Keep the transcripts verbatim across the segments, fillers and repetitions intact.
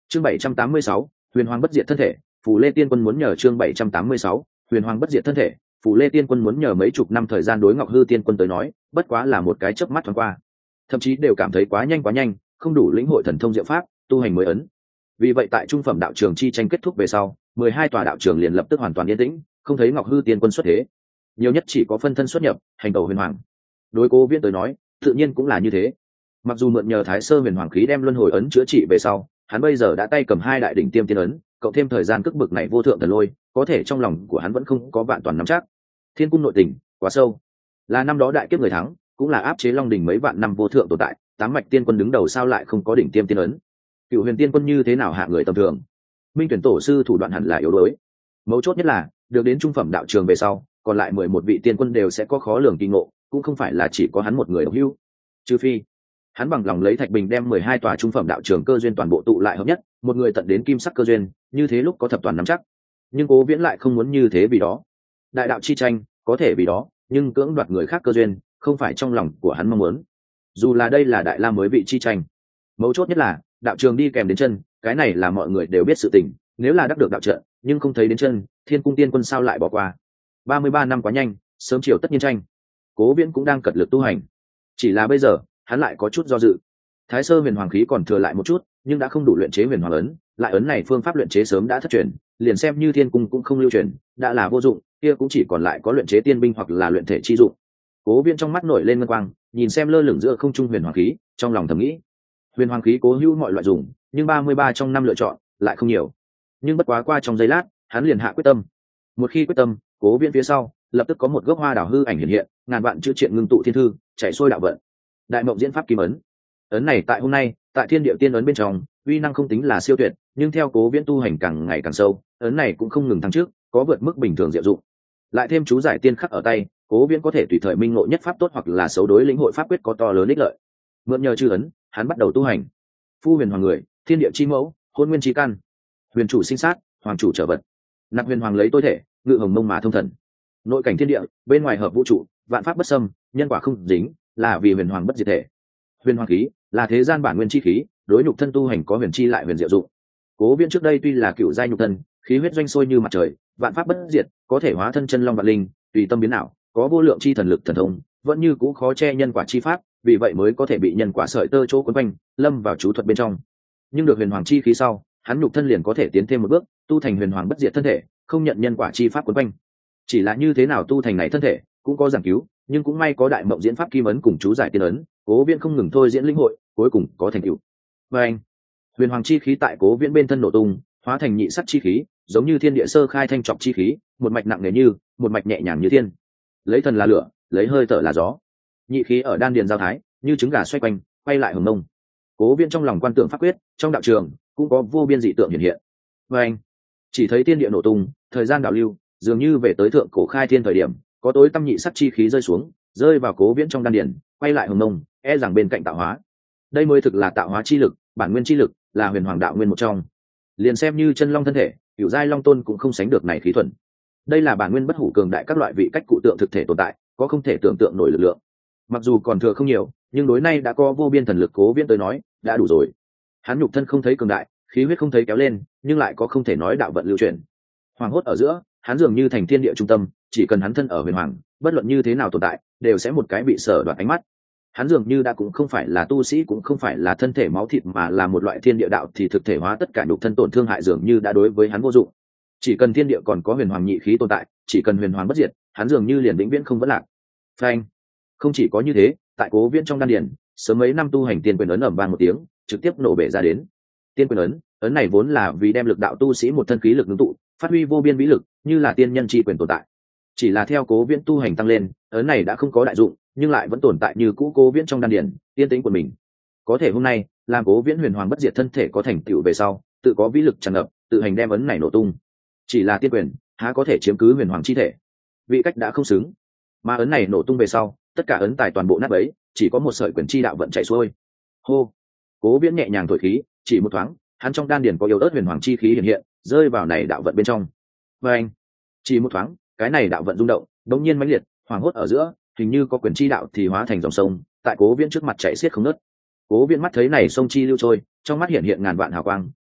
chương bảy trăm tám mươi sáu, huyền hoàng bất diệt thân thể, phù lê tiên quân muốn nhờ chương bảy trăm tám mươi sáu, huyền hoàng bất diệt thân thể, phù lê tiên quân muốn nhờ mấy chục năm thời gian đối Ngọc Hư tiên quân tới nói bất quá là một cái chớp mắt thoáng qua, thậm chí đều cảm thấy quá nhanh quá nhanh, không đủ lĩnh hội thần thông diệu pháp tu hành mới ấn. Vì vậy tại trung phẩm đạo trường chi tranh kết thúc về sau, mười hai tòa đạo trường liền lập tức hoàn toàn yên tĩnh, không thấy Ngọc Hư tiên quân xuất thế, nhiều nhất chỉ có phân thân xuất nhập hành tẩu huyền hoàng. Đối Cố Viễn tới nói tự nhiên cũng là như thế. Mặc dù mượn nhờ Thái Sơ huyền hoàng khí đem luân hồi ấn chữa trị về sau, hắn bây giờ đã tay cầm hai đại đỉnh tiêm tiên ấn, cộng thêm thời gian cước bực này vô thượng thần lôi, có thể trong lòng của hắn vẫn không có vạn toàn nắm chắc. Thiên cung nội tình quá sâu, là năm đó đại kiếp người thắng, cũng là áp chế Long đỉnh mấy vạn năm vô thượng tồn tại, tám mạch tiên quân đứng đầu sao lại không có đỉnh tiêm tiên ấn? Cựu huyền tiên quân như thế nào hạ người tầm thường? Minh tuyển tổ sư thủ đoạn hẳn là yếu đuối. Mấu chốt nhất là được đến trung phẩm đạo trường về sau, còn lại mười một vị tiên quân đều sẽ có khó lường kỳ ngộ, cũng không phải là chỉ có hắn một người độc hữu. Trừ phi hắn bằng lòng lấy thạch bình đem mười hai tòa trung phẩm đạo trường cơ duyên toàn bộ tụ lại hợp nhất, một người tận đến kim sắc cơ duyên, như thế lúc có thập toàn nắm chắc. Nhưng Cố Viễn lại không muốn như thế, vì đó đại đạo chi tranh có thể vì đó, nhưng cưỡng đoạt người khác cơ duyên không phải trong lòng của hắn mong muốn. Dù là đây là đại la mới vị chi tranh, mấu chốt nhất là đạo trường đi kèm đến chân, cái này là mọi người đều biết sự tình. Nếu là đắc được đạo trợ nhưng không thấy đến chân, Thiên cung tiên quân sao lại bỏ qua? ba mươi ba năm quá nhanh, sớm chiều tất nhiên tranh. Cố Viễn cũng đang cật lực tu hành, chỉ là bây giờ hắn lại có chút do dự. Thái Sơ huyền hoàng khí còn thừa lại một chút, nhưng đã không đủ luyện chế huyền hoàng ấn, lại ấn này phương pháp luyện chế sớm đã thất truyền, liền xem như Thiên cung cũng không lưu truyền, đã là vô dụng, kia cũng chỉ còn lại có luyện chế tiên binh hoặc là luyện thể chi dụng. Cố Viễn trong mắt nổi lên ngân quang, nhìn xem lơ lửng giữa không trung huyền hoàng khí, trong lòng thầm nghĩ, huyền hoàng khí cố hữu mọi loại dùng, nhưng ba mươi ba trong năm lựa chọn lại không nhiều. Nhưng bất quá qua trong giây lát, hắn liền hạ quyết tâm. Một khi quyết tâm, Cố Viễn phía sau lập tức có một gốc hoa đào hư ảnh hiện hiện, ngàn vạn chữ triện ngưng tụ thiên thư, chảy xuôi đạo vận. Đại mộng diễn pháp kim ấn, ấn này tại hôm nay tại thiên địa tiên ấn bên trong uy năng không tính là siêu tuyệt, nhưng theo Cố Viễn tu hành càng ngày càng sâu, ấn này cũng không ngừng thăng trước, có vượt mức bình thường diệu dụng. Lại thêm chú giải tiên khắc ở tay, Cố Viễn có thể tùy thời minh ngộ nhất pháp tốt hoặc là xấu đối lĩnh hội pháp quyết có to lớn ích lợi. Mượn nhờ chư ấn, hắn bắt đầu tu hành. Phu huyền hoàng người, thiên địa chi mẫu, hôn nguyên chi căn, huyền chủ sinh sát, hoàng chủ trở vật. Nạp huyền hoàng lấy tôi thể, ngự hồng mông mà thông thần. Nội cảnh thiên địa, bên ngoài hợp vũ trụ, vạn pháp bất xâm, nhân quả không dính, là vì huyền hoàng bất diệt thể. Huyền hoàng khí là thế gian bản nguyên chi khí, đối nhục thân tu hành có huyền chi lại huyền diệu dụng. Cố Viễn trước đây tuy là cựu giai nhục thân, khí huyết doanh sôi như mặt trời, vạn pháp bất diệt, có thể hóa thân chân long vạn linh, tùy tâm biến ảo, có vô lượng chi thần lực thần thông, vẫn như cũ khó che nhân quả chi pháp, vì vậy mới có thể bị nhân quả sợi tơ chỗ quấn quanh, lâm vào chú thuật bên trong. Nhưng được huyền hoàng chi khí sau, hắn nhục thân liền có thể tiến thêm một bước, tu thành huyền hoàng bất diệt thân thể, không nhận nhân quả chi pháp quấn quanh. Chỉ là như thế nào tu thành này thân thể cũng có giảng cứu, nhưng cũng may có đại mộng diễn pháp kim ấn cùng chú giải tiên ấn, Cố Viễn không ngừng thôi diễn linh hội, cuối cùng có thành tựu. Và anh, huyền hoàng chi khí tại Cố Viễn bên thân nổ tung, hóa thành nhị sắc chi khí, giống như thiên địa sơ khai thanh trọng chi khí, một mạch nặng nề như, một mạch nhẹ nhàng như thiên. Lấy thần là lửa, lấy hơi thở là gió. Nhị khí ở đan điền giao thái, như trứng gà xoay quanh, quay lại hồng mông. Cố Viễn trong lòng quan tưởng pháp quyết, trong đạo trường cũng có vô biên dị tượng hiện hiện. Và anh, chỉ thấy thiên địa nổ tung, thời gian đảo lưu, dường như về tới thượng cổ khai thiên thời điểm, có tối tâm nhị sắc chi khí rơi xuống, rơi vào Cố Viễn trong đan điền, quay lại hồng mông, e rằng bên cạnh tạo hóa. Đây mới thực là tạo hóa chi lực, bản nguyên chi lực, là huyền hoàng đạo nguyên một trong. Liền xem như chân long thân thể, cửu giai long tôn cũng không sánh được này khí thuần. Đây là bản nguyên bất hủ cường đại các loại vị cách cụ tượng thực thể tồn tại, có không thể tưởng tượng nổi lực lượng. Mặc dù còn thừa không nhiều, nhưng đối nay đã có vô biên thần lực, Cố Viễn tới nói đã đủ rồi. Hắn nhục thân không thấy cường đại, khí huyết không thấy kéo lên, nhưng lại có không thể nói đạo vận lưu chuyển. Hoàng hốt ở giữa, hắn dường như thành thiên địa trung tâm, chỉ cần hắn thân ở huyền hoàng, bất luận như thế nào tồn tại, đều sẽ một cái bị sở đoạt ánh mắt. Hắn dường như đã cũng không phải là tu sĩ, cũng không phải là thân thể máu thịt, mà là một loại thiên địa đạo, thì thực thể hóa tất cả nhục thân tổn thương hại dường như đã đối với hắn vô dụng. Chỉ cần thiên địa còn có huyền hoàng nhị khí tồn tại, chỉ cần huyền hoàng bất diệt, hắn dường như liền vĩnh viễn không vấn lạc. Phanh! Không chỉ có như thế, tại Cố Viễn trong đan điền, sớm mấy năm tu hành tiên quyền ấn ầm vang một tiếng, trực tiếp nổ bể ra đến. Tiên quyền ấn, ấn này vốn là vì đem lực đạo tu sĩ một thân khí lực ngưng tụ, phát huy vô biên vĩ lực, như là tiên nhân chi quyền tồn tại. Chỉ là theo Cố Viễn tu hành tăng lên, ấn này đã không có đại dụng, nhưng lại vẫn tồn tại như cũ Cố Viễn trong đan điền, tiên tính của mình. Có thể hôm nay, làm Cố Viễn huyền hoàng bất diệt thân thể có thành tựu về sau, tự có vĩ lực tràn ngập, tự hành đem ấn này nổ tung. Chỉ là tiên quyền, há có thể chiếm cứ huyền hoàng chi thể? Vị cách đã không xứng. Mà ấn này nổ tung về sau, tất cả ấn tài toàn bộ nát bấy, chỉ có một sợi quyền chi đạo vận chảy xuôi. Hô! Cố Viễn nhẹ nhàng thổi khí, chỉ một thoáng, hắn trong đan điền có yếu ớt huyền hoàng chi khí hiện hiện, rơi vào này đạo vận bên trong. Và anh, chỉ một thoáng, cái này đạo vận rung động, đống nhiên mãnh liệt, hoàng hốt ở giữa, hình như có quyền chi đạo thì hóa thành dòng sông, tại Cố Viễn trước mặt chảy xiết không ngớt. Cố Viễn mắt thấy này sông chi lưu trôi, trong mắt hiện hiện ngàn vạn hào quang,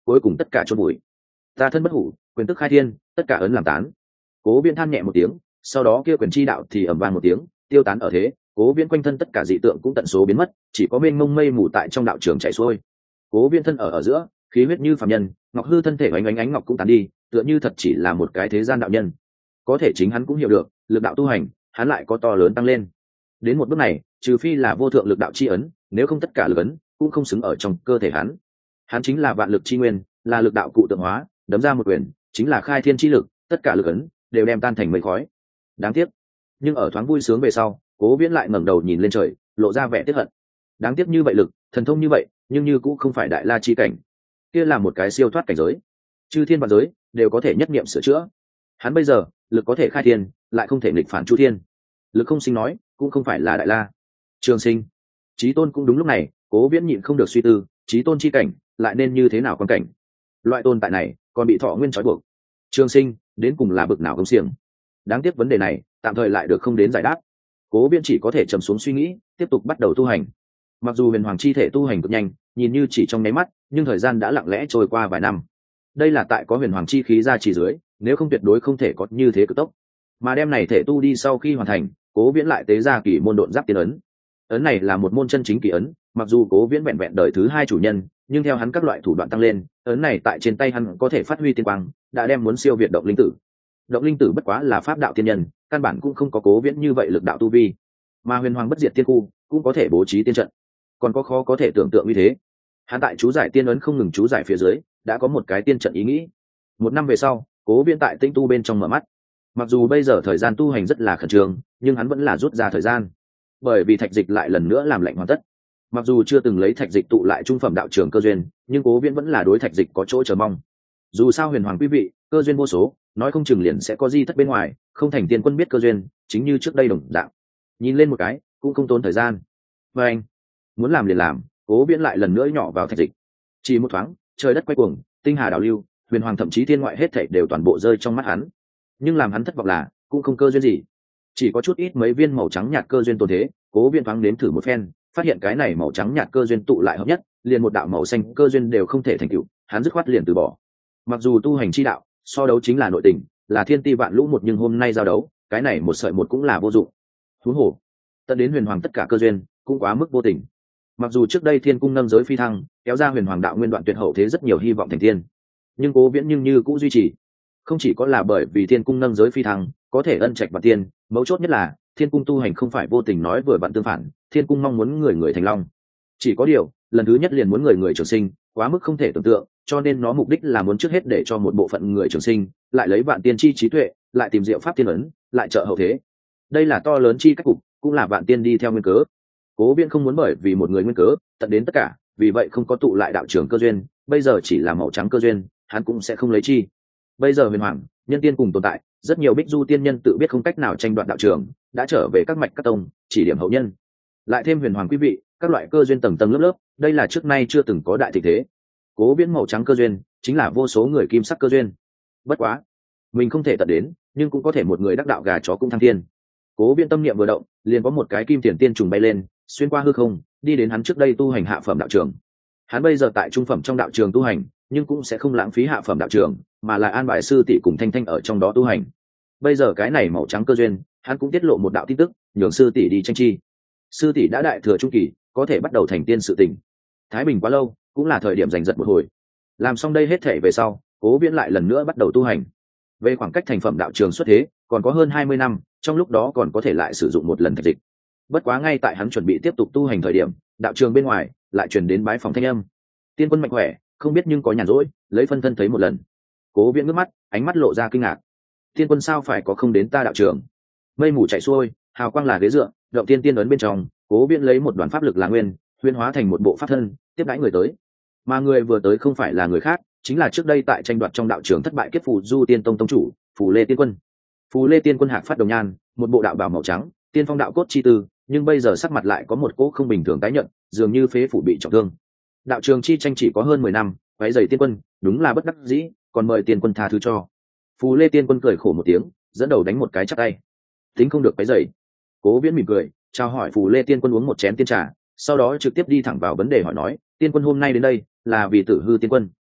cuối cùng tất cả chôn bụi. Ta thân bất hủ, quyền tức khai thiên, tất cả ấn làm tán. Cố Viễn than nhẹ một tiếng, sau đó kia quyền chi đạo thì ầm vang một tiếng tiêu tán ở thế. Cố Viễn quanh thân tất cả dị tượng cũng tận số biến mất, chỉ có mênh mông mây mù tại trong đạo trường chảy xuôi. Cố Viễn thân ở ở giữa, khí huyết như phàm nhân, ngọc hư thân thể oánh oánh ánh ngọc cũng tán đi, tựa như thật chỉ là một cái thế gian đạo nhân. Có thể chính hắn cũng hiểu được, lực đạo tu hành, hắn lại có to lớn tăng lên. Đến một bước này, trừ phi là vô thượng lực đạo chi ấn, nếu không tất cả lực ấn cũng không xứng ở trong cơ thể hắn. Hắn chính là vạn lực chi nguyên, là lực đạo cụ tượng hóa, đấm ra một quyền, chính là khai thiên chi lực, tất cả lực ấn đều đem tan thành mây khói. Đáng tiếc, nhưng ở thoáng vui sướng về sau, Cố Viễn lại ngẩng đầu nhìn lên trời, lộ ra vẻ tiếc hận. Đáng tiếc như vậy lực, thần thông như vậy, nhưng như cũng không phải đại la chi cảnh. Kia là một cái siêu thoát cảnh giới, chư thiên vạn giới đều có thể nhất niệm sửa chữa. Hắn bây giờ, lực có thể khai thiên, lại không thể nghịch phản chu thiên. Lực không sinh nói, cũng không phải là đại la. Trường Sinh, Chí Tôn cũng đúng lúc này, Cố Viễn nhịn không được suy tư, Chí Tôn chi cảnh, lại nên như thế nào quan cảnh? Loại tồn tại này, còn bị thọ nguyên trói buộc. Trường Sinh, đến cùng là bực nào công xiềng? Đáng tiếc vấn đề này, tạm thời lại được không đến giải đáp. Cố Viễn chỉ có thể trầm xuống suy nghĩ, tiếp tục bắt đầu tu hành. Mặc dù huyền hoàng chi thể tu hành cực nhanh, nhìn như chỉ trong nháy mắt, nhưng thời gian đã lặng lẽ trôi qua vài năm. Đây là tại có huyền hoàng chi khí ra chỉ dưới, nếu không tuyệt đối không thể có như thế cực tốc. Mà đem này thể tu đi sau khi hoàn thành, Cố Viễn lại tế ra kỳ môn độn giáp tiên ấn. Ấn này là một môn chân chính kỳ ấn, mặc dù Cố Viễn vẹn vẹn đời thứ hai chủ nhân, nhưng theo hắn các loại thủ đoạn tăng lên, ấn này tại trên tay hắn có thể phát huy tiên quang, đã đem muốn siêu việt động linh tử. Động linh tử bất quá là pháp đạo tiên nhân, căn bản cũng không có Cố Viễn như vậy lực đạo tu vi. Mà huyền hoàng bất diệt tiên khu cũng có thể bố trí tiên trận, còn có khó có thể tưởng tượng như thế. Hắn tại chú giải tiên ấn không ngừng chú giải phía dưới, đã có một cái tiên trận ý nghĩ. Một năm về sau, Cố Viễn tại tinh tu bên trong mở mắt. Mặc dù bây giờ thời gian tu hành rất là khẩn trương, nhưng hắn vẫn là rút ra thời gian, bởi vì thạch dịch lại lần nữa làm lệnh hoàn tất. Mặc dù chưa từng lấy thạch dịch tụ lại trung phẩm đạo trường cơ duyên, nhưng Cố Viễn vẫn là đối thạch dịch có chỗ chờ mong. Dù sao huyền hoàng quý vị, cơ duyên vô số, nói không chừng liền sẽ có di thất bên ngoài, không thành tiên quân biết cơ duyên, chính như trước đây đồng dạng. Nhìn lên một cái, cũng không tốn thời gian. Và anh, muốn làm liền làm, Cố Viễn lại lần nữa nhỏ vào thạch dịch. Chỉ một thoáng, trời đất quay cuồng, tinh hà đảo lưu, huyền hoàng thậm chí thiên ngoại hết thảy đều toàn bộ rơi trong mắt hắn. Nhưng làm hắn thất vọng là, cũng không cơ duyên gì, chỉ có chút ít mấy viên màu trắng nhạt cơ duyên tồn thế. Cố Viễn thoáng nếm thử một phen, phát hiện cái này màu trắng nhạt cơ duyên tụ lại hợp nhất, liền một đạo màu xanh cơ duyên đều không thể thành tựu, hắn dứt khoát liền từ bỏ. Mặc dù tu hành chi đạo, so đấu chính là nội tình, là thiên ti vạn lũ một, nhưng hôm nay giao đấu, cái này một sợi một cũng là vô dụng. Huống hồ, tận đến huyền hoàng tất cả cơ duyên, cũng quá mức vô tình. Mặc dù trước đây thiên cung nâng giới phi thăng, kéo ra huyền hoàng đạo nguyên đoạn tuyệt hậu thế rất nhiều hy vọng thành tiên, nhưng Cố Viễn nhưng như cũng duy trì. Không chỉ có là bởi vì thiên cung nâng giới phi thăng có thể ân trạch và tiên, mấu chốt nhất là thiên cung tu hành không phải vô tình nói vừa vặn tương phản, thiên cung mong muốn người người thành long. Chỉ có điều, lần thứ nhất liền muốn người người trường sinh, quá mức không thể tưởng tượng, cho nên nó mục đích là muốn trước hết để cho một bộ phận người trường sinh, lại lấy vạn tiên chi trí tuệ, lại tìm diệu pháp tiên ấn, lại trợ hậu thế. Đây là to lớn chi cách cục, cũng là vạn tiên đi theo nguyên cớ. Cố Viễn không muốn bởi vì một người nguyên cớ tận đến tất cả, vì vậy không có tụ lại đạo trường cơ duyên, bây giờ chỉ là màu trắng cơ duyên, hắn cũng sẽ không lấy chi. Bây giờ huyền hoàng, nhân tiên cùng tồn tại, rất nhiều bích du tiên nhân tự biết không cách nào tranh đoạt đạo trường, đã trở về các mạch các tông, chỉ điểm hậu nhân. Lại thêm huyền hoàng quý vị, các loại cơ duyên tầng tầng lớp lớp, đây là trước nay chưa từng có đại thịnh thế. Cố Viễn màu trắng cơ duyên, chính là vô số người kim sắc cơ duyên. Bất quá, mình không thể tận đến, nhưng cũng có thể một người đắc đạo gà chó cũng thăng thiên. Cố Viễn tâm niệm vừa động, liền có một cái kim tiền tiên trùng bay lên, xuyên qua hư không, đi đến hắn trước đây tu hành hạ phẩm đạo trường. Hắn bây giờ tại trung phẩm trong đạo trường tu hành, nhưng cũng sẽ không lãng phí hạ phẩm đạo trường, mà là an bài sư tỷ cùng Thanh Thanh ở trong đó tu hành. Bây giờ cái này màu trắng cơ duyên, hắn cũng tiết lộ một đạo tin tức, nhường sư tỷ đi tranh chi. Sư tỷ đã đại thừa trung kỳ, có thể bắt đầu thành tiên sự tình. Thái bình quá lâu, cũng là thời điểm giành giật một hồi. Làm xong đây hết thể về sau, Cố Viễn lại lần nữa bắt đầu tu hành. Về khoảng cách thành phẩm đạo trường xuất thế, còn có hơn hai mươi năm, trong lúc đó còn có thể lại sử dụng một lần thạch dịch. Bất quá ngay tại hắn chuẩn bị tiếp tục tu hành thời điểm, đạo trường bên ngoài lại truyền đến bái phòng thanh âm. Tiên quân mạnh khỏe, không biết nhưng có nhàn rỗi, lấy phân thân thấy một lần. Cố Viễn ngước mắt, ánh mắt lộ ra kinh ngạc. Tiên quân sao phải có không đến ta đạo trường? Mây mù chảy xuôi, hào quang là ghế dựa, động tiên tiên ấn bên trong, Cố Viễn lấy một đoàn pháp lực là nguyên, huyễn hóa thành một bộ pháp thân, tiếp đãi người tới. Mà người vừa tới không phải là người khác, chính là trước đây tại tranh đoạt trong đạo trường thất bại kết Phù Du Tiên Tông tông chủ, Phù Lê Tiên Quân. Phù Lê Tiên Quân hạc phát đồng nhan, một bộ đạo bào màu trắng, tiên phong đạo cốt chi tư, nhưng bây giờ sắc mặt lại có một cỗ không bình thường tái nhợt, dường như phế phủ bị trọng thương. Đạo trường chi tranh chỉ có hơn mười năm, váy giày tiên quân, đúng là bất đắc dĩ, còn mời tiên quân tha thứ cho. Phù Lê Tiên Quân cười khổ một tiếng, dẫn đầu đánh một cái chắp tay. Tính không được váy giày. Cố Viễn mỉm cười, chào hỏi Phù Lê Tiên Quân uống một chén tiên trà, sau đó trực tiếp đi thẳng vào vấn đề hỏi nói, tiên quân hôm nay đến đây là vì Tử Hư Tiên Quân.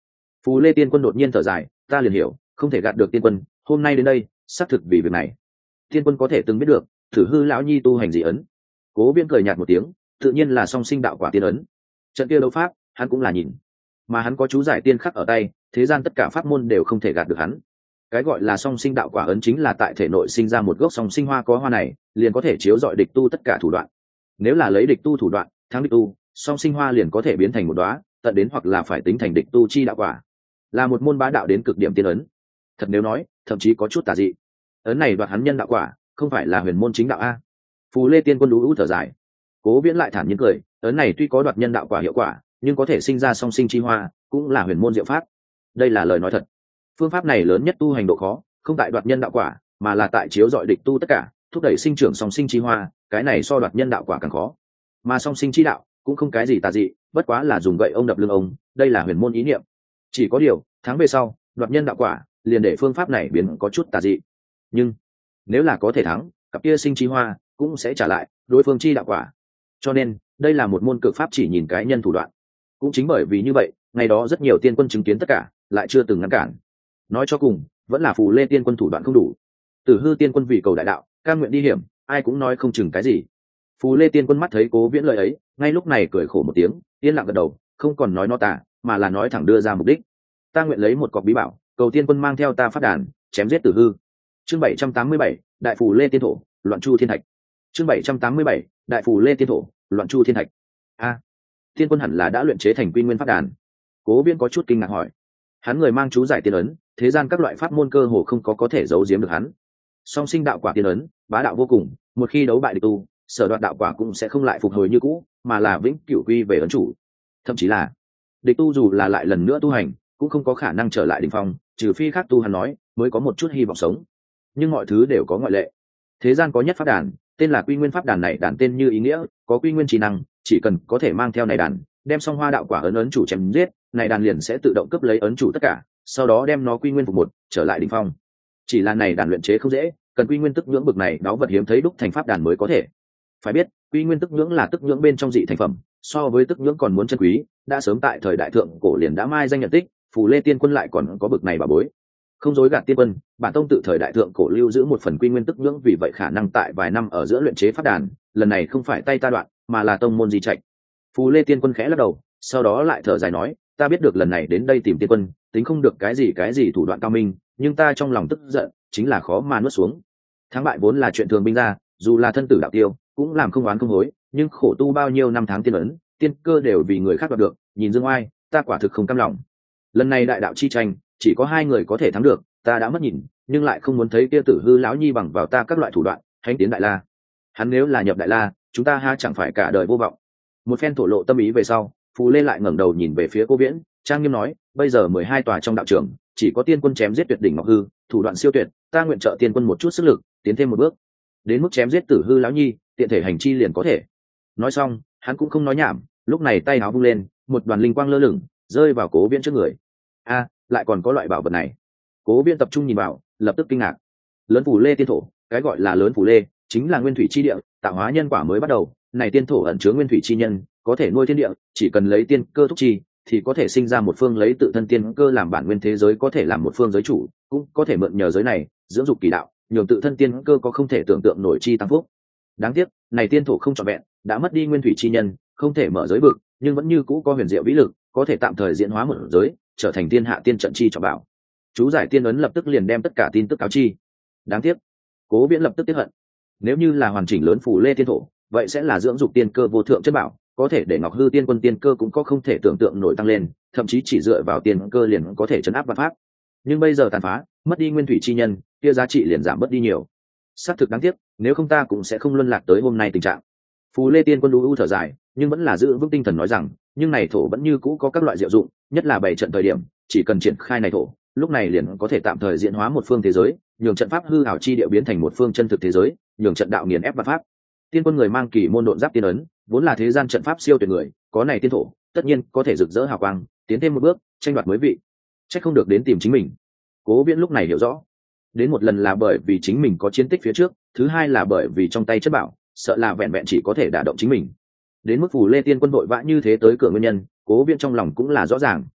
Phù Lê Tiên Quân đột nhiên thở dài, ta liền hiểu, không thể gạt được tiên quân, hôm nay đến đây xác thực vì việc này. Tiên quân có thể từng biết được thử hư lão nhi tu hành dị ấn. Cố Viễn cười nhạt một tiếng, tự nhiên là song sinh đạo quả tiên ấn. Trận kia đấu pháp hắn cũng là nhìn, mà hắn có chú giải tiên khắc ở tay, thế gian tất cả pháp môn đều không thể gạt được hắn. Cái gọi là song sinh đạo quả ấn chính là tại thể nội sinh ra một gốc song sinh hoa, có hoa này liền có thể chiếu dọi địch tu tất cả thủ đoạn. Nếu là lấy địch tu thủ đoạn thắng địch tu, song sinh hoa liền có thể biến thành một đóa, tận đến hoặc là phải tính thành địch tu chi đạo quả, là một môn bá đạo đến cực điểm tiên ấn. Thật nếu nói, thậm chí có chút tà dị. Ấn này đoạt hắn nhân đạo quả, không phải là huyền môn chính đạo a? Phù Lê Tiên Quân đú ú thở dài. Cố Viễn lại thản nhiên cười, ấn này tuy có đoạt nhân đạo quả hiệu quả, nhưng có thể sinh ra song sinh chi hoa, cũng là huyền môn diệu pháp. Đây là lời nói thật. Phương pháp này lớn nhất tu hành độ khó, không tại đoạt nhân đạo quả, mà là tại chiếu dọi địch tu tất cả, thúc đẩy sinh trưởng song sinh chi hoa, cái này so đoạt nhân đạo quả càng khó. Mà song sinh chi đạo cũng không cái gì tà dị, bất quá là dùng gậy ông đập lưng ông, đây là huyền môn ý niệm. Chỉ có điều, tháng về sau, đoạt nhân đạo quả, liền để phương pháp này biến có chút tà dị. Nhưng nếu là có thể thắng, cặp kia sinh chi hoa cũng sẽ trả lại đối phương chi đạo quả. Cho nên, đây là một môn cực pháp chỉ nhìn cái nhân thủ đoạn. Cũng chính bởi vì như vậy, ngày đó rất nhiều tiên quân chứng kiến tất cả, lại chưa từng ngăn cản. Nói cho cùng, vẫn là Phù Lê Tiên Quân thủ đoạn không đủ. Tử Hư Tiên Quân vì cầu đại đạo, cam nguyện đi hiểm, ai cũng nói không chừng cái gì. Phù Lê Tiên Quân mắt thấy Cố Viễn lời ấy, ngay lúc này cười khổ một tiếng, yên lặng gật đầu, không còn nói nó tả, mà là nói thẳng đưa ra mục đích. Ta nguyện lấy một cọc bí bảo, cầu tiên quân mang theo ta phát đàn, chém giết Tử Hư. Chương bảy trăm tám mươi bảy, Đại Phù Lê Tiên Thổ, Loạn Chu Thiên Thạch. Chương bảy trăm tám mươi bảy, Đại Phù Lê Tiên Thổ, Loạn Chu Thiên Thạch. A, tiên quân hẳn là đã luyện chế thành quy nguyên pháp đàn. Cố Viễn có chút kinh ngạc hỏi. Hắn người mang chú giải tiên ấn, thế gian các loại pháp môn cơ hồ không có có thể giấu giếm được hắn. Song sinh đạo quả tiên ấn, bá đạo vô cùng, một khi đấu bại địch tu, sở đoạt đạo quả cũng sẽ không lại phục hồi như cũ, mà là vĩnh cửu quy về ấn chủ. Thậm chí là địch tu dù là lại lần nữa tu hành, cũng không có khả năng trở lại đỉnh phong, trừ phi khác tu hắn nói, mới có một chút hy vọng sống. Nhưng mọi thứ đều có ngoại lệ. Thế gian có nhất pháp đàn, tên là Quy Nguyên pháp đàn này, đàn tên như ý nghĩa, có quy nguyên trí năng, chỉ cần có thể mang theo này đàn, đem song hoa đạo quả ấn ấn chủ chém giết, này đàn liền sẽ tự động cấp lấy ấn chủ tất cả, sau đó đem nó quy nguyên phục một, trở lại đỉnh phong. Chỉ là này đàn luyện chế không dễ, cần quy nguyên tức nhưỡng bực này đáo vật hiếm thấy đúc thành pháp đàn mới có thể. Phải biết, quy nguyên tức nhưỡng là tức nhưỡng bên trong dị thành phẩm, so với tức nhưỡng còn muốn chân quý, đã sớm tại thời đại thượng cổ liền đã mai danh nhận tích, Phù Lê Tiên Quân lại còn có bực này bà bối. Không dối gạt tiên quân, bản tông tự thời đại thượng cổ lưu giữ một phần quy nguyên tức nhưỡng, vì vậy khả năng tại vài năm ở giữa luyện chế pháp đàn, lần này không phải tay ta đoạn, mà là tông môn di trạch. Phù Lê Tiên Quân khẽ lắc đầu, sau đó lại thở dài nói, ta biết được lần này đến đây tìm tiên quân, tính không được cái gì cái gì thủ đoạn cao minh, nhưng ta trong lòng tức giận, chính là khó mà nuốt xuống. Thắng bại vốn là chuyện thường binh ra, dù là thân tử đạo tiêu, cũng làm không oán không hối, nhưng khổ tu bao nhiêu năm tháng tiên ấn, tiên cơ đều vì người khác đoạt được, nhìn dương oai, ta quả thực không cam lòng. Lần này đại đạo chi tranh, chỉ có hai người có thể thắng được, ta đã mất nhìn, nhưng lại không muốn thấy kia Tử Hư lão nhi bằng vào ta các loại thủ đoạn, hãnh tiến đại la. Hắn nếu là nhập đại la, chúng ta ha chẳng phải cả đời vô vọng. Một phen thổ lộ tâm ý về sau, Phù Lê lại ngẩng đầu nhìn về phía Cố Viễn, trang nghiêm nói, bây giờ mười hai tòa trong đạo trường, chỉ có tiên quân chém giết tuyệt đỉnh Ngọc Hư, thủ đoạn siêu tuyệt, ta nguyện trợ tiên quân một chút sức lực, tiến thêm một bước, đến mức chém giết Tử Hư lão nhi, tiện thể hành chi liền có thể. Nói xong, hắn cũng không nói nhảm, lúc này tay áo vung lên, một đoàn linh quang lơ lửng, rơi vào Cố Viễn trước người. A, lại còn có loại bảo vật này. Cố Viễn tập trung nhìn vào, lập tức kinh ngạc. Lớn Phù Lê Tiên Thổ, cái gọi là lớn Phù Lê, chính là nguyên thủy chi địa, tạo hóa nhân quả mới bắt đầu, này tiên thổ ẩn chứa nguyên thủy chi nhân, có thể nuôi thiên địa, chỉ cần lấy tiên cơ thúc chi, thì có thể sinh ra một phương lấy tự thân tiên cơ làm bản nguyên thế giới, có thể làm một phương giới chủ, cũng có thể mượn nhờ giới này, dưỡng dục kỳ đạo, nhường tự thân tiên cơ có không thể tưởng tượng nổi chi tăng phúc. Đáng tiếc, này tiên thổ không trọn vẹn, đã mất đi nguyên thủy chi nhân, không thể mở giới vực, nhưng vẫn như cũ có huyền diệu vĩ lực, có thể tạm thời diễn hóa một giới, trở thành thiên hạ tiên trận chi trọng bảo. Chú giải tiên ấn lập tức liền đem tất cả tin tức cáo chi. Đáng tiếc, Cố Viễn lập tức tiếc hận. Nếu như là hoàn chỉnh lớn Phù Lê Tiên Thổ, vậy sẽ là dưỡng dục tiên cơ vô thượng chất bảo, có thể để Ngọc Hư tiên quân tiên cơ cũng có không thể tưởng tượng nổi tăng lên, thậm chí chỉ dựa vào tiên cơ liền có thể chấn áp vạn pháp. Nhưng bây giờ tàn phá, mất đi nguyên thủy chi nhân, kia giá trị liền giảm mất đi nhiều. Xác thực đáng tiếc, nếu không ta cũng sẽ không luân lạc tới hôm nay tình trạng. Phù Lê tiên quân u u thở dài, nhưng vẫn là giữ vững tinh thần nói rằng, nhưng này thổ vẫn như cũ có các loại diệu dụng, nhất là bảy trận thời điểm, chỉ cần triển khai này thổ, lúc này liền có thể tạm thời diễn hóa một phương thế giới, nhường trận pháp hư ảo chi địa biến thành một phương chân thực thế giới, nhường trận đạo nghiền ép vạn pháp. Tiên quân người mang kỳ môn độn giáp tiên ấn, vốn là thế gian trận pháp siêu tuyệt người, có này tiên thổ, tất nhiên có thể rực rỡ hào quang, tiến thêm một bước, tranh đoạt mới vị. Chắc không được đến tìm chính mình. Cố Viễn lúc này hiểu rõ, đến một lần là bởi vì chính mình có chiến tích phía trước, thứ hai là bởi vì trong tay chất bảo, sợ là vẹn vẹn chỉ có thể đả động chính mình. Đến mức Phù Lê tiên quân vội vã như thế tới cửa nguyên nhân, Cố Viễn trong lòng cũng là rõ ràng.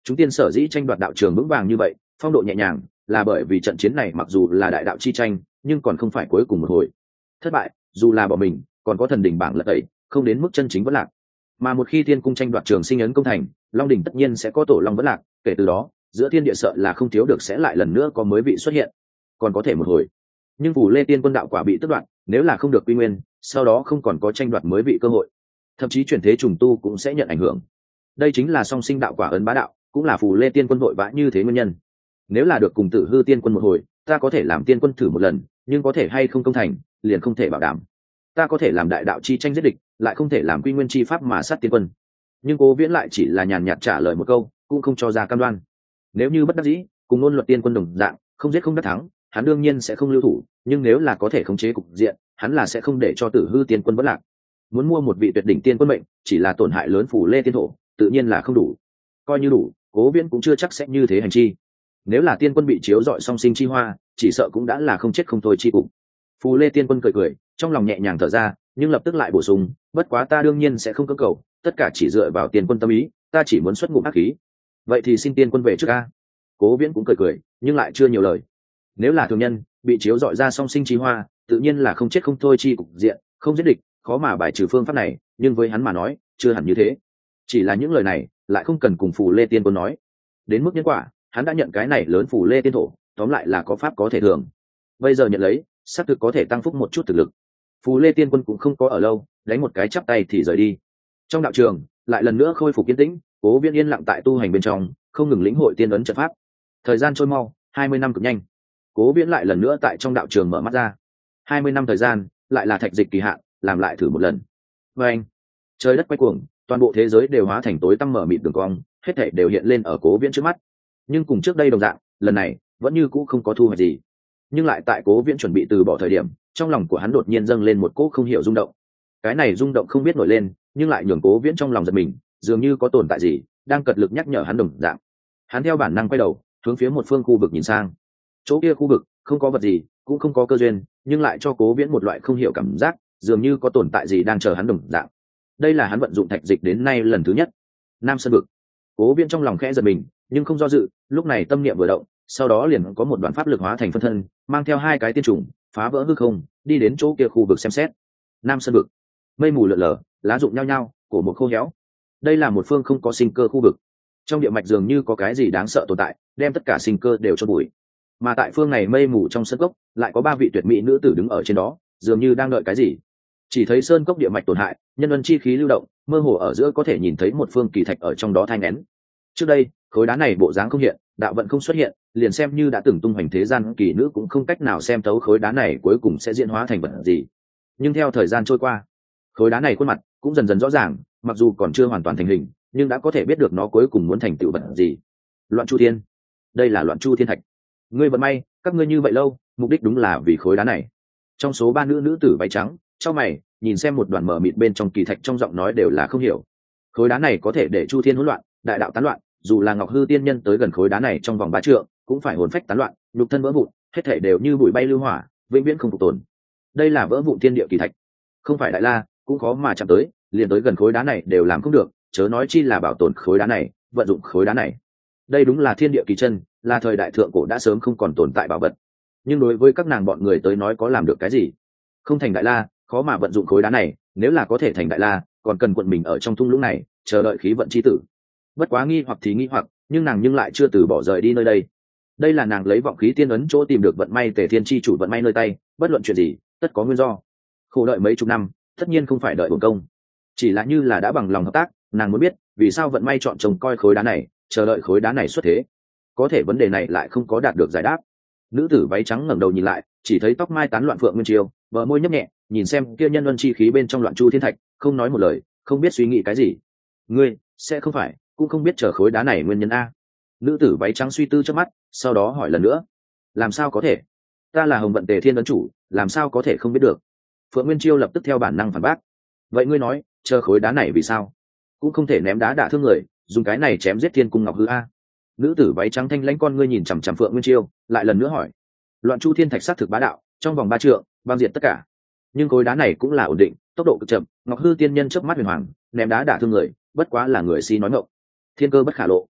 Chúng tiên sở dĩ tranh đoạt đạo trường vững vàng như vậy, phong độ nhẹ nhàng, là bởi vì trận chiến này mặc dù là đại đạo chi tranh, nhưng còn không phải cuối cùng một hồi. Thất bại, dù là bỏ mình, còn có thần đỉnh bảng lật tẩy, không đến mức chân chính vẫn lạc. Mà một khi thiên cung tranh đoạt trường sinh ấn công thành, Long đỉnh tất nhiên sẽ có tổ long vẫn lạc, kể từ đó, giữa thiên địa sợ là không thiếu được sẽ lại lần nữa có mới vị xuất hiện. Còn có thể một hồi. Nhưng Phù Lê Tiên Quân đạo quả bị tước đoạt, nếu là không được quy nguyên, sau đó không còn có tranh đoạt mới vị cơ hội. Thậm chí chuyển thế trùng tu cũng sẽ nhận ảnh hưởng. Đây chính là song sinh đạo quả ấn bá đạo, cũng là Phù Lê Tiên Quân vội vã như thế nguyên nhân. Nếu là được cùng Tử Hư Tiên Quân một hồi, ta có thể làm tiên quân thử một lần, nhưng có thể hay không công thành, liền không thể bảo đảm. Ta có thể làm đại đạo chi tranh giết địch, lại không thể làm quy nguyên chi pháp mà sát tiên quân. Nhưng Cố Viễn lại chỉ là nhàn nhạt trả lời một câu, cũng không cho ra cam đoan. Nếu như bất đắc dĩ, cùng ngôn luật tiên quân đồng dạng, không giết không đắc thắng, hắn đương nhiên sẽ không lưu thủ, nhưng nếu là có thể khống chế cục diện, hắn là sẽ không để cho Tử Hư Tiên Quân bất lạc. Muốn mua một vị tuyệt đỉnh tiên quân mệnh, chỉ là tổn hại lớn Phù Lê Tiên thổ, tự nhiên là không đủ. Coi như đủ, Cố Viễn cũng chưa chắc sẽ như thế hành chi. Nếu là tiên quân bị chiếu dọi song sinh chi hoa, chỉ sợ cũng đã là không chết không thôi chi cục. Phù Lê Tiên Quân cười cười, trong lòng nhẹ nhàng thở ra, nhưng lập tức lại bổ sung, bất quá ta đương nhiên sẽ không cưỡng cầu, tất cả chỉ dựa vào tiên quân tâm ý, ta chỉ muốn xuất ngụm ác khí. Vậy thì xin tiên quân về trước a. Cố Viễn cũng cười cười, nhưng lại chưa nhiều lời. Nếu là thường nhân, bị chiếu dọi ra song sinh chi hoa, tự nhiên là không chết không thôi chi cục diện, không giết địch, khó mà bài trừ phương pháp này, nhưng với hắn mà nói, chưa hẳn như thế. Chỉ là những lời này, lại không cần cùng Phù Lê Tiên Quân nói. Đến mức nhân quả, hắn đã nhận cái này lớn Phù Lê Tiên thổ, tóm lại là có pháp có thể thường. Bây giờ nhận lấy, xác thực có thể tăng phúc một chút thực lực. Phù Lê Tiên Quân cũng không có ở lâu, đánh một cái chắp tay thì rời đi. Trong đạo trường, lại lần nữa khôi phục yên tĩnh, Cố Viễn yên lặng tại tu hành bên trong, không ngừng lĩnh hội tiên ấn trận pháp. Thời gian trôi mau, hai mươi năm cực nhanh. Cố Viễn lại lần nữa tại trong đạo trường mở mắt ra. hai mươi năm thời gian, lại là thạch dịch kỳ hạn, làm lại thử một lần. Và anh, trời đất quay cuồng, toàn bộ thế giới đều hóa thành tối tăm mở mịt đường cong, hết thảy đều hiện lên ở Cố Viễn trước mắt. Nhưng cùng trước đây đồng dạng, lần này vẫn như cũ không có thu hoạch gì. Nhưng lại tại Cố Viễn chuẩn bị từ bỏ thời điểm, trong lòng của hắn đột nhiên dâng lên một cỗ không hiểu rung động. Cái này rung động không biết nổi lên, nhưng lại nhường Cố Viễn trong lòng giật mình, dường như có tồn tại gì đang cật lực nhắc nhở hắn đồng dạng. Hắn theo bản năng quay đầu, hướng phía một phương khu vực nhìn sang. Chỗ kia khu vực không có vật gì, cũng không có cơ duyên, nhưng lại cho Cố Viễn một loại không hiểu cảm giác, dường như có tồn tại gì đang chờ hắn đồng dạng. Đây là hắn vận dụng thạch dịch đến nay lần thứ nhất. Nam Sơn vực. Cố Viễn trong lòng khẽ giật mình, nhưng không do dự, lúc này tâm niệm vừa động, sau đó liền có một đoạn pháp lực hóa thành phân thân, mang theo hai cái tiên trùng, phá vỡ hư không, đi đến chỗ kia khu vực xem xét. Nam Sơn vực. Mây mù lượn lờ, lá rụng nhao nhao, cổ một khô héo. Đây là một phương không có sinh cơ khu vực. Trong địa mạch dường như có cái gì đáng sợ tồn tại, đem tất cả sinh cơ đều cho bụi. Mà tại phương này mây mù trong sơn cốc, lại có ba vị tuyệt mỹ nữ tử đứng ở trên đó, dường như đang đợi cái gì. Chỉ thấy sơn cốc địa mạch tổn hại, nhân ân chi khí lưu động, mơ hồ ở giữa có thể nhìn thấy một phương kỳ thạch ở trong đó thai nén. Trước đây, khối đá này bộ dáng không hiện, đạo vận không xuất hiện, liền xem như đã từng tung hoành thế gian kỳ nữ cũng không cách nào xem thấu khối đá này cuối cùng sẽ diễn hóa thành vật gì. Nhưng theo thời gian trôi qua, khối đá này khuôn mặt cũng dần dần rõ ràng, mặc dù còn chưa hoàn toàn thành hình, nhưng đã có thể biết được nó cuối cùng muốn thành tựu vật gì. Loạn Chu Thiên. Đây là Loạn Chu Thiên thạch. Ngươi vận may, các ngươi như vậy lâu, mục đích đúng là vì khối đá này. Trong số ba nữ nữ tử váy trắng, trong mày, nhìn xem một đoàn mở mịt bên trong kỳ thạch, trong giọng nói đều là không hiểu. Khối đá này có thể để Chu Thiên hỗn loạn, đại đạo tán loạn, dù là Ngọc Hư tiên nhân tới gần khối đá này trong vòng ba trượng, cũng phải hồn phách tán loạn, nhục thân vỡ vụn, hết thể đều như bụi bay lưu hỏa, vĩnh viễn không phục tồn. Đây là vỡ vụn thiên địa kỳ thạch, không phải đại la cũng khó mà chạm tới, liền tới gần khối đá này đều làm không được, chớ nói chi là bảo tồn khối đá này, vận dụng khối đá này. Đây đúng là thiên địa kỳ chân, là thời đại thượng cổ đã sớm không còn tồn tại bảo vật. Nhưng đối với các nàng bọn người tới nói có làm được cái gì? Không thành đại la, khó mà vận dụng khối đá này, nếu là có thể thành đại la, còn cần quận mình ở trong thung lũng này, chờ đợi khí vận chi tử. Bất quá nghi hoặc thì nghi hoặc, nhưng nàng nhưng lại chưa từ bỏ rời đi nơi đây. Đây là nàng lấy vọng khí tiên ấn chỗ tìm được vận may Tề Thiên chi chủ vận may nơi tay, bất luận chuyện gì, tất có nguyên do. Khổ đợi mấy chục năm, tất nhiên không phải đợi uổng công. Chỉ là như là đã bằng lòng hợp tác, nàng muốn biết, vì sao vận may chọn trông coi khối đá này, chờ đợi khối đá này xuất thế. Có thể vấn đề này lại không có đạt được giải đáp. Nữ tử váy trắng ngẩng đầu nhìn lại, chỉ thấy tóc mai tán loạn phượng nguyên chiêu, bờ môi nhấp nhẹ, nhìn xem kia nhân luân chi khí bên trong Loạn Chu Thiên thạch, không nói một lời, không biết suy nghĩ cái gì. Ngươi sẽ không phải cũng không biết chờ khối đá này nguyên nhân a? Nữ tử váy trắng suy tư trước mắt, sau đó hỏi lần nữa. Làm sao có thể? Ta là Hồng Vận Tề Thiên ấn chủ, làm sao có thể không biết được? Phượng Nguyên Chiêu lập tức theo bản năng phản bác. Vậy ngươi nói, chờ khối đá này vì sao? Cũng không thể ném đá đả thương người, dùng cái này chém giết Thiên Cung Ngọc Hư a? Nữ tử váy trắng thanh lãnh con ngươi nhìn chằm chằm Phượng Nguyên Chiêu, lại lần nữa hỏi. Loạn Chu Thiên thạch sát thực bá đạo, trong vòng ba trượng, băng diệt tất cả. Nhưng khối đá này cũng là ổn định, tốc độ cực chậm, Ngọc Hư tiên nhân chớp mắt huyền hoàng, ném đá đả thương người, bất quá là người si nói ngọng. Thiên cơ bất khả lộ.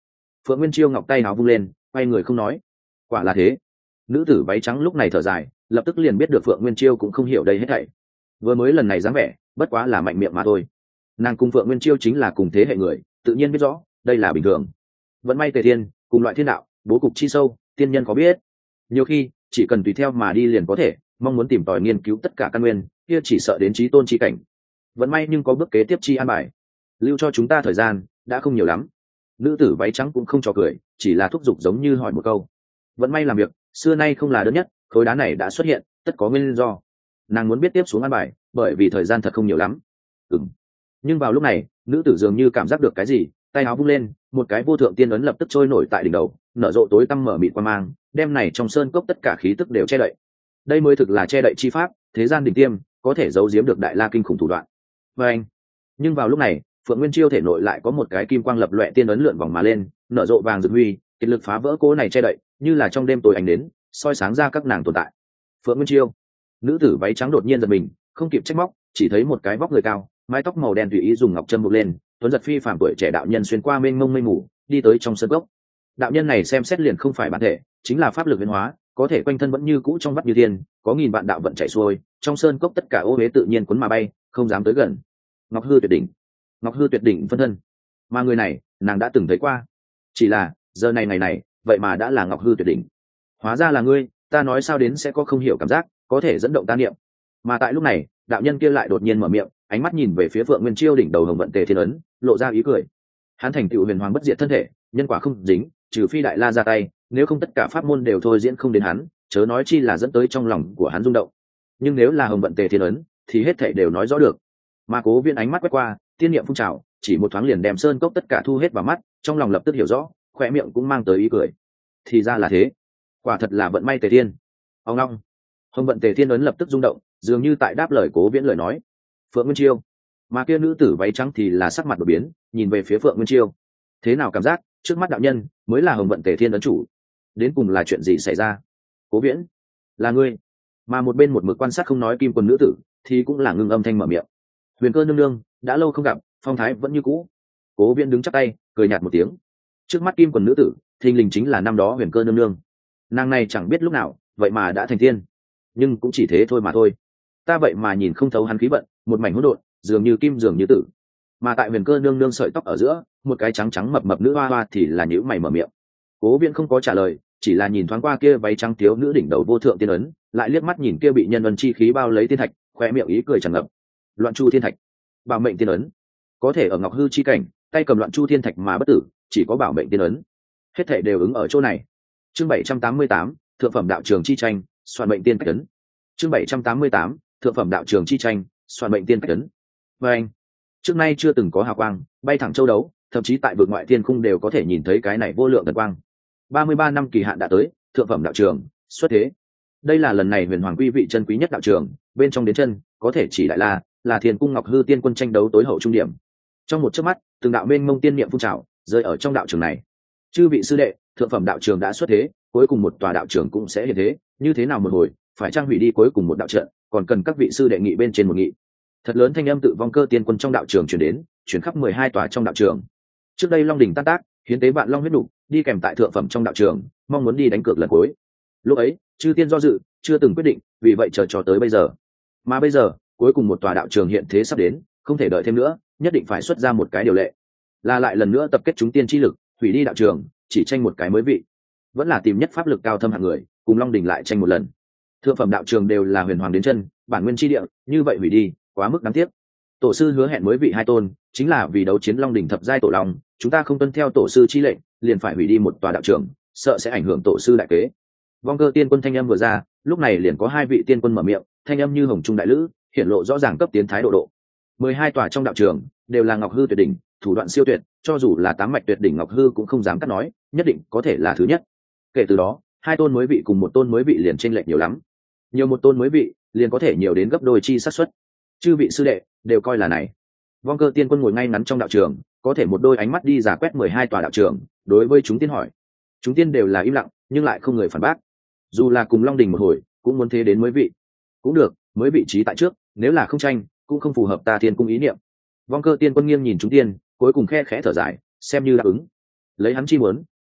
Phượng Nguyên Chiêu ngọc tay áo vung lên, quay người không nói. Quả là thế. Nữ tử váy trắng lúc này thở dài, lập tức liền biết được Phượng Nguyên Chiêu cũng không hiểu đây hết thảy. Vừa mới lần này dáng vẻ, bất quá là mạnh miệng mà thôi. Nàng cùng Phượng Nguyên Chiêu chính là cùng thế hệ người, tự nhiên biết rõ, đây là bình thường. Vẫn may Tề Thiên, cùng loại thiên đạo, bố cục chi sâu, tiên nhân có biết. Nhiều khi, chỉ cần tùy theo mà đi liền có thể, mong muốn tìm tòi nghiên cứu tất cả căn nguyên, kia chỉ sợ đến chí tôn chi cảnh. Vẫn may nhưng có bước kế tiếp chi an bài. Lưu cho chúng ta thời gian, đã không nhiều lắm. Nữ tử váy trắng cũng không cho cười, chỉ là thúc giục giống như hỏi một câu. Vẫn may làm việc, xưa nay không là đơn nhất, khối đá này đã xuất hiện, tất có nguyên do. Nàng muốn biết tiếp xuống an bài, bởi vì thời gian thật không nhiều lắm. Ừm. Nhưng vào lúc này, nữ tử dường như cảm giác được cái gì, tay áo vung lên, một cái vô thượng tiên ấn lập tức trôi nổi tại đỉnh đầu, nở rộ tối tăm mở mịt quang mang, đem này trong sơn cốc tất cả khí tức đều che đậy. Đây mới thực là che đậy chi pháp, thế gian đỉnh tiêm, có thể giấu giếm được đại la kinh khủng thủ đoạn. Và anh. Nhưng vào lúc này, Phượng Nguyên Chiêu thể nội lại có một cái kim quang lập loè tiên ấn lượn vòng mà lên, nở rộ vàng rực huy, kiệt lực phá vỡ cố này che đậy, như là trong đêm tối ánh đến, soi sáng ra các nàng tồn tại. Phượng Nguyên Chiêu, nữ tử váy trắng đột nhiên giật mình, không kịp trách móc, chỉ thấy một cái vóc người cao, mái tóc màu đen tùy ý dùng ngọc châm buộc lên, tuấn giật phi phàm tuổi trẻ đạo nhân xuyên qua mênh mông mây mù, đi tới trong sân cốc. Đạo nhân này xem xét liền không phải bản thể, chính là pháp lực biến hóa, có thể quanh thân vẫn như cũ trong vắt như thiên, có nghìn vạn đạo vận chảy xuôi, trong sơn cốc tất cả ô uế tự nhiên cuốn mà bay, không dám tới gần. Ngọc hư tuyệt đỉnh, Ngọc hư tuyệt đỉnh phân thân, mà người này, nàng đã từng thấy qua. Chỉ là, giờ này ngày này, vậy mà đã là Ngọc hư tuyệt đỉnh. Hóa ra là ngươi, ta nói sao đến sẽ có không hiểu cảm giác, có thể dẫn động ta niệm. Mà tại lúc này, đạo nhân kia lại đột nhiên mở miệng, ánh mắt nhìn về phía Phượng Nguyên Chiêu đỉnh đầu hồng vận tề thiên ấn, lộ ra ý cười. Hắn thành tựu huyền hoàng bất diệt thân thể, nhân quả không dính, trừ phi đại la ra tay, nếu không tất cả pháp môn đều thôi diễn không đến hắn, chớ nói chi là dẫn tới trong lòng của hắn rung động. Nhưng nếu là hồng vận tề thiên ấn, thì hết thảy đều nói rõ được. Mà Cố Viễn ánh mắt quét qua, tiên niệm phun trào, chỉ một thoáng liền đem sơn cốc tất cả thu hết vào mắt, trong lòng lập tức hiểu rõ, khóe miệng cũng mang tới ý cười. Thì ra là thế, quả thật là vận may tề thiên. Ông long, hồng vận tề thiên ấn lập tức rung động, dường như tại đáp lời Cố Viễn lời nói. Phượng Nguyên Chiêu, mà kia nữ tử váy trắng thì là sắc mặt đột biến, nhìn về phía Phượng Nguyên Chiêu. Thế nào cảm giác trước mắt đạo nhân mới là hồng vận tề thiên ấn chủ? Đến cùng là chuyện gì xảy ra? Cố Viễn, là ngươi? Mà một bên một mực quan sát không nói kim quân nữ tử thì cũng là ngưng âm thanh mở miệng. Huyền Cơ nương nương, đã lâu không gặp, phong thái vẫn như cũ. Cố Viễn đứng chắp tay, cười nhạt một tiếng. Trước mắt kim quần nữ tử thình lình chính là năm đó Huyền Cơ nương nương. Nàng này chẳng biết lúc nào vậy mà đã thành thiên, nhưng cũng chỉ thế thôi mà thôi. Ta vậy mà nhìn không thấu hắn khí vận, một mảnh hỗn độn, dường như kim dường như tử. Mà tại Huyền Cơ nương nương sợi tóc ở giữa, một cái trắng trắng mập mập nữ hoa hoa thì là nhíu mày mở miệng. Cố Viễn không có trả lời, chỉ là nhìn thoáng qua kia váy trắng thiếu nữ đỉnh đầu vô thượng tiên ấn, lại liếc mắt nhìn kia bị nhân ân chi khí bao lấy tiên thạch, khoe miệng ý cười tràn ngập. Loạn Chu thiên thạch, bảo mệnh tiên ấn, có thể ở ngọc hư chi cảnh, tay cầm Loạn Chu thiên thạch mà bất tử, chỉ có bảo mệnh tiên ấn. Hết thảy đều ứng ở chỗ này. Chương bảy trăm tám mươi tám, thượng phẩm đạo trường chi tranh, soạn mệnh tiên thạch ấn. Chương bảy trăm tám mươi tám, thượng phẩm đạo trường chi tranh, soạn mệnh tiên thạch ấn. Và anh, trước nay chưa từng có hào quang bay thẳng châu đấu, thậm chí tại vực ngoại thiên khung đều có thể nhìn thấy cái này vô lượng thần quang. ba mươi ba năm kỳ hạn đã tới, thượng phẩm đạo trường xuất thế. Đây là lần này huyền hoàng quy vị chân quý nhất đạo trường, bên trong đến chân có thể chỉ đại la là Thiên cung Ngọc hư tiên quân tranh đấu tối hậu trung điểm. Trong một chớp mắt, từng đạo mênh mông tiên niệm phun trào rơi ở trong đạo trường này. Chư vị sư đệ, thượng phẩm đạo trường đã xuất thế, cuối cùng một tòa đạo trường cũng sẽ hiện thế, như thế nào một hồi phải trang hủy đi cuối cùng một đạo trận, còn cần các vị sư đệ nghị bên trên một nghị. Thật lớn thanh âm tự vong cơ tiên quân trong đạo trường truyền đến, truyền khắp mười hai tòa trong đạo trường. Trước đây Long đỉnh tan tác, hiến tế vạn long huyết nục, đi kèm tại thượng phẩm trong đạo trường, mong muốn đi đánh cược lần cuối. Lúc ấy, chư tiên do dự, chưa từng quyết định, vì vậy chờ cho tới bây giờ. Mà bây giờ, cuối cùng một tòa đạo trường hiện thế sắp đến, không thể đợi thêm nữa, nhất định phải xuất ra một cái điều lệ, là lại lần nữa tập kết chúng tiên chi lực, hủy đi đạo trường, chỉ tranh một cái mới vị. Vẫn là tìm nhất pháp lực cao thâm hạng người, cùng Long đỉnh lại tranh một lần. Thượng phẩm đạo trường đều là huyền hoàng đến chân, bản nguyên chi địa, như vậy hủy đi, quá mức đáng tiếc. Tổ sư hứa hẹn mới vị hai tôn, chính là vì đấu chiến Long đỉnh thập giai tổ long, chúng ta không tuân theo tổ sư chi lệnh, liền phải hủy đi một tòa đạo trường, sợ sẽ ảnh hưởng tổ sư đại kế. Vong cơ tiên quân thanh âm vừa ra, lúc này liền có hai vị tiên quân mở miệng, thanh âm như hồng trung đại lữ, hiển lộ rõ ràng cấp tiến thái độ độ. mười hai tòa trong đạo trường đều là Ngọc hư tuyệt đỉnh, thủ đoạn siêu tuyệt, cho dù là tám mạch tuyệt đỉnh Ngọc hư cũng không dám cắt nói, nhất định có thể là thứ nhất. Kể từ đó, hai tôn mới vị cùng một tôn mới vị liền chênh lệch nhiều lắm. Nhiều một tôn mới vị, liền có thể nhiều đến gấp đôi chi xác suất. Chư vị sư đệ đều coi là này. Vong cơ tiên quân ngồi ngay ngắn trong đạo trường, có thể một đôi ánh mắt đi giả quét mười hai tòa đạo trường, đối với chúng tiên hỏi. Chúng tiên đều là im lặng, nhưng lại không người phản bác. Dù là cùng Long đỉnh một hồi, cũng muốn thế đến mới vị. Cũng được, mới vị trí tại trước, nếu là không tranh, cũng không phù hợp ta Thiên cung ý niệm. Vong cơ tiên quân nghiêng nhìn chúng tiên, cuối cùng khe khẽ thở dài, xem như đáp ứng. Lấy hắn chi muốn,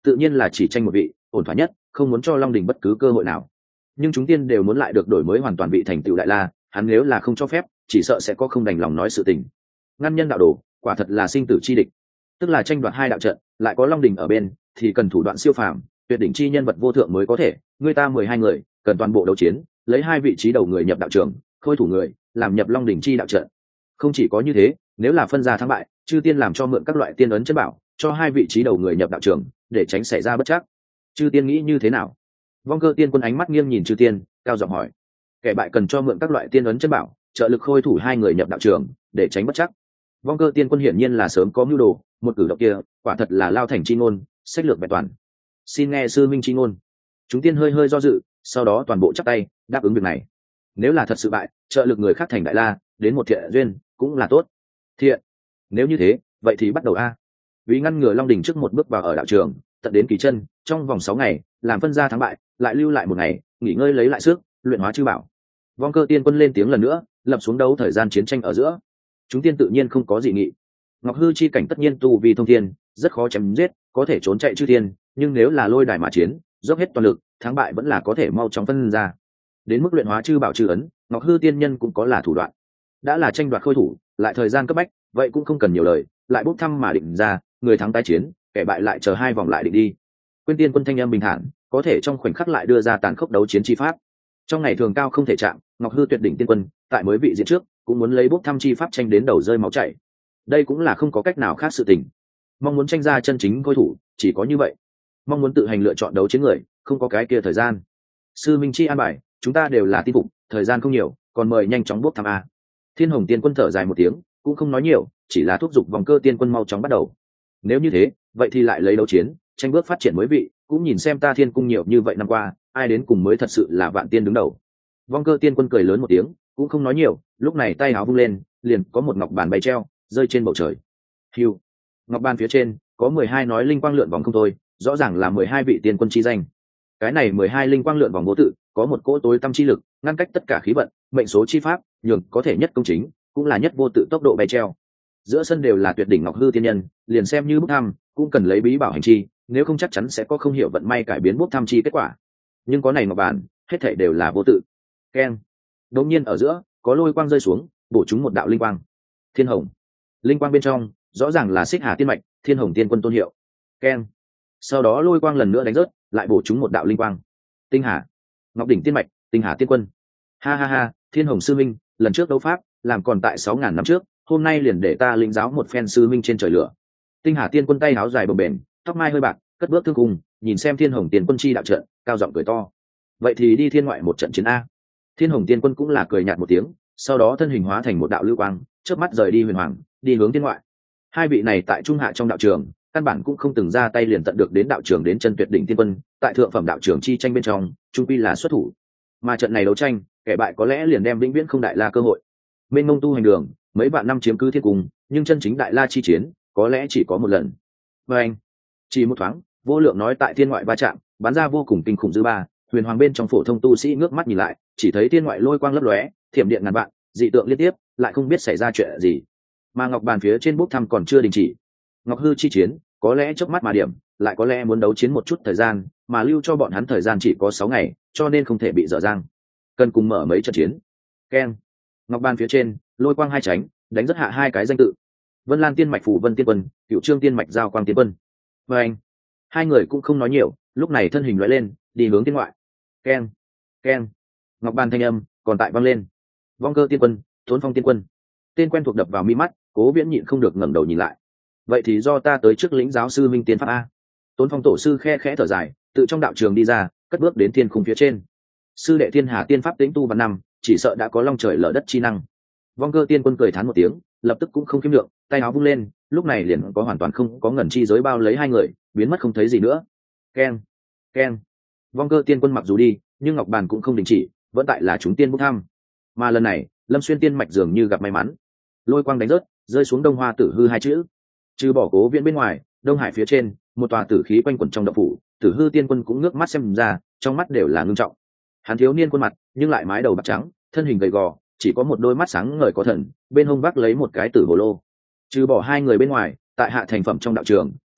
tự nhiên là chỉ tranh một vị ổn thỏa nhất, không muốn cho Long Đình bất cứ cơ hội nào. Nhưng chúng tiên đều muốn lại được đổi mới hoàn toàn vị thành tựu đại la, hắn nếu là không cho phép, chỉ sợ sẽ có không đành lòng nói sự tình. Ngăn nhân đạo đồ, quả thật là sinh tử chi địch, tức là tranh đoạt hai đạo trận, lại có Long Đình ở bên, thì cần thủ đoạn siêu phàm, tuyệt đỉnh chi nhân vật vô thượng mới có thể. Người ta mười hai người, cần toàn bộ đấu chiến, lấy hai vị trí đầu người nhập đạo trường, khôi thủ người, làm nhập Long Đình chi đạo trận. Không chỉ có như thế, nếu là phân ra thắng bại, chư tiên làm cho mượn các loại tiên ấn chân bảo, cho hai vị trí đầu người nhập đạo trường, để tránh xảy ra bất trắc. Chư tiên nghĩ như thế nào? Vong Cơ tiên quân ánh mắt nghiêng nhìn chư tiên, cao giọng hỏi. Kẻ bại cần cho mượn các loại tiên ấn chân bảo, trợ lực khôi thủ hai người nhập đạo trường, để tránh bất trắc. Vong Cơ tiên quân hiển nhiên là sớm có mưu đồ, một cử động kia quả thật là lao thành chi ngôn, sách lược vẹn toàn. Xin nghe sư minh chi ngôn. Chúng tiên hơi hơi do dự, sau đó toàn bộ chắp tay đáp ứng việc này. Nếu là thật sự bại, trợ lực người khác thành đại la, đến một thiện duyên cũng là tốt. Thiện. Nếu như thế, vậy thì bắt đầu a. Vì ngăn ngừa Long Đình trước một bước vào ở đạo trường, tận đến kỳ chân, trong vòng sáu ngày, làm phân ra thắng bại, lại lưu lại một ngày, nghỉ ngơi lấy lại sức, luyện hóa chư bảo. Vong Cơ tiên quân lên tiếng lần nữa, lập xuống đấu thời gian chiến tranh ở giữa. Chúng tiên tự nhiên không có dị nghị. Ngọc hư chi cảnh tất nhiên tu vi thông thiên, rất khó chém giết, có thể trốn chạy chư thiên, nhưng nếu là lôi đài mà chiến, dốc hết toàn lực, thắng bại vẫn là có thể mau chóng phân ra. Đến mức luyện hóa chư bảo chư ấn, Ngọc hư tiên nhân cũng có là thủ đoạn. Đã là tranh đoạt khôi thủ, lại thời gian cấp bách, vậy cũng không cần nhiều lời, lại bốc thăm mà định ra, người thắng tái chiến, kẻ bại lại chờ hai vòng lại định đi. Quyên tiên quân thanh âm bình thản, có thể trong khoảnh khắc lại đưa ra tàn khốc đấu chiến chi pháp. Trong ngày thường cao không thể chạm, Ngọc hư tuyệt đỉnh tiên quân, tại mới vị diện trước, cũng muốn lấy bốc thăm chi pháp tranh đến đầu rơi máu chảy. Đây cũng là không có cách nào khác sự tình. Mong muốn tranh ra chân chính khôi thủ, chỉ có như vậy. Mong muốn tự hành lựa chọn đấu chiến người, không có cái kia thời gian. Sư minh chi an bài, chúng ta đều là tin phục, thời gian không nhiều, còn mời nhanh chóng bốc thăm a. Thiên Hồng tiên quân thở dài một tiếng, cũng không nói nhiều, chỉ là thúc giục Vong Cơ tiên quân mau chóng bắt đầu. Nếu như thế, vậy thì lại lấy đấu chiến, tranh bước phát triển mới vị, cũng nhìn xem ta Thiên cung nhiều như vậy năm qua, ai đến cùng mới thật sự là vạn tiên đứng đầu. Vong Cơ tiên quân cười lớn một tiếng, cũng không nói nhiều, lúc này tay áo vung lên, liền có một ngọc bàn bay treo, rơi trên bầu trời. Hiu, ngọc bàn phía trên có mười hai nói linh quang lượn vòng không thôi, rõ ràng là mười hai vị tiên quân chi danh. Cái này mười hai linh quang lượn vòng vô tự, có một cỗ tối tâm chi lực, ngăn cách tất cả khí vận, mệnh số chi pháp, nhường có thể nhất công chính, cũng là nhất vô tự tốc độ bay treo. Giữa sân đều là tuyệt đỉnh ngọc hư tiên nhân, liền xem như bốc thăm, cũng cần lấy bí bảo hành chi, nếu không chắc chắn sẽ có không hiểu vận may cải biến bốc thăm chi kết quả. Nhưng có này ngọc bàn, hết thảy đều là vô tự. Keng. Đột nhiên ở giữa, có lôi quang rơi xuống, bổ chúng một đạo linh quang. Thiên Hồng. Linh quang bên trong, rõ ràng là Xích Hà tiên mạch, Thiên Hồng tiên quân tôn hiệu. Keng. Sau đó lôi quang lần nữa đánh rớt, lại bổ chúng một đạo linh quang. Tinh Hà. Ngọc đỉnh tiên mạch, Tinh Hà tiên quân. Ha ha ha, Thiên Hồng sư minh, lần trước đấu pháp, làm còn tại sáu ngàn năm trước, hôm nay liền để ta lĩnh giáo một phen sư minh trên trời lửa. Tinh Hà tiên quân tay áo dài bồng bềnh, tóc mai hơi bạc, cất bước thương cùng, nhìn xem Thiên Hồng tiên quân chi đạo trận, cao giọng cười to. Vậy thì đi thiên ngoại một trận chiến a. Thiên Hồng tiên quân cũng là cười nhạt một tiếng, sau đó thân hình hóa thành một đạo lưu quang, chớp mắt rời đi huyền hoàng, đi hướng thiên ngoại. Hai vị này tại trung hạ trong đạo trường, căn bản cũng không từng ra tay liền tận được đến đạo trường đến chân tuyệt đỉnh tiên quân, tại thượng phẩm đạo trường chi tranh bên trong, trung quy là xuất thủ. Mà trận này đấu tranh, kẻ bại có lẽ liền đem vĩnh viễn không đại la cơ hội. Mênh mông tu hành đường, mấy vạn năm chiếm cứ thiên cung, nhưng chân chính đại la chi chiến, có lẽ chỉ có một lần. Và anh, chỉ một thoáng, vô lượng nói tại thiên ngoại va chạm, bắn ra vô cùng kinh khủng dư ba, huyền hoàng bên trong phổ thông tu sĩ ngước mắt nhìn lại, chỉ thấy thiên ngoại lôi quang lấp lóe, thiểm điện ngàn vạn, dị tượng liên tiếp, lại không biết xảy ra chuyện gì. Mà ngọc bàn phía trên bốc thăm còn chưa đình chỉ. Ngọc hư chi chiến, có lẽ chớp mắt mà điểm, lại có lẽ muốn đấu chiến một chút thời gian, mà lưu cho bọn hắn thời gian chỉ có sáu ngày, cho nên không thể bị dở dang. Cần cùng mở mấy trận chiến. Keng. Ngọc bàn phía trên, lôi quang hai tránh, đánh rất hạ hai cái danh tự. Vân Lan tiên mạch Phù Vân tiên quân, Cửu Trương tiên mạch Giao Quang tiên quân. Và anh, hai người cũng không nói nhiều, lúc này thân hình lóe lên, đi hướng thiên ngoại. Keng, keng. Ngọc bàn thanh âm còn tại vang lên. Vong Cơ tiên quân, Thốn Phong tiên quân. Tên quen thuộc đập vào mi mắt, Cố Viễn nhịn không được ngẩng đầu nhìn lại. Vậy thì do ta tới trước lĩnh giáo sư minh tiên pháp a. Tốn Phong tổ sư khe khẽ thở dài, tự trong đạo trường đi ra, cất bước đến thiên khung phía trên. Sư đệ Thiên Hà tiên pháp tĩnh tu văn năm, chỉ sợ đã có long trời lở đất chi năng. Vong Cơ tiên quân cười thán một tiếng, lập tức cũng không kiếm lượng, tay áo vung lên, lúc này liền có hoàn toàn không có ngần chi giới bao lấy hai người, biến mất không thấy gì nữa. Keng, keng. Vong Cơ tiên quân mặc dù đi, nhưng ngọc bàn cũng không đình chỉ, vẫn tại là chúng tiên bốc thăm. Mà lần này, Lâm Xuyên tiên mạch dường như gặp may mắn, lôi quang đánh rớt, rơi xuống Đông Hoa Tử Hư hai chữ. Trừ bỏ Cố Viễn bên ngoài, Đông Hải phía trên, một tòa tử khí quanh quẩn trong động phủ, Tử Hư tiên quân cũng ngước mắt xem ra, trong mắt đều là ngưng trọng. Hắn thiếu niên khuôn mặt, nhưng lại mái đầu bạc trắng, thân hình gầy gò, chỉ có một đôi mắt sáng ngời có thần, bên hông vác lấy một cái tử hồ lô. Trừ bỏ hai người bên ngoài, tại hạ thành phẩm trong đạo trường,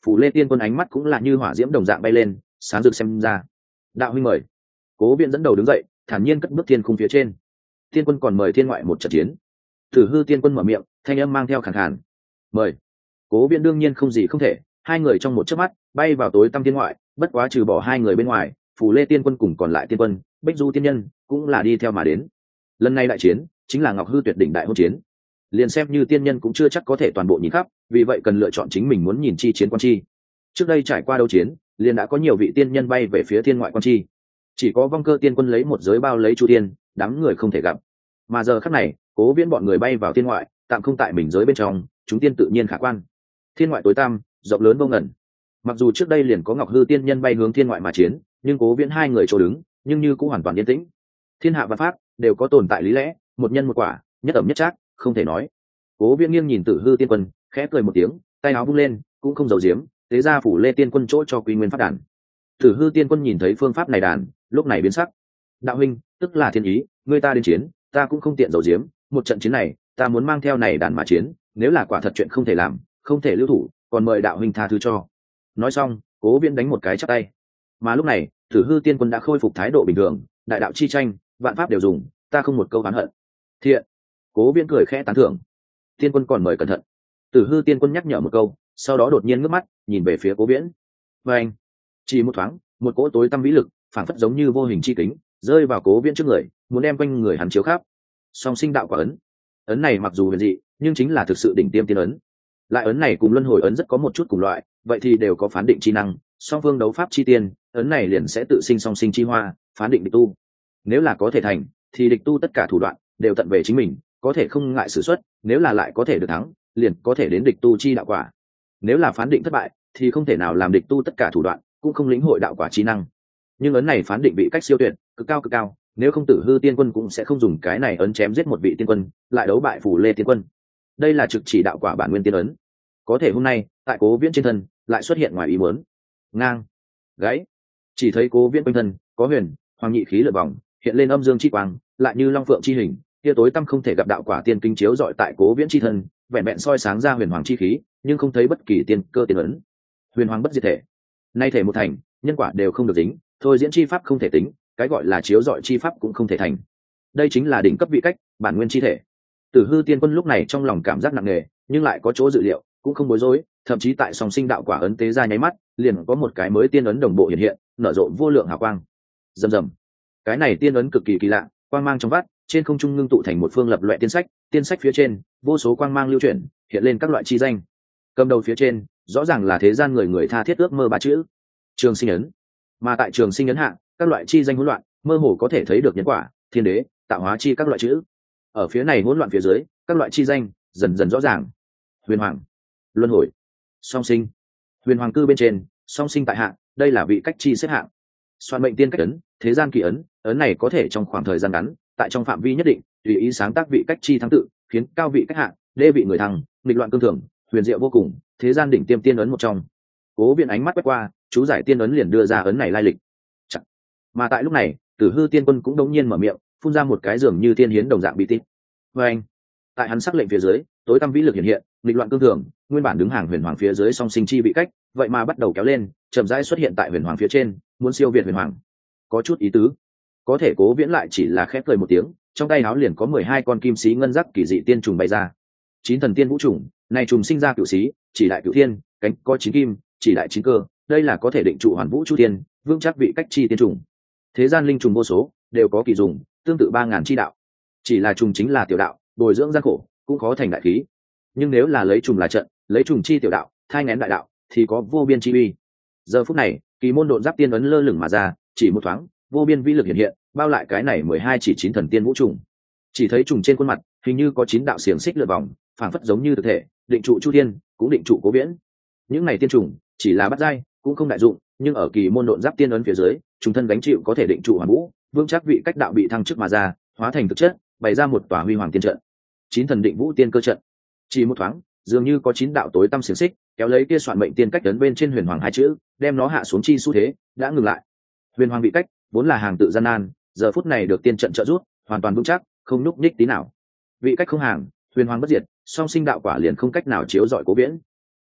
Phủ Lê Tiên Quân ánh mắt cũng là như hỏa diễm đồng dạng bay lên, sáng rực xem ra. Đạo huynh mời. Cố Viễn dẫn đầu đứng dậy, thản nhiên cất bước thiên khung phía trên. Tiên Quân còn mời thiên ngoại một trận chiến. Tử Hư Tiên Quân mở miệng, thanh âm mang theo khàn khàn. Mời. Cố Viễn đương nhiên không gì không thể, hai người trong một chớp mắt bay vào tối tăm thiên ngoại, bất quá trừ bỏ hai người bên ngoài, Phủ Lê Tiên Quân cùng còn lại tiên quân, Bích Du tiên nhân cũng là đi theo mà đến. Lần này đại chiến chính là Ngọc Hư Tuyệt đỉnh đại hôn chiến. Liền xem như tiên nhân cũng chưa chắc có thể toàn bộ nhìn khắp, vì vậy cần lựa chọn chính mình muốn nhìn chi chiến quan chi. Trước đây trải qua đấu chiến, liền đã có nhiều vị tiên nhân bay về phía thiên ngoại quan chi. Chỉ có Vong Cơ Tiên Quân lấy một giới bao lấy Chu Tiên, đám người không thể gặp. Mà giờ khắc này, Cố Viễn bọn người bay vào thiên ngoại, tạm không tại mình giới bên trong, chúng tiên tự nhiên khả quan. Thiên ngoại tối tăm, rộng lớn vô ngần. Mặc dù trước đây liền có Ngọc Hư tiên nhân bay hướng thiên ngoại mà chiến, nhưng Cố Viễn hai người chỗ đứng, nhưng như cũng hoàn toàn yên tĩnh. Thiên hạ văn pháp đều có tồn tại lý lẽ, một nhân một quả, nhất ẩm nhất trác, không thể nói. Cố Viễn nghiêng nhìn Tử Hư Tiên Quân, khẽ cười một tiếng, tay áo vung lên, cũng không giấu giếm, tế ra Phủ Lê Tiên Quân chỗ cho Quy Nguyên pháp đàn. Tử Hư Tiên Quân nhìn thấy phương pháp này đàn, lúc này biến sắc. Đạo huynh, tức là thiên ý, người ta đến chiến, ta cũng không tiện giấu giếm, một trận chiến này, ta muốn mang theo này đàn mà chiến, nếu là quả thật chuyện không thể làm, không thể lưu thủ, còn mời đạo huynh tha thứ cho. Nói xong, Cố Viễn đánh một cái chắp tay. Mà lúc này, Tử Hư Tiên Quân đã khôi phục thái độ bình thường, đại đạo chi tranh, vạn pháp đều dùng, ta không một câu oán hận. Thiện. Cố Viễn cười khẽ tán thưởng. Tiên Quân còn mời cẩn thận. Tử Hư Tiên Quân nhắc nhở một câu, sau đó đột nhiên ngước mắt, nhìn về phía Cố Viễn. Và anh, chỉ một thoáng, một cỗ tối tăm vĩ lực, phảng phất giống như vô hình chi kính, rơi vào Cố Viễn trước người, muốn đem quanh người hắn chiếu khắp. Song sinh đạo quả ấn. Ấn này mặc dù huyền dị, nhưng chính là thực sự đỉnh tiêm tiên ấn. Lại ấn này cùng luân hồi ấn rất có một chút cùng loại, vậy thì đều có phán định chi năng, song phương đấu pháp chi tiên, ấn này liền sẽ tự sinh song sinh chi hoa, phán định địch tu. Nếu là có thể thành, thì địch tu tất cả thủ đoạn đều tận về chính mình, có thể không ngại sử xuất, nếu là lại có thể được thắng, liền có thể đến địch tu chi đạo quả. Nếu là phán định thất bại, thì không thể nào làm địch tu tất cả thủ đoạn, cũng không lĩnh hội đạo quả chi năng. Nhưng ấn này phán định vị cách siêu tuyệt, cực cao cực cao, nếu không Tử Hư Tiên Quân cũng sẽ không dùng cái này ấn chém giết một vị tiên quân, lại đấu bại Phủ Lê Tiên Quân. Đây là trực chỉ đạo quả bản nguyên tiên ấn. Có thể hôm nay, tại Cố Viễn trên thân lại xuất hiện ngoài ý muốn. Ngang, gãy. Chỉ thấy Cố Viễn quanh thân có huyền, hoàng nhị khí lượn vòng, hiện lên âm dương chi quang, lại như long phượng chi hình, kia tối tăm không thể gặp đạo quả tiên kinh chiếu dọi tại Cố Viễn chi thân, vẹn vẹn soi sáng ra huyền hoàng chi khí, nhưng không thấy bất kỳ tiên cơ tiên ấn. Huyền hoàng bất diệt thể. Nay thể một thành, nhân quả đều không được tính, thôi diễn chi pháp không thể tính, cái gọi là chiếu dọi chi pháp cũng không thể thành. Đây chính là đỉnh cấp vị cách, bản nguyên chi thể. Tử Hư Tiên Quân lúc này trong lòng cảm giác nặng nề, nhưng lại có chỗ dự liệu, cũng không bối rối, thậm chí tại song sinh đạo quả ấn tế ra nháy mắt, liền có một cái mới tiên ấn đồng bộ hiện hiện, nở rộ vô lượng hào quang. Rầm rầm. Cái này tiên ấn cực kỳ kỳ lạ, quang mang trong vắt, trên không trung ngưng tụ thành một phương lập loại tiên sách, tiên sách phía trên, vô số quang mang lưu chuyển, hiện lên các loại chi danh. Cầm đầu phía trên, rõ ràng là thế gian người người tha thiết ước mơ ba chữ: Trường Sinh ấn. Mà tại Trường Sinh ấn hạ, các loại chi danh hỗn loạn, mơ hồ có thể thấy được nhân quả, thiên đế, tạo hóa chi các loại chữ. Ở phía này hỗn loạn phía dưới, các loại chi danh dần dần rõ ràng. Huyền hoàng, luân hồi, song sinh. Huyền hoàng cư bên trên, song sinh tại hạ, đây là vị cách chi xếp hạng. Soạn mệnh tiên cách ấn, thế gian kỳ ấn, ấn này có thể trong khoảng thời gian ngắn, tại trong phạm vi nhất định, tùy ý sáng tác vị cách chi thắng tự, khiến cao vị cách hạng, đê vị người thăng, nghịch loạn cương thường, huyền diệu vô cùng, thế gian đỉnh tiêm tiên ấn một trong. Cố Viễn ánh mắt quét qua, chú giải tiên ấn liền đưa ra ấn này lai lịch. Chặt. Mà tại lúc này, Tử Hư Tiên Quân cũng đống nhiên mở miệng, phun ra một cái dường như tiên hiến đồng dạng bí tít. Và anh, tại hắn sắc lệnh phía dưới, tối tăm vĩ lực hiện hiện, nghịch loạn cương thường, nguyên bản đứng hàng huyền hoàng phía dưới song sinh chi vị cách, vậy mà bắt đầu kéo lên, chậm rãi xuất hiện tại huyền hoàng phía trên, muốn siêu việt huyền hoàng. Có chút ý tứ. Có thể Cố Viễn lại chỉ là khép cười một tiếng, trong tay áo liền có mười hai con kim sĩ ngân giác kỳ dị tiên trùng bay ra. Chín thần tiên vũ trùng, này trùng sinh ra cửu sĩ, chỉ đại cửu thiên, cánh có chín kim, chỉ đại chín cơ, đây là có thể định trụ hoàn vũ chu thiên, vững chắc vị cách chi tiên trùng. Thế gian linh trùng vô số, đều có kỳ dùng, tương tự ba ngàn chi đạo. Chỉ là trùng chính là tiểu đạo, bồi dưỡng gian khổ, cũng khó thành đại khí. Nhưng nếu là lấy trùng là trận, lấy trùng chi tiểu đạo, thai nghén đại đạo, thì có vô biên chi uy. Giờ phút này, kỳ môn độn giáp tiên ấn lơ lửng mà ra, chỉ một thoáng, vô biên vĩ lực hiện hiện, bao lại cái này mười hai chỉ chín thần tiên vũ trùng. Chỉ thấy trùng trên khuôn mặt, hình như có chín đạo xiềng xích lượn vòng, phảng phất giống như thực thể, định trụ chu thiên, cũng định trụ Cố Viễn. Những này tiên trùng, chỉ là bắt giai, cũng không đại dụng, nhưng ở kỳ môn độn giáp tiên ấn phía dưới, trùng thân gánh chịu có thể định trụ hoàn vũ, vững chắc vị cách đạo bị thăng chức mà ra, hóa thành thực chất, bày ra một tòa huy hoàng tiên trận. Chín thần định vũ tiên cơ trận. Chỉ một thoáng, dường như có chín đạo tối tăm xiềng xích, kéo lấy kia soạn mệnh tiên cách ấn bên trên huyền hoàng hai chữ, đem nó hạ xuống chi xu thế, đã ngừng lại. Huyền hoàng vị cách, vốn là hàng tự gian nan, giờ phút này được tiên trận trợ giúp, hoàn toàn vững chắc, không nhúc nhích tí nào. Vị cách không hàng, huyền hoàng bất diệt, song sinh đạo quả liền không cách nào chiếu rọi Cố Viễn.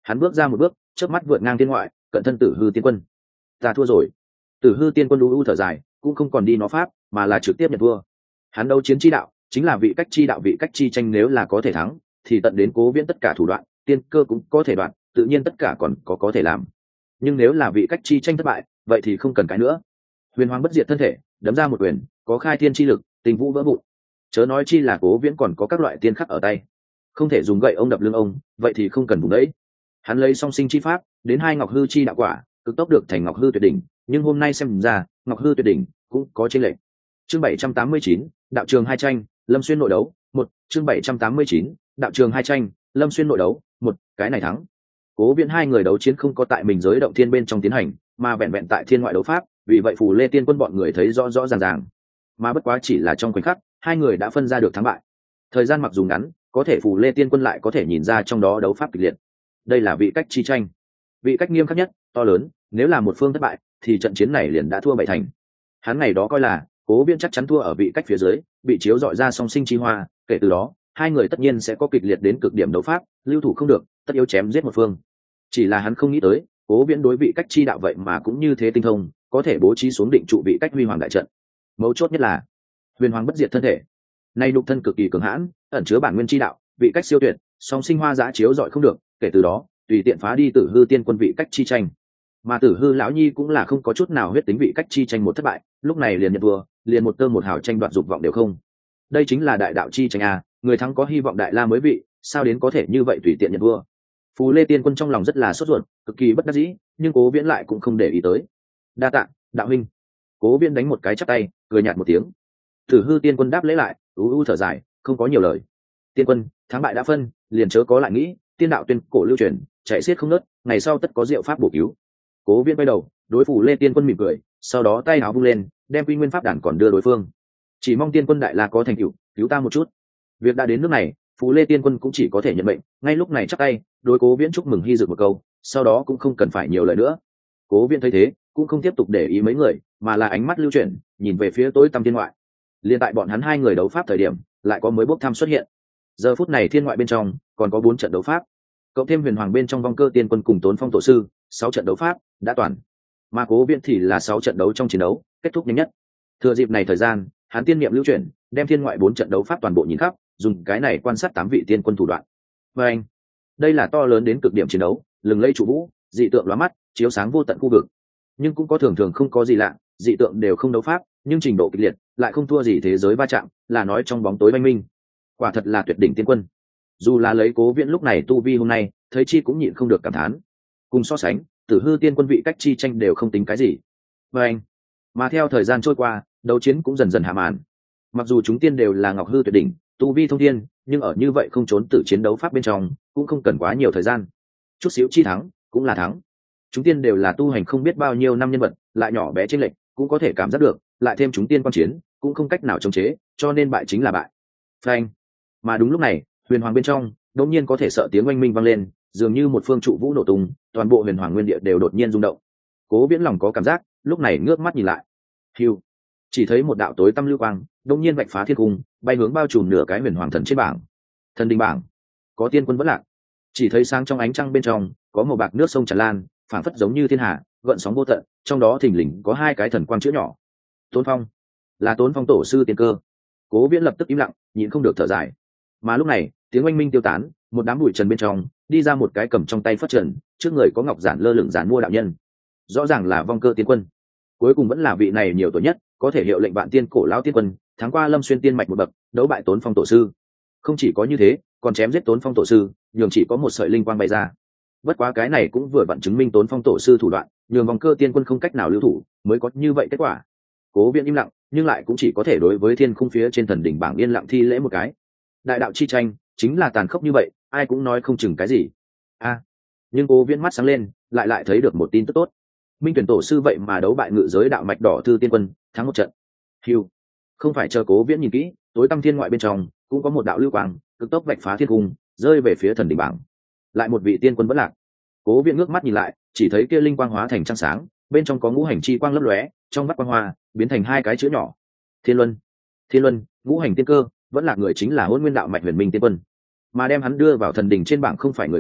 Hắn bước ra một bước, chớp mắt vượt ngang thiên ngoại, cận thân Tử Hư tiên quân. Ta thua rồi. Tử Hư tiên quân u u thở dài, cũng không còn đi nó pháp, mà là trực tiếp nhận thua. Hắn đấu chiến chi đạo chính là vị cách chi đạo, vị cách chi tranh, nếu là có thể thắng thì tận đến Cố Viễn tất cả thủ đoạn, tiên cơ cũng có thể đoạn, tự nhiên tất cả còn có có thể làm. Nhưng nếu là vị cách chi tranh thất bại, vậy thì không cần cái nữa. Huyền Hoàng bất diệt thân thể đấm ra một quyền, có khai thiên chi lực, tình vũ vỡ vụn. Chớ nói chi là Cố Viễn còn có các loại tiên khắc ở tay, không thể dùng gậy ông đập lưng ông, vậy thì không cần vùng đấy. Hắn lấy song sinh chi pháp đến hai ngọc hư chi đạo quả, cực tốc được thành ngọc hư tuyệt đỉnh, nhưng hôm nay xem ra ngọc hư tuyệt đỉnh cũng có chênh lệch. Chương bảy trăm tám mươi chín, đạo trường hai tranh, Lâm Xuyên nội đấu, một. Chương bảy trăm tám mươi chín, đạo trường hai tranh, Lâm Xuyên nội đấu, một. Cái này thắng. Cố Viễn hai người đấu chiến không có tại mình giới động thiên bên trong tiến hành, mà vẹn vẹn tại thiên ngoại đấu pháp, vì vậy Phù Lê Tiên quân bọn người thấy rõ rõ ràng ràng. Mà bất quá chỉ là trong khoảnh khắc, hai người đã phân ra được thắng bại. Thời gian mặc dù ngắn, có thể Phù Lê Tiên quân lại có thể nhìn ra trong đó đấu pháp kịch liệt. Đây là vị cách chi tranh, vị cách nghiêm khắc nhất, to lớn, nếu là một phương thất bại thì trận chiến này liền đã thua bảy thành. Hắn ngày đó coi là Cố Viễn chắc chắn thua ở vị cách phía dưới, bị chiếu dọi ra song sinh chi hoa, kể từ đó hai người tất nhiên sẽ có kịch liệt đến cực điểm đấu pháp, lưu thủ không được, tất yếu chém giết một phương. Chỉ là hắn không nghĩ tới Cố Viễn đối vị cách chi đạo vậy mà cũng như thế tinh thông, có thể bố trí xuống định trụ vị cách huy hoàng đại trận. Mấu chốt nhất là Huyền Hoàng bất diệt thân thể nay đục thân cực kỳ cường hãn, ẩn chứa bản nguyên chi đạo, vị cách siêu tuyệt, song sinh hoa giã chiếu dọi không được, kể từ đó tùy tiện phá đi Tử Hư tiên quân vị cách chi tranh. Mà Tử Hư lão nhi cũng là không có chút nào huyết tính vị cách chi tranh một thất bại, lúc này liền nhận thua, liền một tơ một hào tranh đoạt dục vọng đều không. Đây chính là đại đạo chi tranh a, người thắng có hy vọng đại la mới vị, sao đến có thể như vậy tùy tiện nhận thua. Phù Lê tiên quân trong lòng rất là sốt ruột, cực kỳ bất đắc dĩ, nhưng Cố Viễn lại cũng không để ý tới. Đa tạ đạo huynh. Cố Viễn đánh một cái chắp tay, cười nhạt một tiếng. Tử Hư tiên quân đáp lễ lại, u u thở dài, không có nhiều lời. Tiên quân, thắng bại đã phân, liền chớ có lại nghĩ, tiên đạo tuyên cổ lưu truyền, chạy xiết không nớt, ngày sau tất có diệu pháp bổ cứu. Cố Viễn quay đầu, đối Phù Lê tiên quân mỉm cười, sau đó tay áo vung lên, đem quy nguyên pháp đàn còn đưa đối phương. Chỉ mong tiên quân đại la có thành tựu, cứu ta một chút. Việc đã đến nước này, Phù Lê tiên quân cũng chỉ có thể nhận mệnh, ngay lúc này chắp tay, đối Cố Viễn chúc mừng hy dược một câu, sau đó cũng không cần phải nhiều lời nữa. Cố Viễn thấy thế, cũng không tiếp tục để ý mấy người, mà là ánh mắt lưu chuyển, nhìn về phía tối tăm thiên ngoại. Liên tại bọn hắn hai người đấu pháp thời điểm, lại có mới bốc thăm xuất hiện. Giờ phút này thiên ngoại bên trong còn có bốn trận đấu pháp, cộng thêm Huyền Hoàng bên trong vong cơ tiên quân cùng Tốn Phong tổ sư, sáu trận đấu pháp đã toàn. Mà Cố Viễn thì là sáu trận đấu trong chiến đấu, kết thúc nhanh nhất. Thừa dịp này thời gian, hắn tiên niệm lưu chuyển, đem thiên ngoại bốn trận đấu pháp toàn bộ nhìn khắp, dùng cái này quan sát tám vị tiên quân thủ đoạn. Và anh, đây là to lớn đến cực điểm chiến đấu, lừng lẫy trụ vũ, dị tượng lóa mắt, chiếu sáng vô tận khu vực. Nhưng cũng có thường thường không có gì lạ, dị tượng đều không đấu pháp, nhưng trình độ kịch liệt lại không thua gì thế giới va chạm, là nói trong bóng tối oanh minh. Quả thật là tuyệt đỉnh tiên quân. Dù là lấy Cố Viễn lúc này tu vi hôm nay, thấy chi cũng nhịn không được cảm thán. Cùng so sánh, Tử Hư tiên quân vị cách chi tranh đều không tính cái gì. Và anh, mà theo thời gian trôi qua, đấu chiến cũng dần dần hạ màn. Mặc dù chúng tiên đều là ngọc hư tuyệt đỉnh, tu vi thông thiên, nhưng ở như vậy không trốn từ chiến đấu pháp bên trong, cũng không cần quá nhiều thời gian. Chút xíu chi thắng, cũng là thắng. Chúng tiên đều là tu hành không biết bao nhiêu năm nhân vật, lại nhỏ bé trên lệnh, cũng có thể cảm giác được, lại thêm chúng tiên quan chiến, cũng không cách nào chống chế, cho nên bại chính là bại. Phanh. Mà đúng lúc này, Huyền Hoàng bên trong, đột nhiên có thể sợ tiếng oanh minh vang lên, dường như một phương trụ vũ nổ tung, toàn bộ Huyền Hoàng nguyên địa đều đột nhiên rung động. Cố Viễn lòng có cảm giác, lúc này ngước mắt nhìn lại. Hưu. Chỉ thấy một đạo tối tăm lưu quang, đột nhiên vạch phá thiên cung, bay hướng bao trùm nửa cái Huyền Hoàng thần trên bảng. Thần đình bảng, có tiên quân vẫn lạc. Chỉ thấy sáng trong ánh trăng bên trong, có màu bạc nước sông tràn lan, phảng phất giống như thiên hà, gợn sóng vô tận, trong đó thình lình có hai cái thần quang chữ nhỏ. Tốn Phong, là Tốn Phong tổ sư tiên cơ. Cố Viễn lập tức im lặng, nhịn không được thở dài. Mà lúc này, tiếng oanh minh tiêu tán, một đám bụi trần bên trong đi ra một cái cầm trong tay phất trần, trước người có ngọc giản lơ lửng giản mua đạo nhân, rõ ràng là vong cơ tiên quân. Cuối cùng vẫn là vị này nhiều tuổi nhất, có thể hiệu lệnh vạn tiên cổ lão tiên quân, tháng qua Lâm Xuyên tiên mạch một bậc, đấu bại Tốn Phong tổ sư. Không chỉ có như thế, còn chém giết Tốn Phong tổ sư, nhường chỉ có một sợi linh quang bay ra. Bất quá cái này cũng vừa vặn chứng minh Tốn Phong tổ sư thủ đoạn, nhường vong cơ tiên quân không cách nào lưu thủ, mới có như vậy kết quả. Cố Viễn im lặng, nhưng lại cũng chỉ có thể đối với thiên khung phía trên thần đỉnh bảng yên lặng thi lễ một cái. Đại đạo chi tranh chính là tàn khốc như vậy, ai cũng nói không chừng cái gì. A, à, nhưng Cố Viễn mắt sáng lên, lại lại thấy được một tin tức tốt. Minh tuyển tổ sư vậy mà đấu bại ngự giới đạo mạch đỏ thư tiên quân, thắng một trận. Hiu, không phải chờ Cố Viễn nhìn kỹ, tối tăm thiên ngoại bên trong cũng có một đạo lưu quang, cực tốc vạch phá thiên cung, rơi về phía thần đỉnh bảng. Lại một vị tiên quân vẫn lạc. Cố Viễn ngước mắt nhìn lại, chỉ thấy kia linh quang hóa thành trăng sáng, bên trong có ngũ hành chi quang lấp lóe, trong mắt quang hoa biến thành hai cái chữ nhỏ. Thiên Luân. Thiên Luân, ngũ hành tiên cơ, vẫn là người chính là Hỗn Nguyên đạo mạch Huyền Minh tiên quân. Mà đem hắn đưa vào thần đỉnh trên bảng không phải người khác,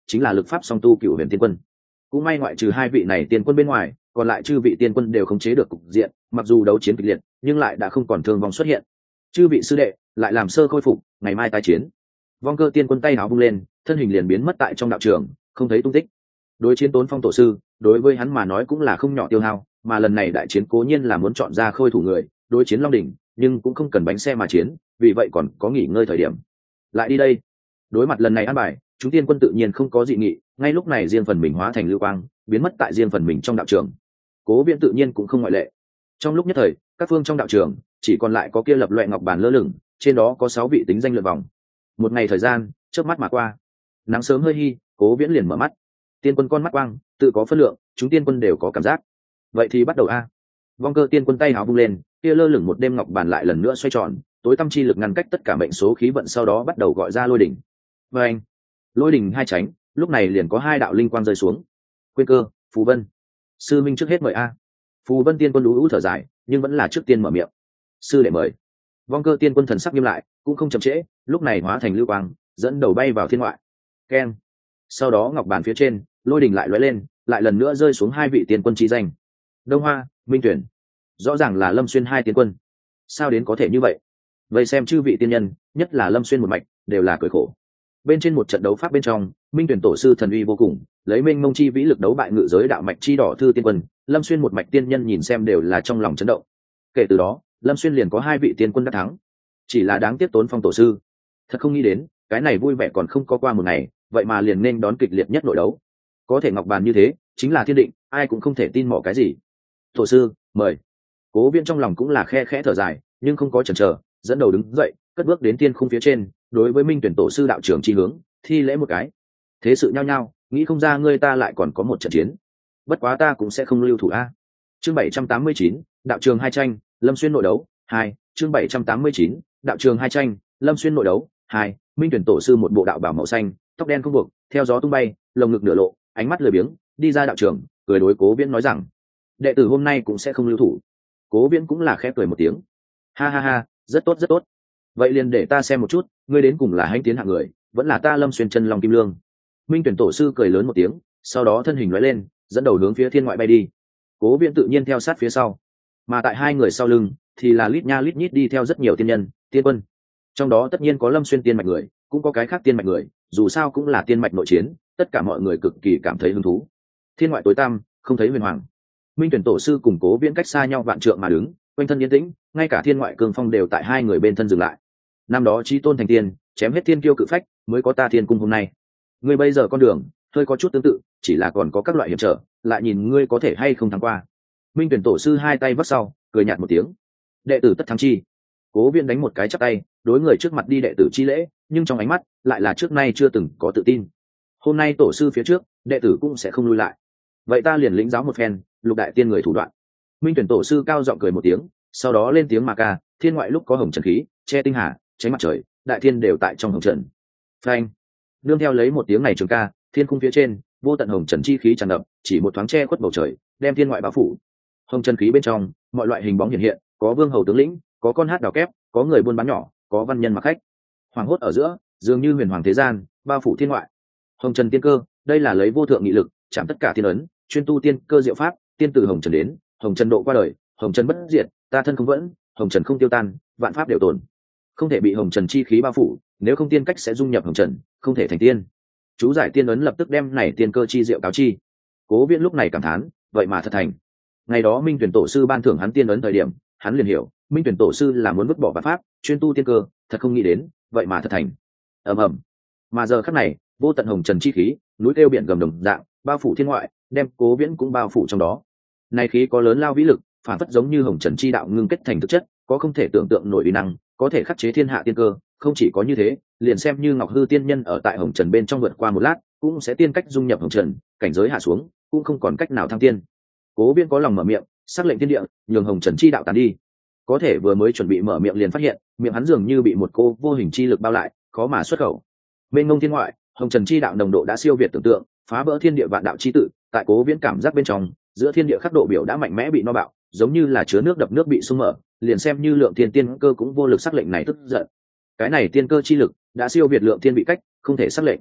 chính là lực pháp song tu cựu huyền tiên quân. Cũng may ngoại trừ hai vị này tiên quân bên ngoài, còn lại chư vị tiên quân đều khống chế được cục diện, mặc dù đấu chiến kịch liệt nhưng lại đã không còn thương vong xuất hiện. Chư vị sư đệ lại làm sơ khôi phục, ngày mai tái chiến. Vong Cơ tiên quân tay áo vung lên, thân hình liền biến mất tại trong đạo trường, không thấy tung tích. Đối chiến Tốn Phong tổ sư, đối với hắn mà nói cũng là không nhỏ tiêu hao, mà lần này đại chiến cố nhiên là muốn chọn ra khôi thủ người, đối chiến Long đỉnh, nhưng cũng không cần bánh xe mà chiến, vì vậy còn có nghỉ ngơi thời điểm. Lại đi đây. Đối mặt lần này an bài, chúng tiên quân tự nhiên không có dị nghị, ngay lúc này riêng phần mình hóa thành lưu quang, biến mất tại riêng phần mình trong đạo trường. Cố Viễn tự nhiên cũng không ngoại lệ. Trong lúc nhất thời, các phương trong đạo trường chỉ còn lại có kia lập loè ngọc bàn lơ lửng, trên đó có sáu vị tính danh lượn vòng. Một ngày thời gian chớp mắt mà qua, nắng sớm hơi hi, Cố Viễn liền mở mắt. Tiên quân con mắt quang, tự có phân lượng, chúng tiên quân đều có cảm giác. Vậy thì bắt đầu a. Vong Cơ tiên quân tay áo vung lên, kia lơ lửng một đêm ngọc bàn lại lần nữa xoay tròn, tối tâm chi lực ngăn cách tất cả mệnh số khí vận, sau đó bắt đầu gọi ra lôi đỉnh. Và anh, lôi đỉnh hai tránh, lúc này liền có hai đạo linh quang rơi xuống. Quên Cơ, Phù Vân, sư minh trước hết mời a. Phù Vân tiên quân lú lú thở dài, nhưng vẫn là trước tiên mở miệng. Sư đệ mời. Vong Cơ tiên quân thần sắc nghiêm lại, cũng không chậm trễ, lúc này hóa thành lưu quang, dẫn đầu bay vào thiên ngoại. Keng. Sau đó ngọc bàn phía trên, lôi đỉnh lại lóe lên, lại lần nữa rơi xuống hai vị tiên quân chi danh. Đông Hoa, Minh Tuyển. Rõ ràng là Lâm Xuyên hai tiên quân. Sao đến có thể như vậy? Vậy xem chư vị tiên nhân, nhất là Lâm Xuyên một mạch, đều là cười khổ. Bên trên một trận đấu pháp bên trong, Minh Tuyển tổ sư thần uy vô cùng, lấy mênh mông chi vĩ lực đấu bại ngự giới đạo mạch chi đỏ thư tiên quân, Lâm Xuyên một mạch tiên nhân nhìn xem đều là trong lòng chấn động. Kể từ đó, Lâm Xuyên liền có hai vị tiên quân đã thắng. Chỉ là đáng tiếc Tốn Phong tổ sư, thật không nghĩ đến, cái này vui vẻ còn không có qua một ngày, vậy mà liền nên đón kịch liệt nhất nội đấu. Có thể ngọc bàn như thế, chính là thiên định, ai cũng không thể tin mỏ cái gì. Tổ sư, mời. Cố Viễn trong lòng cũng là khe khẽ thở dài, nhưng không có chần chờ, dẫn đầu đứng dậy, cất bước đến tiên khung phía trên, đối với Minh Tuyển tổ sư đạo trưởng chi hướng, thi lễ một cái. Thế sự nhao nhao, nghĩ không ra ngươi ta lại còn có một trận chiến. Bất quá ta cũng sẽ không lưu thủ a. Chương bảy trăm tám mươi chín, đạo trường hai tranh, Lâm Xuyên nội đấu, hai. Chương bảy trăm tám mươi chín, đạo trường hai tranh, Lâm Xuyên nội đấu, hai. Minh Tuyển tổ sư một bộ đạo bào màu xanh, tóc đen không buộc, theo gió tung bay, lồng ngực nửa lộ, ánh mắt lười biếng, đi ra đạo trường, cười đối Cố Viễn nói rằng: đệ tử hôm nay cũng sẽ không lưu thủ. Cố Viễn cũng là khẽ cười một tiếng. Ha ha ha, rất tốt rất tốt. Vậy liền để ta xem một chút, ngươi đến cùng là hãnh tiến hạng người, vẫn là ta Lâm Xuyên chân long kim lương. Minh Tuyển tổ sư cười lớn một tiếng, sau đó thân hình lóe lên, dẫn đầu hướng phía thiên ngoại bay đi. Cố Viễn tự nhiên theo sát phía sau, mà tại hai người sau lưng thì là lít nha lít nhít đi theo rất nhiều tiên nhân, tiên quân. Trong đó tất nhiên có Lâm Xuyên tiên mạch người, cũng có cái khác tiên mạch người, dù sao cũng là tiên mạch nội chiến, tất cả mọi người cực kỳ cảm thấy hứng thú. Thiên ngoại tối tăm, không thấy huyền hoàng. Minh Tuyển tổ sư cùng Cố Viễn cách xa nhau vạn trượng mà đứng, quanh thân yên tĩnh, ngay cả thiên ngoại cương phong đều tại hai người bên thân dừng lại. Năm đó chí tôn thành tiên, chém hết thiên kiêu cự phách, mới có ta thiên cung hôm nay. Ngươi bây giờ con đường hơi có chút tương tự, chỉ là còn có các loại hiểm trở, lại nhìn ngươi có thể hay không thắng qua. Minh Tuyển tổ sư hai tay vắt sau, cười nhạt một tiếng. Đệ tử tất thắng chi. Cố Viễn đánh một cái chắp tay, đối người trước mặt đi đệ tử chi lễ, nhưng trong ánh mắt lại là trước nay chưa từng có tự tin. Hôm nay tổ sư phía trước, đệ tử cũng sẽ không lui lại. Vậy ta liền lĩnh giáo một phen lục đại tiên người thủ đoạn. Minh Tuyển tổ sư cao giọng cười một tiếng, sau đó lên tiếng mà ca: thiên ngoại lúc có hồng trần khí, che tinh hà, tránh mặt trời, đại thiên đều tại trong hồng trần. Phanh. Nương theo lấy một tiếng này trường ca, thiên khung phía trên vô tận hồng trần chi khí tràn ngập, chỉ một thoáng che khuất bầu trời, đem thiên ngoại bao phủ. Hồng trần khí bên trong, mọi loại hình bóng hiện hiện, có vương hầu tướng lĩnh, có con hát đào kép, có người buôn bán nhỏ, có văn nhân mặc khách. Hoàng hốt ở giữa, dường như huyền hoàng thế gian, bao phủ thiên ngoại. Hồng trần tiên cơ, đây là lấy vô thượng nghị lực chạm tất cả thiên ấn, chuyên tu tiên cơ diệu pháp, tiên từ hồng trần đến, hồng trần độ qua đời, hồng trần bất diệt, ta thân không vẫn, hồng trần không tiêu tan, vạn pháp đều tồn, không thể bị hồng trần chi khí bao phủ, nếu không tiên cách sẽ dung nhập hồng trần, không thể thành tiên. Chú giải tiên ấn lập tức đem này tiên cơ chi diệu cáo chi. Cố Viễn lúc này cảm thán, vậy mà thật thành. Ngày đó Minh Tuyển tổ sư ban thưởng hắn tiên ấn thời điểm, hắn liền hiểu, Minh Tuyển tổ sư là muốn vứt bỏ vạn pháp, chuyên tu tiên cơ, thật không nghĩ đến, vậy mà thật thành. Ầm ầm. Mà giờ khắc này, vô tận hồng trần chi khí, núi kêu biển gầm đồng dạng, bao phủ thiên ngoại, đem Cố Viễn cũng bao phủ trong đó. Này khí có lớn lao vĩ lực, phản phất giống như hồng trần chi đạo ngưng kết thành thực chất, có không thể tưởng tượng nổi uy năng, có thể khắc chế thiên hạ tiên cơ. Không chỉ có như thế, liền xem như Ngọc Hư tiên nhân ở tại hồng trần bên trong vượt qua một lát, cũng sẽ tiên cách dung nhập hồng trần, cảnh giới hạ xuống, cũng không còn cách nào thăng tiên. Cố Viễn có lòng mở miệng, sắc lệnh thiên địa, nhường hồng trần chi đạo tàn đi. Có thể vừa mới chuẩn bị mở miệng liền phát hiện, miệng hắn dường như bị một cô vô hình chi lực bao lại, khó mà xuất khẩu. Bên ngông thiên ngoại, hồng trần chi đạo nồng độ đã siêu việt tưởng tượng, phá vỡ thiên địa vạn đạo chi tự. Tại Cố Viễn cảm giác bên trong, giữa thiên địa khắc độ biểu đã mạnh mẽ bị no bạo, giống như là chứa nước đập nước bị sung mở, liền xem như lượng thiên tiên cơ cũng vô lực sắc lệnh này tức giận. Cái này tiên cơ chi lực đã siêu việt lượng thiên bị cách, không thể sắc lệnh.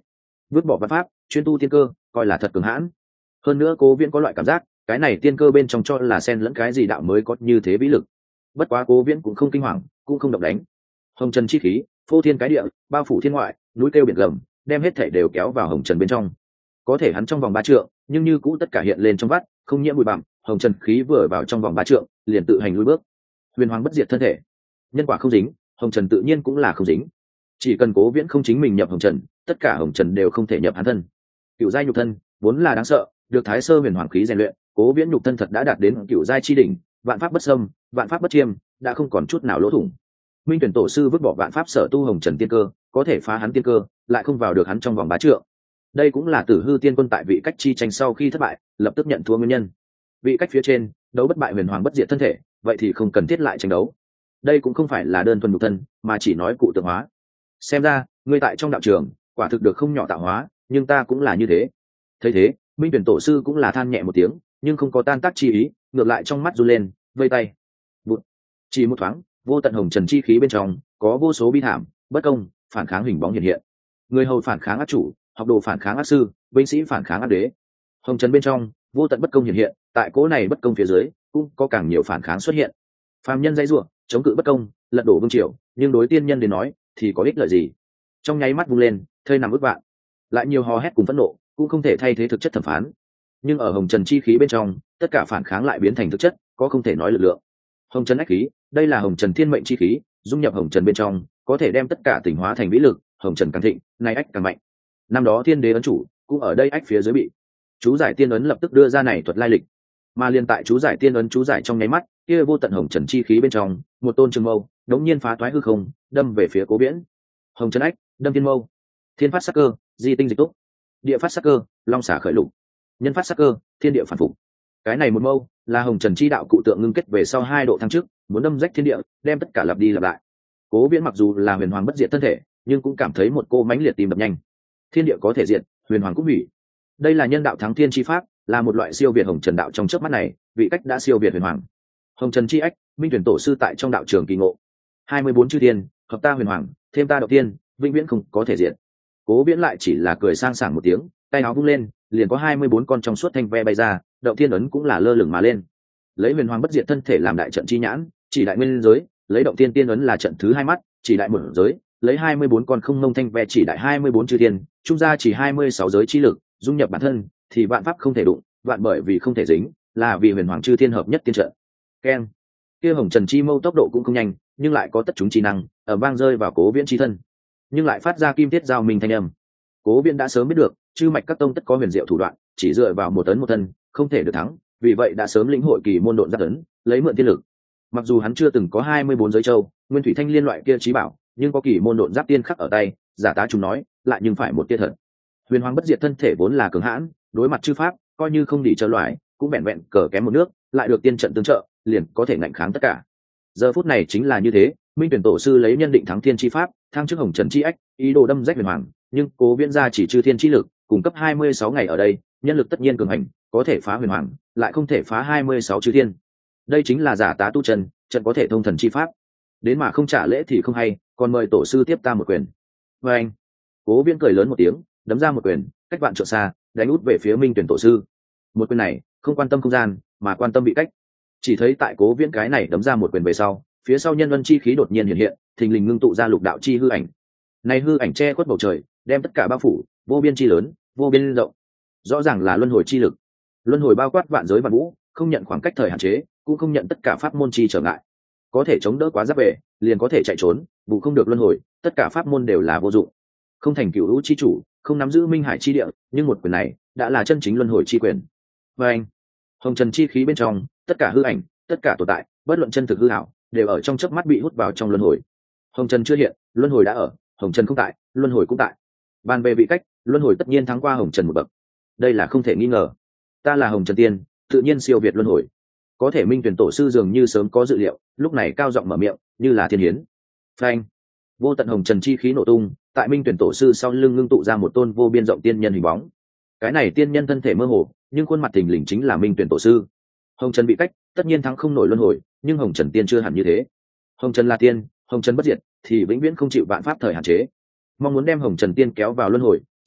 vứt bỏ văn pháp chuyên tu tiên cơ coi là thật cường hãn. Hơn nữa Cố Viễn có loại cảm giác cái này tiên cơ bên trong cho là xen lẫn cái gì đạo mới có như thế vĩ lực. Bất quá Cố Viễn cũng không kinh hoàng, cũng không động đánh. Hồng trần chi khí phô thiên cái địa, bao phủ thiên ngoại, núi kêu biển gầm, đem hết thể đều kéo vào hồng trần bên trong. Có thể hắn trong vòng ba trượng, nhưng như cũ tất cả hiện lên trong vắt, không nhiễm bụi bặm. Hồng trần khí vừa vào trong vòng ba trượng, liền tự hành lùi bước. Huyền hoàng bất diệt thân thể, nhân quả không dính, hồng trần tự nhiên cũng là không dính. Chỉ cần Cố Viễn không chính mình nhập hồng trần, tất cả hồng trần đều không thể nhập hắn thân. Cựu giai nhục thân vốn là đáng sợ, được thái sơ huyền hoàng khí rèn luyện, Cố Viễn nhục thân thật đã đạt đến cựu giai chi đỉnh, vạn pháp bất xâm, vạn pháp bất chiêm, đã không còn chút nào lỗ thủng. Minh tuyển tổ sư vứt bỏ vạn pháp sở tu hồng trần tiên cơ, có thể phá hắn tiên cơ, lại không vào được hắn trong vòng bá trượng. Đây cũng là Tử Hư tiên quân tại vị cách chi tranh sau khi thất bại, lập tức nhận thua nguyên nhân. Vị cách phía trên, đấu bất bại huyền hoàng bất diệt thân thể, vậy thì không cần thiết lại tranh đấu. Đây cũng không phải là đơn thuần nhục thân, mà chỉ nói cụ tượng hóa. Xem ra, ngươi tại trong đạo trường, quả thực được không nhỏ tạo hóa, nhưng ta cũng là như thế. Thấy thế, Minh tuyển tổ sư cũng là than nhẹ một tiếng, nhưng không có tan tác chi ý, ngược lại trong mắt run lên, vây tay. Bụt. Chỉ một thoáng, vô tận hồng trần chi khí bên trong có vô số bi thảm, bất công, phản kháng hình bóng hiện hiện. Người hầu phản kháng ác chủ, học đồ phản kháng ác sư, binh sĩ phản kháng ác đế. Hồng trần bên trong vô tận bất công hiện hiện, tại cố này bất công phía dưới cũng có càng nhiều phản kháng xuất hiện. Phàm nhân dãy rủa chống cự bất công, lật đổ vương triều, nhưng đối tiên nhân đến nói thì có ích lợi gì? Trong nháy mắt vung lên, thây nằm ức vạn, lại nhiều hò hét cùng phẫn nộ cũng không thể thay thế thực chất thẩm phán. Nhưng ở hồng trần chi khí bên trong, tất cả phản kháng lại biến thành thực chất, có không thể nói lực lượng. Hồng trần ách khí, đây là hồng trần thiên mệnh chi khí, dung nhập hồng trần bên trong, có thể đem tất cả tỉnh hóa thành vĩ lực. Hồng trần càng thịnh, nay ách càng mạnh. Năm đó thiên đế ấn chủ cũng ở đây ách phía dưới bị. Chú giải tiên ấn lập tức đưa ra này thuật lai lịch, mà liên tại chú giải tiên ấn chú giải trong nháy mắt, kia vô tận hồng trần chi khí bên trong, một tôn trường mâu đống nhiên phá toái hư không, đâm về phía Cố Viễn. Hồng trần ách, đâm thiên mâu. Thiên phát sắc cơ, di tinh dịch túc. Địa phát sắc cơ, long xả khởi lục. Nhân phát sắc cơ, thiên địa phản phục. Cái này một mâu là hồng trần chi đạo cụ tượng ngưng kết về sau hai độ thăng trước, muốn đâm rách thiên địa, đem tất cả lặp đi lặp lại. Cố Viễn mặc dù là huyền hoàng bất diệt thân thể, nhưng cũng cảm thấy một cô mãnh liệt tim đập nhanh. Thiên địa có thể diệt, huyền hoàng cũng hủy. Đây là nhân đạo thắng thiên chi pháp, là một loại siêu việt hồng trần đạo trong chớp mắt này, vị cách đã siêu việt huyền hoàng. Hồng trần chi ách, Minh tuyển tổ sư tại trong đạo trường kỳ ngộ. hai mươi bốn chư thiên, hợp ta huyền hoàng, thêm ta đạo tiên, vĩnh viễn không có thể diệt. Cố Viễn lại chỉ là cười sang sảng một tiếng, tay áo vung lên, liền có hai mươi bốn con trong suốt thanh ve bay ra, động thiên ấn cũng là lơ lửng mà lên. Lấy huyền hoàng bất diệt thân thể làm đại trận chi nhãn, chỉ đại nguyên giới, lấy động thiên tiên ấn là trận thứ hai mắt, chỉ đại một giới, lấy hai mươi bốn con không mông thanh ve chỉ đại hai mươi bốn chư thiên, trung ra chỉ hai mươi sáu giới chi lực, dung nhập bản thân thì vạn pháp không thể đụng, vạn bởi vì không thể dính, là vì huyền hoàng chư thiên hợp nhất tiên trận. Keng. Kia hồng trần chi mâu tốc độ cũng không nhanh, nhưng lại có tất chúng chi năng, ở vang rơi vào Cố Viễn chi thân, nhưng lại phát ra kim thiết giao minh thanh âm. Cố Viễn đã sớm biết được, chư mạch các tông tất có huyền diệu thủ đoạn, chỉ dựa vào một tấn một thân không thể được thắng, vì vậy đã sớm lĩnh hội kỳ môn độn giáp ấn, lấy mượn tiên lực. Mặc dù hắn chưa từng có hai mươi bốn giới châu, nguyên thủy thanh liên loại kia trí bảo, nhưng có kỳ môn độn giáp tiên khắc ở tay, giả tá chúng nói, lại nhưng phải một tia thật. Huyền hoàng bất diệt thân thể vốn là cường hãn, đối mặt chư pháp, coi như không đỉ chờ loại, cũng vẹn vẹn cờ kém một nước, lại được tiên trận tương trợ, liền có thể ngạnh kháng tất cả. Giờ phút này chính là như thế, Minh tuyển tổ sư lấy nhân định thắng thiên chi pháp, thăng trước hồng trần chi ách, ý đồ đâm rách huyền hoàng, nhưng Cố Viễn ra chỉ chư thiên chi lực, cung cấp hai mươi sáu ngày ở đây, nhân lực tất nhiên cường hành, có thể phá huyền hoàng, lại không thể phá hai mươi sáu chư thiên. Đây chính là giả tá tu chân, trận có thể thông thần chi pháp. Đến mà không trả lễ thì không hay, còn mời tổ sư tiếp ta một quyền. Và anh, Cố Viễn cười lớn một tiếng, đấm ra một quyền, cách vạn trượng xa, đánh út về phía Minh tuyển tổ sư. Một quyền này, không quan tâm không gian, mà quan tâm vị cách. Chỉ thấy tại Cố Viễn cái này đấm ra một quyền về sau, phía sau nhân vân chi khí đột nhiên hiện hiện, thình lình ngưng tụ ra lục đạo chi hư ảnh. Này hư ảnh che khuất bầu trời, đem tất cả bao phủ, vô biên chi lớn, vô biên rộng. Rõ ràng là luân hồi chi lực. Luân hồi bao quát vạn giới vạn vũ, không nhận khoảng cách thời hạn chế, cũng không nhận tất cả pháp môn chi trở ngại. Có thể chống đỡ quá giáp về, liền có thể chạy trốn, bù không được luân hồi, tất cả pháp môn đều là vô dụng. Không thành cửu hữu chi chủ, không nắm giữ minh hải chi địa, nhưng một quyền này đã là chân chính luân hồi chi quyền. Và anh, hồng trần chi khí bên trong, tất cả hư ảnh, tất cả tồn tại, bất luận chân thực hư ảo, đều ở trong chớp mắt bị hút vào trong luân hồi. Hồng trần chưa hiện, luân hồi đã ở, hồng trần không tại, luân hồi cũng tại. Bàn về vị cách, luân hồi tất nhiên thắng qua hồng trần một bậc, đây là không thể nghi ngờ. Ta là hồng trần tiên, tự nhiên siêu việt luân hồi. Có thể Minh tuyển tổ sư dường như sớm có dự liệu, lúc này cao giọng mở miệng, như là thiên hiến. Phanh, vô tận hồng trần chi khí nổ tung, tại Minh tuyển tổ sư sau lưng ngưng tụ ra một tôn vô biên rộng tiên nhân hình bóng. Cái này tiên nhân thân thể mơ hồ, nhưng khuôn mặt thình lình chính là Minh tuyển tổ sư. Hồng trần bị cách, tất nhiên thắng không nổi luân hồi, nhưng hồng trần tiên chưa hẳn như thế. Hồng trần là tiên, hồng trần bất diệt, thì vĩnh viễn không chịu vạn pháp thời hạn chế. Mong muốn đem hồng trần tiên kéo vào luân hồi,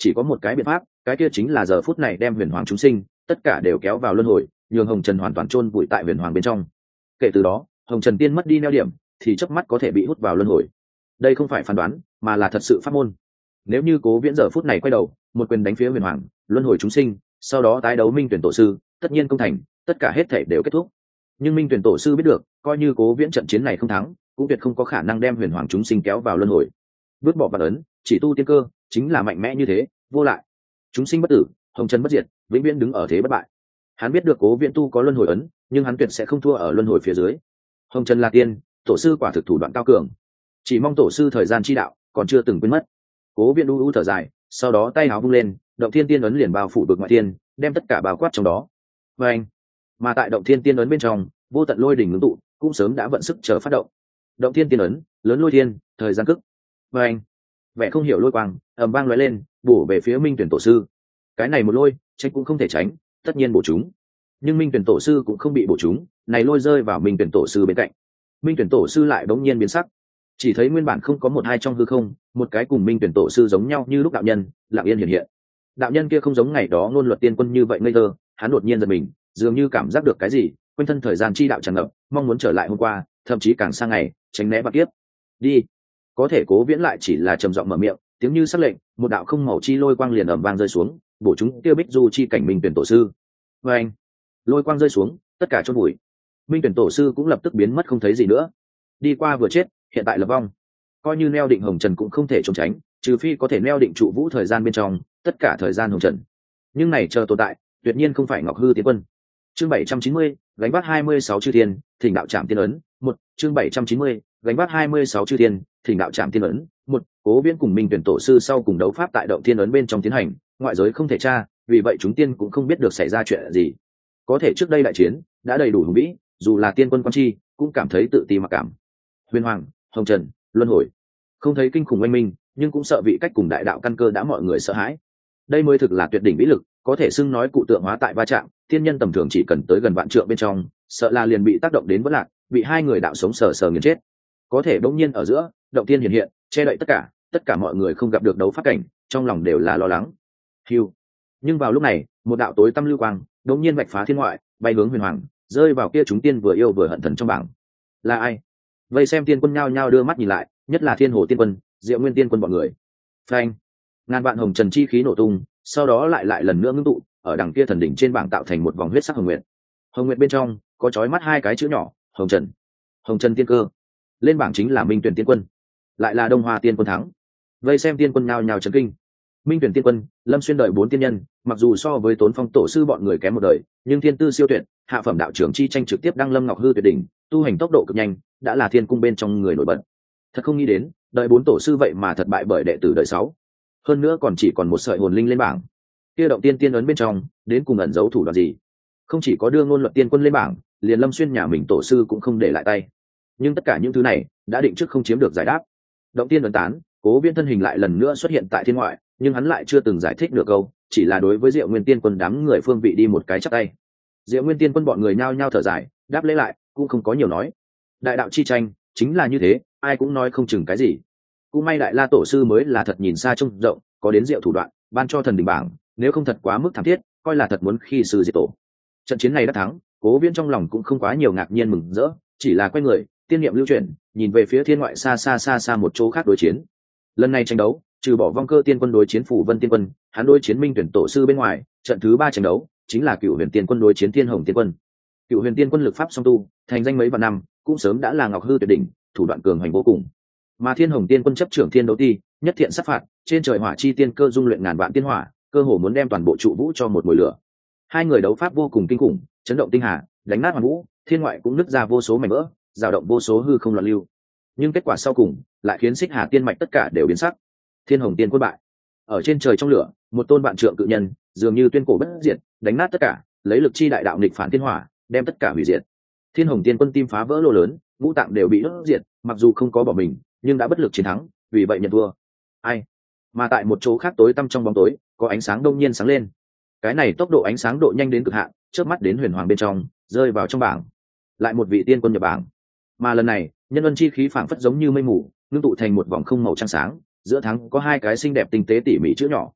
chỉ có một cái biện pháp, cái kia chính là giờ phút này đem huyền hoàng chúng sinh tất cả đều kéo vào luân hồi, nhường hồng trần hoàn toàn chôn vùi tại huyền hoàng bên trong. Kể từ đó hồng trần tiên mất đi neo điểm thì chớp mắt có thể bị hút vào luân hồi. Đây không phải phán đoán mà là thật sự pháp môn. Nếu như Cố Viễn giờ phút này quay đầu một quyền đánh phía huyền hoàng, luân hồi chúng sinh, sau đó tái đấu minh tuyển tổ sư, tất nhiên công thành, tất cả hết thể đều kết thúc. Nhưng minh tuyển tổ sư biết được, coi như Cố Viễn trận chiến này không thắng, cũng tuyệt không có khả năng đem huyền hoàng chúng sinh kéo vào luân hồi. Vứt bỏ bản ấn, chỉ tu tiên cơ, chính là mạnh mẽ như thế, vô lại. Chúng sinh bất tử, hồng trần bất diệt, vĩnh viễn đứng ở thế bất bại. Hắn biết được Cố Viễn tu có luân hồi ấn, nhưng hắn tuyệt sẽ không thua ở luân hồi phía dưới. Hồng trần là tiên, tổ sư quả thực thủ đoạn cao cường, chỉ mong tổ sư thời gian chi đạo còn chưa từng quên mất. Cố Viễn u u thở dài, sau đó tay áo vung lên, động thiên tiên ấn liền bao phủ được ngoại thiên, đem tất cả bao quát trong đó. Và anh, mà tại động thiên tiên ấn bên trong, vô tận lôi đỉnh ngưng tụ, cũng sớm đã vận sức chờ phát động. Động thiên tiên ấn, lớn lôi thiên, thời gian cức. Và anh, vẻ không hiểu lôi quang ầm vang lóe lên, bổ về phía minh tuyển tổ sư. Cái này một lôi, tránh cũng không thể tránh, tất nhiên bổ chúng. Nhưng minh tuyển tổ sư cũng không bị bổ chúng, này lôi rơi vào minh tuyển tổ sư bên cạnh. Minh tuyển tổ sư lại bỗng nhiên biến sắc, chỉ thấy nguyên bản không có một hai trong hư không, một cái cùng minh tuyển tổ sư giống nhau như lúc đạo nhân lặng yên hiện hiện. Đạo nhân kia không giống ngày đó ngôn luật tiên quân như vậy ngây thơ, hắn đột nhiên giật mình, dường như cảm giác được cái gì, quanh thân thời gian chi đạo tràn ngập, mong muốn trở lại hôm qua, thậm chí càng sang ngày, tránh né bạc kiếp. Đi. Có thể Cố Viễn lại chỉ là trầm giọng mở miệng, tiếng như sắc lệnh, một đạo không màu chi lôi quang liền ầm vang rơi xuống, bổ chúng tiêu bích du chi cảnh minh tuyển tổ sư. Và anh, lôi quang rơi xuống, tất cả chôn bụi. Minh tuyển tổ sư cũng lập tức biến mất không thấy gì nữa. Đi qua vừa chết, hiện tại lập vong. Coi như neo định hồng trần cũng không thể trốn tránh, trừ phi có thể neo định trụ vũ thời gian bên trong tất cả thời gian hồng trần. Nhưng này chờ tồn tại tuyệt nhiên không phải Ngọc Hư Tiến Quân. Chương bảy trăm chín mươi, gánh vác hai mươi sáu chư thiên, thỉnh đạo trạm tiên ấn. Một, chương bảy trăm chín mươi, gánh vác hai mươi sáu chư thiên, thỉnh đạo trạm tiên ấn. Một, Cố Viễn cùng Minh tuyển tổ sư sau cùng đấu pháp tại động thiên ấn bên trong tiến hành, ngoại giới không thể tra, vì vậy chúng tiên cũng không biết được xảy ra chuyện gì. Có thể trước đây đại chiến đã đầy đủ hùng vĩ, dù là tiên quân quan chi cũng cảm thấy tự ti mặc cảm. Huyền hoàng, hồng trần, luân hồi, không thấy kinh khủng oanh minh, nhưng cũng sợ vị cách cùng đại đạo căn cơ đã mọi người sợ hãi. Đây mới thực là tuyệt đỉnh vĩ lực, có thể xưng nói cụ tượng hóa tại va chạm, thiên nhân tầm thường chỉ cần tới gần vạn trượng bên trong, sợ là liền bị tác động đến vỡ lạc, bị hai người đạo sống sờ sờ nghiền chết. Có thể bỗng nhiên ở giữa, động thiên hiện hiện, che đậy tất cả, tất cả mọi người không gặp được đấu pháp cảnh, trong lòng đều là lo lắng. Hiu. Nhưng vào lúc này, một đạo tối tăm lưu quang, bỗng nhiên vạch phá thiên ngoại, bay hướng huyền hoàng, rơi vào kia chúng tiên vừa yêu vừa hận thần trong bảng. Là ai? Vây xem tiên quân nhao nhao đưa mắt nhìn lại, nhất là Thiên Hồ tiên quân, Diệu Nguyên tiên quân bọn người. Phanh! Ngàn vạn hồng trần chi khí nổ tung, sau đó lại lại lần nữa ngưng tụ, ở đằng kia thần đỉnh trên bảng tạo thành một vòng huyết sắc hồng nguyệt. Hồng nguyệt bên trong có chói mắt hai cái chữ nhỏ, Hồng Trần. Hồng Trần tiên cơ. Lên bảng chính là Minh Tuyển tiên quân, lại là Đông Hoa tiên quân thắng. Vây xem tiên quân nhao nhao chấn kinh. Minh Tuyển tiên quân, Lâm Xuyên đợi bốn tiên nhân, mặc dù so với Tốn Phong tổ sư bọn người kém một đời, nhưng thiên tư siêu tuyệt, hạ phẩm đạo trưởng chi tranh trực tiếp đăng lâm Ngọc Hư tuyệt đỉnh, tu hành tốc độ cực nhanh, đã là thiên cung bên trong người nổi bật. Thật không nghĩ đến, đợi bốn tổ sư vậy mà thật bại bởi đệ tử đời sáu, hơn nữa còn chỉ còn một sợi hồn linh lên bảng. Kia động tiên tiên ấn bên trong đến cùng ẩn giấu thủ đoạn gì? Không chỉ có đưa ngôn luận tiên quân lên bảng, liền Lâm Xuyên nhà mình tổ sư cũng không để lại tay. Nhưng tất cả những thứ này đã định trước không chiếm được giải đáp. Động tiên ấn tán, Cố Viễn thân hình lại lần nữa xuất hiện tại thiên ngoại, nhưng hắn lại chưa từng giải thích được câu, chỉ là đối với Diệu Nguyên tiên quân đám người phương vị đi một cái chắp tay. Diệu Nguyên tiên quân bọn người nhao nhao thở dài, đáp lễ lại, cũng không có nhiều nói. Đại đạo chi tranh chính là như thế, ai cũng nói không chừng cái gì. Cũng may Đại La tổ sư mới là thật nhìn xa trông rộng, có đến diệu thủ đoạn, ban cho thần đỉnh bảng, nếu không thật quá mức thảm thiết, coi là thật muốn khi sư diệt tổ. Trận chiến này đã thắng, Cố Viễn trong lòng cũng không quá nhiều ngạc nhiên mừng rỡ, chỉ là quay người, tiên niệm lưu chuyển, nhìn về phía thiên ngoại xa xa xa xa một chỗ khác đối chiến. Lần này tranh đấu, trừ bỏ Vong Cơ tiên quân đối chiến Phủ Vân tiên quân, hắn đối chiến Minh Tuyển tổ sư bên ngoài, trận thứ ba tranh đấu chính là Cựu Huyền tiên quân đối chiến Thiên Hồng tiên quân. Cựu Huyền tiên quân lực pháp song tu, thành danh mấy vạn năm, cũng sớm đã là Ngọc Hư tuyệt đỉnh, thủ đoạn cường hành vô cùng. Mà Thiên Hồng tiên quân chấp trưởng Thiên Đấu Ti, nhất thiện sát phạt, trên trời hỏa chi tiên cơ dung luyện ngàn vạn tiên hỏa, cơ hồ muốn đem toàn bộ trụ vũ cho một mùi lửa. Hai người đấu pháp vô cùng kinh khủng, chấn động tinh hà, đánh nát hoàn vũ, thiên ngoại cũng nứt ra vô số mảnh vỡ, dao động vô số hư không loạn lưu. Nhưng kết quả sau cùng lại khiến Xích Hà tiên mạch tất cả đều biến sắc. Thiên Hồng tiên quân bại. Ở trên trời trong lửa, một tôn vạn trượng cự nhân, dường như tuyên cổ bất diệt, đánh nát tất cả, lấy lực chi đại đạo nghịch phản thiên hỏa, đem tất cả hủy diệt. Thiên Hồng tiên quân tim phá vỡ lô lớn, ngũ tạng đều bị đốt diệt, mặc dù không có bỏ mình, nhưng đã bất lực chiến thắng, vì vậy nhận thua. Ai? Mà tại một chỗ khác tối tăm trong bóng tối, có ánh sáng đông nhiên sáng lên. Cái này tốc độ ánh sáng độ nhanh đến cực hạn, chớp mắt đến huyền hoàng bên trong, rơi vào trong bảng. Lại một vị tiên quân nhập bảng. Mà lần này, nhân ân chi khí phảng phất giống như mây mù, ngưng tụ thành một vòng không màu trắng sáng, giữa tháng có hai cái xinh đẹp tinh tế tỉ mỉ chữ nhỏ.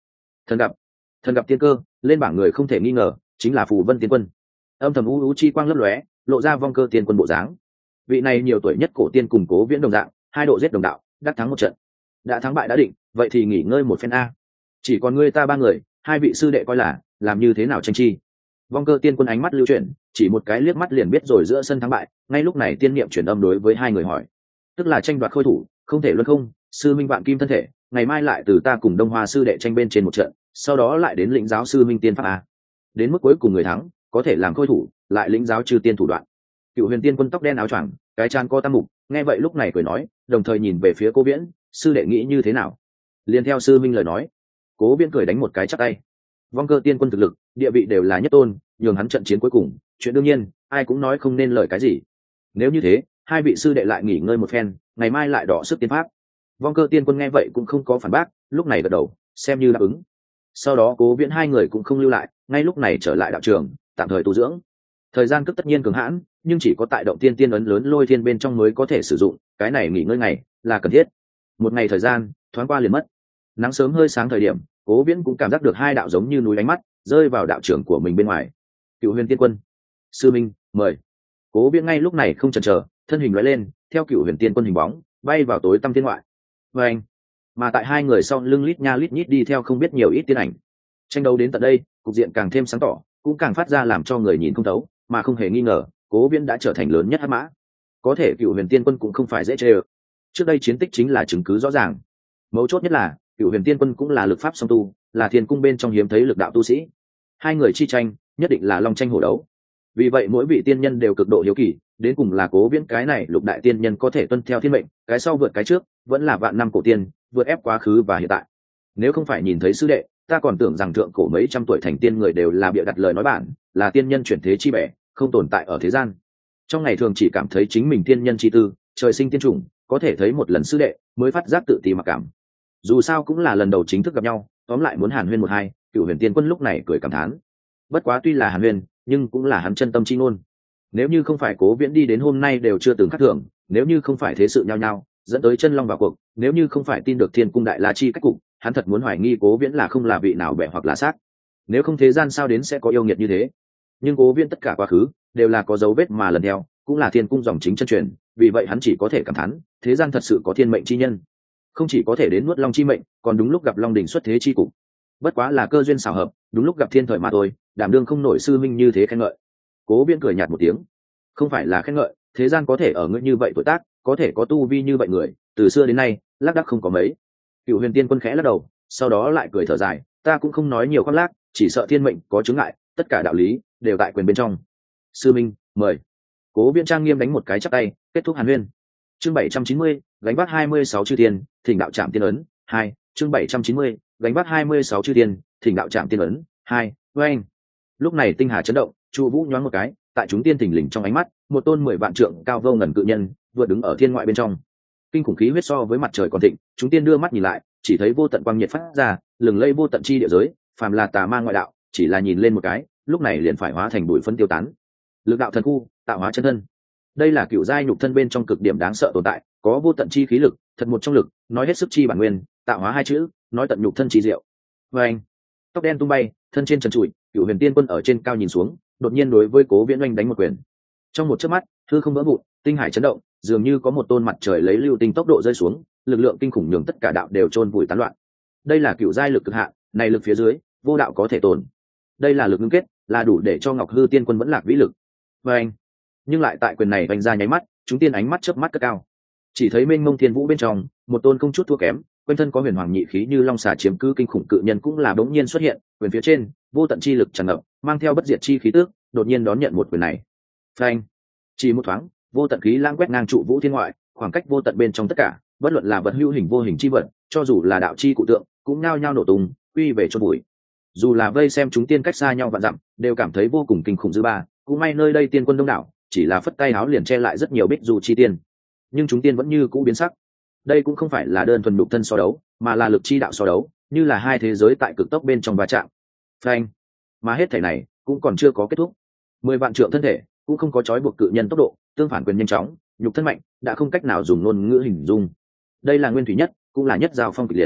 Thần gặp, thần gặp tiên cơ, lên bảng người không thể nghi ngờ chính là Phù Vân Tiên Quân. Âm thầm u u chi quang lấp lóe, lộ ra Vong Cơ Tiên Quân bộ dáng. Vị này nhiều tuổi nhất cổ tiên cùng Cố Viễn đồng dạng, hai độ giết đồng đạo, đắc thắng một trận. Đã thắng bại đã định, vậy thì nghỉ ngơi một phen a. Chỉ còn ngươi ta ba người, hai vị sư đệ coi là làm như thế nào tranh chi. Vong Cơ Tiên Quân ánh mắt lưu chuyển, chỉ một cái liếc mắt liền biết rồi giữa sân thắng bại. Ngay lúc này tiên niệm chuyển âm đối với hai người hỏi, tức là tranh đoạt khôi thủ, không thể luân không. Sư minh vạn kim thân thể, ngày mai lại từ ta cùng Đông Hoa sư đệ tranh bên trên một trận, sau đó lại đến lĩnh giáo sư minh tiên pháp a. Đến mức cuối cùng người thắng, có thể làm khôi thủ, lại lĩnh giáo trừ tiên thủ đoạn. Cựu Huyền Tiên Quân tóc đen áo choàng, cái trán co tam mục, nghe vậy lúc này cười nói, đồng thời nhìn về phía Cố Viễn, sư đệ nghĩ như thế nào? Liên theo sư minh lời nói. Cố Viễn cười đánh một cái chắp tay. Vong Cơ Tiên Quân thực lực, địa vị đều là nhất tôn, nhường hắn trận chiến cuối cùng, chuyện đương nhiên, ai cũng nói không nên lời cái gì. Nếu như thế, hai vị sư đệ lại nghỉ ngơi một phen, ngày mai lại đọ sức tiên pháp. Vong Cơ Tiên Quân nghe vậy cũng không có phản bác, lúc này gật đầu, xem như đáp ứng. Sau đó Cố Viễn hai người cũng không lưu lại, ngay lúc này trở lại đạo trường, tạm thời tu dưỡng. Thời gian cướp tất nhiên cường hãn, nhưng chỉ có tại động tiên tiên ấn lớn Lôi Thiên bên trong mới có thể sử dụng, cái này nghỉ ngơi ngày là cần thiết. Một ngày thời gian thoáng qua liền mất. Nắng sớm hơi sáng thời điểm, Cố Viễn cũng cảm giác được hai đạo giống như núi ánh mắt rơi vào đạo trường của mình bên ngoài. Cựu Huyền Tiên Quân, sư minh mời. Cố Viễn ngay lúc này không chần chờ, thân hình lóe lên, theo Cựu Huyền Tiên Quân hình bóng bay vào tối tăm thiên ngoại. Và anh, mà tại hai người sau lưng lít nha lít nhít đi theo không biết nhiều ít tiên ảnh. Tranh đấu đến tận đây, cục diện càng thêm sáng tỏ, cũng càng phát ra làm cho người nhìn không thấu, mà không hề nghi ngờ, Cố Viễn đã trở thành lớn nhất hắc mã. Có thể Cựu Huyền Tiên Quân cũng không phải dễ chơi. Trước đây chiến tích chính là chứng cứ rõ ràng. Mấu chốt nhất là, Cựu Huyền Tiên Quân cũng là lực pháp song tu, là thiên cung bên trong hiếm thấy lực đạo tu sĩ. Hai người chi tranh, nhất định là long tranh hổ đấu. Vì vậy mỗi vị tiên nhân đều cực độ hiếu kỳ, đến cùng là Cố Viễn cái này lục đại tiên nhân có thể tuân theo thiên mệnh, cái sau vượt cái trước, vẫn là vạn năm cổ tiên, vượt ép quá khứ và hiện tại. Nếu không phải nhìn thấy sư đệ, ta còn tưởng rằng thượng cổ mấy trăm tuổi thành tiên người đều là bịa đặt lời nói bản, là tiên nhân chuyển thế chi bẻ, không tồn tại ở thế gian. Trong ngày thường chỉ cảm thấy chính mình tiên nhân chi tư, trời sinh tiên chủng, có thể thấy một lần sư đệ mới phát giác tự ti mặc cảm. Dù sao cũng là lần đầu chính thức gặp nhau, tóm lại muốn hàn huyên một hai. Cựu Huyền Tiên Quân lúc này cười cảm thán. Bất quá tuy là hàn huyên, nhưng cũng là hắn chân tâm chi ngôn. Nếu như không phải Cố Viễn đi đến hôm nay đều chưa từng khắc thường, nếu như không phải thế sự nhao nhao dẫn tới chân long vào cuộc, nếu như không phải tin được thiên cung đại la chi cách cục, hắn thật muốn hoài nghi Cố Viễn là không là vị nào bẻ hoặc là sát. Nếu không thế gian sao đến sẽ có yêu nghiệt như thế. Nhưng Cố Viễn tất cả quá khứ đều là có dấu vết mà lần theo, cũng là thiên cung dòng chính chân truyền, vì vậy hắn chỉ có thể cảm thán, thế gian thật sự có thiên mệnh chi nhân, không chỉ có thể đến nuốt long chi mệnh, còn đúng lúc gặp long đỉnh xuất thế chi cục. Bất quá là cơ duyên xảo hợp, đúng lúc gặp thiên thời mà thôi, đảm đương không nổi sư minh như thế khen ngợi. Cố Viễn cười nhạt một tiếng, không phải là khen ngợi, thế gian có thể ở ngươi như vậy tuổi tác, có thể có tu vi như vậy người, từ xưa đến nay lác đác không có mấy. Cựu Huyền Tiên Quân khẽ lắc đầu, sau đó lại cười thở dài, ta cũng không nói nhiều khoác lác, chỉ sợ thiên mệnh có chướng ngại, tất cả đạo lý đều tại quyền bên trong. Sư minh mời. Cố Viễn trang nghiêm đánh một cái chắp tay, kết thúc hàn huyên. Chương bảy trăm chín mươi, gánh vác hai mươi sáu chư thiên, thỉnh đạo trạm tiên ấn hai. Chương bảy trăm chín mươi, gánh vác hai mươi sáu chư thiên, thỉnh đạo trạm tiên ấn hai. Oeng. Lúc này tinh hà chấn động, Chu Vũ nhoáng một cái, tại chúng tiên thỉnh lình trong ánh mắt, một tôn mười vạn trượng cao vô ngần cự nhân vừa đứng ở thiên ngoại bên trong. Kinh khủng khí huyết so với mặt trời còn thịnh, chúng tiên đưa mắt nhìn lại, chỉ thấy vô tận quang nhiệt phát ra, lừng lây vô tận chi địa giới, phàm là tà ma ngoại đạo, chỉ là nhìn lên một cái, lúc này liền phải hóa thành bụi phấn tiêu tán. Lực đạo thần khu, tạo hóa chân thân. Đây là cựu giai nhục thân bên trong cực điểm đáng sợ tồn tại, có vô tận chi khí lực, thật một trong lực, nói hết sức chi bản nguyên, tạo hóa hai chữ, nói tận nhục thân chi diệu. Và anh, tóc đen tung bay, thân trên trần trụi, Cựu Huyền Tiên Quân ở trên cao nhìn xuống, đột nhiên đối với Cố Viễn oanh đánh một quyền. Trong một chớp mắt, hư không vỡ vụn, tinh hải chấn động, dường như có một tôn mặt trời lấy lưu tinh tốc độ rơi xuống, lực lượng kinh khủng nhường tất cả đạo đều chôn vùi tán loạn. Đây là cựu giai lực cực hạn, này lực phía dưới, vô đạo có thể tồn. Đây là lực ngưng kết, là đủ để cho Ngọc Hư Tiên Quân vẫn lạc vĩ lực. Và anh, nhưng lại tại quyền này vành ra nháy mắt, chúng tiên ánh mắt chớp mắt cất cao, chỉ thấy mênh mông thiên vũ bên trong, một tôn không chút thua kém, quanh thân có huyền hoàng nhị khí như long xà chiếm cứ kinh khủng cự nhân cũng là bỗng nhiên xuất hiện, quyền phía trên vô tận chi lực tràn ngập, mang theo bất diệt chi khí tước, đột nhiên đón nhận một quyền này. Phanh! Chỉ một thoáng, vô tận khí lãng quét ngang trụ vũ thiên ngoại, khoảng cách vô tận bên trong tất cả, bất luận là vật hữu hình vô hình chi vật, cho dù là đạo chi cụ tượng, cũng nhao nhao nổ tung, quy về cho bụi. Dù là vây xem chúng tiên cách xa nhau vạn dặm, đều cảm thấy vô cùng kinh khủng dư ba, cũng may nơi đây tiên quân đông đảo, chỉ là phất tay áo liền che lại rất nhiều bích dù chi tiên. Nhưng chúng tiên vẫn như cũ biến sắc. Đây cũng không phải là đơn thuần nhục thân so đấu, mà là lực chi đạo so đấu, như là hai thế giới tại cực tốc bên trong va chạm. Phanh! Mà hết thảy này cũng còn chưa có kết thúc. Mười vạn trượng thân thể cũng không có trói buộc cự nhân tốc độ, tương phản quyền nhanh chóng, nhục thân mạnh, đã không cách nào dùng ngôn ngữ hình dung. Đây là nguyên thủy nhất, cũng là nhất giao phong kịch liệt.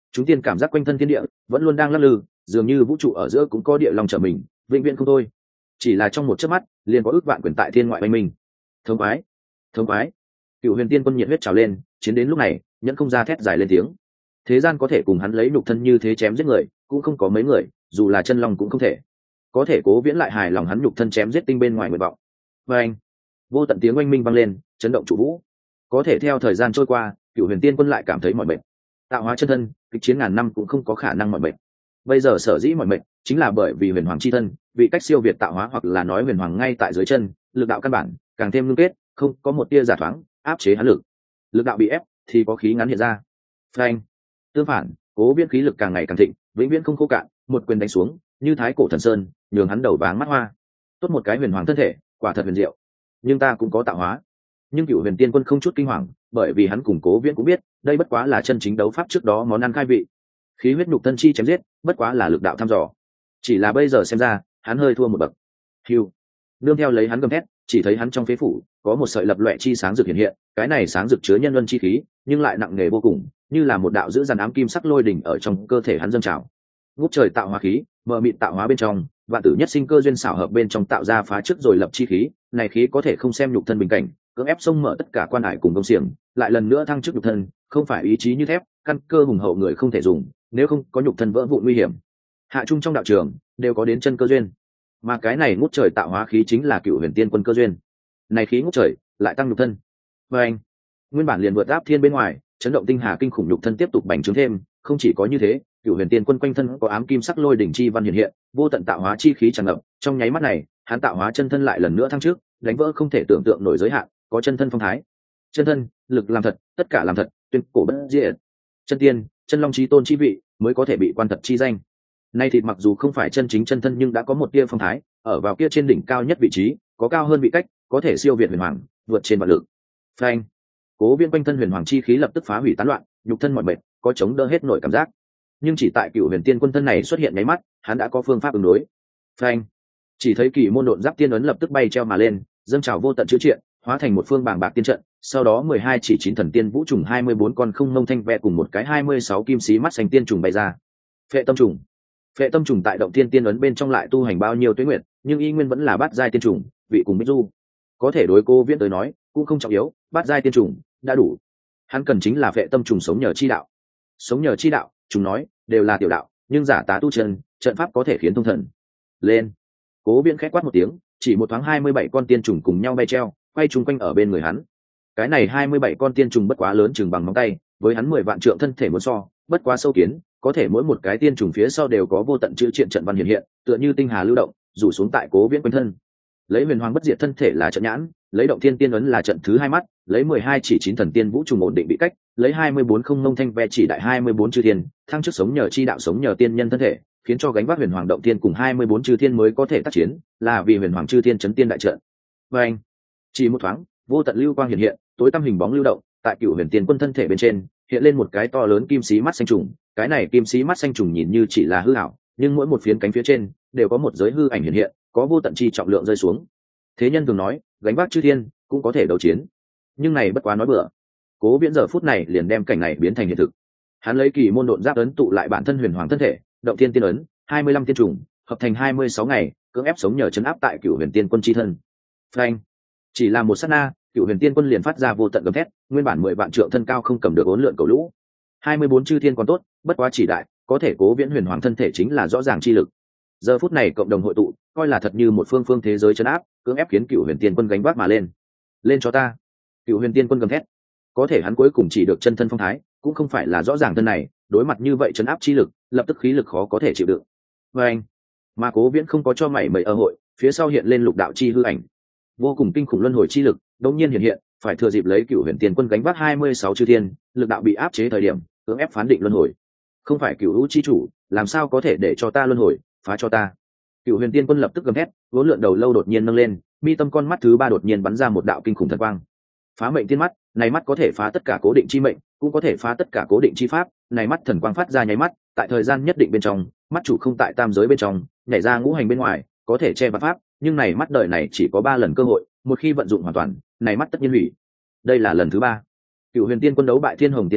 chúng tiên cảm giác quanh thân thiên địa vẫn luôn đang lắc lư, dường như vũ trụ ở giữa cũng có địa lòng trở mình, vĩnh viễn không thôi. Chỉ là trong một chớp mắt liền có ước vạn quyền tại thiên ngoại oanh minh. Thống quái, thống quái, cựu huyền tiên quân nhiệt huyết trào lên, chiến đến lúc này nhẫn không ra thét dài lên tiếng. Thế gian có thể cùng hắn lấy nhục thân như thế chém giết người cũng không có mấy người, dù là chân long cũng không thể. Có thể Cố Viễn lại hài lòng hắn nhục thân chém giết tinh bên ngoài nguyện vọng. Và anh, vô tận tiếng oanh minh vang lên, chấn động trụ vũ. Có thể theo thời gian trôi qua, cựu huyền tiên quân lại cảm thấy mỏi mệt. Tạo hóa chân thân, kịch chiến ngàn năm cũng không có khả năng mỏi mệt. Bây giờ sở dĩ mỏi mệt chính là bởi vì huyền hoàng chi thân vị cách siêu việt tạo hóa, hoặc là nói huyền hoàng ngay tại dưới chân, lực đạo căn bản càng thêm ngưng kết, không có một tia giả thoáng áp chế hắn lực. Lực đạo bị ép thì có khí ngắn hiện ra. Phanh. Tương phản, Cố Viễn khí lực càng ngày càng thịnh, vĩnh viễn không khô cạn, một quyền đánh xuống như thái cổ thần sơn, nhường hắn đầu váng mắt hoa. Tốt một cái huyền hoàng thân thể, quả thật huyền diệu. Nhưng ta cũng có tạo hóa. Nhưng cựu huyền tiên quân không chút kinh hoàng, bởi vì hắn cùng Cố Viễn cũng biết đây bất quá là chân chính đấu pháp trước đó món ăn khai vị. Khí huyết nhục thân chi chém giết bất quá là lực đạo thăm dò, chỉ là bây giờ xem ra hắn hơi thua một bậc. Hiu, nương theo lấy hắn gầm thét, chỉ thấy hắn trong phế phủ có một sợi lập loè chi sáng rực hiện hiện, cái này sáng rực chứa nhân luân chi khí, nhưng lại nặng nề vô cùng, như là một đạo dữ dằn ám kim sắc lôi đỉnh ở trong cơ thể hắn dâng trào. Ngút trời tạo hóa khí, mờ mịt tạo hóa bên trong, vạn tử nhất sinh cơ duyên xảo hợp bên trong tạo ra phá trước rồi lập chi khí, này khí có thể không xem nhục thân bình cảnh, cưỡng ép xông mở tất cả quan hải cùng công xiềng, lại lần nữa thăng chức nhục thân, không phải ý chí như thép, căn cơ hùng hậu người không thể dùng, nếu không có nhục thân vỡ vụn nguy hiểm. Hạ trung trong đạo trường đều có đến chân cơ duyên, mà cái này ngút trời tạo hóa khí chính là cựu huyền tiên quân cơ duyên. Này khí ngút trời lại tăng nhục thân, và anh nguyên bản liền vượt áp thiên bên ngoài, chấn động tinh hà kinh khủng nhục thân tiếp tục bành trướng thêm. Không chỉ có như thế, cựu huyền tiên quân quanh thân có ám kim sắc lôi đỉnh chi văn hiện hiện, vô tận tạo hóa chi khí tràn ngập. Trong nháy mắt này, hắn tạo hóa chân thân lại lần nữa thăng trước, đánh vỡ không thể tưởng tượng nổi giới hạn, có chân thân phong thái. Chân thân, lực làm thật, tất cả làm thật, tuyên cổ bất diệt. Chân tiên, chân long chí tôn chi vị mới có thể bị quan thật chi danh. Nay thịt mặc dù không phải chân chính chân thân, nhưng đã có một tia phong thái, ở vào kia trên đỉnh cao nhất vị trí, có cao hơn vị cách, có thể siêu việt huyền hoàng, vượt trên vạn lực. Phanh. Cố Viễn quanh thân huyền hoàng chi khí lập tức phá hủy tán loạn, nhục thân mỏi mệt, có chống đỡ hết nổi cảm giác. Nhưng chỉ tại cựu huyền tiên quân thân này xuất hiện nháy mắt, hắn đã có phương pháp ứng đối. Phanh. Chỉ thấy kỳ môn độn giáp tiên ấn lập tức bay treo mà lên, dâng trào vô tận chữ triện, hóa thành một phương bàng bạc tiên trận. Sau đó mười hai chỉ chín thần tiên vũ trùng hai mươi bốn con không mông thanh ve cùng một cái hai mươi sáu kim xí mắt xanh tiên trùng bay ra. Phệ tâm trùng. Phệ tâm trùng tại động tiên tiên ấn bên trong lại tu hành bao nhiêu tuế nguyệt, nhưng y nguyên vẫn là bát giai tiên trùng, vị cùng Bích Du. Có thể đối Cố Viễn tới nói, cũng không trọng yếu, bát giai tiên trùng đã đủ. Hắn cần chính là phệ tâm trùng sống nhờ chi đạo. Sống nhờ chi đạo, chúng nói đều là tiểu đạo, nhưng giả tá tu chân, trận pháp có thể khiến thông thần. Lên. Cố Viễn khẽ quát một tiếng, chỉ một thoáng hai mươi bảy con tiên trùng cùng nhau bay treo, quay chung quanh ở bên người hắn. Cái này hai mươi bảy con tiên trùng bất quá lớn chừng bằng móng tay, với hắn mười vạn trượng thân thể muốn so, bất quá sâu kiến, có thể mỗi một cái tiên trùng phía sau đều có vô tận chữ triện trận văn hiện hiện, tựa như tinh hà lưu động, rủ xuống tại Cố Viễn quanh thân. Lấy huyền hoàng bất diệt thân thể là trận nhãn, lấy động thiên tiên ấn là trận thứ hai mắt, lấy mười hai chỉ chín thần tiên vũ trùng ổn định bị cách, lấy hai mươi bốn không mông thanh ve chỉ đại hai mươi bốn chư thiên, thăng chức sống nhờ chi đạo sống nhờ tiên nhân thân thể, khiến cho gánh vác huyền hoàng động tiên cùng hai mươi bốn chư thiên mới có thể tác chiến, là vì huyền hoàng chư thiên chấn tiên đại trận. Và anh, chỉ một thoáng, vô tận lưu quang hiện hiện, tối tăm hình bóng lưu động, tại cựu huyền tiên quân thân thể bên trên hiện lên một cái to lớn kim xí mắt xanh trùng. Cái này kim xí mắt xanh trùng nhìn như chỉ là hư ảo, nhưng mỗi một phiến cánh phía trên đều có một giới hư ảnh hiện hiện, có vô tận chi trọng lượng rơi xuống. Thế nhân thường nói gánh vác chư thiên cũng có thể đấu chiến, nhưng này bất quá nói bừa. Cố Viễn giờ phút này liền đem cảnh này biến thành hiện thực. Hắn lấy kỳ môn độn giáp ấn tụ lại bản thân huyền hoàng thân thể, động thiên tiên ấn hai mươi lăm tiên trùng hợp thành hai mươi sáu ngày, cưỡng ép sống nhờ chấn áp tại cựu huyền tiên quân chi thân. Phanh. Chỉ là một sát na, cựu huyền tiên quân liền phát ra vô tận gầm thét, nguyên bản mười vạn trượng thân cao không cầm được uốn lượn cầu lũ. hai mươi bốn chư thiên còn tốt, bất quá chỉ đại, có thể Cố Viễn huyền hoàng thân thể chính là rõ ràng chi lực. Giờ phút này cộng đồng hội tụ, coi là thật như một phương phương thế giới chấn áp, cưỡng ép khiến cựu huyền tiên quân gánh vác mà lên. Lên cho ta. Cựu huyền tiên quân gầm thét. Có thể hắn cuối cùng chỉ được chân thân phong thái, cũng không phải là rõ ràng thân này, đối mặt như vậy chấn áp chi lực, lập tức khí lực khó có thể chịu đựng. Và anh, mà Cố Viễn không có cho mảy may cơ hội, phía sau hiện lên lục đạo chi hư ảnh, vô cùng kinh khủng luân hồi chi lực đống nhiên hiện hiện, phải thừa dịp lấy cựu huyền tiên quân gánh vác hai mươi sáu chư thiên, lực đạo bị áp chế thời điểm, cưỡng ép phán định luân hồi. Không phải cựu hữu chi chủ, làm sao có thể để cho ta luân hồi, phá cho ta. Cựu huyền tiên quân lập tức gầm thét, vốn lượn đầu lâu đột nhiên nâng lên, mi tâm con mắt thứ ba đột nhiên bắn ra một đạo kinh khủng thần quang. Phá mệnh tiên mắt, này mắt có thể phá tất cả cố định chi mệnh, cũng có thể phá tất cả cố định chi pháp. Này mắt thần quang phát ra nháy mắt, tại thời gian nhất định bên trong, mắt chủ không tại tam giới bên trong, nhảy ra ngũ hành bên ngoài, có thể che vạn pháp, nhưng này mắt đời này chỉ có ba lần cơ hội, một khi vận dụng hoàn toàn, này mắt tất nhiên hủy. Đây là lần thứ ba. Cựu huyền tiên quân đấu bại thiên hồng tiên quân,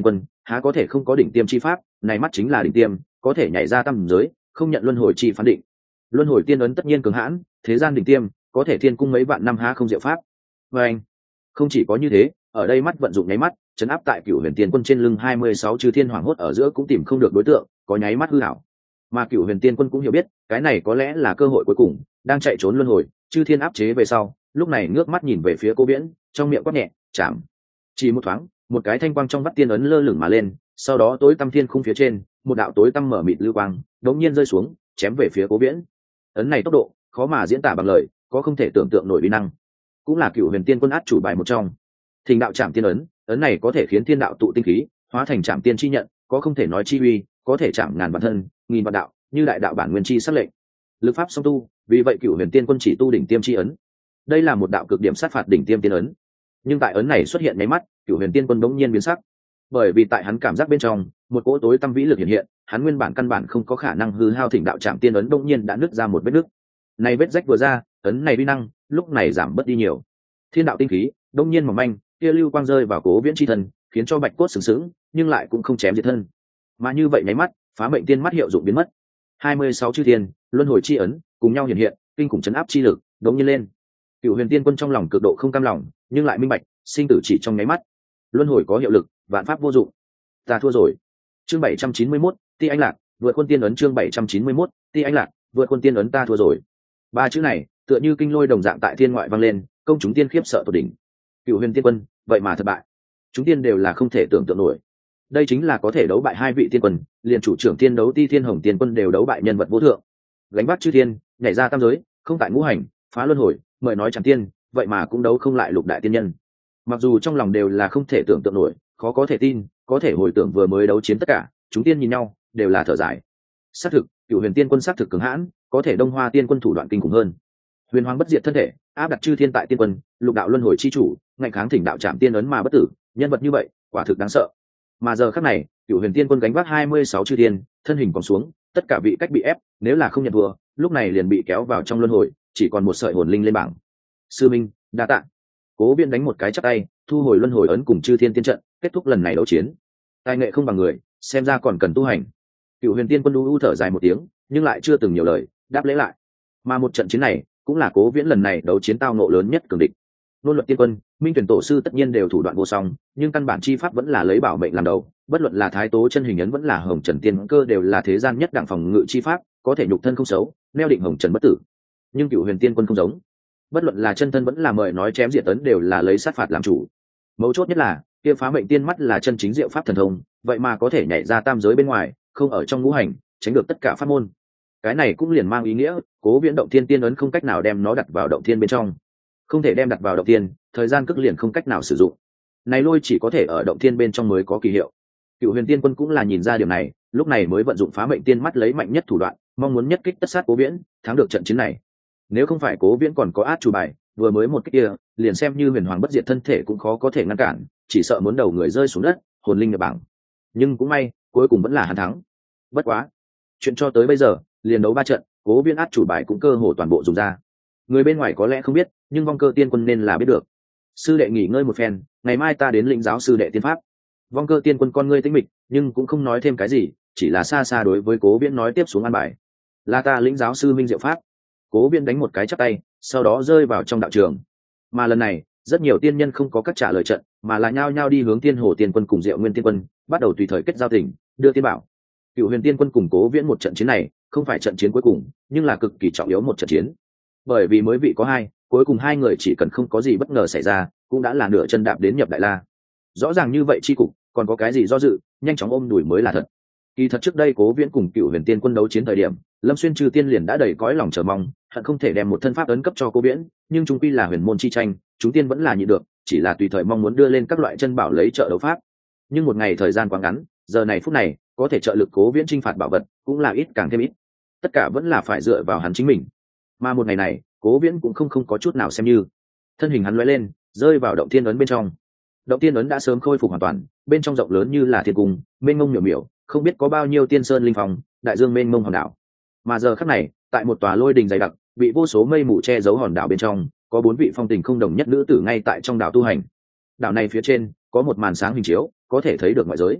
há có thể không có đỉnh tiêm chi pháp, này mắt chính là đỉnh tiêm, có thể nhảy ra tam giới, không nhận luân hồi chi phán định. Luân hồi tiên ấn tất nhiên cường hãn, thế gian đỉnh tiêm, có thể thiên cung mấy vạn năm há không diệu pháp. Và anh, không chỉ có như thế, ở đây mắt vận dụng nháy mắt, chấn áp tại Cửu Huyền Tiên Quân trên lưng hai mươi sáu chư thiên hoàng hốt ở giữa cũng tìm không được đối tượng, có nháy mắt hư ảo. Mà Cửu Huyền Tiên Quân cũng hiểu biết, cái này có lẽ là cơ hội cuối cùng, đang chạy trốn luân hồi, chư thiên áp chế về sau, lúc này ngước mắt nhìn về phía Cố Viễn, trong miệng quát nhẹ, chạm. Chỉ một thoáng, một cái thanh quang trong vắt tiên ấn lơ lửng mà lên, sau đó tối tăm thiên khung phía trên, một đạo tối tăm mở mịt lưu quang, đống nhiên rơi xuống, chém về phía Cố Viễn. Ấn này tốc độ, khó mà diễn tả bằng lời, có không thể tưởng tượng nổi uy năng. Cũng là Cửu Huyền Tiên Quân át chủ bài một trong. Thình đạo chạm tiên ấn, ấn này có thể khiến thiên đạo tụ tinh khí, hóa thành chạm tiên chi nhận, có không thể nói chi uy, có thể chạm ngàn vạn thân, nghìn vạn đạo, như đại đạo bản nguyên chi sắc lệnh. Lực pháp song tu, vì vậy Cửu Huyền Tiên Quân chỉ tu đỉnh tiêm chi ấn. Đây là một đạo cực điểm sát phạt đỉnh tiêm tiên ấn. Nhưng tại ấn này xuất hiện nháy mắt, Cửu Huyền Tiên Quân bỗng nhiên biến sắc. Bởi vì tại hắn cảm giác bên trong, một cỗ tối tâm vĩ lực hiện hiện, hắn nguyên bản căn bản không có khả năng hư hao thỉnh đạo chạm tiên ấn bỗng nhiên đã nứt ra một vết nứt. Này vết rách vừa ra, ấn này uy năng, lúc này giảm bớt đi nhiều. Thiên đạo tinh khí, bỗng nhiên mỏng manh, kia lưu quang rơi vào Cố Viễn chi thân, khiến cho bạch cốt sừng sững, nhưng lại cũng không chém diệt thân. Mà như vậy nháy mắt, phá mệnh tiên mắt hiệu dụng biến mất. hai mươi sáu chư thiên, luân hồi chi ấn, cùng nhau hiện hiện, kinh khủng chấn áp chi lực, đống nhiên lên. Cửu Huyền Tiên Quân trong lòng cực độ không cam lòng, nhưng lại minh bạch, sinh tử chỉ trong nháy mắt. Luân hồi có hiệu lực, vạn pháp vô dụng. Ta thua rồi. Chương bảy trăm chín mươi mốt, Ti Anh Lạc, vượt quân tiên ấn chương bảy trăm chín mươi mốt, Ti Anh Lạc, vượt quân tiên ấn ta thua rồi. Ba chữ này, tựa như kinh lôi đồng dạng tại thiên ngoại vang lên, công chúng tiên khiếp sợ tột đỉnh. Cửu Huyền Tiên Quân, vậy mà thất bại. Chúng tiên đều là không thể tưởng tượng nổi. Đây chính là có thể đấu bại hai vị tiên quân, liền chủ trưởng tiên đấu Ti Thiên Hồng Tiên Quân đều đấu bại nhân vật vô thượng. Gánh vác chư thiên, nhảy ra tam giới, không tại ngũ hành, phá luân hồi, mời nói chẳng tiên, vậy mà cũng đấu không lại lục đại tiên nhân. Mặc dù trong lòng đều là không thể tưởng tượng nổi, khó có thể tin, có thể hồi tưởng vừa mới đấu chiến tất cả, chúng tiên nhìn nhau, đều là thở dài. Xác thực, Cửu Huyền Tiên Quân xác thực cường hãn, có thể Đông Hoa Tiên Quân thủ đoạn kinh khủng hơn. Huyền Hoàng bất diệt thân thể, áp đặt chư thiên tại tiên quân, lục đạo luân hồi chi chủ, ngạnh kháng thỉnh đạo chạm tiên ấn mà bất tử, nhân vật như vậy, quả thực đáng sợ. Mà giờ khắc này, Cửu Huyền Tiên Quân gánh vác hai mươi sáu chư thiên, thân hình còn xuống, tất cả vị cách bị ép, nếu là không nhận thua, lúc này liền bị kéo vào trong luân hồi, chỉ còn một sợi hồn linh lên bảng. Sư minh, đa tạ. Cố Viễn đánh một cái chắp tay, thu hồi luân hồi ấn cùng chư thiên tiên trận, kết thúc lần này đấu chiến. Tài nghệ không bằng người, xem ra còn cần tu hành. Cửu Huyền Tiên Quân u u thở dài một tiếng, nhưng lại chưa từng nhiều lời, đáp lễ lại. Mà một trận chiến này, cũng là Cố Viễn lần này đấu chiến tao nộ lớn nhất cường địch. Luân luật tiên quân, minh tuyển tổ sư tất nhiên đều thủ đoạn vô song, nhưng căn bản chi pháp vẫn là lấy bảo mệnh làm đầu, bất luận là thái tố chân hình ấn vẫn là hồng trần tiên cơ đều là thế gian nhất đẳng phòng ngự chi pháp, có thể nhục thân không xấu, neo định hồng trần bất tử. Nhưng Cửu Huyền Tiên Quân không giống, bất luận là chân thân vẫn là mời nói chém diệt ấn đều là lấy sát phạt làm chủ. Mấu chốt nhất là kia phá mệnh tiên mắt là chân chính diệu pháp thần thông, vậy mà có thể nhảy ra tam giới bên ngoài, không ở trong ngũ hành, tránh được tất cả pháp môn. Cái này cũng liền mang ý nghĩa, Cố Viễn động thiên tiên ấn không cách nào đem nó đặt vào động thiên bên trong, không thể đem đặt vào động thiên, thời gian cước liền không cách nào sử dụng. Này lôi chỉ có thể ở động thiên bên trong mới có kỳ hiệu. Cửu Huyền Tiên Quân cũng là nhìn ra điều này, lúc này mới vận dụng phá mệnh tiên mắt lấy mạnh nhất thủ đoạn, mong muốn nhất kích tất sát Cố Viễn, thắng được trận chiến này. Nếu không phải Cố Viễn còn có át chủ bài, vừa mới một kích kia, liền xem như Huyền Hoàng bất diệt thân thể cũng khó có thể ngăn cản, chỉ sợ muốn đầu người rơi xuống đất, hồn linh nhập bảng. Nhưng cũng may, cuối cùng vẫn là hắn thắng. Bất quá, chuyện cho tới bây giờ, liền đấu ba trận, Cố Viễn át chủ bài cũng cơ hồ toàn bộ dùng ra. Người bên ngoài có lẽ không biết, nhưng Vong Cơ Tiên Quân nên là biết được. Sư đệ nghỉ ngơi một phen, ngày mai ta đến lĩnh giáo sư đệ tiên pháp. Vong Cơ Tiên Quân con ngươi tĩnh mịch, nhưng cũng không nói thêm cái gì, chỉ là xa xa đối với Cố Viễn nói tiếp xuống an bài. Là ta lĩnh giáo sư minh diệu pháp. Cố Viễn đánh một cái chắp tay, sau đó rơi vào trong đạo trường. Mà lần này, rất nhiều tiên nhân không có các trả lời trận, mà là nhao nhao đi hướng Tiên Hồ Tiên Quân cùng Diệu Nguyên Tiên Quân, bắt đầu tùy thời kết giao tình, đưa tiên bảo. Cửu Huyền Tiên Quân cùng Cố Viễn một trận chiến này, không phải trận chiến cuối cùng, nhưng là cực kỳ trọng yếu một trận chiến. Bởi vì mới vị có hai, cuối cùng hai người chỉ cần không có gì bất ngờ xảy ra, cũng đã là nửa chân đạp đến nhập đại la. Rõ ràng như vậy chi cục, còn có cái gì do dự, nhanh chóng ôm đuổi mới là thật. Kỳ thật trước đây Cố Viễn cùng Cửu Huyền Tiên Quân đấu chiến thời điểm, Lâm Xuyên Trừ Tiên liền đã đầy cõi lòng chờ mong, hận không thể đem một thân pháp ấn cấp cho Cố Viễn, nhưng chúng quy là huyền môn chi tranh, chúng tiên vẫn là nhịn được, chỉ là tùy thời mong muốn đưa lên các loại chân bảo lấy trợ đấu pháp. Nhưng một ngày thời gian quá ngắn, giờ này phút này, có thể trợ lực Cố Viễn chinh phạt bảo vật, cũng là ít càng thêm ít. Tất cả vẫn là phải dựa vào hắn chính mình. Mà một ngày này, Cố Viễn cũng không không có chút nào xem như. Thân hình hắn lóe lên, rơi vào động thiên ấn bên trong. Động thiên ấn đã sớm khôi phục hoàn toàn, bên trong rộng lớn như là thiên cung, mênh mông miểu miểu, không biết có bao nhiêu tiên sơn linh phong, đại dương mênh mông hòn đảo. Mà giờ khắc này, tại một tòa lôi đình dày đặc, bị vô số mây mù che giấu hòn đảo bên trong, có bốn vị phong tình không đồng nhất nữ tử ngay tại trong đảo tu hành. Đảo này phía trên có một màn sáng hình chiếu, có thể thấy được ngoại giới.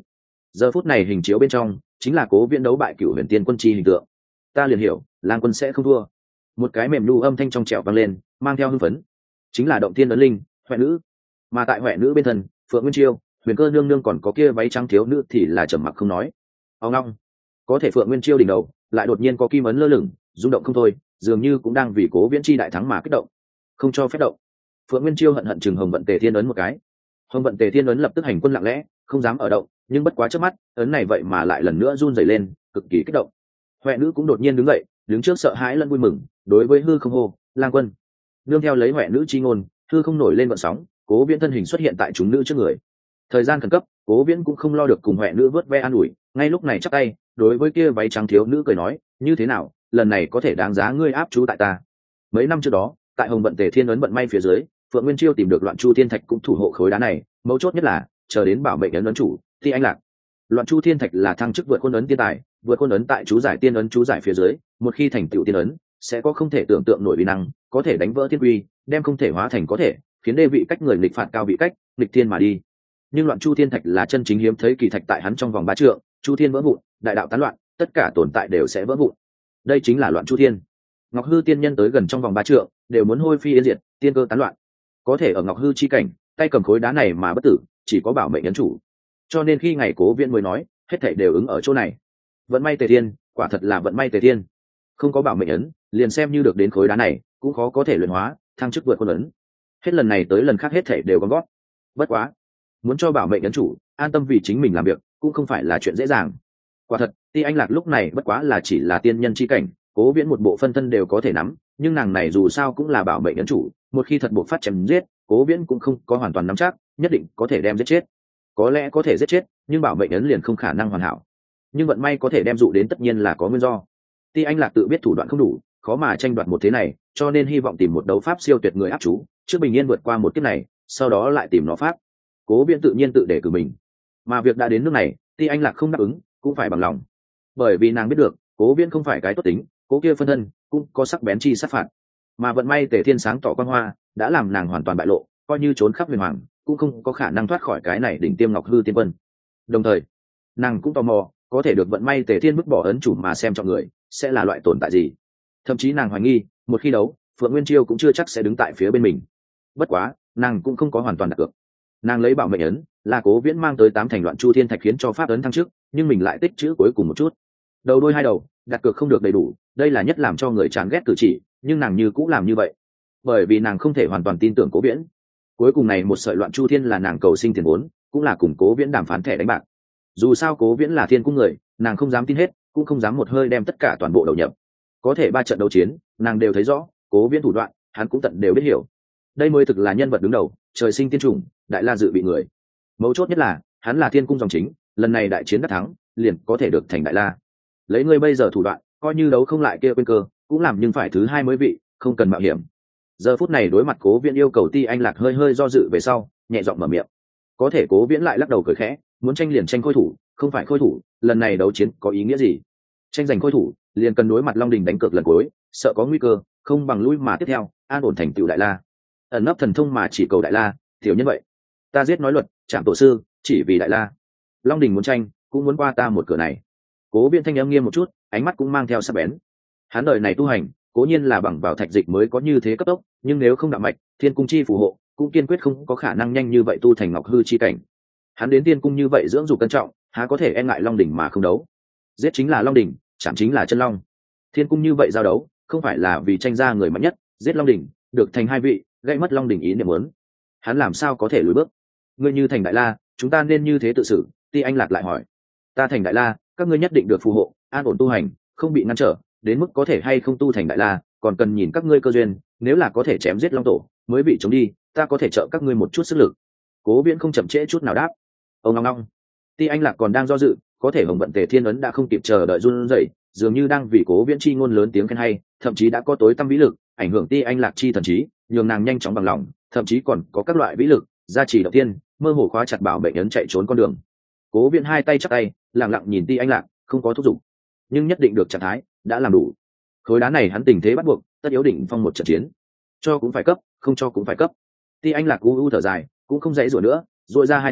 Giờ phút này hình chiếu bên trong chính là Cố Viễn đấu bại Cửu Huyền Tiên Quân chi hình tượng. Ta liền hiểu, Lang Quân sẽ không thua. Một cái mềm nu âm thanh trong trẻo vang lên, mang theo hưng phấn. Chính là động tiên ấn linh, Huệ nữ. Mà tại Huệ nữ bên thân, Phượng Nguyên Chiêu, Huyền Cơ nương nương còn có kia váy trắng thiếu nữ thì là trầm mặc không nói. Ông long, có thể Phượng Nguyên Chiêu đỉnh đầu, lại đột nhiên có kim ấn lơ lửng, rung động không thôi, dường như cũng đang vì Cố Viễn chi đại thắng mà kích động. Không cho phép động. Phượng Nguyên Chiêu hận hận chừng Hồng Vận Tề Thiên ấn một cái. Hồng Vận Tề Thiên ấn lập tức hành quân lặng lẽ, không dám ở động, nhưng bất quá trước mắt, ấn này vậy mà lại lần nữa run rẩy lên, cực kỳ kích động. Huệ nữ cũng đột nhiên đứng dậy, đứng trước sợ hãi lẫn vui mừng, đối với hư không hô, Lang Quân. Nương theo lấy Huệ nữ chi ngôn, hư không nổi lên vận sóng, Cố Viễn thân hình xuất hiện tại chúng nữ trước người. Thời gian khẩn cấp, Cố Viễn cũng không lo được cùng Huệ nữ vớt ve an ủi, ngay lúc này chắp tay, đối với kia váy trắng thiếu nữ cười nói, như thế nào, lần này có thể đáng giá ngươi áp chú tại ta. Mấy năm trước đó, tại Hồng Vận Tề Thiên ấn vận may phía dưới, Phượng Nguyên Chiêu tìm được Loạn Chu Thiên Thạch cũng thủ hộ khối đá này, mấu chốt nhất là chờ đến bảo mệnh ấn ấn chủ, thì anh lạc. Loạn Chu Thiên Thạch là thăng chức vượt khuôn ấn tiên tài, vượt khuôn ấn tại chú giải tiên ấn chú giải phía dưới, một khi thành tựu tiên ấn, sẽ có không thể tưởng tượng nổi uy năng, có thể đánh vỡ thiên quy, đem không thể hóa thành có thể, khiến đê vị cách người nghịch phạt cao vị cách, nghịch thiên mà đi. Nhưng Loạn Chu Thiên Thạch là chân chính hiếm thấy kỳ thạch tại hắn trong vòng ba trượng, Chu Thiên vỡ vụn, đại đạo tán loạn, tất cả tồn tại đều sẽ vỡ vụn. Đây chính là Loạn Chu Thiên. Ngọc Hư tiên nhân tới gần trong vòng ba trượng, đều muốn hôi phi yên diệt, tiên cơ tán loạn. Có thể ở Ngọc Hư chi cảnh, tay cầm khối đá này mà bất tử, chỉ có bảo mệnh ấn chủ. Cho nên khi ngày Cố Viễn mới nói, hết thảy đều ứng ở chỗ này. Vận may Tề Thiên, quả thật là vận may Tề Thiên. Không có bảo mệnh ấn, liền xem như được đến khối đá này, cũng khó có thể luyện hóa, thăng chức vượt khuôn ấn. Hết lần này tới lần khác hết thảy đều gom gót. Bất quá, muốn cho bảo mệnh ấn chủ an tâm vì chính mình làm việc, cũng không phải là chuyện dễ dàng. Quả thật, Ti Anh Lạc lúc này bất quá là chỉ là tiên nhân chi cảnh, Cố Viễn một bộ phân thân đều có thể nắm, nhưng nàng này dù sao cũng là bảo mệnh ấn chủ, một khi thật buộc phát chém giết, Cố Viễn cũng không có hoàn toàn nắm chắc, nhất định có thể đem giết chết. Có lẽ có thể giết chết, nhưng bảo mệnh ấn liền không khả năng hoàn hảo. Nhưng vận may có thể đem dụ đến tất nhiên là có nguyên do. Ti Anh Lạc tự biết thủ đoạn không đủ, khó mà tranh đoạt một thế này, cho nên hy vọng tìm một đấu pháp siêu tuyệt người áp chú, trước bình yên vượt qua một kiếp này, sau đó lại tìm nó pháp. Cố Viễn tự nhiên tự để cử mình, mà việc đã đến nước này, Ti Anh Lạc không đáp ứng, cũng phải bằng lòng, bởi vì nàng biết được, Cố Viễn không phải cái tốt tính, Cố kia phân thân cũng có sắc bén chi sát phạt, mà vận may Tề Thiên sáng tỏ quang hoa đã làm nàng hoàn toàn bại lộ, coi như trốn khắp huyền hoàng, cũng không có khả năng thoát khỏi cái này đỉnh tiêm Ngọc Hư Tiên Quân. Đồng thời, nàng cũng tò mò, có thể được vận may Tề Thiên bức bỏ ấn chủ mà xem trọng người, sẽ là loại tồn tại gì. Thậm chí nàng hoài nghi, một khi đấu, Phượng Nguyên Chiêu cũng chưa chắc sẽ đứng tại phía bên mình. Bất quá, nàng cũng không có hoàn toàn đặt cược. Nàng lấy bảo mệnh ấn, là Cố Viễn mang tới tám thành Loạn Chu Thiên Thạch khiến cho pháp ấn thăng trước, nhưng mình lại tích chữ cuối cùng một chút. Đầu đôi hai đầu, đặt cược không được đầy đủ, đây là nhất làm cho người chán ghét cử chỉ, nhưng nàng như cũng làm như vậy, bởi vì nàng không thể hoàn toàn tin tưởng Cố Viễn. Cuối cùng này một sợi Loạn Chu Thiên là nàng cầu sinh tiền vốn, cũng là cùng Cố Viễn đàm phán thẻ đánh bạc. Dù sao Cố Viễn là thiên cung người, nàng không dám tin hết, cũng không dám một hơi đem tất cả toàn bộ đầu nhập. Có thể ba trận đấu chiến, nàng đều thấy rõ, Cố Viễn thủ đoạn, hắn cũng tận đều biết hiểu. Đây mới thực là nhân vật đứng đầu, trời sinh tiên chủng, đại la dự bị người. Mấu chốt nhất là, hắn là thiên cung dòng chính, lần này đại chiến đắc thắng, liền có thể được thành đại la. Lấy ngươi bây giờ thủ đoạn, coi như đấu không lại kia quên cơ, cũng làm nhưng phải thứ hai mới vị, không cần mạo hiểm. Giờ phút này đối mặt Cố Viễn yêu cầu Ti Anh Lạc hơi hơi do dự về sau, nhẹ giọng mở miệng. Có thể Cố Viễn lại lắc đầu cười khẽ, muốn tranh liền tranh khôi thủ, không phải khôi thủ, lần này đấu chiến có ý nghĩa gì? Tranh giành khôi thủ, liền cần đối mặt Long Đình đánh cược lần cuối, sợ có nguy cơ, không bằng lui mà tiếp theo, an ổn thành tựu đại la. Ẩn nấp thần thông mà chỉ cầu đại la, tiểu nhân vậy. Ta giết nói luật, chạm tổ sư, chỉ vì đại la. Long Đình muốn tranh, cũng muốn qua ta một cửa này. Cố Viễn thanh âm nghiêm một chút, ánh mắt cũng mang theo sắc bén. Hắn đời này tu hành, cố nhiên là bằng vào thạch dịch mới có như thế cấp tốc, nhưng nếu không đạo mạch, thiên cung chi phù hộ, cũng kiên quyết không có khả năng nhanh như vậy tu thành Ngọc Hư chi cảnh. Hắn đến tiên cung như vậy dưỡng dục cẩn trọng, há có thể e ngại Long Đỉnh mà không đấu. Giết chính là Long Đỉnh, chạm chính là chân long. Thiên cung như vậy giao đấu, không phải là vì tranh ra người mạnh nhất, giết Long Đỉnh, được thành hai vị, gây mất Long Đỉnh ý niệm muốn. Hắn làm sao có thể lùi bước? Ngươi như thành đại la, chúng ta nên như thế tự xử. Ti Anh Lạc lại hỏi. Ta thành đại la, các ngươi nhất định được phù hộ, an ổn tu hành, không bị ngăn trở, đến mức có thể hay không tu thành đại la, còn cần nhìn các ngươi cơ duyên, nếu là có thể chém giết Long Tổ, mới bị chống đi, ta có thể trợ các ngươi một chút sức lực. Cố Viễn không chậm trễ chút nào đáp. Ông ngong ngong. Ti Anh Lạc còn đang do dự, có thể Hồng Vận Tề Thiên ấn đã không kịp chờ đợi run rẩy, dường như đang vì Cố Viễn chi ngôn lớn tiếng khen hay, thậm chí đã có tối tâm vĩ lực, ảnh hưởng Ti Anh Lạc chi thần trí, nhường nàng nhanh chóng bằng lòng, thậm chí còn có các loại vĩ lực, gia trì động tiên, mơ hồ khóa chặt bảo mệnh ấn chạy trốn con đường. Cố Viễn hai tay chắp tay, lặng lặng nhìn Ti Anh Lạc, không có thúc giục, nhưng nhất định được trạng thái, đã làm đủ. Khối đá này hắn tình thế bắt buộc, tất yếu định phong một trận chiến, cho cũng phải cấp, không cho cũng phải cấp. Ti Anh Lạc u u thở dài, cũng không dãy rủa nữa, duỗi ra hai tay,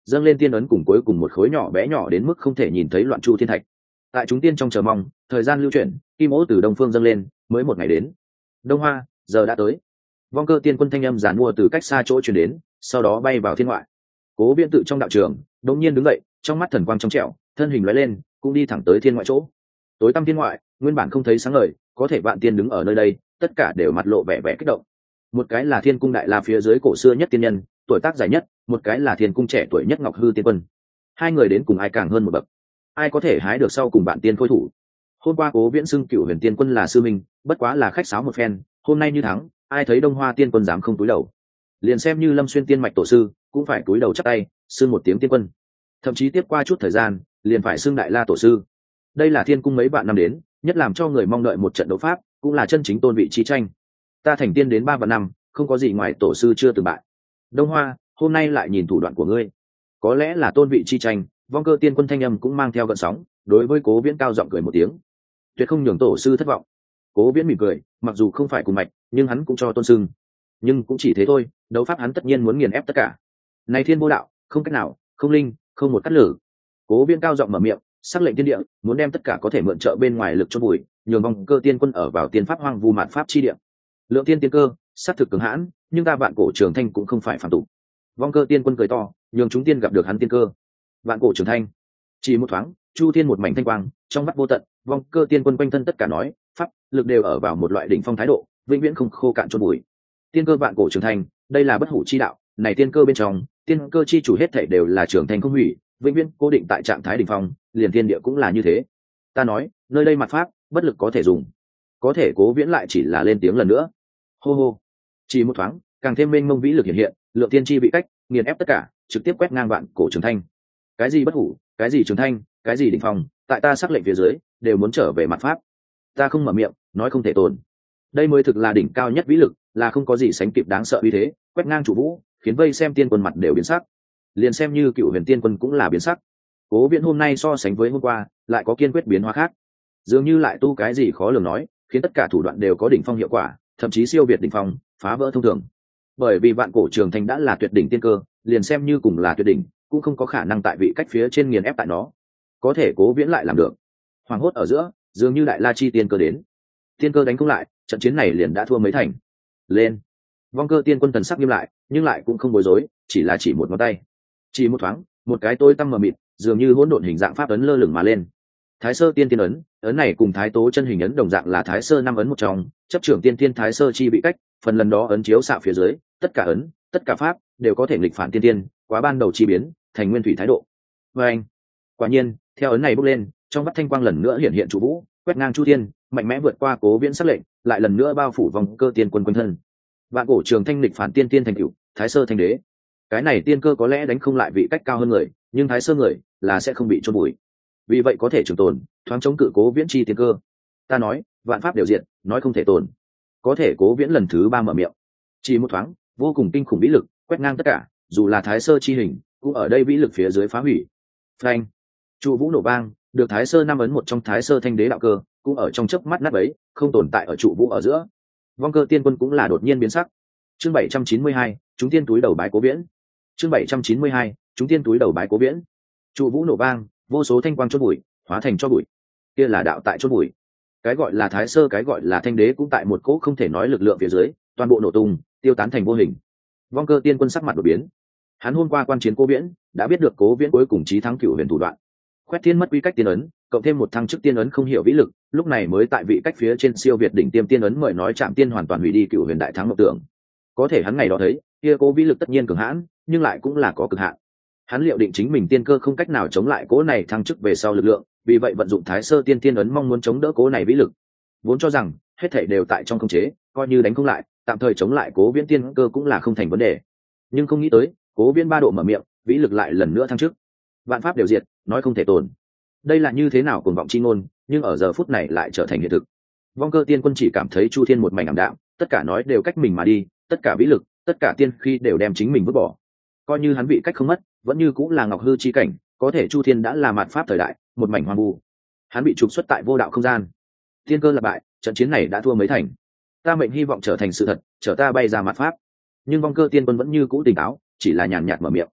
dâng lên tiên ấn cùng cuối cùng một khối nhỏ bé nhỏ đến mức không thể nhìn thấy loạn chu thiên thạch. Tại chúng tiên trong chờ mong, thời gian lưu chuyển, kim ố từ đông phương dâng lên, mới một ngày đến. Đông Hoa, giờ đã tới. Vong Cơ Tiên Quân thanh âm giàn mua từ cách xa chỗ truyền đến, sau đó bay vào thiên ngoại. Cố Viễn tự trong đạo trường, đột nhiên đứng dậy, trong mắt thần quang trong trẻo, thân hình lóe lên, cũng đi thẳng tới thiên ngoại chỗ. Tối tăm thiên ngoại, nguyên bản không thấy sáng ngời, có thể vạn tiên đứng ở nơi đây, tất cả đều mặt lộ vẻ vẻ kích động. Một cái là Thiên Cung Đại La phía dưới cổ xưa nhất tiên nhân, tuổi tác dài nhất, một cái là Thiên Cung trẻ tuổi nhất Ngọc Hư Tiên Quân. Hai người đến cùng ai càng hơn một bậc, ai có thể hái được sau cùng bạn tiên khôi thủ. Hôm qua Cố Viễn xưng Cửu Huyền Tiên Quân là sư minh, bất quá là khách sáo một phen, hôm nay như thắng, ai thấy Đông Hoa Tiên Quân dám không cúi đầu. Liền xem như Lâm Xuyên Tiên mạch tổ sư, cũng phải cúi đầu chắp tay, xưng một tiếng tiên quân. Thậm chí tiếp qua chút thời gian, liền phải xưng Đại La tổ sư. Đây là Thiên Cung mấy vạn năm đến, nhất làm cho người mong đợi một trận đấu pháp, cũng là chân chính tôn vị chi tranh. Ta thành tiên đến ba vạn năm, không có gì ngoài tổ sư chưa từng bại. Đông Hoa, hôm nay lại nhìn thủ đoạn của ngươi. Có lẽ là tôn vị chi tranh, Vong Cơ Tiên Quân thanh âm cũng mang theo gợn sóng, đối với Cố Viễn cao giọng cười một tiếng. Tuyệt không nhường tổ sư thất vọng. Cố Viễn mỉm cười, mặc dù không phải cùng mạch, nhưng hắn cũng cho tôn sưng. Nhưng cũng chỉ thế thôi, đấu pháp hắn tất nhiên muốn nghiền ép tất cả. Này thiên vô đạo, không cách nào, không linh, không một cắt lử. Cố Viễn cao giọng mở miệng, sắc lệnh thiên địa, muốn đem tất cả có thể mượn trợ bên ngoài lực cho bụi, nhường Vong Cơ Tiên Quân ở vào tiên pháp hoang vu mạn pháp chi địa. Lượng tiên tiên cơ, sát thực cường hãn, nhưng ta vạn cổ trường thanh cũng không phải phàm tục. Vong Cơ Tiên Quân cười to, nhường chúng tiên gặp được hắn tiên cơ. Vạn cổ trường thanh, chỉ một thoáng, chu thiên một mảnh thanh quang, trong mắt vô tận, Vong Cơ Tiên Quân quanh thân tất cả nói pháp lực đều ở vào một loại đỉnh phong thái độ, vĩnh viễn không khô cạn chôn bụi. Tiên cơ vạn cổ trường thanh, đây là bất hủ chi đạo, này tiên cơ bên trong, tiên cơ chi chủ hết thảy đều là trường thanh không hủy, vĩnh viễn cố định tại trạng thái đỉnh phong, liền thiên địa cũng là như thế. Ta nói, nơi đây mặt pháp, bất lực có thể dùng. Có thể Cố Viễn lại chỉ là lên tiếng lần nữa. Hô hô. Chỉ một thoáng, càng thêm mênh mông vĩ lực hiện hiện, lượng tiên chi bị cách, nghiền ép tất cả, trực tiếp quét ngang vạn cổ trường thanh. Cái gì bất hủ, cái gì trường thanh, cái gì đỉnh phong, tại ta sắc lệnh phía dưới, đều muốn trở về mặt pháp. Ta không mở miệng, nói không thể tồn. Đây mới thực là đỉnh cao nhất vĩ lực, là không có gì sánh kịp đáng sợ uy thế, quét ngang chủ vũ, khiến vây xem tiên quân mặt đều biến sắc. Liền xem như Cựu Huyền Tiên Quân cũng là biến sắc. Cố Viễn hôm nay so sánh với hôm qua, lại có kiên quyết biến hóa khác. Dường như lại tu cái gì khó lường nói, khiến tất cả thủ đoạn đều có đỉnh phong hiệu quả, thậm chí siêu việt đỉnh phong, phá vỡ thông thường. Bởi vì vạn cổ trường thanh đã là tuyệt đỉnh tiên cơ, liền xem như cùng là tuyệt đỉnh, cũng không có khả năng tại vị cách phía trên nghiền ép tại nó. Có thể Cố Viễn lại làm được. Hoàng hốt ở giữa, dường như đại la chi tiên cơ đến. Tiên cơ đánh không lại, trận chiến này liền đã thua mấy thành. Lên. Vong Cơ Tiên Quân thần sắc nghiêm lại, nhưng lại cũng không bối rối, chỉ là chỉ một ngón tay. Chỉ một thoáng, một cái tối tăm mờ mịt, dường như hỗn độn hình dạng pháp ấn lơ lửng mà lên. Thái Sơ Tiên Tiên ấn, ấn này cùng Thái Tố chân hình ấn đồng dạng là Thái Sơ năm ấn một trong, chấp trưởng tiên tiên Thái Sơ chi bị cách, phần lần đó ấn chiếu xạ phía dưới, tất cả ấn, tất cả pháp đều có thể nghịch phản tiên tiên, quá ban đầu chi biến, thành nguyên thủy thái độ. Và anh, quả nhiên, theo ấn này bốc lên, trong vắt thanh quang lần nữa hiện hiện trụ vũ, quét ngang chu thiên, mạnh mẽ vượt qua Cố Viễn sắc lệnh, lại lần nữa bao phủ Vong Cơ Tiên Quân quanh thân. Vạn cổ trường thanh nghịch phản tiên tiên thành cửu, Thái Sơ thanh đế. Cái này tiên cơ có lẽ đánh không lại vị cách cao hơn người, nhưng Thái Sơ người là sẽ không bị chôn bụi. Vì vậy có thể trường tồn, thoáng chống cự Cố Viễn chi tiên cơ. Ta nói, vạn pháp đều diệt, nói không thể tồn. Có thể Cố Viễn lần thứ ba mở miệng. Chỉ một thoáng, vô cùng kinh khủng vĩ lực, quét ngang tất cả, dù là Thái Sơ chi hình, cũng ở đây vĩ lực phía dưới phá hủy. Phanh. Trụ vũ nổ vang, được Thái Sơ năm ấn một trong Thái Sơ thanh đế đạo cơ, cũng ở trong chớp mắt nát bấy, không tồn tại ở trụ vũ ở giữa. Vong Cơ Tiên Quân cũng là đột nhiên biến sắc. Chương bảy trăm chín mươi hai, chúng tiên túi đầu bái Cố Viễn. Chương bảy trăm chín mươi hai, chúng tiên túi đầu bái Cố Viễn. Trụ vũ nổ vang, vô số thanh quang chốt bụi, hóa thành cho bụi. Kia là đạo tại chốt bụi. Cái gọi là Thái Sơ, cái gọi là thanh đế cũng tại một cỗ không thể nói lực lượng phía dưới, toàn bộ nổ tung, tiêu tán thành vô hình. Vong Cơ Tiên Quân sắc mặt đột biến. Hắn hôm qua quan chiến Cố Viễn, đã biết được Cố Viễn cuối cùng chí thắng Cửu Huyền thủ đoạn. Khoét thiên mất quy cách tiên ấn, cộng thêm một thăng chức tiên ấn không hiểu vĩ lực, lúc này mới tại vị cách phía trên siêu việt đỉnh tiêm tiên ấn mời nói chạm tiên hoàn toàn hủy đi Cửu Huyền đại thắng mộng tưởng. Có thể hắn ngày đó thấy, kia Cố vĩ lực tất nhiên cường hãn, nhưng lại cũng là có cực hạn. Hắn liệu định chính mình tiên cơ không cách nào chống lại Cố này thăng chức về sau lực lượng, vì vậy vận dụng Thái Sơ tiên tiên ấn mong muốn chống đỡ Cố này vĩ lực. Vốn cho rằng hết thảy đều tại trong khống chế, coi như đánh không lại, tạm thời chống lại Cố Viễn tiên cơ cũng là không thành vấn đề. Nhưng không nghĩ tới, Cố Viễn ba độ mở miệng, vĩ lực lại lần nữa thăng chức. Vạn pháp đều diệt, nói không thể tồn. Đây là như thế nào cuồng vọng chi ngôn, nhưng ở giờ phút này lại trở thành hiện thực. Vong Cơ Tiên Quân chỉ cảm thấy chu thiên một mảnh ảm đạm, tất cả nói đều cách mình mà đi, tất cả vĩ lực, tất cả tiên khi đều đem chính mình vứt bỏ. Coi như hắn bị cách không mất, vẫn như cũng là ngọc hư chi cảnh, có thể chu thiên đã là mạt pháp thời đại, một mảnh hoang vu. Hắn bị trục xuất tại vô đạo không gian. Tiên cơ là bại, trận chiến này đã thua mấy thành. Ta mệnh hy vọng trở thành sự thật, trở ta bay ra mạt pháp. Nhưng Vong Cơ Tiên Quân vẫn như cũ tỉnh táo, chỉ là nhàn nhạt mở miệng.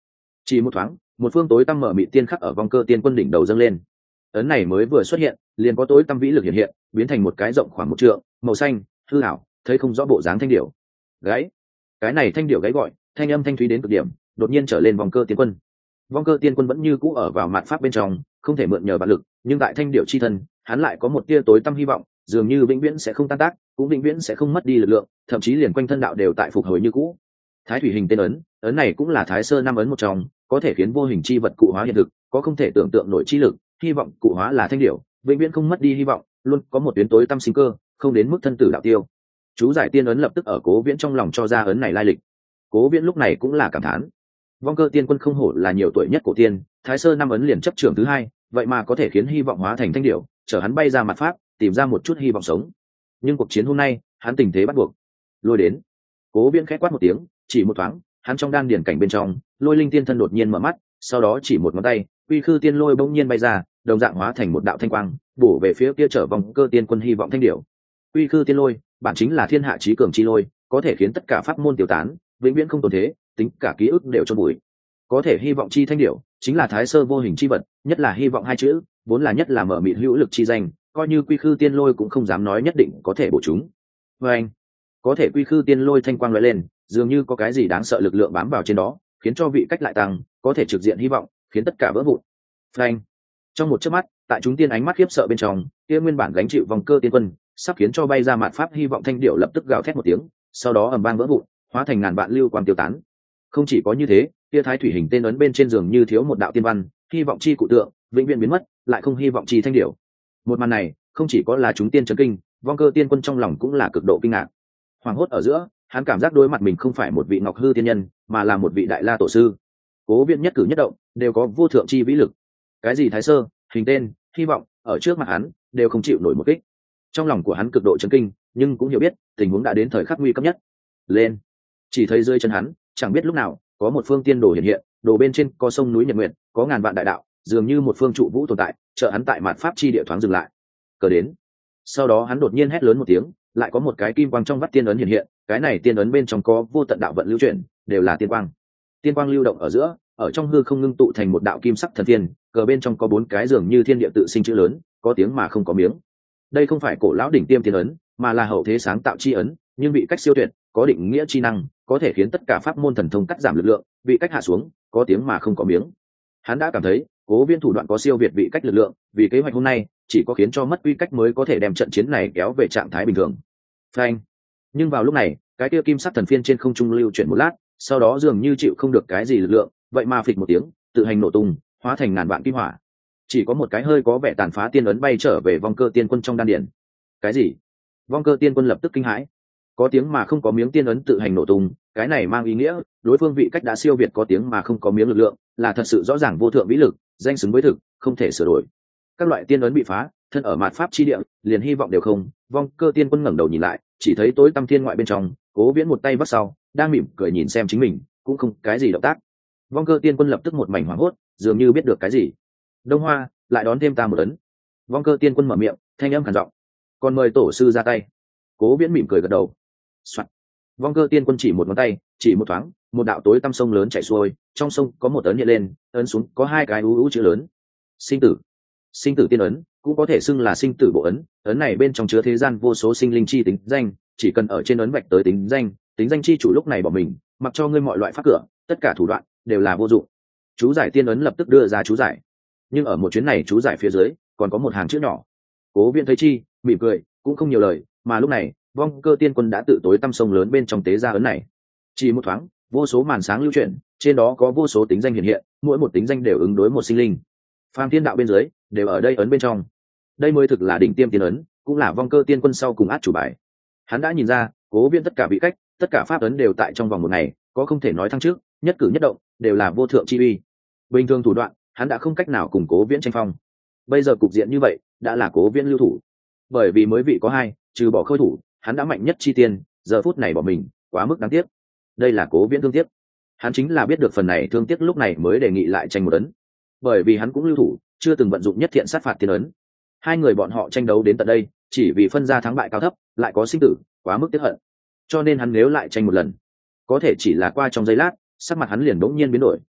Chỉ một thoáng, một phương tối tăm mở mịt tiên khắc ở vong cơ tiên quân đỉnh đầu dâng lên. Ấn này mới vừa xuất hiện, liền có tối tăm vĩ lực hiện hiện, biến thành một cái rộng khoảng một trượng, màu xanh, hư ảo, thấy không rõ bộ dáng thanh điểu. Gáy. Cái này thanh điểu gáy gọi, thanh âm thanh thúy đến cực điểm, đột nhiên trở lên vong cơ tiên quân. Vong cơ tiên quân vẫn như cũ ở vào mạn pháp bên trong, không thể mượn nhờ bản lực, nhưng tại thanh điểu chi thân, hắn lại có một tia tối tăm hy vọng, dường như vĩnh viễn sẽ không tan tác, cũng vĩnh viễn sẽ không mất đi lực lượng, thậm chí liền quanh thân đạo đều tại phục hồi như cũ. Thái thủy hình tên ấn, ấn này cũng là thái sơ năm ấn một trong, có thể khiến vô hình chi vật cụ hóa hiện thực, có không thể tưởng tượng nổi chi lực, hy vọng cụ hóa là thanh điểu, vĩnh viễn không mất đi hy vọng, luôn có một tuyến tối tâm sinh cơ, không đến mức thân tử đạo tiêu. Chú giải tiên ấn lập tức ở Cố Viễn trong lòng cho ra ấn này lai lịch. Cố Viễn lúc này cũng là cảm thán, vong cơ tiên quân không hổ là nhiều tuổi nhất cổ tiên, thái sơ năm ấn liền chấp trưởng thứ hai, vậy mà có thể khiến hy vọng hóa thành thanh điểu, chở hắn bay ra mặt pháp, tìm ra một chút hy vọng sống. Nhưng cuộc chiến hôm nay, hắn tình thế bắt buộc, lôi đến. Cố Viễn khẽ quát một tiếng, chỉ một thoáng, hắn trong đan điển cảnh bên trong, lôi linh tiên thân đột nhiên mở mắt, sau đó chỉ một ngón tay, quy khư tiên lôi bỗng nhiên bay ra, đồng dạng hóa thành một đạo thanh quang, bổ về phía kia trở vòng cơ tiên quân hy vọng thanh điểu. Quy khư tiên lôi, bản chính là thiên hạ chí cường chi lôi, có thể khiến tất cả pháp môn tiêu tán, vĩnh viễn không tồn thế, tính cả ký ức đều chôn bụi. Có thể hy vọng chi thanh điểu, chính là thái sơ vô hình chi vật, nhất là hy vọng hai chữ, vốn là nhất là mở mịt hữu lực chi danh, coi như quy khư tiên lôi cũng không dám nói nhất định có thể bổ chúng. Và anh, có thể quy khư tiên lôi thanh quang lóe lên, dường như có cái gì đáng sợ lực lượng bám vào trên đó, khiến cho vị cách lại tăng, có thể trực diện hy vọng, khiến tất cả vỡ vụn. Phanh. Trong một chớp mắt, tại chúng tiên ánh mắt khiếp sợ bên trong, kia nguyên bản gánh chịu vòng cơ tiên quân, sắp khiến cho bay ra mạn pháp hy vọng thanh điệu lập tức gào thét một tiếng, sau đó ầm vang vỡ vụn, hóa thành ngàn vạn lưu quang tiêu tán. Không chỉ có như thế, kia thái thủy hình tên ấn bên trên giường như thiếu một đạo tiên văn, hy vọng chi cụ tượng, vĩnh viễn biến mất, lại không hy vọng chi thanh điệu. Một màn này, không chỉ có là chúng tiên chấn kinh, vong cơ tiên quân trong lòng cũng là cực độ kinh ngạc. Hoàng hốt ở giữa, hắn cảm giác đối mặt mình không phải một vị ngọc hư tiên nhân, mà là một vị đại la tổ sư. Cố Viễn nhất cử nhất động đều có vô thượng chi vĩ lực. Cái gì thái sơ, hình tên, hy vọng, ở trước mặt hắn đều không chịu nổi một kích. Trong lòng của hắn cực độ chấn kinh, nhưng cũng hiểu biết tình huống đã đến thời khắc nguy cấp nhất. Lên, chỉ thấy dưới chân hắn, chẳng biết lúc nào có một phương tiên đồ hiện hiện, đồ bên trên có sông núi nhật nguyện, có ngàn vạn đại đạo, dường như một phương trụ vũ tồn tại, trợ hắn tại mạn pháp chi địa thoáng dừng lại. Cờ đến. Sau đó hắn đột nhiên hét lớn một tiếng, lại có một cái kim quang trong vắt tiên ấn hiện hiện, cái này tiên ấn bên trong có vô tận đạo vận lưu chuyển, đều là tiên quang. Tiên quang lưu động ở giữa, ở trong hư không ngưng tụ thành một đạo kim sắc thần tiên, cờ bên trong có bốn cái dường như thiên địa tự sinh chữ lớn, có tiếng mà không có miếng. Đây không phải cổ lão đỉnh tiêm tiên ấn, mà là hậu thế sáng tạo chi ấn, nhưng vị cách siêu tuyệt, có định nghĩa chi năng, có thể khiến tất cả pháp môn thần thông cắt giảm lực lượng, vị cách hạ xuống, có tiếng mà không có miếng. Hắn đã cảm thấy, Cố Viễn thủ đoạn có siêu việt vị cách lực lượng, vì kế hoạch hôm nay, chỉ có khiến cho mất uy cách mới có thể đem trận chiến này kéo về trạng thái bình thường. Phanh. Nhưng vào lúc này, cái kia kim sắc thần phiên trên không trung lưu chuyển một lát, sau đó dường như chịu không được cái gì lực lượng, vậy mà phịch một tiếng, tự hành nổ tung, hóa thành ngàn vạn kim hỏa. Chỉ có một cái hơi có vẻ tàn phá tiên ấn bay trở về vong cơ tiên quân trong đan điển. Cái gì? Vong cơ tiên quân lập tức kinh hãi. Có tiếng mà không có miếng tiên ấn tự hành nổ tung, cái này mang ý nghĩa, đối phương vị cách đã siêu việt có tiếng mà không có miếng lực lượng, là thật sự rõ ràng vô thượng vĩ lực, danh xứng với thực, không thể sửa đổi. Các loại tiên ấn bị phá, thân ở mạt pháp chi địa, liền hy vọng đều không. Vong cơ tiên quân ngẩng đầu nhìn lại, chỉ thấy tối tăm thiên ngoại bên trong, Cố Viễn một tay vắt sau, đang mỉm cười nhìn xem chính mình, cũng không cái gì động tác. Vong cơ tiên quân lập tức một mảnh hoảng hốt, dường như biết được cái gì. Đông Hoa lại đón thêm ta một ấn. Vong cơ tiên quân mở miệng, thanh âm khàn giọng, còn mời tổ sư ra tay. Cố Viễn mỉm cười gật đầu. Soạn. Vong cơ tiên quân chỉ một ngón tay, chỉ một thoáng, một đạo tối tăm sông lớn chảy xuôi, trong sông có một ấn hiện lên, ấn xuống có hai cái u u chữ lớn. Sinh tử. Sinh tử tiên ấn, cũng có thể xưng là sinh tử bộ ấn, ấn này bên trong chứa thế gian vô số sinh linh chi tính danh, chỉ cần ở trên ấn vạch tới tính danh, tính danh chi chủ lúc này bỏ mình, mặc cho ngươi mọi loại pháp cửa, tất cả thủ đoạn đều là vô dụng. Chú giải tiên ấn lập tức đưa ra chú giải. Nhưng ở một chuyến này chú giải phía dưới, còn có một hàng chữ nhỏ. Cố Viễn thấy chi, mỉm cười, cũng không nhiều lời, mà lúc này, vong cơ tiên quân đã tự tối tăm sông lớn bên trong tế ra ấn này. Chỉ một thoáng, vô số màn sáng lưu chuyển, trên đó có vô số tính danh hiện hiện, mỗi một tính danh đều ứng đối một sinh linh. Phàm thiên đạo bên dưới đều ở đây ấn bên trong. Đây mới thực là đỉnh tiêm tiên ấn, cũng là vong cơ tiên quân sau cùng át chủ bài. Hắn đã nhìn ra, Cố Viễn tất cả vị cách, tất cả pháp ấn đều tại trong vòng một ngày, có không thể nói thăng trước, nhất cử nhất động đều là vô thượng chi uy. Bình thường thủ đoạn, hắn đã không cách nào cùng Cố Viễn tranh phong. Bây giờ cục diện như vậy, đã là Cố Viễn lưu thủ. Bởi vì mới vị có hai, trừ bỏ khôi thủ, hắn đã mạnh nhất chi tiên, giờ phút này bỏ mình, quá mức đáng tiếc. Đây là Cố Viễn thương tiếc. Hắn chính là biết được phần này thương tiếc lúc này mới đề nghị lại tranh một ấn. Bởi vì hắn cũng lưu thủ, chưa từng vận dụng nhất thiện sát phạt tiên ấn. Hai người bọn họ tranh đấu đến tận đây, chỉ vì phân ra thắng bại cao thấp, lại có sinh tử, quá mức tiếc hận. Cho nên hắn nếu lại tranh một lần, có thể chỉ là qua trong giây lát, sắc mặt hắn liền bỗng nhiên biến đổi,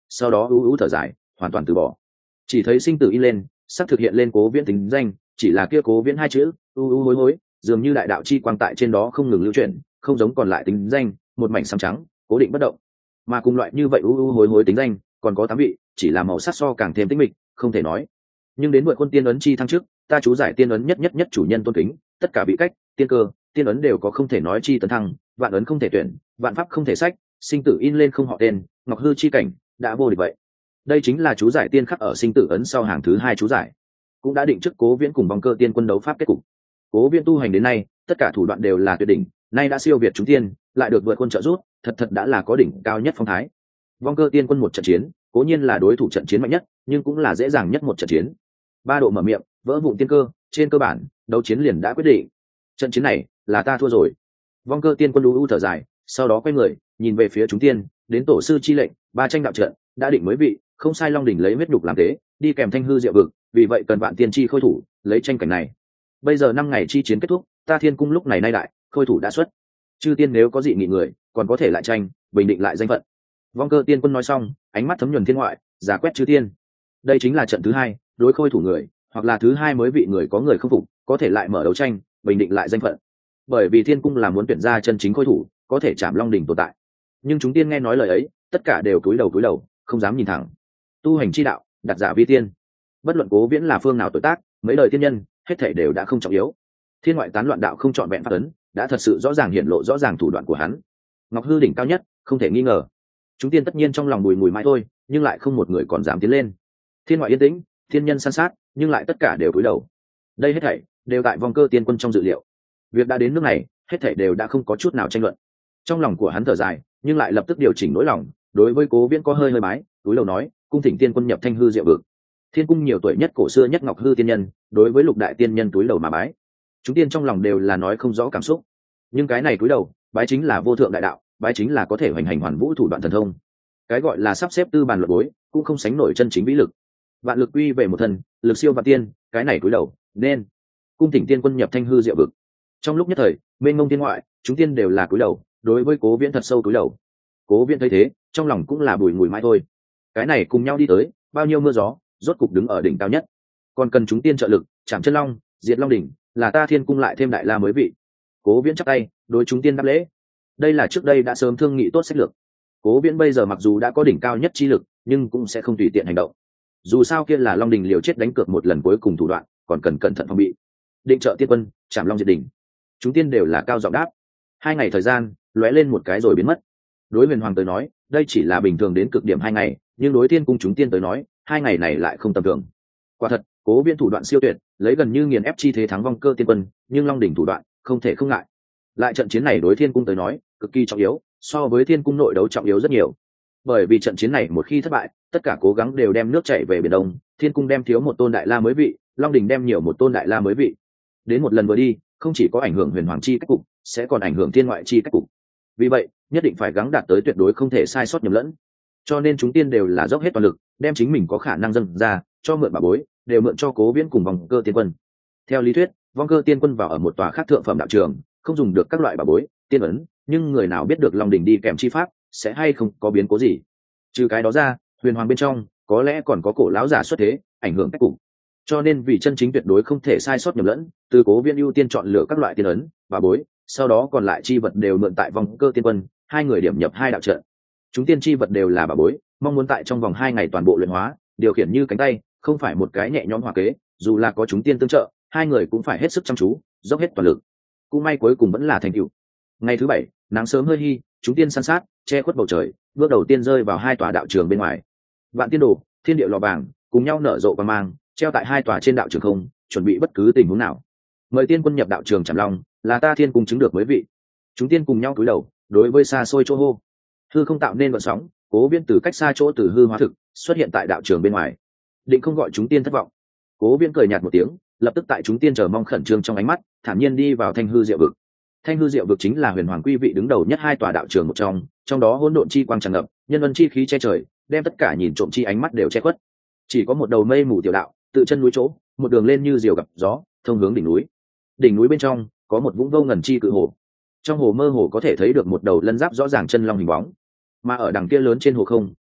sau đó ưu ưu thở dài, hoàn toàn từ bỏ. Chỉ thấy sinh tử in lên, sắp thực hiện lên Cố Viễn tính danh, chỉ là kia Cố Viễn hai chữ, ưu ưu hối hối, dường như đại đạo chi quang tại trên đó không ngừng lưu chuyển, không giống còn lại tính danh, một mảnh xám trắng, cố định bất động. Mà cùng loại như vậy ưu ưu hối hối tính danh, còn có tám vị, chỉ là màu sắc so càng thêm tĩnh mịch, không thể nói. Nhưng đến vượt quân tiên ấn chi thăng trước, ta chú giải tiên ấn nhất nhất nhất chủ nhân tôn kính, tất cả bị cách, tiên cơ, tiên ấn đều có không thể nói chi tấn thăng, vạn ấn không thể tuyển, vạn pháp không thể sách, sinh tử in lên không họ tên, ngọc hư chi cảnh, đã vô địch vậy. Đây chính là chú giải tiên khắc ở sinh tử ấn sau hàng thứ hai chú giải, cũng đã định trước Cố Viễn cùng Vong Cơ tiên quân đấu pháp kết cục. Cố Viễn tu hành đến nay, tất cả thủ đoạn đều là tuyệt đỉnh, nay đã siêu việt chúng tiên, lại được vượt quân trợ giúp, thật thật đã là có đỉnh cao nhất phong thái. Vong Cơ tiên quân một trận chiến, cố nhiên là đối thủ trận chiến mạnh nhất, nhưng cũng là dễ dàng nhất một trận chiến. Ba độ mở miệng, vỡ vụn tiên cơ, trên cơ bản, đấu chiến liền đã quyết định. Trận chiến này, là ta thua rồi. Vong Cơ tiên quân u u thở dài, sau đó quay người, nhìn về phía chúng tiên, đến tổ sư chi lệnh, ba tranh đạo trận, đã định mới vị, không sai Long đỉnh lấy huyết đục làm thế, đi kèm thanh hư diệu vực, vì vậy cần vạn tiên chi khôi thủ, lấy tranh cảnh này. Bây giờ năm ngày chi chiến kết thúc, ta Thiên cung lúc này nay đại, khôi thủ đã xuất. Chư tiên nếu có dị nghị người, còn có thể lại tranh, bình định lại danh phận. Vong Cơ tiên quân nói xong, ánh mắt thấm nhuần thiên ngoại, giả quét chư tiên. Đây chính là trận thứ hai, đối khôi thủ người, hoặc là thứ hai mới vị người có người không phục, có thể lại mở đấu tranh, bình định lại danh phận. Bởi vì Thiên cung là muốn tuyển ra chân chính khôi thủ, có thể chạm Long đỉnh tồn tại. Nhưng chúng tiên nghe nói lời ấy, tất cả đều cúi đầu cúi đầu, không dám nhìn thẳng. Tu hành chi đạo, đặt giả vi tiên. Bất luận Cố Viễn là phương nào tuổi tác, mấy đời tiên nhân, hết thảy đều đã không trọng yếu. Thiên ngoại tán loạn đạo không chọn vẹn pháp ấn, đã thật sự rõ ràng hiển lộ rõ ràng thủ đoạn của hắn. Ngọc hư đỉnh cao nhất, không thể nghi ngờ. Chúng tiên tất nhiên trong lòng bùi ngùi mãi thôi, nhưng lại không một người còn dám tiến lên. Thiên ngoại yên tĩnh, thiên nhân san sát, nhưng lại tất cả đều cúi đầu. Đây hết thảy đều tại Vong Cơ tiên quân trong dự liệu. Việc đã đến nước này, hết thảy đều đã không có chút nào tranh luận. Trong lòng của hắn thở dài, nhưng lại lập tức điều chỉnh nỗi lòng, đối với Cố Viễn có hơi hơi bái, túi lầu nói, cung thỉnh tiên quân nhập thanh hư diệu vực. Thiên cung nhiều tuổi nhất cổ xưa nhất Ngọc hư tiên nhân, đối với lục đại tiên nhân túi đầu mà bái. Chúng tiên trong lòng đều là nói không rõ cảm xúc, nhưng cái này túi đầu, bái chính là vô thượng đại đạo, bái chính là có thể hoành hành hoàn vũ thủ đoạn thần thông. Cái gọi là sắp xếp tư bàn luật bối, cũng không sánh nổi chân chính vĩ lực. Vạn lực quy về một thần, lực siêu vạn tiên, cái này túi đầu, nên cung thỉnh tiên quân nhập thanh hư diệu vực. Trong lúc nhất thời, mênh mông tiên ngoại, chúng tiên đều là cúi đầu, đối với Cố Viễn thật sâu cúi đầu. Cố Viễn thấy thế, trong lòng cũng là bùi ngùi mãi thôi. Cái này cùng nhau đi tới, bao nhiêu mưa gió, rốt cục đứng ở đỉnh cao nhất. Còn cần chúng tiên trợ lực, chạm chân long, diệt long đỉnh, là ta Thiên cung lại thêm đại la mới vị. Cố Viễn chắp tay, đối chúng tiên đáp lễ. Đây là trước đây đã sớm thương nghị tốt sách lược. Cố Viễn bây giờ mặc dù đã có đỉnh cao nhất chi lực, nhưng cũng sẽ không tùy tiện hành động. Dù sao kia là long đỉnh liều chết đánh cược một lần cuối cùng thủ đoạn, còn cần cẩn thận phòng bị. Định trợ tiên quân, chạm long diệt đỉnh. Chúng tiên đều là cao giọng đáp. Hai ngày thời gian, lóe lên một cái rồi biến mất. Đối Huyền Hoàng tới nói, đây chỉ là bình thường đến cực điểm hai ngày, nhưng đối Thiên cung chúng tiên tới nói, hai ngày này lại không tầm thường. Quả thật, Cố Viễn thủ đoạn siêu tuyệt, lấy gần như nghiền ép chi thế thắng Vong Cơ tiên quân, nhưng long đỉnh thủ đoạn, không thể không ngại. Lại trận chiến này đối Thiên cung tới nói, cực kỳ trọng yếu, so với Thiên cung nội đấu trọng yếu rất nhiều. Bởi vì trận chiến này một khi thất bại, tất cả cố gắng đều đem nước chảy về biển đông, Thiên cung đem thiếu một tôn đại la mới vị, long đỉnh đem nhiều một tôn đại la mới vị. Đến một lần vừa đi, không chỉ có ảnh hưởng Huyền Hoàng chi cách cục, sẽ còn ảnh hưởng thiên ngoại chi cách cục. Vì vậy, nhất định phải gắng đạt tới tuyệt đối không thể sai sót nhầm lẫn. Cho nên chúng tiên đều là dốc hết toàn lực, đem chính mình có khả năng dâng ra, cho mượn bảo bối, đều mượn cho Cố Viễn cùng Vong Cơ tiên quân. Theo lý thuyết, Vong Cơ tiên quân vào ở một tòa khác thượng phẩm đạo trường, không dùng được các loại bảo bối, tiên ấn, nhưng người nào biết được long đỉnh đi kèm chi pháp, sẽ hay không có biến cố gì. Trừ cái đó ra, Huyền Hoàng bên trong, có lẽ còn có cổ lão giả xuất thế, ảnh hưởng cách cục. Cho nên vì chân chính tuyệt đối không thể sai sót nhầm lẫn, từ Cố Viễn ưu tiên chọn lựa các loại tiên ấn, bảo bối, sau đó còn lại chi vật đều mượn tại Vong Cơ tiên quân, hai người điểm nhập hai đạo trận. Chúng tiên chi vật đều là bảo bối, mong muốn tại trong vòng hai ngày toàn bộ luyện hóa, điều khiển như cánh tay, không phải một cái nhẹ nhõm hòa kế, dù là có chúng tiên tương trợ, hai người cũng phải hết sức chăm chú, dốc hết toàn lực. Cũng may cuối cùng vẫn là thành tựu. Ngày thứ bảy, nắng sớm hơi hi, chúng tiên san sát, che khuất bầu trời, bước đầu tiên rơi vào hai tòa đạo trường bên ngoài. Vạn tiên đồ, thiên địa lò vàng, cùng nhau nở rộ và mang, treo tại hai tòa trên đạo trường không, chuẩn bị bất cứ tình huống nào. Mời tiên quân nhập đạo trường Trảm Long, là ta Thiên cung chứng được mới vị. Chúng tiên cùng nhau cúi đầu, đối với xa xôi chỗ hô. Hư không tạo nên vận sóng, Cố Viễn từ cách xa chỗ từ hư hóa thực, xuất hiện tại đạo trường bên ngoài. Định không gọi chúng tiên thất vọng. Cố Viễn cười nhạt một tiếng, lập tức tại chúng tiên chờ mong khẩn trương trong ánh mắt, thản nhiên đi vào thanh hư diệu vực. Thanh hư diệu vực chính là Huyền Hoàng quy vị đứng đầu nhất hai tòa đạo trường một trong, trong đó hỗn độn chi quang tràn ngập, nhân ân chi khí che trời, đem tất cả nhìn trộm chi ánh mắt đều che khuất. Chỉ có một đầu mây mù tiểu đạo, tự chân núi chỗ, một đường lên như diều gặp gió, thông hướng đỉnh núi. Đỉnh núi bên trong có một vũng vô ngần chi cự hồ, trong hồ mơ hồ có thể thấy được một đầu lân giáp rõ ràng chân long hình bóng, mà ở đằng kia lớn trên hồ không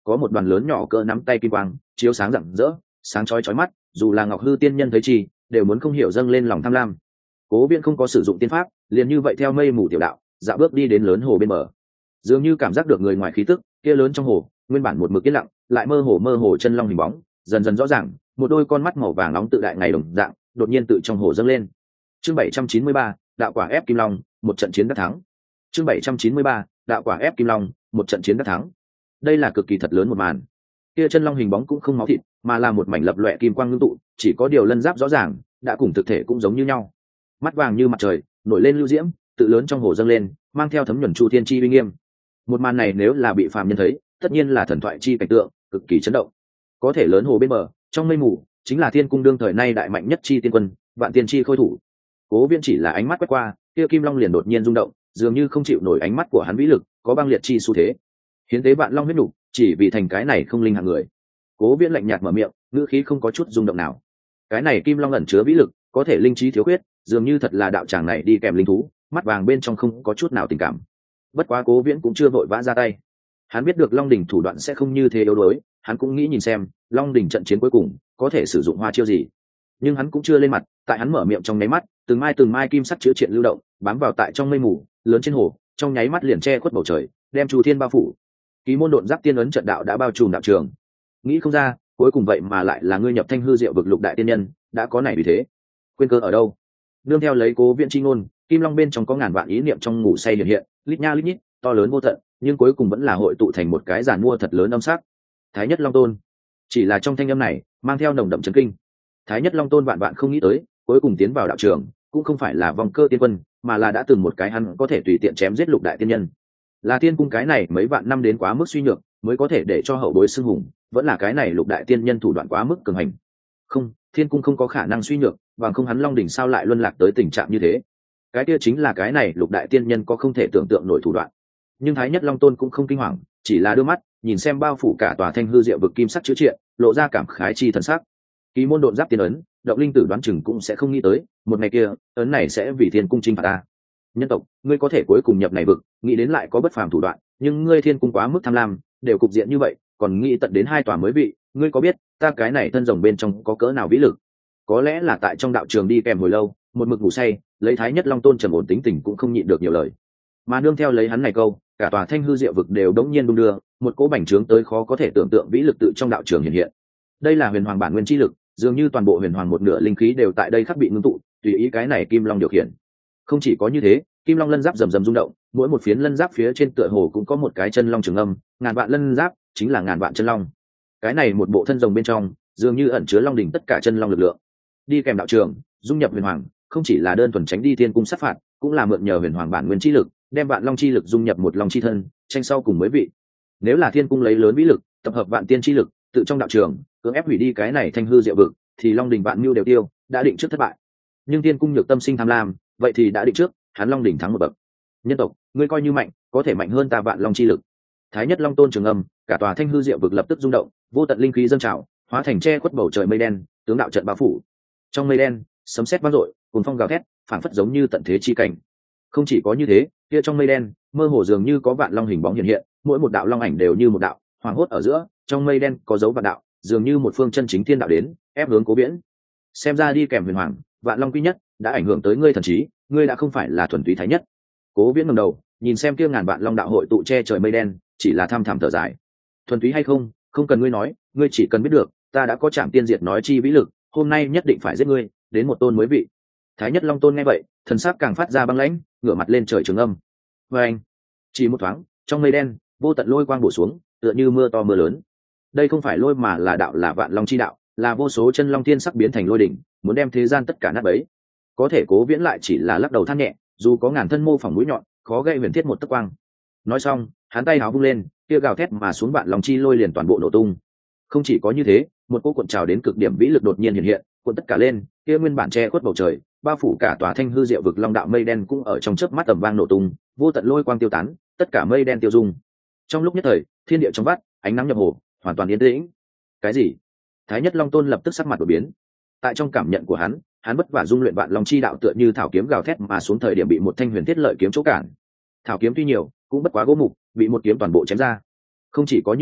có một đoàn lớn nhỏ cỡ nắm tay kim quang chiếu sáng rạng rỡ, sáng chói chói mắt, dù là Ngọc Hư tiên nhân thấy chi đều muốn không hiểu dâng lên lòng tham lam. Cố Viễn không có sử dụng tiên pháp, liền như vậy theo mây mù tiểu đạo dạo bước đi đến lớn hồ bên bờ. Dường như cảm giác được người ngoài khí tức kia lớn trong hồ, nguyên bản một mực yên lặng lại mơ hồ mơ hồ chân long hình bóng dần dần rõ ràng, một đôi con mắt màu vàng nóng tự đại ngày đồng dạng đột nhiên tự trong hồ dâng lên. Chương bảy trăm chín mươi ba, đạo quả ép kim long, một trận chiến đắc thắng. Chương bảy trăm chín mươi ba, đạo quả ép kim long, một trận chiến đắc thắng. Đây là cực kỳ thật lớn một màn. Kia chân long hình bóng cũng không máu thịt, mà là một mảnh lập loè kim quang ngưng tụ, chỉ có điều lân giáp rõ ràng, đã cùng thực thể cũng giống như nhau. Mắt vàng như mặt trời, nổi lên lưu diễm, tự lớn trong hồ dâng lên, mang theo thấm nhuần chu thiên chi uy nghiêm. Một màn này nếu là bị phàm nhân thấy, tất nhiên là thần thoại chi cảnh tượng, cực kỳ chấn động. Có thể lớn hồ bên bờ, trong mây mù, chính là thiên cung đương thời nay đại mạnh nhất chi tiên quân, vạn tiên chi khôi thủ. Cố Viễn chỉ là ánh mắt quét qua, kia kim long liền đột nhiên rung động, dường như không chịu nổi ánh mắt của hắn vĩ lực, có băng liệt chi xu thế. Hiến tế vạn long huyết nục, chỉ vì thành cái này không linh hạng người. Cố Viễn lạnh nhạt mở miệng, ngữ khí không có chút rung động nào. Cái này kim long ẩn chứa vĩ lực, có thể linh trí thiếu khuyết, dường như thật là đạo tràng này đi kèm linh thú, mắt vàng bên trong không có chút nào tình cảm. Bất quá Cố Viễn cũng chưa vội vã ra tay. Hắn biết được Long đỉnh thủ đoạn sẽ không như thế yếu đuối, hắn cũng nghĩ nhìn xem Long đỉnh trận chiến cuối cùng có thể sử dụng hoa chiêu gì. Nhưng hắn cũng chưa lên mặt, tại hắn mở miệng trong nháy mắt, từng mai từng mai kim sắc chứa triện lưu động, bám vào tại trong mây mù lớn trên hồ, trong nháy mắt liền che khuất bầu trời, đem Chu Thiên bao phủ. Ký môn độn giáp tiên ấn trận đạo đã bao trùm đạo trường. Nghĩ không ra, cuối cùng vậy mà lại là ngươi nhập Thanh hư diệu vực lục đại tiên nhân, đã có này vì thế. Quên cơ ở đâu? Nương theo lấy Cố Viễn chi ngôn, kim long bên trong có ngàn vạn ý niệm trong ngủ say hiện hiện, lít nha lít nhít, to lớn vô tận, nhưng cuối cùng vẫn là hội tụ thành một cái giàn mua thật lớn âm sắc. Thái nhất long tôn. Chỉ là trong thanh âm này mang theo nồng đậm chấn kinh. Thái nhất long tôn vạn vạn không nghĩ tới, cuối cùng tiến vào đạo trường cũng không phải là vong cơ tiên quân, mà là đã từng một cái hắn có thể tùy tiện chém giết lục đại tiên nhân. Là tiên cung cái này mấy vạn năm đến quá mức suy nhược, mới có thể để cho hậu bối xưng hùng, vẫn là cái này lục đại tiên nhân thủ đoạn quá mức cường hành. Không, thiên cung không có khả năng suy nhược, bằng không hắn Long đỉnh sao lại luân lạc tới tình trạng như thế. Cái kia chính là cái này lục đại tiên nhân có không thể tưởng tượng nổi thủ đoạn. Nhưng Thái nhất long tôn cũng không kinh hoàng, chỉ là đưa mắt nhìn xem bao phủ cả tòa Thanh hư diệu vực kim sắc chứa triện, lộ ra cảm khái chi thần sắc. Ký môn độn giáp tiên ấn, động linh tử đoán chừng cũng sẽ không nghĩ tới một ngày kia ấn này sẽ vì thiên cung chinh phạt ta. Nhân tộc, ngươi có thể cuối cùng nhập này vực, nghĩ đến lại có bất phàm thủ đoạn, nhưng ngươi thiên cung quá mức tham lam, đều cục diện như vậy, còn nghĩ tận đến hai tòa mới vị, ngươi có biết ta cái này thân rồng bên trong có cỡ nào vĩ lực? Có lẽ là tại trong đạo trường đi kèm hồi lâu, một mực ngủ say, lấy Thái nhất long tôn trầm ổn tính tình cũng không nhịn được nhiều lời, mà nương theo lấy hắn này câu, cả tòa Thanh hư diệu vực đều đống nhiên đung đưa, một cỗ bành trướng tới khó có thể tưởng tượng vĩ lực tự trong đạo trường hiện hiện. Đây là huyền hoàng bản nguyên chi lực, dường như toàn bộ huyền hoàng một nửa linh khí đều tại đây khắc bị ngưng tụ, tùy ý cái này kim long điều khiển. Không chỉ có như thế, kim long lân giáp rầm rầm rung động, mỗi một phiến lân giáp phía trên tựa hồ cũng có một cái chân long trường âm, ngàn vạn lân giáp chính là ngàn vạn chân long. Cái này một bộ thân rồng bên trong, dường như ẩn chứa long đỉnh tất cả chân long lực lượng. Đi kèm đạo trường, dung nhập huyền hoàng, không chỉ là đơn thuần tránh đi thiên cung sát phạt, cũng là mượn nhờ huyền hoàng bản nguyên chi lực, đem vạn long chi lực dung nhập một long chi thân, tranh sau cùng mới vị. Nếu là thiên cung lấy lớn vĩ lực, tập hợp vạn tiên chi lực, tự trong đạo trường, cưỡng ép hủy đi cái này Thanh hư diệu vực, thì long đỉnh vạn mưu đều tiêu, đã định trước thất bại. Nhưng thiên cung nhược tâm sinh tham lam, vậy thì đã định trước, hắn long đỉnh thắng một bậc. Nhân tộc, ngươi coi như mạnh, có thể mạnh hơn ta vạn long chi lực. Thái nhất long tôn trường âm, cả tòa Thanh hư diệu vực lập tức rung động, vô tận linh khí dâng trào, hóa thành che khuất bầu trời mây đen, tướng đạo trận bao phủ. Trong mây đen, sấm sét vang dội, cuồng phong gào thét, phảng phất giống như tận thế chi cảnh. Không chỉ có như thế, kia trong mây đen, mơ hồ dường như có vạn long hình bóng hiện hiện, mỗi một đạo long ảnh đều như một đạo, hoàng hốt ở giữa, trong mây đen có dấu vạn đạo, dường như một phương chân chính thiên đạo đến, ép hướng Cố Viễn. Xem ra đi kèm huyền hoàng, vạn long quy nhất, đã ảnh hưởng tới ngươi thần trí, ngươi đã không phải là thuần túy thái nhất. Cố Viễn ngẩng đầu, nhìn xem kia ngàn vạn long đạo hội tụ che trời mây đen, chỉ là tham thảm thở dài. Thuần túy hay không, không cần ngươi nói, ngươi chỉ cần biết được, ta đã có Trảm Tiên Diệt nói chi vĩ lực, hôm nay nhất định phải giết ngươi, đến một tôn mới vị. Thái nhất long tôn nghe vậy, thần sắc càng phát ra băng lãnh, ngửa mặt lên trời trường âm. Và anh, chỉ một thoáng, trong mây đen, vô tận lôi quang bổ xuống, tựa như mưa to mưa lớn. Đây không phải lôi mà là đạo, là vạn long chi đạo, là vô số chân long thiên sắc biến thành lôi đỉnh, muốn đem thế gian tất cả nát bấy. Có thể Cố Viễn lại chỉ là lắc đầu than nhẹ, dù có ngàn thân mô phỏng mũi nhọn, khó gây huyền thiết một tấc quang. Nói xong, hắn tay háo vung lên, kia gào thét mà xuống vạn long chi lôi liền toàn bộ nổ tung. Không chỉ có như thế, một cỗ cuộn trào đến cực điểm vĩ lực đột nhiên hiện hiện, cuộn tất cả lên, kia nguyên bản che khuất bầu trời, bao phủ cả tòa Thanh hư diệu vực long đạo mây đen cũng ở trong chớp mắt tầm vang nổ tung, vô tận lôi quang tiêu tán, tất cả mây đen tiêu dung. Trong lúc nhất thời, thiên địa trong vắt, ánh nắng nhập hồ, hoàn toàn yên tĩnh. Cái gì? Thái nhất long tôn lập tức sắc mặt đổi biến. Tại trong cảm nhận của hắn, hắn vất vả dung luyện vạn long chi đạo tựa như thảo kiếm gào thét mà xuống thời điểm bị một thanh huyền thiết lợi kiếm chỗ cản. Thảo kiếm tuy nhiều, cũng bất quá gỗ mục, bị một kiếm toàn bộ chém ra. Không chỉ có như thế,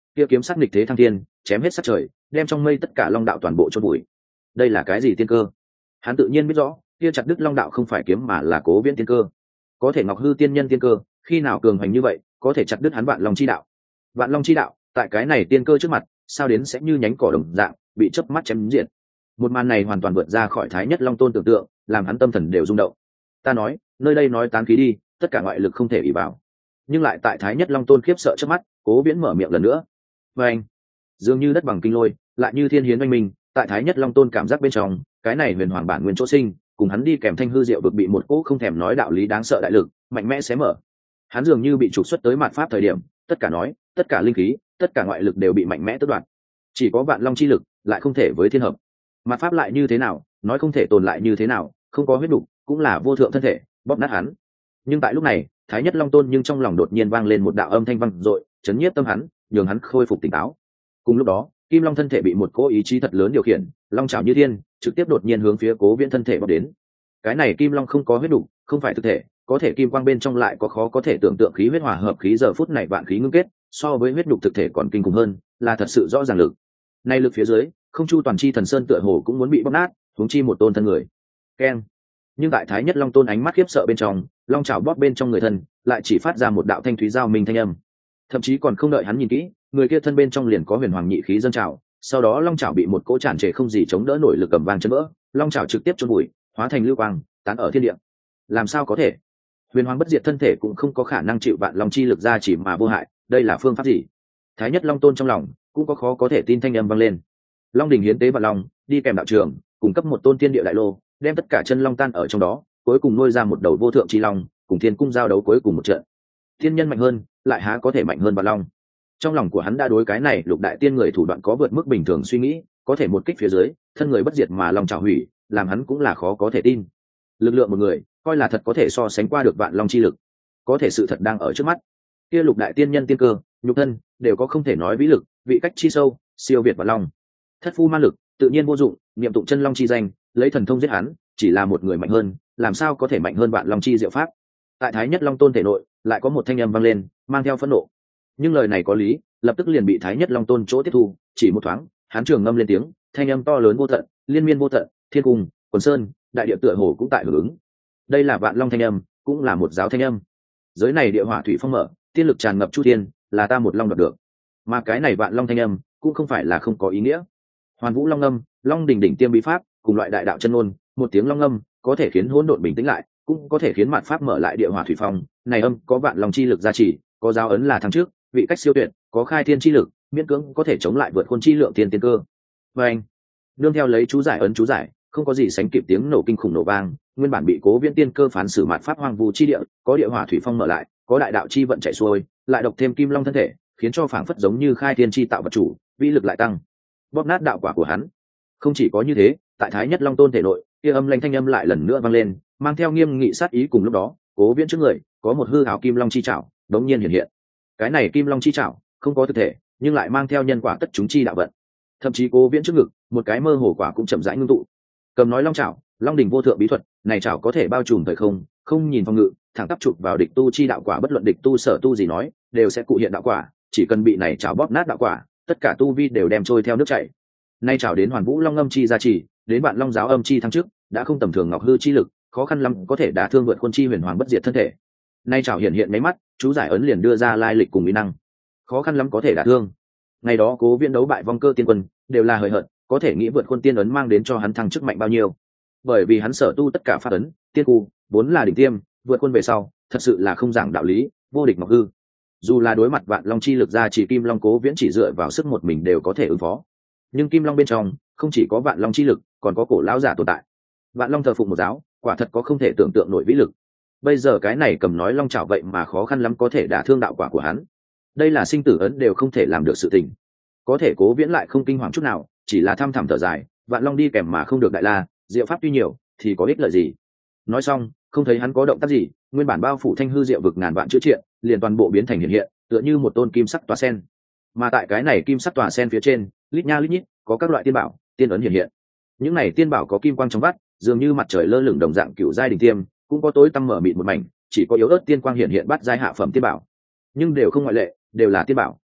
kia kiếm sắc nghịch thế thăng thiên, chém hết sát trời, đem trong mây tất cả long đạo toàn bộ chôn bụi. Đây là cái gì tiên cơ? Hắn tự nhiên biết rõ, kia chặt đứt long đạo không phải kiếm mà là Cố Viễn tiên cơ. Có thể Ngọc Hư tiên nhân tiên cơ, khi nào cường hành như vậy, có thể chặt đứt hắn Vạn Long chi đạo. Vạn Long chi đạo, tại cái này tiên cơ trước mặt, sao đến sẽ như nhánh cỏ đồng dạng, bị chớp mắt chém diện. Một màn này hoàn toàn vượt ra khỏi Thái Nhất Long Tôn tưởng tượng, làm hắn tâm thần đều rung động. Ta nói, nơi đây nói tán khí đi, tất cả ngoại lực không thể ỷ vào. Nhưng lại tại Thái Nhất Long Tôn khiếp sợ trước mắt, Cố Viễn mở miệng lần nữa. Và anh, dường như đất bằng kinh lôi, lại như thiên hiến oanh minh, tại Thái Nhất Long Tôn cảm giác bên trong, cái này huyền hoàng bản nguyên chỗ sinh, cùng hắn đi kèm thanh hư diệu vực bị một cỗ không thèm nói đạo lý đáng sợ đại lực, mạnh mẽ xé mở. Hắn dường như bị trục xuất tới mạt pháp thời điểm, tất cả nói, tất cả linh khí, tất cả ngoại lực đều bị mạnh mẽ tước đoạt. Chỉ có Vạn Long chi lực, lại không thể với thiên hợp. Mạt pháp lại như thế nào, nói không thể tồn lại như thế nào, không có huyết đủ, cũng là vô thượng thân thể, bóp nát hắn. Nhưng tại lúc này, Thái Nhất Long Tôn nhưng trong lòng đột nhiên vang lên một đạo âm thanh vang dội, chấn nhiếp tâm hắn, nhường hắn khôi phục tỉnh táo. Cùng lúc đó, Kim Long thân thể bị một cỗ ý chí thật lớn điều khiển, long trảo như thiên, trực tiếp đột nhiên hướng phía Cố Viễn thân thể bóp đến. Cái này Kim Long không có huyết đủ, không phải thực thể, có thể kim quang bên trong lại có khó có thể tưởng tượng khí huyết hòa hợp khí, giờ phút này vạn khí ngưng kết, so với huyết nhục thực thể còn kinh khủng hơn, là thật sự rõ ràng lực. Nay lực phía dưới, không chu toàn chi thần sơn tựa hồ cũng muốn bị bóp nát, huống chi một tôn thân người. Keng. Nhưng tại Thái Nhất Long Tôn ánh mắt khiếp sợ bên trong, long trảo bóp bên trong người thân, lại chỉ phát ra một đạo thanh thúy giao minh thanh âm. Thậm chí còn không đợi hắn nhìn kỹ, người kia thân bên trong liền có huyền hoàng nhị khí dâng trào, sau đó long trảo bị một cỗ tràn trề không gì chống đỡ nổi lực cầm vang chấn vỡ, long trảo trực tiếp chôn bụi, hóa thành lưu quang, tán ở thiên địa. Làm sao có thể? Huyền hoàng bất diệt thân thể cũng không có khả năng chịu vạn long chi lực ra chỉ mà vô hại, đây là phương pháp gì? Thái Nhất Long Tôn trong lòng cũng có khó có thể tin thanh âm vang lên. Long đỉnh hiến tế vạn long, đi kèm đạo trường, cung cấp một tôn thiên địa đại lô, đem tất cả chân long tan ở trong đó, cuối cùng nuôi ra một đầu vô thượng chi long, cùng thiên cung giao đấu cuối cùng một trận. Thiên nhân mạnh hơn, lại há có thể mạnh hơn vạn long? Trong lòng của hắn đã đối cái này lục đại tiên người thủ đoạn có vượt mức bình thường suy nghĩ, có thể một kích phía dưới, thân người bất diệt mà long trảo hủy, làm hắn cũng là khó có thể tin. Lực lượng một người, coi là thật có thể so sánh qua được vạn long chi lực, có thể sự thật đang ở trước mắt. Kia lục đại tiên nhân tiên cơ, nhục thân đều có không thể nói vĩ lực, vị cách chi sâu, siêu việt vạn long. Thất phu ma lực, tự nhiên vô dụng, niệm tụng chân long chi danh, lấy thần thông giết hắn, chỉ là một người mạnh hơn, làm sao có thể mạnh hơn vạn long chi diệu pháp? Tại Thái Nhất Long Tôn thể nội, lại có một thanh âm vang lên, mang theo phẫn nộ. Nhưng lời này có lý, lập tức liền bị Thái Nhất Long Tôn chỗ tiếp thu, chỉ một thoáng, hắn trường ngâm lên tiếng, thanh âm to lớn vô tận, liên miên vô tận, thiên cung, quần sơn, đại địa tựa hồ cũng tại hưởng ứng. Đây là vạn long thanh âm, cũng là một giáo thanh âm. Giới này địa hỏa thủy phong mở, tiên lực tràn ngập chu thiên, là ta một long đoạt được. Mà cái này vạn long thanh âm, cũng không phải là không có ý nghĩa. Hoàn Vũ Long Âm, Long đỉnh đỉnh tiêm bí pháp, cùng loại đại đạo chân ngôn, một tiếng long âm, có thể khiến hỗn độn bình tĩnh lại, cũng có thể khiến mạn pháp mở lại địa hỏa thủy phong. Này âm có vạn long chi lực gia trì, có giáo ấn là thắng trước, vị cách siêu tuyệt, có khai thiên chi lực, miễn cưỡng có thể chống lại vượt khuôn chi lượng tiên tiên cơ. Và anh, nương theo lấy chú giải ấn chú giải, không có gì sánh kịp tiếng nổ kinh khủng nổ vang, nguyên bản bị Cố Viễn tiên cơ phán xử mạn pháp hoang vu chi địa, có địa hỏa thủy phong mở lại, có đại đạo chi vận chạy xuôi, lại độc thêm kim long thân thể, khiến cho phảng phất giống như khai thiên chi tạo vật chủ, vĩ lực lại tăng, bóp nát đạo quả của hắn. Không chỉ có như thế, tại Thái Nhất Long Tôn thể nội, kia âm lanh thanh âm lại lần nữa vang lên, mang theo nghiêm nghị sát ý. Cùng lúc đó, Cố Viễn trước người có một hư ảo kim long chi trảo đống nhiên hiện hiện. Cái này kim long chi trảo không có thực thể, nhưng lại mang theo nhân quả tất chúng chi đạo vận. Thậm chí Cố Viễn trước ngực một cái mơ hồ quả cũng chậm rãi ngưng tụ. Cầm nói long trảo, long đỉnh vô thượng bí thuật, này trảo có thể bao trùm thời không, không nhìn phòng ngự, thẳng tắp chụp vào địch tu chi đạo quả, bất luận địch tu sở tu gì nói, đều sẽ cụ hiện đạo quả, chỉ cần bị này trảo bóp nát đạo quả, tất cả tu vi đều đem trôi theo nước chảy. Nay trảo đến Hoàn Vũ Long Âm chi gia trì, đến bạn Long giáo âm chi thăng trước, đã không tầm thường ngọc hư chi lực, khó khăn lắm có thể đả thương vượt khuôn chi huyền hoàng bất diệt thân thể. Nay trảo hiện hiện mấy mắt, chú giải ấn liền đưa ra lai lịch cùng uy năng. Khó khăn lắm có thể đả thương. Ngày đó Cố Viễn đấu bại vong cơ tiên quân, đều là hời hợt, có thể nghĩ vượt khuôn tiên ấn mang đến cho hắn thăng chức mạnh bao nhiêu. Bởi vì hắn sở tu tất cả pháp ấn, tiên khu, vốn là đỉnh tiêm, vượt khuôn về sau, thật sự là không giảng đạo lý, vô địch ngọc hư. Dù là đối mặt vạn long chi lực ra chỉ kim long, Cố Viễn chỉ dựa vào sức một mình đều có thể ứng phó. Nhưng kim long bên trong không chỉ có vạn long chi lực, còn có cổ lão giả tồn tại. Vạn long thờ phụng một giáo, quả thật có không thể tưởng tượng nổi vĩ lực. Bây giờ cái này cầm nói long chảo vậy mà khó khăn lắm có thể đả thương đạo quả của hắn. Đây là sinh tử ấn đều không thể làm được sự tình. Có thể Cố Viễn lại không kinh hoàng chút nào, chỉ là thăm thẳm thở dài, vạn long đi kèm mà không được đại la, diệu pháp tuy nhiều thì có ích lợi gì? Nói xong, không thấy hắn có động tác gì, nguyên bản bao phủ thanh hư diệu vực ngàn vạn chữ triện, liền toàn bộ biến thành hiện hiện, tựa như một tôn kim sắc tòa sen. Mà tại cái này kim sắc tòa sen phía trên, lít nha lít nhít, có các loại tiên bảo, tiên ấn hiện hiện. Những này tiên bảo có kim quang trong vắt, dường như mặt trời lơ lửng đồng dạng cựu giai đỉnh tiêm, cũng có tối tăm mở mịt một mảnh, chỉ có yếu ớt tiên quang hiện hiện bắt giai hạ phẩm tiên bảo. Nhưng đều không ngoại lệ, đều là tiên bảo.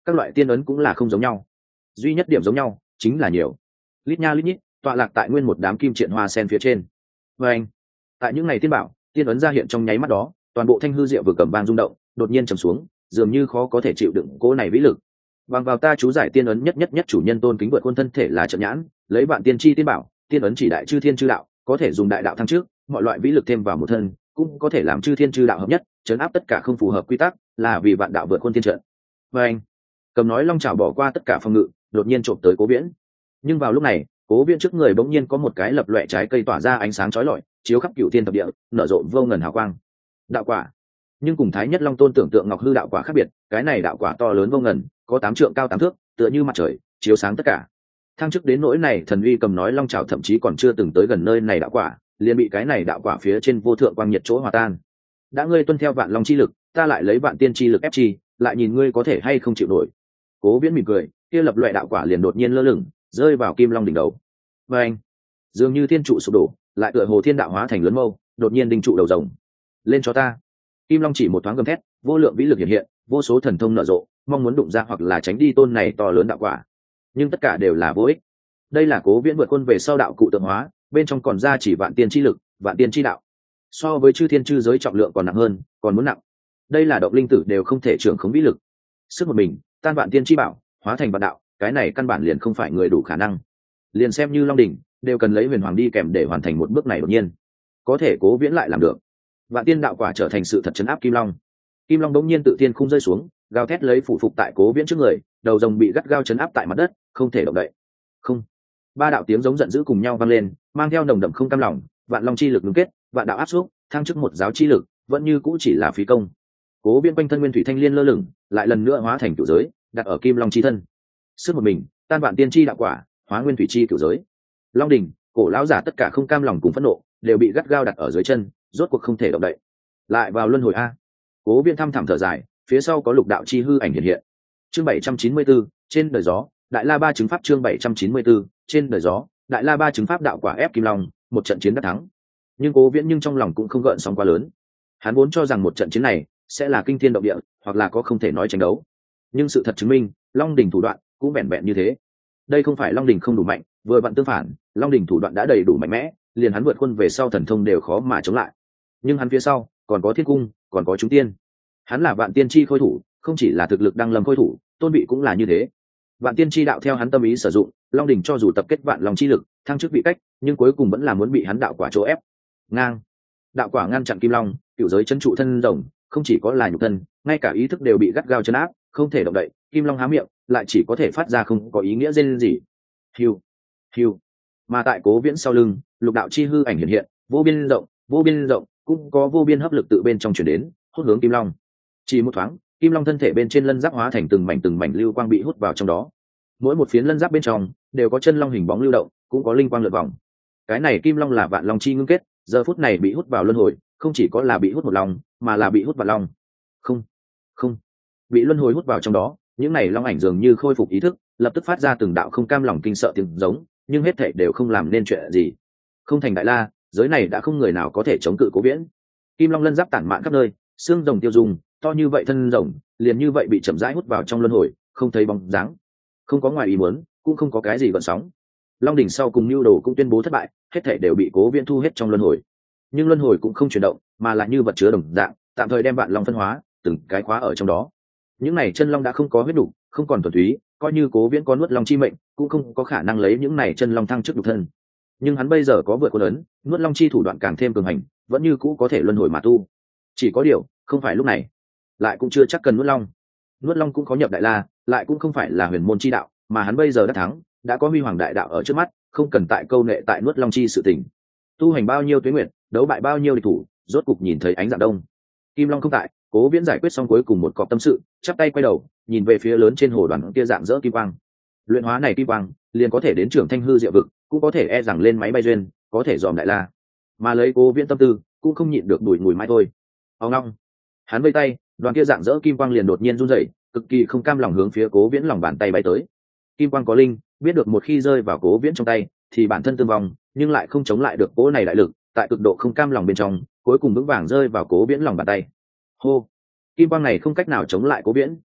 các loại tiên ấn cũng là không giống nhau, duy nhất điểm giống nhau chính là nhiều, lít nha lít nhít tọa lạc tại nguyên một đám kim triện hoa sen phía trên. Và anh, tại những ngày tiên bảo tiên ấn ra hiện trong nháy mắt đó, toàn bộ thanh hư diệu vừa cầm vang rung động, đột nhiên trầm xuống, dường như khó có thể chịu đựng cỗ này vĩ lực. Bằng vào ta chú giải tiên ấn nhất nhất nhất chủ nhân tôn kính vượt quân thân thể là trận nhãn, lấy vạn tiên chi tiên bảo, tiên ấn chỉ đại chư thiên chư đạo, có thể dùng đại đạo thăng trước, mọi loại vĩ lực thêm vào một thân, cũng có thể làm chư thiên chư đạo hợp nhất, chấn áp tất cả không phù hợp quy tắc, là vì vạn đạo vượt quân thiên trận. Và anh, cầm nói long chảo bỏ qua tất cả phòng ngự, đột nhiên trộm tới Cố Viễn. Nhưng vào lúc này, Cố Viễn trước người bỗng nhiên có một cái lập loè trái cây tỏa ra ánh sáng chói lọi, chiếu khắp cửu thiên thập địa, nở rộ vô ngần hào quang. Đạo quả. Nhưng cùng Thái Nhất Long Tôn tưởng tượng ngọc hư đạo quả khác biệt, cái này đạo quả to lớn vô ngần, có tám trượng cao tám thước, tựa như mặt trời, chiếu sáng tất cả. Thăng chức đến nỗi này, thần uy cầm nói long chảo thậm chí còn chưa từng tới gần nơi này đạo quả, liền bị cái này đạo quả phía trên vô thượng quang nhiệt chỗ hòa tan. Đã ngươi tuân theo vạn long chi lực, ta lại lấy vạn tiên chi lực ép chi, lại nhìn ngươi có thể hay không chịu nổi. Cố Viễn mỉm cười, kia lập loại đạo quả liền đột nhiên lơ lửng, rơi vào kim long đỉnh đầu. Và anh, dường như thiên trụ sụp đổ, lại tựa hồ thiên đạo hóa thành lớn mâu, đột nhiên đinh trụ đầu rồng. Lên cho ta. Kim long chỉ một thoáng gầm thét, vô lượng vĩ lực hiện hiện, vô số thần thông nở rộ, mong muốn đụng ra hoặc là tránh đi tôn này to lớn đạo quả, nhưng tất cả đều là vô ích. Đây là Cố Viễn vượt quân về sau đạo cụ tượng hóa, bên trong còn ra chỉ vạn tiên chi lực, vạn tiên chi đạo, so với chư thiên chư giới trọng lượng còn nặng hơn, còn muốn nặng. Đây là động linh tử đều không thể trưởng khống vĩ lực, sức một mình tan vạn tiên chi bảo, hóa thành vạn đạo, cái này căn bản liền không phải người đủ khả năng. Liền xem như Long Đỉnh đều cần lấy huyền hoàng đi kèm để hoàn thành một bước này, đột nhiên có thể Cố Viễn lại làm được. Vạn tiên đạo quả trở thành sự thật chấn áp kim long. Kim long đống nhiên tự tiên không rơi xuống, gào thét lấy phụ phục tại Cố Viễn trước người, đầu rồng bị gắt gao chấn áp tại mặt đất, không thể động đậy. Không. Ba đạo tiếng giống giận dữ cùng nhau vang lên, mang theo nồng đậm không cam lòng, vạn long chi lực ngưng kết, vạn đạo áp xúc, thăng chức một giáo chi lực, vẫn như cũ chỉ là phí công. Cố Viễn quanh thân nguyên thủy thanh liên lơ lửng, lại lần nữa hóa thành cửu giới, đặt ở kim long chi thân. Sức một mình tan vạn tiên chi đạo quả, hóa nguyên thủy chi cửu giới. Long đỉnh, cổ lão giả tất cả không cam lòng cùng phẫn nộ, đều bị gắt gao đặt ở dưới chân, rốt cuộc không thể động đậy. Lại vào luân hồi a. Cố Viễn thăm thẳm thở dài, phía sau có lục đạo chi hư ảnh hiện hiện. Chương bảy trăm chín mươi tư, trên đời gió, Đại La Ba chứng pháp. Chương bảy trăm chín mươi tư, trên đời gió, Đại La Ba chứng pháp đạo quả ép kim long, một trận chiến đắc thắng. Nhưng Cố Viễn nhưng trong lòng cũng không gợn sóng quá lớn. Hắn vốn cho rằng một trận chiến này sẽ là kinh thiên động địa, hoặc là có không thể nói tranh đấu. Nhưng sự thật chứng minh, Long đỉnh thủ đoạn cũng vẹn vẹn như thế. Đây không phải Long đỉnh không đủ mạnh, vừa vặn tương phản, Long đỉnh thủ đoạn đã đầy đủ mạnh mẽ, liền hắn vượt quân về sau thần thông đều khó mà chống lại. Nhưng hắn phía sau còn có thiên cung, còn có chúng tiên. Hắn là vạn tiên chi khôi thủ, không chỉ là thực lực đăng lâm khôi thủ, tôn vị cũng là như thế. Vạn tiên chi đạo theo hắn tâm ý sử dụng, Long đỉnh cho dù tập kết vạn long chi lực, thăng chức vị cách, nhưng cuối cùng vẫn là muốn bị hắn đạo quả chỗ ép. Ngang. Đạo quả ngăn chặn kim long, cựu giới chân trụ thân rồng, không chỉ có là nhục thân, ngay cả ý thức đều bị gắt gao chấn áp, không thể động đậy. Kim long há miệng, lại chỉ có thể phát ra không có ý nghĩa rên gì. Hiu, hiu. Mà tại Cố Viễn sau lưng, lục đạo chi hư ảnh hiện hiện, vô biên rộng, vô biên rộng, cũng có vô biên hấp lực tự bên trong truyền đến, hút hướng kim long. Chỉ một thoáng, kim long thân thể bên trên lân giáp hóa thành từng mảnh từng mảnh lưu quang bị hút vào trong đó. Mỗi một phiến lân giáp bên trong đều có chân long hình bóng lưu động, cũng có linh quang lượn vòng. Cái này kim long là vạn long chi ngưng kết, giờ phút này bị hút vào luân hồi, không chỉ có là bị hút một lòng, mà là bị hút vào long. Không, không, bị luân hồi hút vào trong đó, những này long ảnh dường như khôi phục ý thức, lập tức phát ra từng đạo không cam lòng kinh sợ tiếng giống, nhưng hết thảy đều không làm nên chuyện gì. Không thành Đại La, giới này đã không người nào có thể chống cự Cố Viễn. Kim long lân giáp tản mạn khắp nơi, xương rồng tiêu dùng, to như vậy thân rồng, liền như vậy bị chậm rãi hút vào trong luân hồi, không thấy bóng dáng. Không có ngoài ý muốn, cũng không có cái gì gợn sóng. Long đỉnh sau cùng nhu đồ cũng tuyên bố thất bại, hết thảy đều bị Cố Viễn thu hết trong luân hồi. Nhưng luân hồi cũng không chuyển động, mà là như vật chứa đồng dạng, tạm thời đem vạn long phân hóa, từng cái khóa ở trong đó. Những này chân long đã không có huyết đủ, không còn thuần túy, coi như Cố Viễn có nuốt long chi mệnh, cũng không có khả năng lấy những này chân long thăng chức nhục thân. Nhưng hắn bây giờ có vượt quân ấn, nuốt long chi thủ đoạn càng thêm cường hành, vẫn như cũ có thể luân hồi mà tu. Chỉ có điều, không phải lúc này, lại cũng chưa chắc cần nuốt long. Nuốt long cũng có nhập Đại La, lại cũng không phải là huyền môn chi đạo, mà hắn bây giờ đã thắng, đã có huy hoàng đại đạo ở trước mắt, không cần tại câu nệ tại nuốt long chi sự tình. Tu hành bao nhiêu tuế nguyệt, đấu bại bao nhiêu địch thủ, rốt cục nhìn thấy ánh dạng đông. Kim long không tại, Cố Viễn giải quyết xong cuối cùng một cọp tâm sự, chắp tay quay đầu, nhìn về phía lớn trên hồ đoàn kia dạng dỡ kim quang. Luyện hóa này kim quang, liền có thể đến trưởng thanh hư diệu vực, cũng có thể e rằng lên máy bay duyên, có thể dòm Đại La. Mà lấy Cố Viễn tâm tư, cũng không nhịn được đuổi mùi mai thôi. Ông long, hắn vây tay, đoàn kia dạng dỡ kim quang liền đột nhiên run rẩy, cực kỳ không cam lòng hướng phía Cố Viễn lòng bàn tay bay tới. Kim quang có linh, biết được một khi rơi vào Cố Viễn trong tay, thì bản thân tương vong, nhưng lại không chống lại được cỗ này đại lực, tại cực độ không cam lòng bên trong, cuối cùng vững vàng rơi vào Cố Viễn lòng bàn tay. Hô, kim quang này không cách nào chống lại Cố Viễn,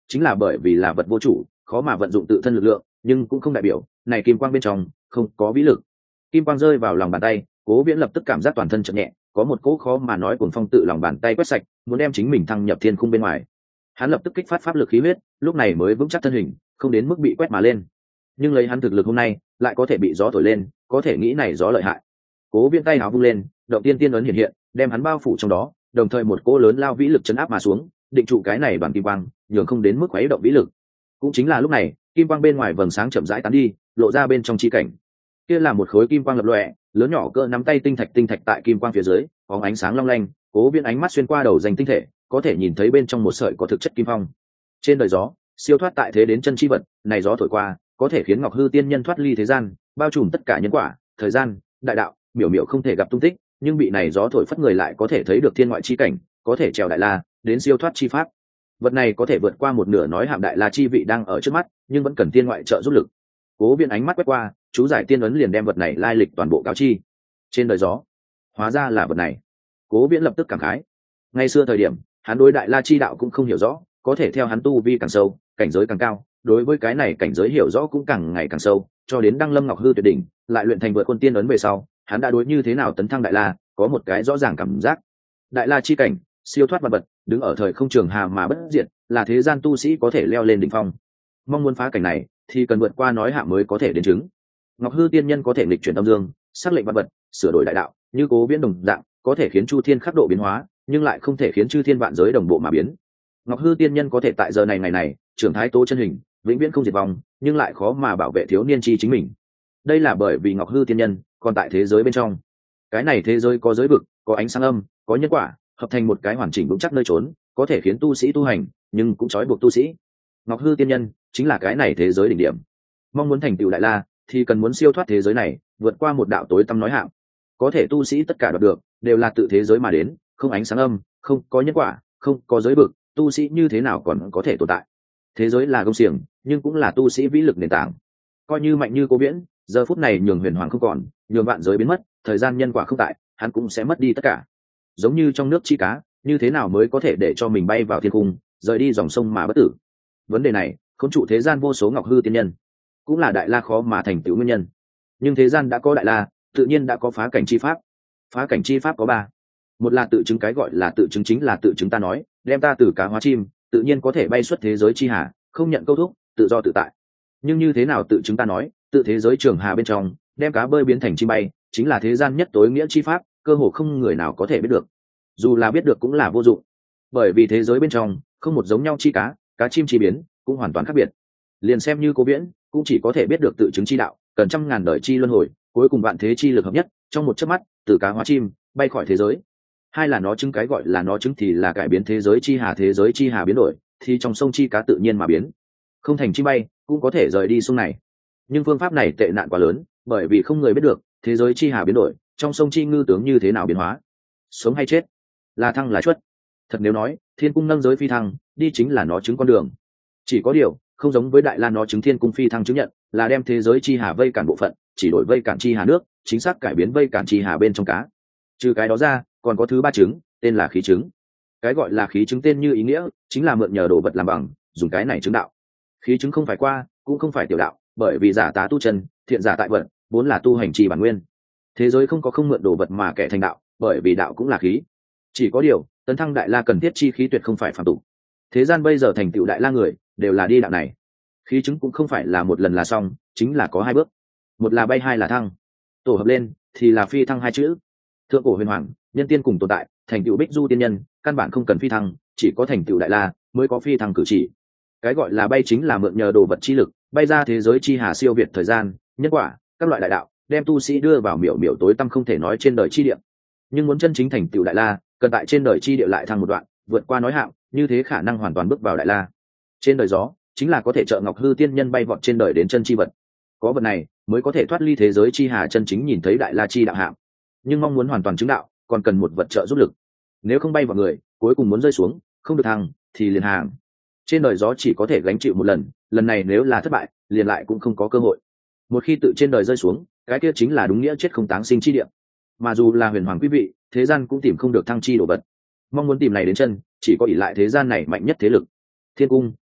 chính là bởi vì là vật vô chủ, khó mà vận dụng tự thân lực lượng, nhưng cũng không đại biểu này kim quang bên trong không có vĩ lực. Kim quang rơi vào lòng bàn tay, Cố Viễn lập tức cảm giác toàn thân chợt nhẹ, có một cỗ khó mà nói cuồng phong tự lòng bàn tay quét sạch, muốn đem chính mình thăng nhập thiên khung bên ngoài. Hắn lập tức kích phát pháp lực khí huyết, lúc này mới vững chắc thân hình, không đến mức bị quét mà lên. Nhưng lấy hắn thực lực hôm nay, lại có thể bị gió thổi lên, có thể nghĩ này gió lợi hại. Cố Viễn tay áo vung lên, động tiên tiên ấn hiện hiện, đem hắn bao phủ trong đó, đồng thời một cỗ lớn lao vĩ lực chấn áp mà xuống, định trụ cái này bằng kim quang, nhường không đến mức khuấy động vĩ lực. Cũng chính là lúc này, kim quang bên ngoài vầng sáng chậm rãi tán đi, lộ ra bên trong chi cảnh. Kia là một khối kim quang lập lòe, lớn nhỏ cỡ nắm tay tinh thạch tinh thạch tại kim quang phía dưới, có ánh sáng long lanh. Cố Viễn ánh mắt xuyên qua đầu danh tinh thể, có thể nhìn thấy bên trong một sợi có thực chất kim phong. Trên đời gió, siêu thoát tại thế đến chân chi vật, này gió thổi qua, có thể khiến Ngọc Hư tiên nhân thoát ly thế gian, bao trùm tất cả nhân quả, thời gian, đại đạo, miểu miểu không thể gặp tung tích, nhưng bị này gió thổi phất người lại có thể thấy được thiên ngoại chi cảnh, có thể trèo đại la, đến siêu thoát chi pháp. Vật này có thể vượt qua một nửa nói hàm đại la chi vị đang ở trước mắt, nhưng vẫn cần thiên ngoại trợ giúp lực. Cố Viễn ánh mắt quét qua, chú giải tiên ấn liền đem vật này lai lịch toàn bộ cáo chi. Trên đời gió, hóa ra là vật này. Cố Viễn lập tức cảm khái. Ngày xưa thời điểm, hắn đối đại la chi đạo cũng không hiểu rõ, có thể theo hắn tu vi càng sâu, cảnh giới càng cao, đối với cái này cảnh giới hiểu rõ cũng càng ngày càng sâu, cho đến đăng lâm ngọc hư tuyệt đỉnh, lại luyện thành vượt quân tiên ấn về sau, hắn đã đối như thế nào tấn thăng đại la, có một cái rõ ràng cảm giác. Đại la chi cảnh, siêu thoát vật vật, đứng ở thời không trường hà mà bất diệt, là thế gian tu sĩ có thể leo lên đỉnh phong. Mong muốn phá cảnh này, thì cần vượt qua nói hạ mới có thể đến chứng. Ngọc hư tiên nhân có thể nghịch chuyển âm dương, sắc lệnh vật vật, sửa đổi đại đạo, như Cố Viễn đồng dạng, có thể khiến chu thiên khắc độ biến hóa, nhưng lại không thể khiến chư thiên vạn giới đồng bộ mà biến. Ngọc hư tiên nhân có thể tại giờ này ngày này trưởng thái tố chân hình, vĩnh viễn không diệt vong, nhưng lại khó mà bảo vệ thiếu niên chi chính mình. Đây là bởi vì Ngọc hư tiên nhân còn tại thế giới bên trong. Cái này thế giới có giới vực, có ánh sáng âm, có nhân quả, hợp thành một cái hoàn chỉnh vững chắc nơi trốn, có thể khiến tu sĩ tu hành, nhưng cũng trói buộc tu sĩ. Ngọc hư tiên nhân chính là cái này thế giới đỉnh điểm. Mong muốn thành tựu đại la, thì cần muốn siêu thoát thế giới này, vượt qua một đạo tối tăm nói hạng. Có thể tu sĩ tất cả đoạt được, đều là tự thế giới mà đến, không ánh sáng âm, không có nhân quả, không có giới vực, tu sĩ như thế nào còn có thể tồn tại. Thế giới là công xiềng, nhưng cũng là tu sĩ vĩ lực nền tảng. Coi như mạnh như Cố Viễn, giờ phút này nhường huyền hoàng không còn, nhường vạn giới biến mất, thời gian nhân quả không tại, hắn cũng sẽ mất đi tất cả. Giống như trong nước chi cá, như thế nào mới có thể để cho mình bay vào thiên cung, rời đi dòng sông mà bất tử. Vấn đề này khốn trụ thế gian vô số ngọc hư tiên nhân, cũng là đại la khó mà thành tựu nguyên nhân. Nhưng thế gian đã có đại la, tự nhiên đã có phá cảnh chi pháp. Phá cảnh chi pháp có ba. Một là tự chứng, cái gọi là tự chứng chính là tự chứng ta nói, đem ta từ cá hóa chim, tự nhiên có thể bay xuất thế giới chi hà, không nhận câu thúc, tự do tự tại. Nhưng như thế nào tự chứng ta nói, tự thế giới trường hà bên trong, đem cá bơi biến thành chim bay, chính là thế gian nhất tối nghĩa chi pháp, cơ hồ không người nào có thể biết được. Dù là biết được cũng là vô dụng, bởi vì thế giới bên trong không một giống nhau chi cá, cá chim chi biến cũng hoàn toàn khác biệt. Liền xem như Cố Viễn, cũng chỉ có thể biết được tự chứng chi đạo, cần trăm ngàn đời chi luân hồi, cuối cùng vạn thế chi lực hợp nhất, trong một chớp mắt, từ cá hóa chim, bay khỏi thế giới. Hai là nó chứng, cái gọi là nó chứng thì là cải biến thế giới chi hà, thế giới chi hà biến đổi, thì trong sông chi cá tự nhiên mà biến, không thành chim bay, cũng có thể rời đi sông này. Nhưng phương pháp này tệ nạn quá lớn, bởi vì không người biết được thế giới chi hà biến đổi, trong sông chi ngư tướng như thế nào biến hóa, sống hay chết, là thăng là chuất. Thật nếu nói thiên cung nâng giới phi thăng, đi chính là nó chứng con đường. Chỉ có điều không giống với đại la, nó chứng thiên cung phi thăng chứng nhận là đem thế giới chi hà vây cản bộ phận, chỉ đổi vây cản chi hà nước, chính xác cải biến vây cản chi hà bên trong cá. Trừ cái đó ra, còn có thứ ba chứng, tên là khí chứng. Cái gọi là khí chứng tên như ý nghĩa, chính là mượn nhờ đồ vật làm bằng, dùng cái này chứng đạo. Khí chứng không phải qua, cũng không phải tiểu đạo, bởi vì giả tá tu chân, thiện giả tại vật, vốn là tu hành trì bản nguyên. Thế giới không có không mượn đồ vật mà kẻ thành đạo, bởi vì đạo cũng là khí. Chỉ có điều tấn thăng đại la cần thiết chi khí tuyệt không phải phàm tục. Thế gian bây giờ thành tựu đại la người đều là đi đạo này. Khí chứng cũng không phải là một lần là xong, chính là có hai bước, một là bay, hai là thăng, tổ hợp lên thì là phi thăng hai chữ. Thượng cổ huyền hoàng, nhân tiên cùng tồn tại, thành tựu bích du tiên nhân căn bản không cần phi thăng, chỉ có thành tựu đại la mới có phi thăng cử chỉ. Cái gọi là bay chính là mượn nhờ đồ vật chi lực, bay ra thế giới chi hà, siêu việt thời gian, nhân quả, các loại đại đạo, đem tu sĩ đưa vào miểu miểu tối tăm không thể nói trên đời chi địa. Nhưng muốn chân chính thành tựu đại la, cần tại trên đời chi địa lại thăng một đoạn, vượt qua nói hạng, như thế khả năng hoàn toàn bước vào đại la. Trên đời gió chính là có thể trợ ngọc hư tiên nhân bay vọt trên đời đến chân chi vật. Có vật này mới có thể thoát ly thế giới chi hà, chân chính nhìn thấy đại la chi đạo hạng. Nhưng mong muốn hoàn toàn chứng đạo, còn cần một vật trợ giúp lực. Nếu không bay vào người, cuối cùng muốn rơi xuống, không được thăng, thì liền hàng. Trên đời gió chỉ có thể gánh chịu một lần, lần này nếu là thất bại, liền lại cũng không có cơ hội. Một khi tự trên đời rơi xuống, cái kia chính là đúng nghĩa chết không táng sinh chi địa. Mà dù là huyền hoàng quý vị, thế gian cũng tìm không được thăng chi đồ vật. Mong muốn tìm này đến chân, chỉ có ỷ lại thế gian này mạnh nhất thế lực. Thiên cung,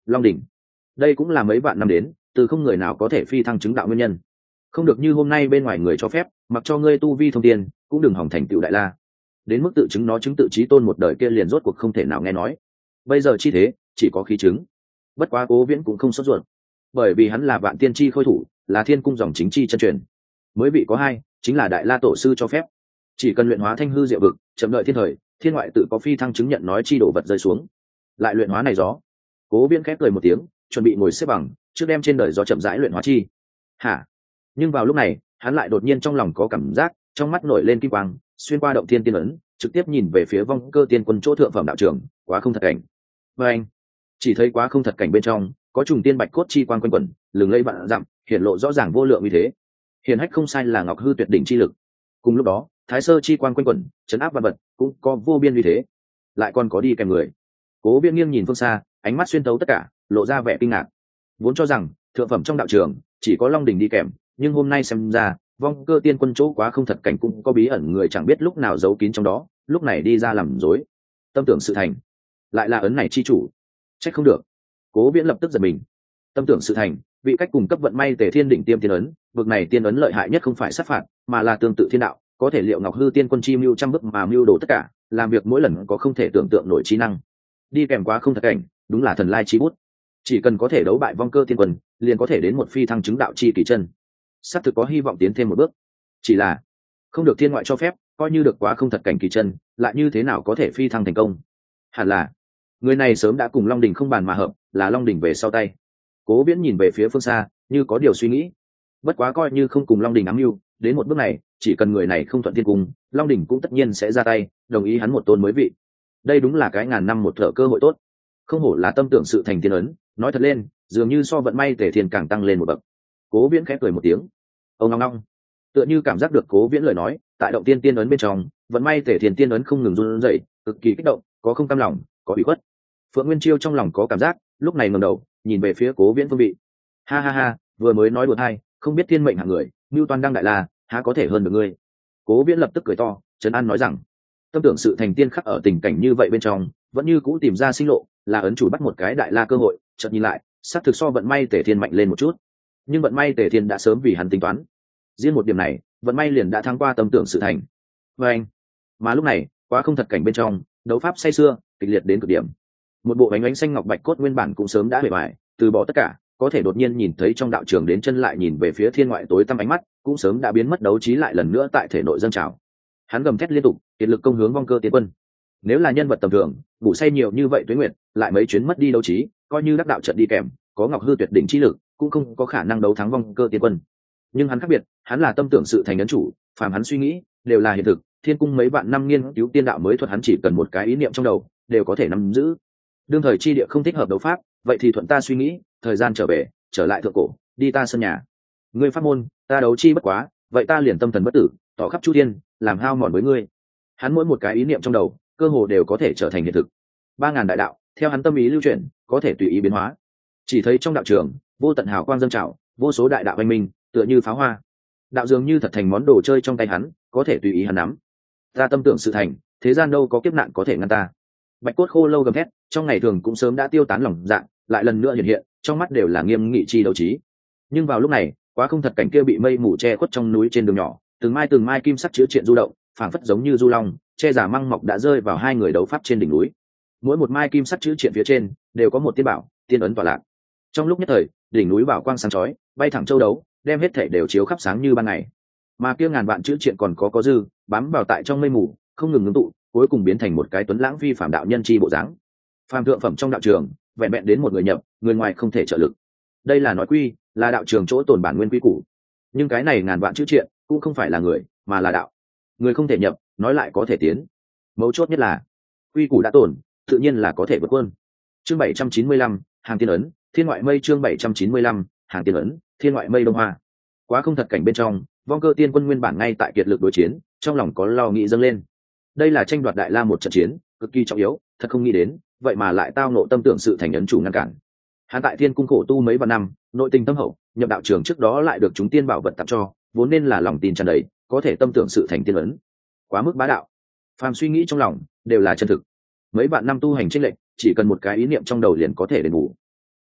long đỉnh. Đây cũng là mấy vạn năm đến từ không người nào có thể phi thăng chứng đạo nguyên nhân. Không được như hôm nay bên ngoài người cho phép, mặc cho ngươi tu vi thông tiên cũng đừng hỏng thành tựu đại la. Đến mức tự chứng nó chứng tự chí tôn một đời kia liền rốt cuộc không thể nào nghe nói. Bây giờ chi thế chỉ có khí chứng. Bất quá Cố Viễn cũng không sốt ruột, bởi vì hắn là vạn tiên chi khôi thủ, là thiên cung dòng chính chi chân truyền. Mới vị có hai chính là đại la tổ sư cho phép, chỉ cần luyện hóa thanh hư diệu vực, chậm đợi thiên thời, thiên ngoại tự có phi thăng chứng nhận nói chi đổ vật rơi xuống. Lại luyện hóa này gió. Cố Viễn khép cười một tiếng, chuẩn bị ngồi xếp bằng, trước đem trên đời gió chậm rãi luyện hóa chi. Hả? Nhưng vào lúc này, hắn lại đột nhiên trong lòng có cảm giác, trong mắt nổi lên kim quang, xuyên qua động thiên tiên ấn, trực tiếp nhìn về phía vong cơ tiên quân chỗ thượng phẩm đạo trường, quá không thật cảnh. Và anh chỉ thấy quá không thật cảnh bên trong có trùng tiên bạch cốt chi quang quanh quẩn, lừng lẫy vạn dặm, hiển lộ rõ ràng vô lượng uy thế. Hiển hách không sai là ngọc hư tuyệt đỉnh chi lực. Cùng lúc đó, thái sơ chi quang quanh quẩn, chấn áp vạn vật, cũng có vô biên uy thế. Lại còn có đi kèm người. Cố Viễn nghiêng nhìn phương xa, ánh mắt xuyên tấu tất cả, lộ ra vẻ kinh ngạc. Vốn cho rằng thượng phẩm trong đạo trường chỉ có long đỉnh đi kèm, nhưng hôm nay xem ra vong cơ tiên quân chỗ quá không thật cảnh cũng có bí ẩn người chẳng biết lúc nào giấu kín trong đó, lúc này đi ra làm dối. Tâm tưởng sự thành, lại là ấn này chi chủ. Trách không được. Cố Viễn lập tức giật mình. Tâm tưởng sự thành, vị cách cùng cấp vận may tề thiên đỉnh tiêm tiên ấn, vực này tiên ấn lợi hại nhất không phải sát phạt, mà là tương tự thiên đạo, có thể liệu ngọc hư tiên quân chi mưu trăm bước mà mưu đồ tất cả, làm việc mỗi lần có không thể tưởng tượng nổi trí năng. Đi kèm quá không thật cảnh, đúng là thần lai chi bút. Chỉ cần có thể đấu bại vong cơ tiên quân, liền có thể đến một phi thăng chứng đạo chi kỳ chân. Sắp thực có hy vọng tiến thêm một bước. Chỉ là không được thiên ngoại cho phép, coi như được quá không thật cảnh kỳ chân, lại như thế nào có thể phi thăng thành công? Hẳn là người này sớm đã cùng long đỉnh không bàn mà hợp, là long đỉnh về sau tay. Cố Viễn nhìn về phía phương xa, như có điều suy nghĩ. Bất quá coi như không cùng long đỉnh ám mưu, đến một bước này, chỉ cần người này không thuận thiên cung, long đỉnh cũng tất nhiên sẽ ra tay, đồng ý hắn một tôn mới vị. Đây đúng là cái ngàn năm một thở cơ hội tốt. Không hổ là tâm tưởng sự thành tiên ấn, nói thật lên, dường như so vận may tề thiên càng tăng lên một bậc. Cố Viễn khẽ cười một tiếng. Ông ngong ngong. Tựa như cảm giác được Cố Viễn lời nói, tại động tiên tiên ấn bên trong, vận may tề thiên tiên ấn không ngừng run rẩy, cực kỳ kích động, có không cam lòng, có ủy khuất. Phượng Nguyên Chiêu trong lòng có cảm giác, lúc này ngẩng đầu, nhìn về phía Cố Viễn phương vị. Ha ha ha, vừa mới nói đùa hay, không biết thiên mệnh hạng người, Nưu Toan đăng đại la, há có thể hơn được ngươi. Cố Viễn lập tức cười to, trấn an nói rằng, tâm tưởng sự thành tiên khắc ở tình cảnh như vậy bên trong, vẫn như cũ tìm ra sinh lộ, là ấn chủ bắt một cái đại la cơ hội. Chợt nhìn lại, xác thực so vận may tề thiên mạnh lên một chút, nhưng vận may tề thiên đã sớm vì hắn tính toán. Riêng một điểm này, vận may liền đã thắng qua tâm tưởng sự thành. Và anh, mà lúc này, quá không thật cảnh bên trong, đấu pháp say sưa, kịch liệt đến cực điểm. Một bộ bánh ánh xanh ngọc bạch cốt nguyên bản cũng sớm đã bề bại, từ bỏ tất cả, có thể đột nhiên nhìn thấy trong đạo trường đến chân lại nhìn về phía thiên ngoại tối tăm ánh mắt, cũng sớm đã biến mất đấu trí lại lần nữa tại thể nội dâng trào. Hắn gầm thét liên tục, kiệt lực công hướng vong cơ tiến quân. Nếu là nhân vật tầm thường, ngủ say nhiều như vậy tuế nguyệt, lại mấy chuyến mất đi đấu trí, coi như đắc đạo trận đi kèm, có ngọc hư tuyệt đỉnh chi lực, cũng không có khả năng đấu thắng vong cơ tiến quân. Nhưng hắn khác biệt, hắn là tâm tưởng sự thành ấn chủ, phàm hắn suy nghĩ đều là hiện thực. Thiên cung mấy vạn năm nghiên cứu tiên đạo mới thuật hắn chỉ cần một cái ý niệm trong đầu, đều có thể nắm giữ. Đương thời chi địa không thích hợp đấu pháp, vậy thì thuận ta suy nghĩ, thời gian trở về, trở lại thượng cổ, đi ta sân nhà. Ngươi pháp môn, ta đấu chi bất quá, vậy ta liền tâm thần bất tử, tỏ khắp chu thiên, làm hao mòn với ngươi. Hắn mỗi một cái ý niệm trong đầu, cơ hồ đều có thể trở thành hiện thực. Ba ngàn đại đạo, theo hắn tâm ý lưu chuyển, có thể tùy ý biến hóa. Chỉ thấy trong đạo trường, vô tận hào quang dâng trào, vô số đại đạo anh minh, tựa như pháo hoa. Đạo dường như thật thành món đồ chơi trong tay hắn, có thể tùy ý hắn nắm. Ta tâm tưởng sự thành, thế gian đâu có kiếp nạn có thể ngăn ta. Bạch cốt khô lâu gầm thét, trong ngày thường cũng sớm đã tiêu tán lòng dạng, lại lần nữa hiện hiện, trong mắt đều là nghiêm nghị chi đấu trí. Nhưng vào lúc này, quá không thật cảnh kia bị mây mù che khuất trong núi trên đường nhỏ, từng mai từng mai kim sắc chứa triện du động, phảng phất giống như du long, che giả măng mọc đã rơi vào hai người đấu pháp trên đỉnh núi. Mỗi một mai kim sắc chứa triện phía trên đều có một tiên bảo, tiên ấn tỏa lạc. Trong lúc nhất thời, đỉnh núi bảo quang sáng chói, bay thẳng châu đấu, đem hết thể đều chiếu khắp sáng như ban ngày. Mà kia ngàn vạn chữ triện còn có có dư, bám vào tại trong mây mù, không ngừng ngưng tụ, cuối cùng biến thành một cái tuấn lãng phi phàm đạo nhân chi bộ dáng. Phàm thượng phẩm trong đạo trường, vẹn vẹn đến một người nhập, người ngoài không thể trợ lực. Đây là nói quy, là đạo trường chỗ tồn bản nguyên quy củ. Nhưng cái này ngàn vạn chữ triện cũng không phải là người, mà là đạo. Người không thể nhập, nói lại có thể tiến. Mấu chốt nhất là quy củ đã tồn, tự nhiên là có thể vượt quân. Chương bảy trăm chín mươi lăm, hàng tiên ấn, thiên ngoại mây. Chương bảy trăm chín mươi lăm, hàng tiên ấn, thiên ngoại mây đông hoa. Quá không thật cảnh bên trong, vong cơ tiên quân nguyên bản ngay tại kiệt lực đối chiến, trong lòng có lo nghĩ dâng lên. Đây là tranh đoạt đại la một trận chiến, cực kỳ trọng yếu, thật không nghĩ đến, vậy mà lại tao nộ tâm tưởng sự thành ấn chủ ngăn cản. Hắn tại thiên cung khổ tu mấy vạn năm, nội tình tâm hậu, nhập đạo trường trước đó lại được chúng tiên bảo vật tặng cho, vốn nên là lòng tin tràn đầy, có thể tâm tưởng sự thành tiên ấn. Quá mức bá đạo, phàm suy nghĩ trong lòng đều là chân thực. Mấy vạn năm tu hành chênh lệch, chỉ cần một cái ý niệm trong đầu liền có thể đền bù.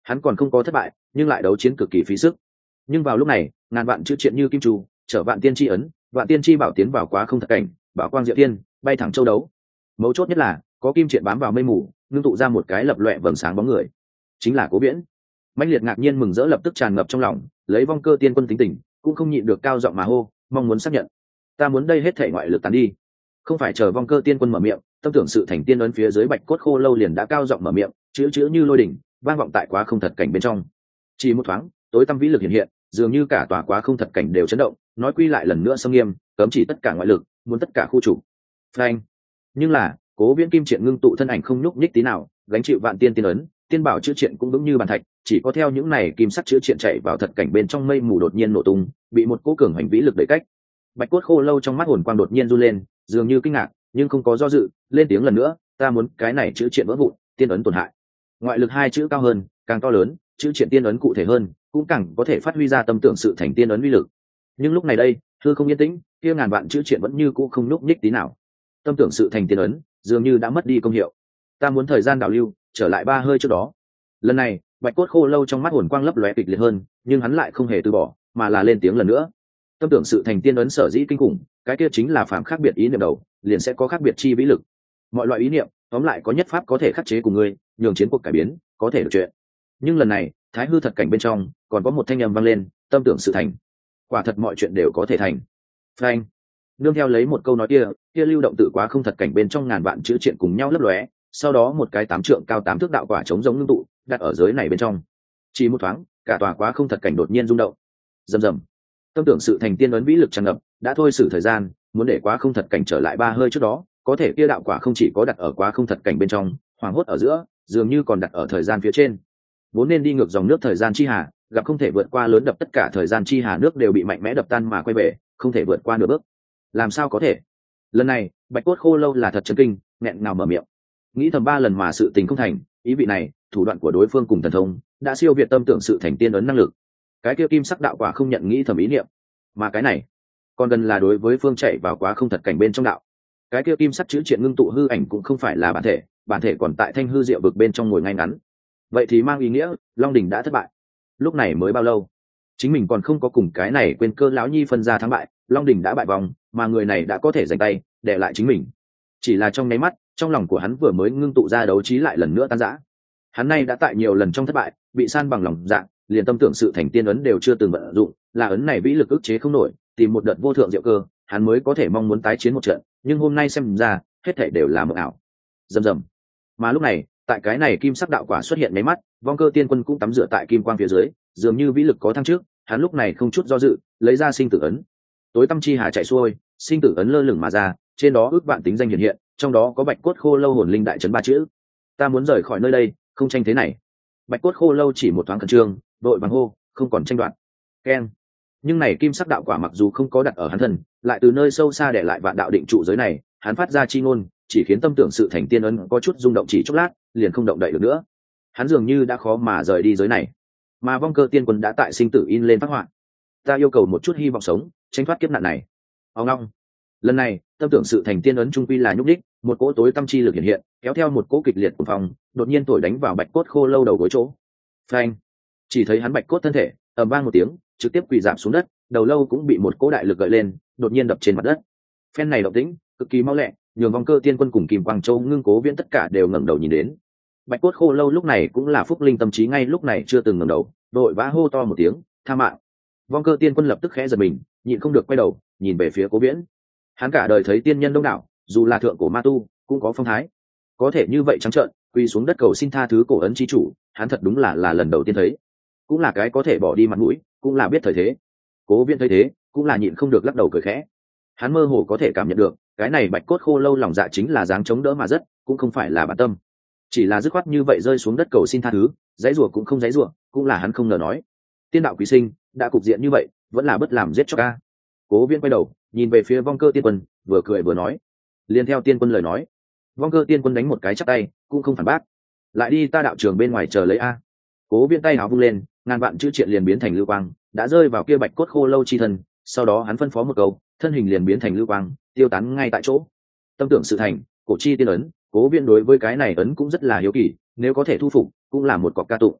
hắn còn không có thất bại nhưng lại đấu chiến cực kỳ phí sức. Nhưng vào lúc này ngàn vạn chữ triện như kim trù trở vạn tiên tri ấn, vạn tiên tri bảo tiến vào quá không thật cảnh, bảo quang diệu tiên bay thẳng châu đấu. Mấu chốt nhất là có kim triện bám vào mây mù, ngưng tụ ra một cái lập loẹ vầng sáng bóng người, chính là Cố Viễn. Mãnh liệt ngạc nhiên mừng rỡ lập tức tràn ngập trong lòng, lấy Vong Cơ tiên quân tính tình cũng không nhịn được cao giọng mà hô, mong muốn xác nhận. Ta muốn đây hết thể ngoại lực tán đi. Không phải chờ Vong Cơ tiên quân mở miệng, tâm tưởng sự thành tiên ấn phía dưới bạch cốt khô lâu liền đã cao giọng mở miệng, chữ chữ như lôi đỉnh vang vọng tại quá không thật cảnh bên trong. Chỉ một thoáng tối tăm vĩ lực hiện hiện, dường như cả tòa quá không thật cảnh đều chấn động, nói quy lại lần nữa xâm nghiêm, cấm chỉ tất cả ngoại lực, muốn tất cả khu chủ. Phanh. Nhưng là Cố Viễn kim triện ngưng tụ thân ảnh không nhúc nhích tí nào, gánh chịu vạn tiên tiên ấn, tiên bảo chữ triện cũng vững như bàn thạch, chỉ có theo những này kim sắc chữ triện chạy vào thật cảnh bên trong mây mù đột nhiên nổ tung, bị một cỗ cường hành vĩ lực đẩy cách. Bạch cốt khô lâu trong mắt hồn quang đột nhiên run lên, dường như kinh ngạc nhưng không có do dự, lên tiếng lần nữa, ta muốn cái này chữ triện vỡ vụn, tiên ấn tổn hại. Ngoại lực hai chữ cao hơn, càng to lớn, chữ triện tiên ấn cụ thể hơn, cũng càng có thể phát huy ra tâm tưởng sự thành tiên ấn uy lực. Nhưng lúc này đây hư không yên tĩnh, kia ngàn vạn chữ triện vẫn như cũ không nhúc nhích tí nào. Tâm tưởng sự thành tiên ấn dường như đã mất đi công hiệu. Ta muốn thời gian đảo lưu trở lại ba hơi trước đó. Lần này bạch cốt khô lâu trong mắt hồn quang lấp lóe kịch liệt hơn, nhưng hắn lại không hề từ bỏ, mà là lên tiếng lần nữa. Tâm tưởng sự thành tiên ấn sở dĩ kinh khủng, cái kia chính là phạm khác biệt ý niệm đầu liền sẽ có khác biệt chi vĩ lực. Mọi loại ý niệm tóm lại có nhất pháp có thể khắc chế cùng ngươi, nhường chiến cuộc cải biến, có thể được chuyện. Nhưng lần này thái hư thật cảnh bên trong còn có một thanh âm vang lên, tâm tưởng sự thành, quả thật mọi chuyện đều có thể thành. Phanh. Nương theo lấy một câu nói kia, kia lưu động tự quá không thật cảnh bên trong ngàn vạn chữ triện cùng nhau lấp lóe, sau đó một cái tám trượng cao tám thước đạo quả chống giống ngưng tụ đặt ở giới này bên trong. Chỉ một thoáng cả tòa quá không thật cảnh đột nhiên rung động. Rầm rầm. Tâm tưởng sự thành tiên ấn vĩ lực tràn ngập, đã thôi xử thời gian, muốn để quá không thật cảnh trở lại ba hơi trước đó, có thể kia đạo quả không chỉ có đặt ở quá không thật cảnh bên trong, hoàng hốt ở giữa, dường như còn đặt ở thời gian phía trên. Vốn nên đi ngược dòng nước thời gian chi hà, gặp không thể vượt qua lớn đập tất cả thời gian chi hà nước đều bị mạnh mẽ đập tan mà quay về, không thể vượt qua nửa bước. Làm sao có thể? Lần này bạch cốt khô lâu là thật chấn kinh, nghẹn ngào mở miệng. Nghĩ thầm ba lần mà sự tình không thành, ý vị này thủ đoạn của đối phương cùng thần thông đã siêu việt tâm tưởng sự thành tiên ấn năng lực. Cái kia kim sắc đạo quả không nhận nghĩ thầm ý niệm, mà cái này còn gần là đối với phương chạy vào quá không thật cảnh bên trong đạo. Cái kia kim sắc chữ triện ngưng tụ hư ảnh cũng không phải là bản thể, bản thể còn tại thanh hư diệu vực bên trong ngồi ngay ngắn. Vậy thì mang ý nghĩa Long Đỉnh đã thất bại. Lúc này mới bao lâu, chính mình còn không có cùng cái này quên cơ lão nhi phân ra thắng bại, Long Đỉnh đã bại vòng, mà người này đã có thể giành tay để lại chính mình. Chỉ là trong nháy mắt, trong lòng của hắn vừa mới ngưng tụ ra đấu trí lại lần nữa tan rã. Hắn nay đã tại nhiều lần trong thất bại bị san bằng lòng dạ, liền tâm tưởng sự thành tiên ấn đều chưa từng vận dụng, là ấn này vĩ lực ức chế không nổi, tìm một đợt vô thượng diệu cơ, hắn mới có thể mong muốn tái chiến một trận, nhưng hôm nay xem ra hết thảy đều là mộng ảo. Rầm rầm. Mà lúc này tại cái này kim sắc đạo quả xuất hiện mấy mắt, Vong Cơ tiên quân cũng tắm rửa tại kim quang phía dưới, dường như vĩ lực có thăng trước, hắn lúc này không chút do dự lấy ra sinh tử ấn. Tối tâm chi hà chạy xuôi, sinh tử ấn lơ lửng mà ra, trên đó ước vạn tính danh hiện hiện, trong đó có bạch cốt khô lâu hồn linh đại trấn ba chữ. Ta muốn rời khỏi nơi đây, không tranh thế này. Bạch cốt khô lâu chỉ một thoáng khẩn trương, đội vàng hô, không còn tranh đoạt. Keng. Nhưng này kim sắc đạo quả mặc dù không có đặt ở hắn thân, lại từ nơi sâu xa để lại vạn đạo định trụ giới này, hắn phát ra chi ngôn, chỉ khiến tâm tưởng sự thành tiên ấn có chút rung động chỉ chốc lát, liền không động đậy được nữa. Hắn dường như đã khó mà rời đi giới này, mà Vong Cơ tiên quân đã tại sinh tử in lên phát họa. Ta yêu cầu một chút hy vọng sống, tránh thoát kiếp nạn này. Ông long. Lần này tâm tưởng sự thành tiên ấn trung quy là nhúc đích, một cỗ tối tâm chi lực hiện hiện, kéo theo một cỗ kịch liệt của phòng, đột nhiên thổi đánh vào bạch cốt khô lâu đầu gối chỗ. Phanh. Chỉ thấy hắn bạch cốt thân thể ầm vang một tiếng, trực tiếp quỳ rạp xuống đất, đầu lâu cũng bị một cỗ đại lực gợi lên, đột nhiên đập trên mặt đất. Phen này động tĩnh cực kỳ mau lẹ, nhường Vong Cơ tiên quân cùng Kim Quang Châu Ngưng Cố Viễn tất cả đều ngẩng đầu nhìn đến. Bạch cốt khô lâu lúc này cũng là phúc linh tâm trí ngay lúc này chưa từng ngẩng đầu, đội vã hô to một tiếng, tha mạng. Vong Cơ tiên quân lập tức khẽ giật mình, nhịn không được quay đầu nhìn về phía Cố Viễn. Hắn cả đời thấy tiên nhân đông đảo, dù là thượng cổ ma tu cũng có phong thái, có thể như vậy trắng trợn quỳ xuống đất cầu xin tha thứ cổ ấn chi chủ, hắn thật đúng là là lần đầu tiên thấy, cũng là cái có thể bỏ đi mặt mũi, cũng là biết thời thế. Cố Viễn thấy thế cũng là nhịn không được lắc đầu cười khẽ. Hắn mơ hồ có thể cảm nhận được cái này bạch cốt khô lâu lòng dạ chính là dáng chống đỡ mà rất, cũng không phải là bản tâm, chỉ là dứt khoát như vậy rơi xuống đất cầu xin tha thứ, dãy rủa cũng không dãy rủa, cũng là hắn không ngờ nói. Tiên đạo quý sinh đã cục diện như vậy, vẫn là bất làm giết cho ca. Cố Viễn quay đầu nhìn về phía Vong Cơ tiên quân, vừa cười vừa nói. Liên theo tiên quân lời nói, Vong Cơ tiên quân đánh một cái chắp tay, cũng không phản bác. Lại đi ta đạo trường bên ngoài chờ lấy a. Cố Viễn tay áo vung lên, ngàn vạn chữ triện liền biến thành lưu quang, đã rơi vào kia bạch cốt khô lâu chi thân. Sau đó hắn phân phó một câu, thân hình liền biến thành lưu quang, tiêu tán ngay tại chỗ. Tâm tưởng sự thành, cổ chi tiên ấn, Cố Viễn đối với cái này ấn cũng rất là hiếu kỳ, nếu có thể thu phục, cũng là một cọc ca tụng.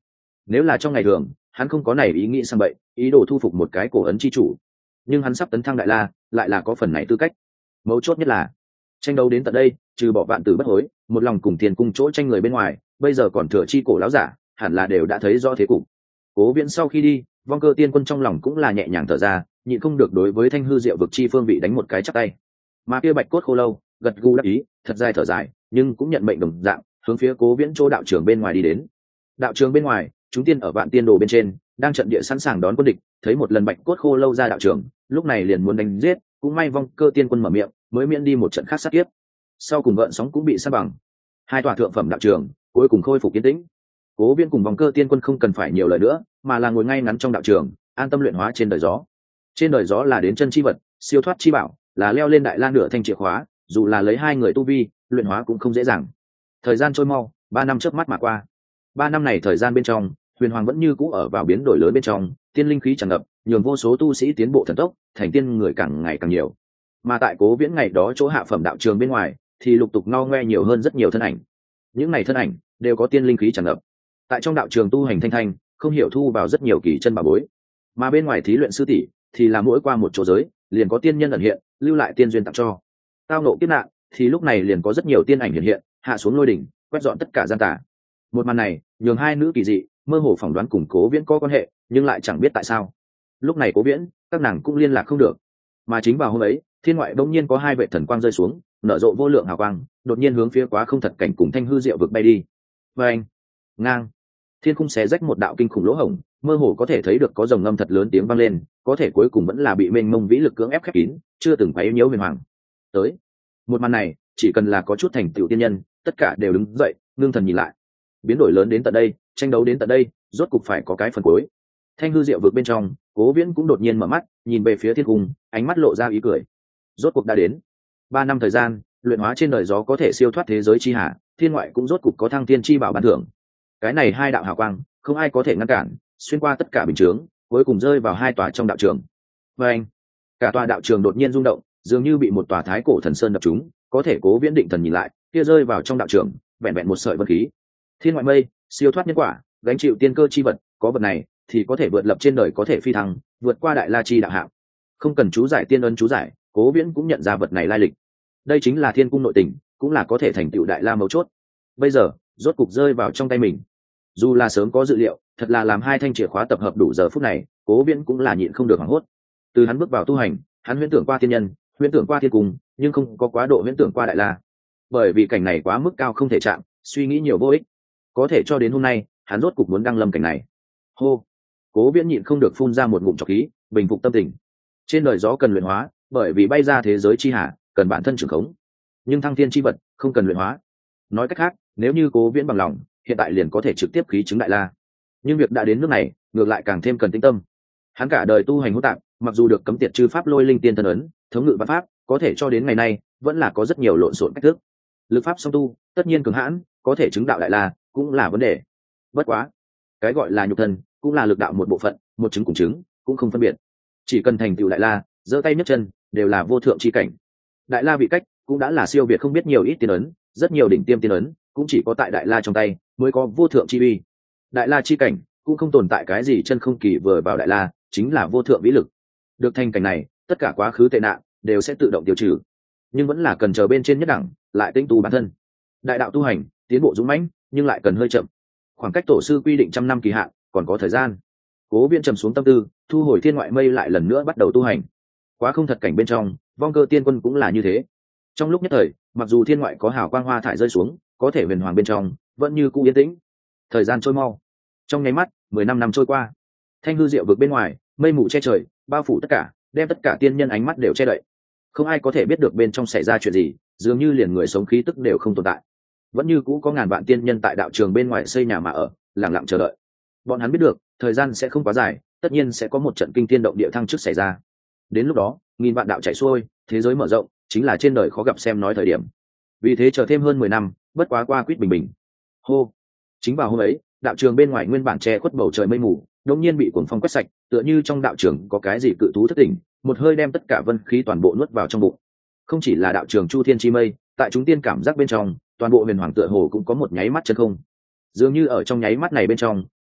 Nếu là trong ngày thường, hắn không có này ý nghĩ sang bậy, ý đồ thu phục một cái cổ ấn chi chủ, nhưng hắn sắp tấn thăng đại la, lại là có phần này tư cách. Mấu chốt nhất là tranh đấu đến tận đây, trừ bỏ vạn tử bất hối, một lòng cùng tiền cung chỗ tranh người bên ngoài, bây giờ còn thừa chi cổ láo giả, hẳn là đều đã thấy rõ thế cục. Cố Viễn sau khi đi, Vong Cơ Tiên Quân trong lòng cũng là nhẹ nhàng thở ra, nhịn không được đối với Thanh Hư Diệu vực chi phương vị đánh một cái chắp tay. Mà kia Bạch Cốt Khô Lâu gật gù đáp ý, thật dài thở dài, nhưng cũng nhận mệnh đồng dạng, hướng phía Cố Viễn chỗ đạo trường bên ngoài đi đến. Đạo trường bên ngoài, chúng tiên ở Vạn Tiên Đồ bên trên, đang trận địa sẵn sàng đón quân địch, thấy một lần Bạch Cốt Khô Lâu ra đạo trường, lúc này liền muốn đánh giết, cũng may Vong Cơ Tiên Quân mở miệng, mới miễn đi một trận khác sát kiếp. Sau cùng gợn sóng cũng bị san bằng, hai tòa thượng phẩm đạo trường cuối cùng khôi phục yên tĩnh. Cố Viễn cùng Vong Cơ Tiên Quân không cần phải nhiều lời nữa, mà là ngồi ngay ngắn trong đạo trường, an tâm luyện hóa trên đời gió. Trên đời gió là đến chân chi vật, siêu thoát chi bảo, là leo lên đại la nửa thanh chìa khóa, dù là lấy hai người tu vi, luyện hóa cũng không dễ dàng. Thời gian trôi mau, ba năm chớp mắt mà qua. Ba năm này thời gian bên trong, Huyền Hoàng vẫn như cũ ở vào biến đổi lớn bên trong, tiên linh khí tràn ngập, nhường vô số tu sĩ tiến bộ thần tốc, thành tiên người càng ngày càng nhiều. Mà tại Cố Viễn ngày đó chỗ hạ phẩm đạo trường bên ngoài, thì lục tục ngao ngoe nhiều hơn rất nhiều thân ảnh. Những này thân ảnh đều có tiên linh khí tràn ngập. Tại trong đạo trường tu hành thanh thanh, không hiểu thu vào rất nhiều kỳ chân bảo bối. Mà bên ngoài thí luyện sư tỷ thì là mỗi qua một chỗ giới, liền có tiên nhân ẩn hiện, lưu lại tiên duyên tặng cho. Tao nộ kiếp nạn, thì lúc này liền có rất nhiều tiên ảnh hiện hiện, hạ xuống lôi đỉnh, quét dọn tất cả gian tà. Một màn này, nhường hai nữ kỳ dị, mơ hồ phỏng đoán cùng Cố Viễn có quan hệ, nhưng lại chẳng biết tại sao. Lúc này Cố Viễn, các nàng cũng liên lạc không được. Mà chính vào hôm ấy, thiên ngoại bỗng nhiên có hai vệ thần quang rơi xuống, nở rộ vô lượng hào quang, đột nhiên hướng phía quá không thật cảnh cùng Thanh Hư Diệu vực bay đi. Và anh, ngang, thiên khung xé rách một đạo kinh khủng lỗ hổng, mơ hồ có thể thấy được có rồng ngâm thật lớn tiếng vang lên, có thể cuối cùng vẫn là bị mênh mông vĩ lực cưỡng ép khép kín, chưa từng quấy nhiễu Huyền Hoàng. Tới, một màn này, chỉ cần là có chút thành tựu tiên nhân, tất cả đều đứng dậy, ngưng thần nhìn lại. Biến đổi lớn đến tận đây, tranh đấu đến tận đây, rốt cục phải có cái phần cuối. Thanh Hư Diệu vực bên trong, Cố Viễn cũng đột nhiên mở mắt, nhìn về phía thiên cung, ánh mắt lộ ra ý cười. Rốt cuộc đã đến. Ba năm thời gian, luyện hóa trên đời gió có thể siêu thoát thế giới chi hạ, thiên ngoại cũng rốt cục có thăng tiên chi bảo ban thưởng. Cái này hai đạo hào quang, không ai có thể ngăn cản, xuyên qua tất cả bình chướng, cuối cùng rơi vào hai tòa trong đạo trường. Và anh, cả tòa đạo trường đột nhiên rung động, dường như bị một tòa thái cổ thần sơn đập trúng, có thể Cố Viễn định thần nhìn lại, kia rơi vào trong đạo trường, vẹn vẹn một sợi vân khí. Thiên ngoại mây, siêu thoát nhân quả, gánh chịu tiên cơ chi vật, có vật này thì có thể vượt lập trên đời, có thể phi thăng, vượt qua đại la chi đạo hạng. Không cần chú giải tiên ấn chú giải, Cố Viễn cũng nhận ra vật này lai lịch. Đây chính là thiên cung nội tình, cũng là có thể thành tựu đại la mấu chốt. Bây giờ, rốt cục rơi vào trong tay mình. Dù là sớm có dự liệu, thật là làm hai thanh chìa khóa tập hợp đủ giờ phút này, Cố Viễn cũng là nhịn không được hoảng hốt. Từ hắn bước vào tu hành, hắn huyễn tưởng qua thiên nhân, huyễn tưởng qua thiên cung, nhưng không có quá độ huyễn tưởng qua đại la. Bởi vì cảnh này quá mức cao không thể chạm, suy nghĩ nhiều vô ích. Có thể cho đến hôm nay, hắn rốt cục muốn đăng lâm cảnh này. Hô, Cố Viễn nhịn không được phun ra một ngụm trọc khí, bình phục tâm tình. Trên đời gió cần luyện hóa, bởi vì bay ra thế giới chi hạ, cần bản thân trưởng khống. Nhưng thăng thiên chi vật không cần luyện hóa. Nói cách khác, nếu như Cố Viễn bằng lòng, hiện tại liền có thể trực tiếp khí chứng đại la. Nhưng việc đã đến nước này, ngược lại càng thêm cần tĩnh tâm. Hắn cả đời tu hành hỗn tạp, mặc dù được cấm tiệt chư pháp lôi linh tiên thân ấn, thống ngự văn pháp, có thể cho đến ngày nay, vẫn là có rất nhiều lộn xộn cách thức. Lực pháp song tu, tất nhiên cường hãn, có thể chứng đạo đại la, cũng là vấn đề. Bất quá, cái gọi là nhục thân, cũng là lực đạo một bộ phận, một chứng cùng chứng, cũng không phân biệt. Chỉ cần thành tựu đại la, giơ tay nhấc chân, đều là vô thượng chi cảnh. Đại la vị cách cũng đã là siêu việt không biết nhiều ít tiên ấn, rất nhiều đỉnh tiêm tiên ấn, cũng chỉ có tại đại la trong tay mới có vô thượng chi uy. Đại la chi cảnh cũng không tồn tại cái gì chân không kỳ vừa vào đại la, chính là vô thượng vĩ lực. Được thành cảnh này, tất cả quá khứ tệ nạn đều sẽ tự động tiêu trừ. Nhưng vẫn là cần chờ bên trên nhất đẳng, lại tinh tu bản thân. Đại đạo tu hành, tiến bộ dũng mãnh, nhưng lại cần hơi chậm. Khoảng cách tổ sư quy định trăm năm kỳ hạn, còn có thời gian. Cố Viễn trầm xuống tâm tư, thu hồi thiên ngoại mây, lại lần nữa bắt đầu tu hành. Quá không thật cảnh bên trong, Vong Cơ Tiên Quân cũng là như thế. Trong lúc nhất thời, mặc dù thiên ngoại có hào quang hoa thải rơi xuống, có thể Huyền Hoàng bên trong vẫn như cũ yên tĩnh. Thời gian trôi mau, trong nháy mắt, mười năm năm trôi qua. Thanh Hư Diệu vực bên ngoài, mây mù che trời, bao phủ tất cả, đem tất cả tiên nhân ánh mắt đều che đậy. Không ai có thể biết được bên trong xảy ra chuyện gì, dường như liền người sống khí tức đều không tồn tại. Vẫn như cũ có ngàn vạn tiên nhân tại đạo trường bên ngoài xây nhà mà ở, lặng lặng chờ đợi. Bọn hắn biết được, thời gian sẽ không quá dài, tất nhiên sẽ có một trận kinh thiên động địa thăng chức xảy ra. Đến lúc đó, nghìn vạn đạo chảy xuôi, thế giới mở rộng, chính là trên đời khó gặp xem nói thời điểm. Vì thế chờ thêm hơn mười năm, bất quá qua quýt bình bình. Hô, chính vào hôm ấy, đạo trường bên ngoài nguyên bản che khuất bầu trời mây mù, đột nhiên bị cuồng phong quét sạch, tựa như trong đạo trường có cái gì cự thú thất tỉnh, một hơi đem tất cả vân khí toàn bộ nuốt vào trong bụng. Không chỉ là đạo trường Chu Thiên Chi Mây, tại chúng tiên cảm giác bên trong, toàn bộ Huyền Hoàng tựa hồ cũng có một nháy mắt chân không. Dường như ở trong nháy mắt này bên trong,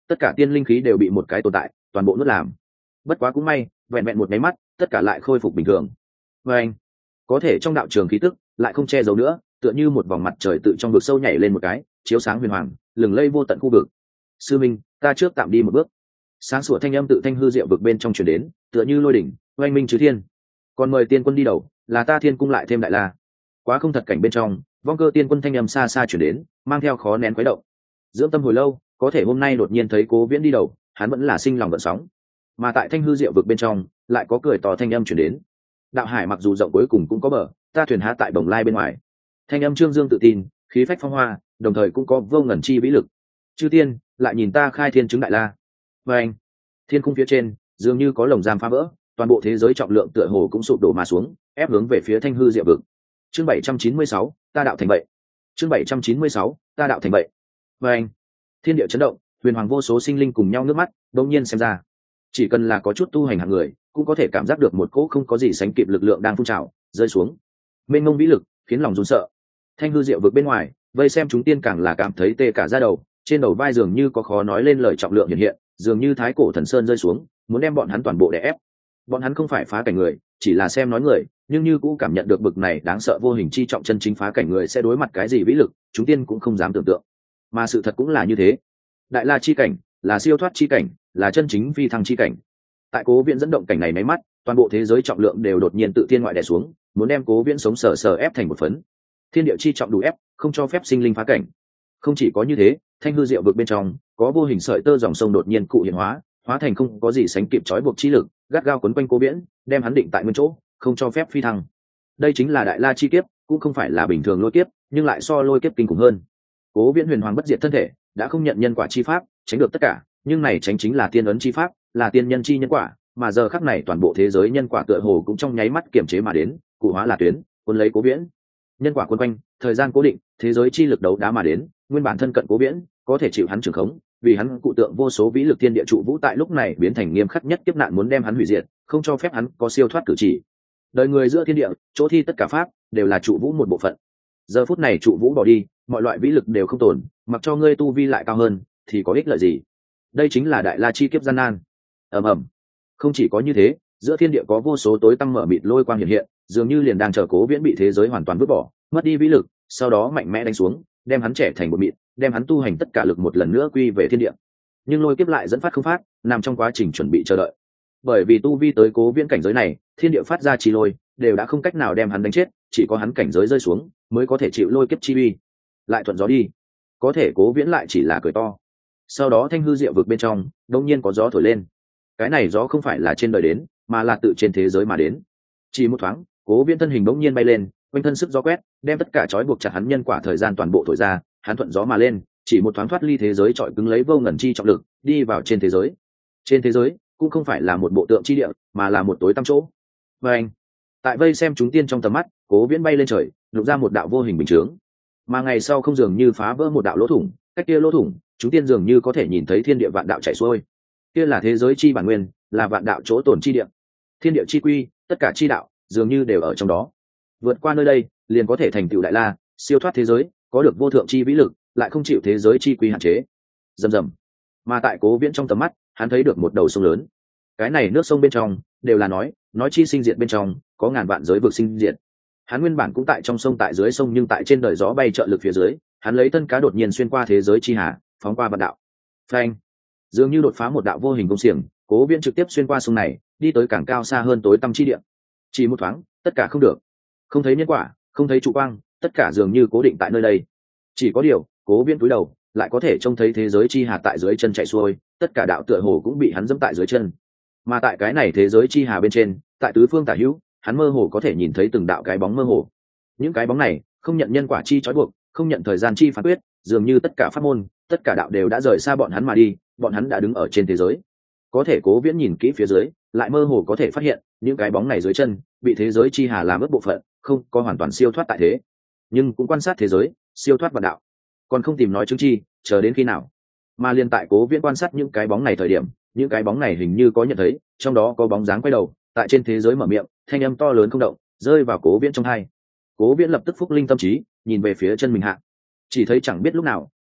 tất cả tiên linh khí đều bị một cái tồn tại toàn bộ nuốt làm. Bất quá cũng may, vẹn vẹn một cái mắt tất cả lại khôi phục bình thường. Và anh có thể trong đạo trường khí tức lại không che giấu nữa, tựa như một vòng mặt trời tự trong vực sâu nhảy lên một cái, chiếu sáng huyền hoàng lừng lây vô tận khu vực. Sư minh, ta trước tạm đi một bước. Sáng sủa thanh âm tự thanh hư diệu vực bên trong truyền đến, tựa như lôi đỉnh oanh minh chứ thiên. Còn mời tiên quân đi đầu, là ta Thiên cung lại thêm đại la. Quá không thật cảnh bên trong, vong cơ tiên quân thanh âm xa xa chuyển đến, mang theo khó nén quấy động. Dưỡng tâm hồi lâu, có thể hôm nay đột nhiên thấy Cố Viễn đi đầu, hắn vẫn là sinh lòng gợn sóng. Mà tại thanh hư diệu vực bên trong, lại có cười to thanh âm chuyển đến. Đạo hải mặc dù rộng cuối cùng cũng có bờ, ta thuyền há tại bồng lai bên ngoài. Thanh âm trương dương tự tin, khí phách phong hoa, đồng thời cũng có vô ngần chi vĩ lực. Chư tiên, lại nhìn ta khai thiên chứng đại la. Và anh, thiên cung phía trên, dường như có lồng giam phá vỡ, toàn bộ thế giới trọng lượng tựa hồ cũng sụp đổ mà xuống, ép hướng về phía thanh hư diệu vực. Chương bảy trăm chín mươi sáu, ta đạo thành vậy. Chương bảy trăm chín mươi sáu, ta đạo thành vậy. Và anh, thiên địa chấn động, huyền hoàng vô số sinh linh cùng nhau nước mắt đột nhiên xem ra. Chỉ cần là có chút tu hành hạng người, cũng có thể cảm giác được một cỗ không có gì sánh kịp lực lượng đang phun trào, rơi xuống. Mênh mông vĩ lực, khiến lòng run sợ. Thanh hư diệu vực bên ngoài, vây xem chúng tiên càng là cảm thấy tê cả da đầu, trên đầu vai dường như có khó nói lên lời trọng lượng hiện hiện, dường như thái cổ thần sơn rơi xuống, muốn đem bọn hắn toàn bộ đè ép. Bọn hắn không phải phá cảnh người, chỉ là xem nói người, nhưng như cũng cảm nhận được bực này đáng sợ vô hình chi trọng chân chính phá cảnh người sẽ đối mặt cái gì vĩ lực, chúng tiên cũng không dám tưởng tượng. Mà sự thật cũng là như thế. Đại la chi cảnh, là siêu thoát chi cảnh, là chân chính phi thăng chi cảnh. Tại Cố Viễn dẫn động cảnh này máy mắt, toàn bộ thế giới trọng lượng đều đột nhiên tự thiên ngoại đè xuống, muốn đem Cố Viễn sống sờ sờ ép thành một phấn. Thiên địa chi trọng đủ ép, không cho phép sinh linh phá cảnh. Không chỉ có như thế, thanh hư diệu vực bên trong có vô hình sợi tơ dòng sông đột nhiên cụ hiện hóa, hóa thành không có gì sánh kịp trói buộc chi lực, gắt gao quấn quanh Cố Viễn, đem hắn định tại nguyên chỗ, không cho phép phi thăng. Đây chính là đại la chi kiếp, cũng không phải là bình thường lôi kiếp, nhưng lại so lôi kiếp kinh khủng hơn. Cố Viễn huyền hoàng bất diệt thân thể, đã không nhận nhân quả chi pháp, tránh được tất cả, nhưng này tránh chính là tiên ấn chi pháp, là tiên nhân chi nhân quả, mà giờ khắc này toàn bộ thế giới nhân quả tựa hồ cũng trong nháy mắt kiểm chế mà đến, cụ hóa là tuyến, cuốn lấy Cố Viễn. Nhân quả cuốn quanh, thời gian cố định, thế giới chi lực đấu đá mà đến, nguyên bản thân cận Cố Viễn, có thể chịu hắn trường khống, vì hắn cụ tượng vô số vĩ lực thiên địa trụ vũ tại lúc này biến thành nghiêm khắc nhất kiếp nạn muốn đem hắn hủy diệt, không cho phép hắn có siêu thoát cử chỉ. Đời người giữa thiên địa, chỗ thi tất cả pháp, đều là trụ vũ một bộ phận. Giờ phút này trụ vũ bỏ đi, mọi loại vĩ lực đều không tồn, mặc cho ngươi tu vi lại cao hơn, thì có ích lợi gì? Đây chính là đại la chi kiếp gian nan. Ầm ầm. Không chỉ có như thế, giữa thiên địa có vô số tối tăm mở mịt lôi quang hiện hiện, dường như liền đang chờ Cố Viễn bị thế giới hoàn toàn vứt bỏ, mất đi vĩ lực, sau đó mạnh mẽ đánh xuống, đem hắn trẻ thành một mịn, đem hắn tu hành tất cả lực một lần nữa quy về thiên địa. Nhưng lôi kiếp lại dẫn phát không phát, nằm trong quá trình chuẩn bị chờ đợi. Bởi vì tu vi tới Cố Viễn cảnh giới này, thiên địa phát ra chi lôi, đều đã không cách nào đem hắn đánh chết, chỉ có hắn cảnh giới rơi xuống, mới có thể chịu lôi kiếp chi uy. Lại thuận gió đi, có thể Cố Viễn lại chỉ là cười to. Sau đó thanh hư diệu vực bên trong, đột nhiên có gió thổi lên. Cái này gió không phải là trên đời đến, mà là tự trên thế giới mà đến. Chỉ một thoáng, Cố Viễn thân hình bỗng nhiên bay lên, quanh thân sức gió quét, đem tất cả trói buộc chặt hắn nhân quả thời gian toàn bộ thổi ra, hắn thuận gió mà lên, chỉ một thoáng thoát ly thế giới trọi cứng lấy vô ngần chi trọng lực, đi vào trên thế giới. Trên thế giới cũng không phải là một bộ tượng chi địa, mà là một tối tăm chỗ. Và anh, tại vây xem chúng tiên trong tầm mắt, Cố Viễn bay lên trời, lục ra một đạo vô hình bình chướng. Mà ngày sau không dường như phá vỡ một đạo lỗ thủng, cách kia lỗ thủng, chúng tiên dường như có thể nhìn thấy thiên địa vạn đạo chảy xuôi. Kia là thế giới chi bản nguyên, là vạn đạo chỗ tồn chi địa. Thiên địa chi quy, tất cả chi đạo, dường như đều ở trong đó. Vượt qua nơi đây, liền có thể thành tựu đại la, siêu thoát thế giới, có được vô thượng chi vĩ lực, lại không chịu thế giới chi quy hạn chế. Rầm rầm. Mà tại Cố Viễn trong tầm mắt, hắn thấy được một đầu sông lớn. Cái này nước sông bên trong đều là nói, nói chi sinh diệt bên trong, có ngàn vạn giới vực sinh diệt. Hắn nguyên bản cũng tại trong sông tại dưới sông, nhưng tại trên đời gió bay trợ lực phía dưới, hắn lấy thân cá đột nhiên xuyên qua thế giới chi hà, phóng qua vạn đạo. Phanh. Dường như đột phá một đạo vô hình công xiềng, Cố Viễn trực tiếp xuyên qua sông này, đi tới càng cao xa hơn tối tăm chi địa. Chỉ một thoáng, tất cả không được, không thấy nhân quả, không thấy trụ quang, tất cả dường như cố định tại nơi đây. Chỉ có điều, Cố Viễn cúi đầu, lại có thể trông thấy thế giới chi hà tại dưới chân chạy xuôi, tất cả đạo tựa hồ cũng bị hắn dẫm tại dưới chân. Mà tại cái này thế giới chi hà bên trên, tại tứ phương tả hữu, hắn mơ hồ có thể nhìn thấy từng đạo cái bóng mơ hồ. Những cái bóng này không nhận nhân quả chi trói buộc, không nhận thời gian chi phán quyết, dường như tất cả pháp môn, tất cả đạo đều đã rời xa bọn hắn mà đi, bọn hắn đã đứng ở trên thế giới. Có thể Cố Viễn nhìn kỹ phía dưới, lại mơ hồ có thể phát hiện những cái bóng này dưới chân bị thế giới chi hà làm ướt bộ phận, không có hoàn toàn siêu thoát tại thế, nhưng cũng quan sát thế giới, siêu thoát vạn đạo, còn không tìm nói chứng chi, chờ đến khi nào. Mà liên tại Cố Viễn quan sát những cái bóng này thời điểm, những cái bóng này hình như có nhận thấy, trong đó có bóng dáng quay đầu, tại trên thế giới mở miệng, thanh âm to lớn không động, rơi vào Cố Viễn trong tai. Cố Viễn lập tức phúc linh tâm trí, nhìn về phía chân mình hạ, chỉ thấy chẳng biết lúc nào,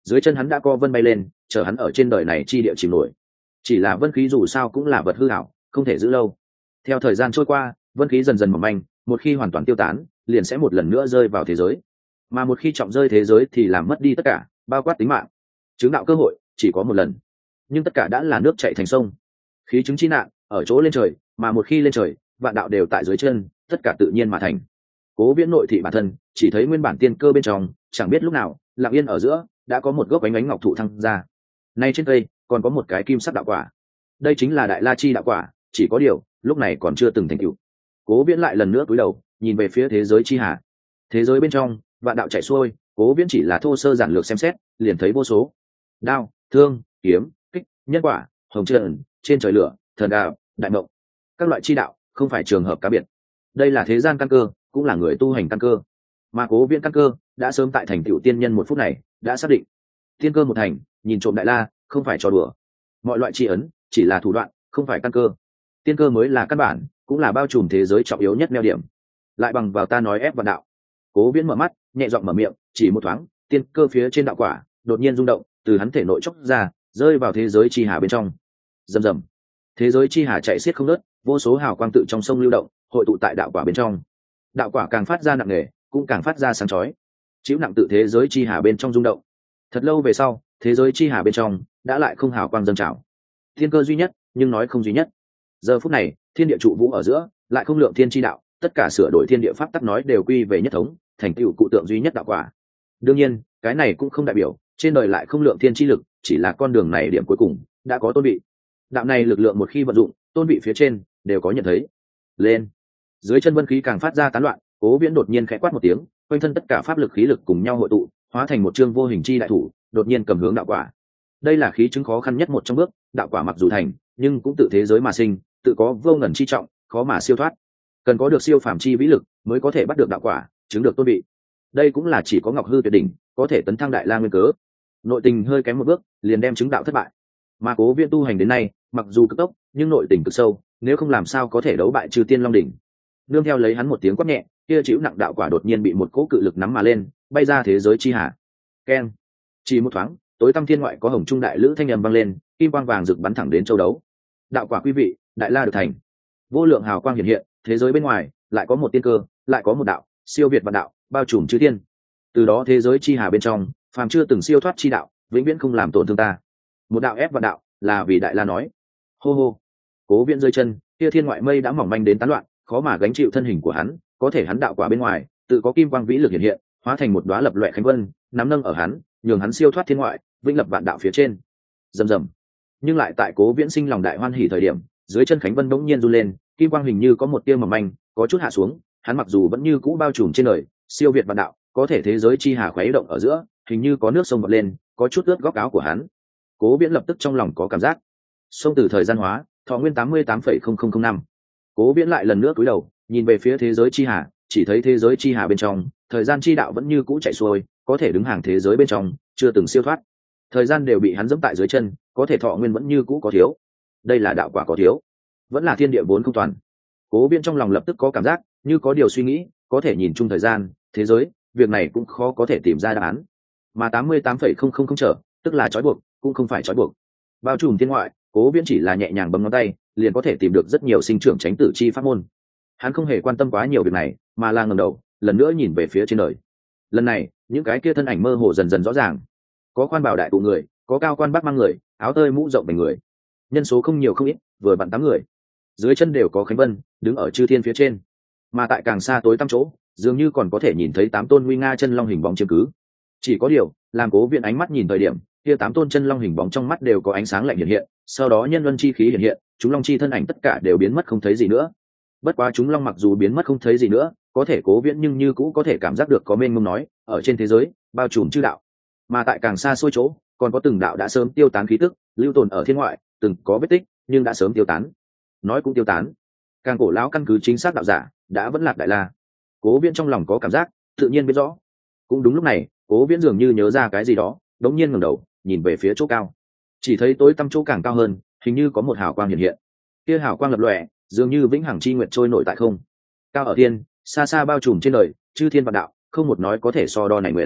dưới chân hắn đã co vân bay lên, chờ hắn ở trên đời này chi địa chìm nổi. Chỉ là vân khí dù sao cũng là vật hư ảo, không thể giữ lâu. Theo thời gian trôi qua, vân khí dần dần mỏng manh, một khi hoàn toàn tiêu tán, liền sẽ một lần nữa rơi vào thế giới. Mà một khi trọng rơi thế giới thì làm mất đi tất cả, bao quát tính mạng. Chứng đạo cơ hội chỉ có một lần, nhưng tất cả đã là nước chảy thành sông. Khí chứng chi nạn ở chỗ lên trời, mà một khi lên trời, vạn đạo đều tại dưới chân, tất cả tự nhiên mà thành. Cố Viễn nội thị bản thân, chỉ thấy nguyên bản tiên cơ bên trong, chẳng biết lúc nào, lặng yên ở giữa, đã có một gốc ánh ánh ngọc thụ thăng ra. Nay trên cây, còn có một cái kim sắc đạo quả. Đây chính là Đại La chi đạo quả, chỉ có điều, lúc này còn chưa từng thành tựu. Cố Viễn lại lần nữa cúi đầu, nhìn về phía thế giới chi hà. Thế giới bên trong, vạn đạo chảy xuôi, Cố Viễn chỉ là thô sơ giản lược xem xét, liền thấy vô số đao, thương, kiếm, kích, nhân quả, hồng trần, trên trời lửa, thần đạo, đại mộng, các loại chi đạo, không phải trường hợp cá biệt. Đây là thế gian căn cơ, cũng là người tu hành căn cơ. Mà Cố Viễn căn cơ đã sớm tại thành tựu tiên nhân một phút này đã xác định. Tiên cơ một thành, nhìn trộm Đại La, không phải trò đùa. Mọi loại chi ấn chỉ là thủ đoạn, không phải căn cơ. Tiên cơ mới là căn bản, cũng là bao trùm thế giới trọng yếu nhất neo điểm. Lại bằng vào ta nói ép vạn đạo. Cố Viễn mở mắt, nhẹ giọng mở miệng, chỉ một thoáng, tiên cơ phía trên đạo quả đột nhiên rung động, từ hắn thể nội chốc ra, rơi vào thế giới chi hà bên trong. Rầm rầm, thế giới chi hà chạy xiết không ngớt, vô số hào quang tự trong sông lưu động, hội tụ tại đạo quả bên trong. Đạo quả càng phát ra nặng nề, cũng càng phát ra sáng chói, chịu nặng tự thế giới chi hà bên trong rung động. Thật lâu về sau, thế giới chi hà bên trong đã lại không hào quang dâng trào. Thiên cơ duy nhất, nhưng nói không duy nhất. Giờ phút này, thiên địa trụ vũ ở giữa, lại không lượng thiên chi đạo, tất cả sửa đổi thiên địa pháp tắc nói đều quy về nhất thống, thành tựu cụ tượng duy nhất đạo quả. Đương nhiên, cái này cũng không đại biểu trên đời lại không lượng thiên chi lực, chỉ là con đường này điểm cuối cùng đã có tôn vị. Đạo này lực lượng một khi vận dụng, tôn vị phía trên đều có nhận thấy. Lên. Dưới chân vân khí càng phát ra tán loạn, Cố Viễn đột nhiên khẽ quát một tiếng, quanh thân tất cả pháp lực khí lực cùng nhau hội tụ, hóa thành một chương vô hình chi đại thủ, đột nhiên cầm hướng đạo quả. Đây là khí chứng khó khăn nhất một trong bước, đạo quả mặc dù thành, nhưng cũng tự thế giới mà sinh, tự có vô ngần chi trọng, khó mà siêu thoát. Cần có được siêu phàm chi vĩ lực, mới có thể bắt được đạo quả, chứng được tôn vị. Đây cũng là chỉ có Ngọc Hư tuyệt đỉnh có thể tấn thăng Đại La nguyên cớ. Nội tình hơi kém một bước, liền đem chứng đạo thất bại. Mà Cố Viễn tu hành đến nay, mặc dù cực tốc, nhưng nội tình cực sâu, nếu không làm sao có thể đấu bại Trừ Tiên Long đỉnh. Nương theo lấy hắn một tiếng quát nhẹ, kia chịu nặng đạo quả đột nhiên bị một cỗ cự lực nắm mà lên, bay ra thế giới chi hà. Keng! Chỉ một thoáng, tối tăm thiên ngoại có hồng trung đại lữ thanh âm vang lên, kim quang vàng rực bắn thẳng đến châu đấu. Đạo quả quý vị, Đại La được thành. Vô lượng hào quang hiện hiện, thế giới bên ngoài lại có một tiên cơ, lại có một đạo siêu việt vạn đạo, bao trùm chư thiên. Từ đó thế giới chi hà bên trong, phàm chưa từng siêu thoát chi đạo, vĩnh viễn không làm tổn thương ta. Một đạo ép vạn đạo, là vì Đại La nói. Hô hô! Cố Viễn rơi chân, kia thiên ngoại mây đã mỏng manh đến tán loạn, khó mà gánh chịu thân hình của hắn, có thể hắn đạo quả bên ngoài, tự có kim quang vĩ lực hiện hiện, hóa thành một đóa lập loè khánh vân, nắm nâng ở hắn, nhường hắn siêu thoát thiên ngoại, vĩnh lập vạn đạo phía trên. Rầm rầm. Nhưng lại tại Cố Viễn sinh lòng đại hoan hỉ thời điểm, dưới chân khánh vân bỗng nhiên run lên, kim quang hình như có một tia mỏng manh, có chút hạ xuống, hắn mặc dù vẫn như cũ bao trùm trên đời, siêu việt vạn đạo, có thể thế giới chi hà khuấy động ở giữa, hình như có nước sông bọt lên, có chút ướt góc áo của hắn. Cố Viễn lập tức trong lòng có cảm giác. Sông từ thời gian hóa, thọ nguyên tám mươi tám phẩy không không không năm. Cố Viễn lại lần nữa cúi đầu, nhìn về phía thế giới chi hà, chỉ thấy thế giới chi hà bên trong, thời gian chi đạo vẫn như cũ chạy xuôi, có thể đứng hàng thế giới bên trong, chưa từng siêu thoát. Thời gian đều bị hắn giẫm tại dưới chân, có thể thọ nguyên vẫn như cũ có thiếu. Đây là đạo quả có thiếu, vẫn là thiên địa vốn không toàn. Cố Viễn trong lòng lập tức có cảm giác, như có điều suy nghĩ, có thể nhìn chung thời gian, thế giới, việc này cũng khó có thể tìm ra đáp án. Mà tám mươi tám phẩy không không không trở, tức là trói buộc, cũng không phải trói buộc. Bao trùm thiên ngoại, Cố Viễn chỉ là nhẹ nhàng bấm ngón tay, liền có thể tìm được rất nhiều sinh trưởng tránh tử chi pháp môn. Hắn không hề quan tâm quá nhiều việc này, mà là ngẩng đầu, lần nữa nhìn về phía trên đời. Lần này, những cái kia thân ảnh mơ hồ dần dần rõ ràng. Có khoan bảo đại tụ người, có cao quan bác mang người, áo tơi mũ rộng bành người. Nhân số không nhiều không ít, vừa vặn tám người. Dưới chân đều có khánh vân, đứng ở chư thiên phía trên. Mà tại càng xa tối tăm chỗ, dường như còn có thể nhìn thấy tám tôn nguy nga chân long hình bóng chiếm cứ. Chỉ có điều, làm Cố Viễn ánh mắt nhìn thời điểm, kia tám tôn chân long hình bóng trong mắt đều có ánh sáng lạnh hiện hiện, sau đó nhân luân chi khí hiện hiện, chúng long chi thân ảnh tất cả đều biến mất không thấy gì nữa. Bất quá chúng long mặc dù biến mất không thấy gì nữa, có thể Cố Viễn nhưng như cũ có thể cảm giác được có mênh mông nói ở trên thế giới bao trùm chư đạo. Mà tại càng xa xôi chỗ, còn có từng đạo đã sớm tiêu tán khí tức, lưu tồn ở thiên ngoại, từng có vết tích, nhưng đã sớm tiêu tán. Nói cũng tiêu tán. Càng cổ lão căn cứ chính xác đạo giả, đã vẫn lạc Đại La. Cố Viễn trong lòng có cảm giác, tự nhiên biết rõ. Cũng đúng lúc này, Cố Viễn dường như nhớ ra cái gì đó, đống nhiên ngẩng đầu, nhìn về phía chỗ cao. Chỉ thấy tối tăm chỗ càng cao hơn, hình như có một hào quang hiện hiện. Kia hào quang lập lòe, dường như vĩnh hằng chi nguyệt trôi nổi tại không. Cao ở thiên, xa xa bao trùm trên đời, chư thiên vạn đạo, không một nói có thể so đo này nguyệt.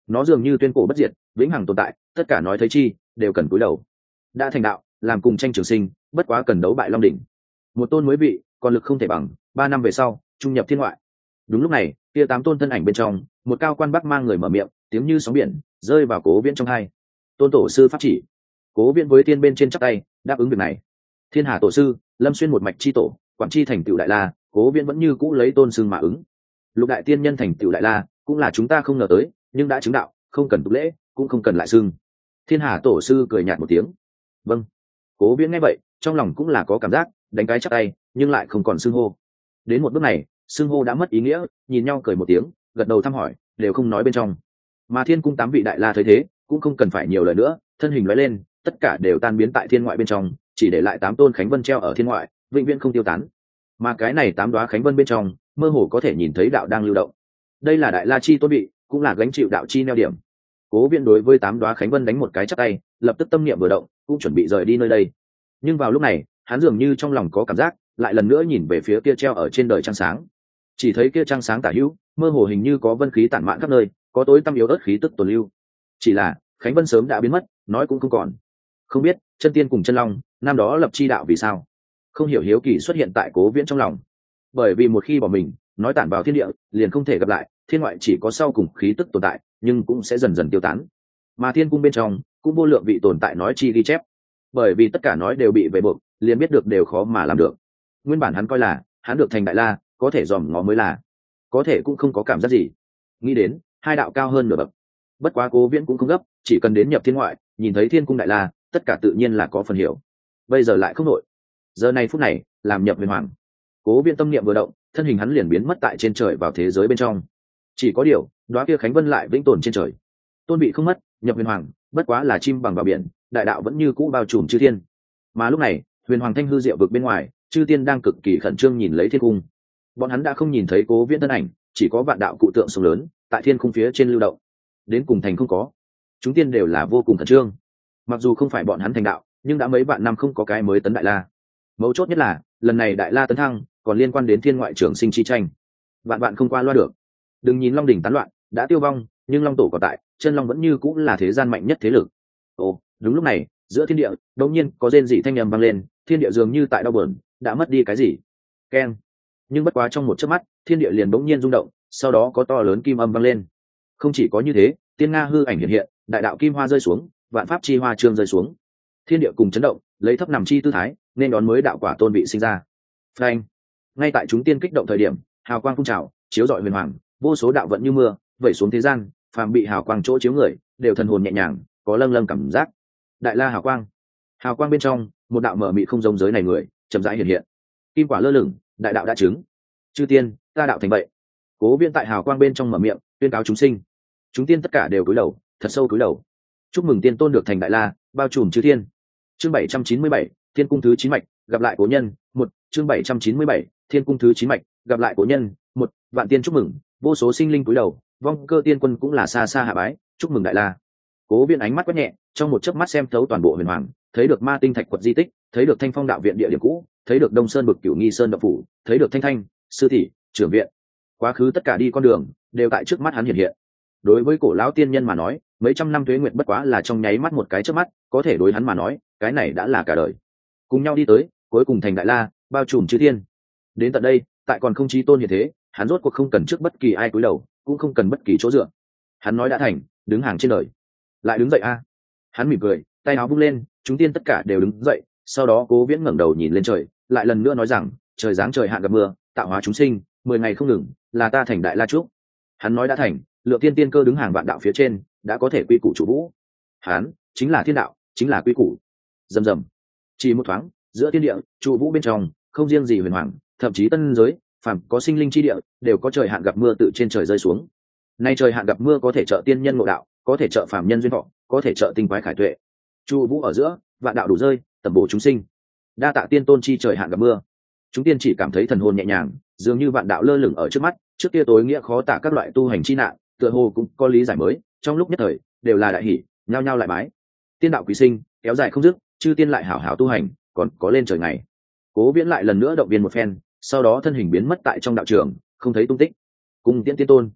nó dường như tuyên cổ bất diệt, vĩnh hằng tồn tại, tất cả nói thấy chi đều cần cúi đầu. Đã thành đạo, làm cùng tranh trường sinh, bất quá cần đấu bại long đỉnh. Một tôn mới vị, còn lực không thể bằng, ba năm về sau trung nhập thiên ngoại. Đúng lúc này, kia tám tôn thân ảnh bên trong, một cao quan bắc mang người mở miệng, tiếng như sóng biển rơi vào Cố Viễn trong hai. Tôn tổ sư pháp chỉ. Cố Viễn với tiên bên trên chắp tay đáp ứng việc này. Thiên Hà tổ sư, Lâm Xuyên một mạch chi tổ, quản chi thành tựu đại la, Cố Viễn vẫn như cũ lấy tôn xưng mà ứng. Lục đại tiên nhân thành tựu đại la, cũng là chúng ta không ngờ tới, nhưng đã chứng đạo, không cần tục lễ, cũng không cần lại xưng. Thiên Hà tổ sư cười nhạt một tiếng. Vâng. Cố Viễn nghe vậy, trong lòng cũng là có cảm giác, đánh cái chắp tay, nhưng lại không còn xưng hô. Đến một bước này, xưng hô đã mất ý nghĩa, nhìn nhau cười một tiếng, gật đầu thăm hỏi, đều không nói bên trong. Mà Thiên cung tám vị đại la thấy thế, cũng không cần phải nhiều lời nữa, thân hình lóe lên, tất cả đều tan biến tại thiên ngoại bên trong, chỉ để lại tám tôn khánh vân treo ở thiên ngoại, vĩnh viễn không tiêu tán. Mà cái này tám đóa khánh vân bên trong, mơ hồ có thể nhìn thấy đạo đang lưu động. Đây là đại la chi tôn vị, cũng là gánh chịu đạo chi neo điểm. Cố Viễn đối với tám đóa khánh vân đánh một cái chắp tay, lập tức tâm niệm vừa động, cũng chuẩn bị rời đi nơi đây. Nhưng vào lúc này, hắn dường như trong lòng có cảm giác, lại lần nữa nhìn về phía kia treo ở trên đời trăng sáng. Chỉ thấy kia trăng sáng tả hữu, mơ hồ hình như có vân khí tản mạn khắp nơi, có tối tăm yếu ớt khí tức tồn lưu. Chỉ là khánh vân sớm đã biến mất, nói cũng không còn. Không biết chân tiên cùng chân long năm đó lập chi đạo vì sao? Không hiểu hiếu kỳ xuất hiện tại Cố Viễn trong lòng. Bởi vì một khi bỏ mình, nói tản vào thiên địa, liền không thể gặp lại, thiên ngoại chỉ có sau cùng khí tức tồn tại, nhưng cũng sẽ dần dần tiêu tán. Mà thiên cung bên trong cũng vô lượng vị tồn tại nói chi ghi chép. Bởi vì tất cả nói đều bị về buộc, liền biết được đều khó mà làm được. Nguyên bản hắn coi là hắn được thành đại la, có thể dòm ngó mới là, có thể cũng không có cảm giác gì. Nghĩ đến hai đạo cao hơn nửa bậc. Bất quá Cố Viễn cũng không gấp, chỉ cần đến nhập thiên ngoại, nhìn thấy thiên cung đại la, tất cả tự nhiên là có phần hiểu. Bây giờ lại không nội. Giờ này phút này, làm nhập huyền hoàng. Cố Viễn tâm niệm vừa động, thân hình hắn liền biến mất tại trên trời vào thế giới bên trong. Chỉ có điều, đóa kia khánh vân lại vĩnh tồn trên trời. Tôn bị không mất, nhập huyền hoàng, bất quá là chim bằng vào biển, đại đạo vẫn như cũ bao trùm chư thiên. Mà lúc này, huyền hoàng thanh hư diệu vực bên ngoài, chư tiên đang cực kỳ khẩn trương nhìn lấy thiên cung. Bọn hắn đã không nhìn thấy Cố Viễn thân ảnh, chỉ có vạn đạo cụ tượng sông lớn tại thiên cung phía trên lưu động. Đến cùng thành không có. Chúng tiên đều là vô cùng khẩn trương. Mặc dù không phải bọn hắn thành đạo, nhưng đã mấy vạn năm không có cái mới tấn đại la. Mấu chốt nhất là, lần này đại la tấn thăng, còn liên quan đến thiên ngoại trường sinh chi tranh. Vạn vạn không qua loa được. Đừng nhìn Long đỉnh tán loạn, đã tiêu vong, nhưng Long tổ còn tại, chân Long vẫn như cũng là thế gian mạnh nhất thế lực. Ồ, đúng lúc này, giữa thiên địa, đột nhiên có rên rỉ thanh âm vang lên, thiên địa dường như tại đau buồn, đã mất đi cái gì. Keng. Nhưng bất quá trong một chớp mắt, thiên địa liền bỗng nhiên rung động, sau đó có to lớn kim âm vang lên. Không chỉ có như thế, tiên nga hư ảnh hiện hiện, đại đạo kim hoa rơi xuống, vạn pháp chi hoa trương rơi xuống. Thiên địa cùng chấn động, lấy thấp nằm chi tư thái, nên đón mới đạo quả tôn vị sinh ra. Phanh. Ngay tại chúng tiên kích động thời điểm, hào quang phun trào, chiếu rọi huyền hoàng, vô số đạo vận như mưa, vẩy xuống thế gian, phàm bị hào quang chỗ chiếu người, đều thần hồn nhẹ nhàng, có lâng lâng cảm giác. Đại la hào quang. Hào quang bên trong, một đạo mở mị không giống giới này người, chậm rãi hiện hiện. Kim quả lơ lửng, đại đạo đã chứng. Chư tiên, ta đạo thành vậy. Cố Viễn tại hào quang bên trong mở miệng, tuyên cáo chúng sinh. Chúng tiên tất cả đều cúi đầu, thật sâu cúi đầu. Chúc mừng tiên tôn được thành đại la, bao trùm chư thiên. Chương bảy trăm chín mươi bảy, Thiên cung thứ chín mạch, gặp lại cố nhân. Một, chương bảy trăm chín mươi bảy, Thiên cung thứ chín mạch, gặp lại cố nhân. Một, vạn tiên chúc mừng, vô số sinh linh cúi đầu, vong cơ tiên quân cũng là xa xa hạ bái, chúc mừng đại la. Cố Viễn ánh mắt quét nhẹ, trong một chớp mắt xem thấu toàn bộ huyền hoàng, thấy được ma tinh thạch quật di tích, thấy được thanh phong đạo viện địa điểm cũ, thấy được đông sơn bực cửu nghi sơn đạo phủ, thấy được thanh thanh sư tỷ trưởng viện. Quá khứ tất cả đi con đường đều tại trước mắt hắn hiện hiện. Đối với cổ lão tiên nhân mà nói, mấy trăm năm tuế nguyệt bất quá là trong nháy mắt một cái chớp mắt, có thể đối hắn mà nói, cái này đã là cả đời. Cùng nhau đi tới, cuối cùng thành đại la, bao trùm chư thiên. Đến tận đây, tại còn không chí tôn như thế, hắn rốt cuộc không cần trước bất kỳ ai cúi đầu, cũng không cần bất kỳ chỗ dựa. Hắn nói đã thành, đứng hàng trên đời. Lại đứng dậy a. Hắn mỉm cười, tay áo vung lên, chúng tiên tất cả đều đứng dậy, sau đó Cố Viễn ngẩng đầu nhìn lên trời, lại lần nữa nói rằng, trời giáng trời hạn gặp mưa, tạo hóa chúng sinh, mười ngày không ngừng, là ta thành đại la trúc. Hắn nói đã thành, Lượng Tiên tiên cơ đứng hàng vạn đạo phía trên, đã có thể quy củ chủ vũ. Hắn chính là thiên đạo, chính là quy củ. Rầm rầm. Chỉ một thoáng, giữa thiên địa, trụ vũ bên trong, không riêng gì huyền hoàng, thậm chí tân giới, phàm có sinh linh chi địa, đều có trời hạn gặp mưa tự trên trời rơi xuống. Nay trời hạn gặp mưa có thể trợ tiên nhân ngộ đạo, có thể trợ phàm nhân duyên thọ, có thể trợ tinh quái khải tuệ. Trụ vũ ở giữa, vạn đạo đủ rơi, tầm bổ chúng sinh. Đa tạ tiên tôn chi trời hạn gặp mưa. Chúng tiên chỉ cảm thấy thần hồn nhẹ nhàng, dường như vạn đạo lơ lửng ở trước mắt, trước kia tối nghĩa khó tả các loại tu hành chi nạn, tựa hồ cũng có lý giải mới, trong lúc nhất thời, đều là đại hỷ, nhao nhao lại bái. Tiên đạo quý sinh, kéo dài không dứt, chư tiên lại hảo hảo tu hành, còn có lên trời ngày. Cố Viễn lại lần nữa động viên một phen, sau đó thân hình biến mất tại trong đạo trường, không thấy tung tích. Cung tiễn tiên tôn.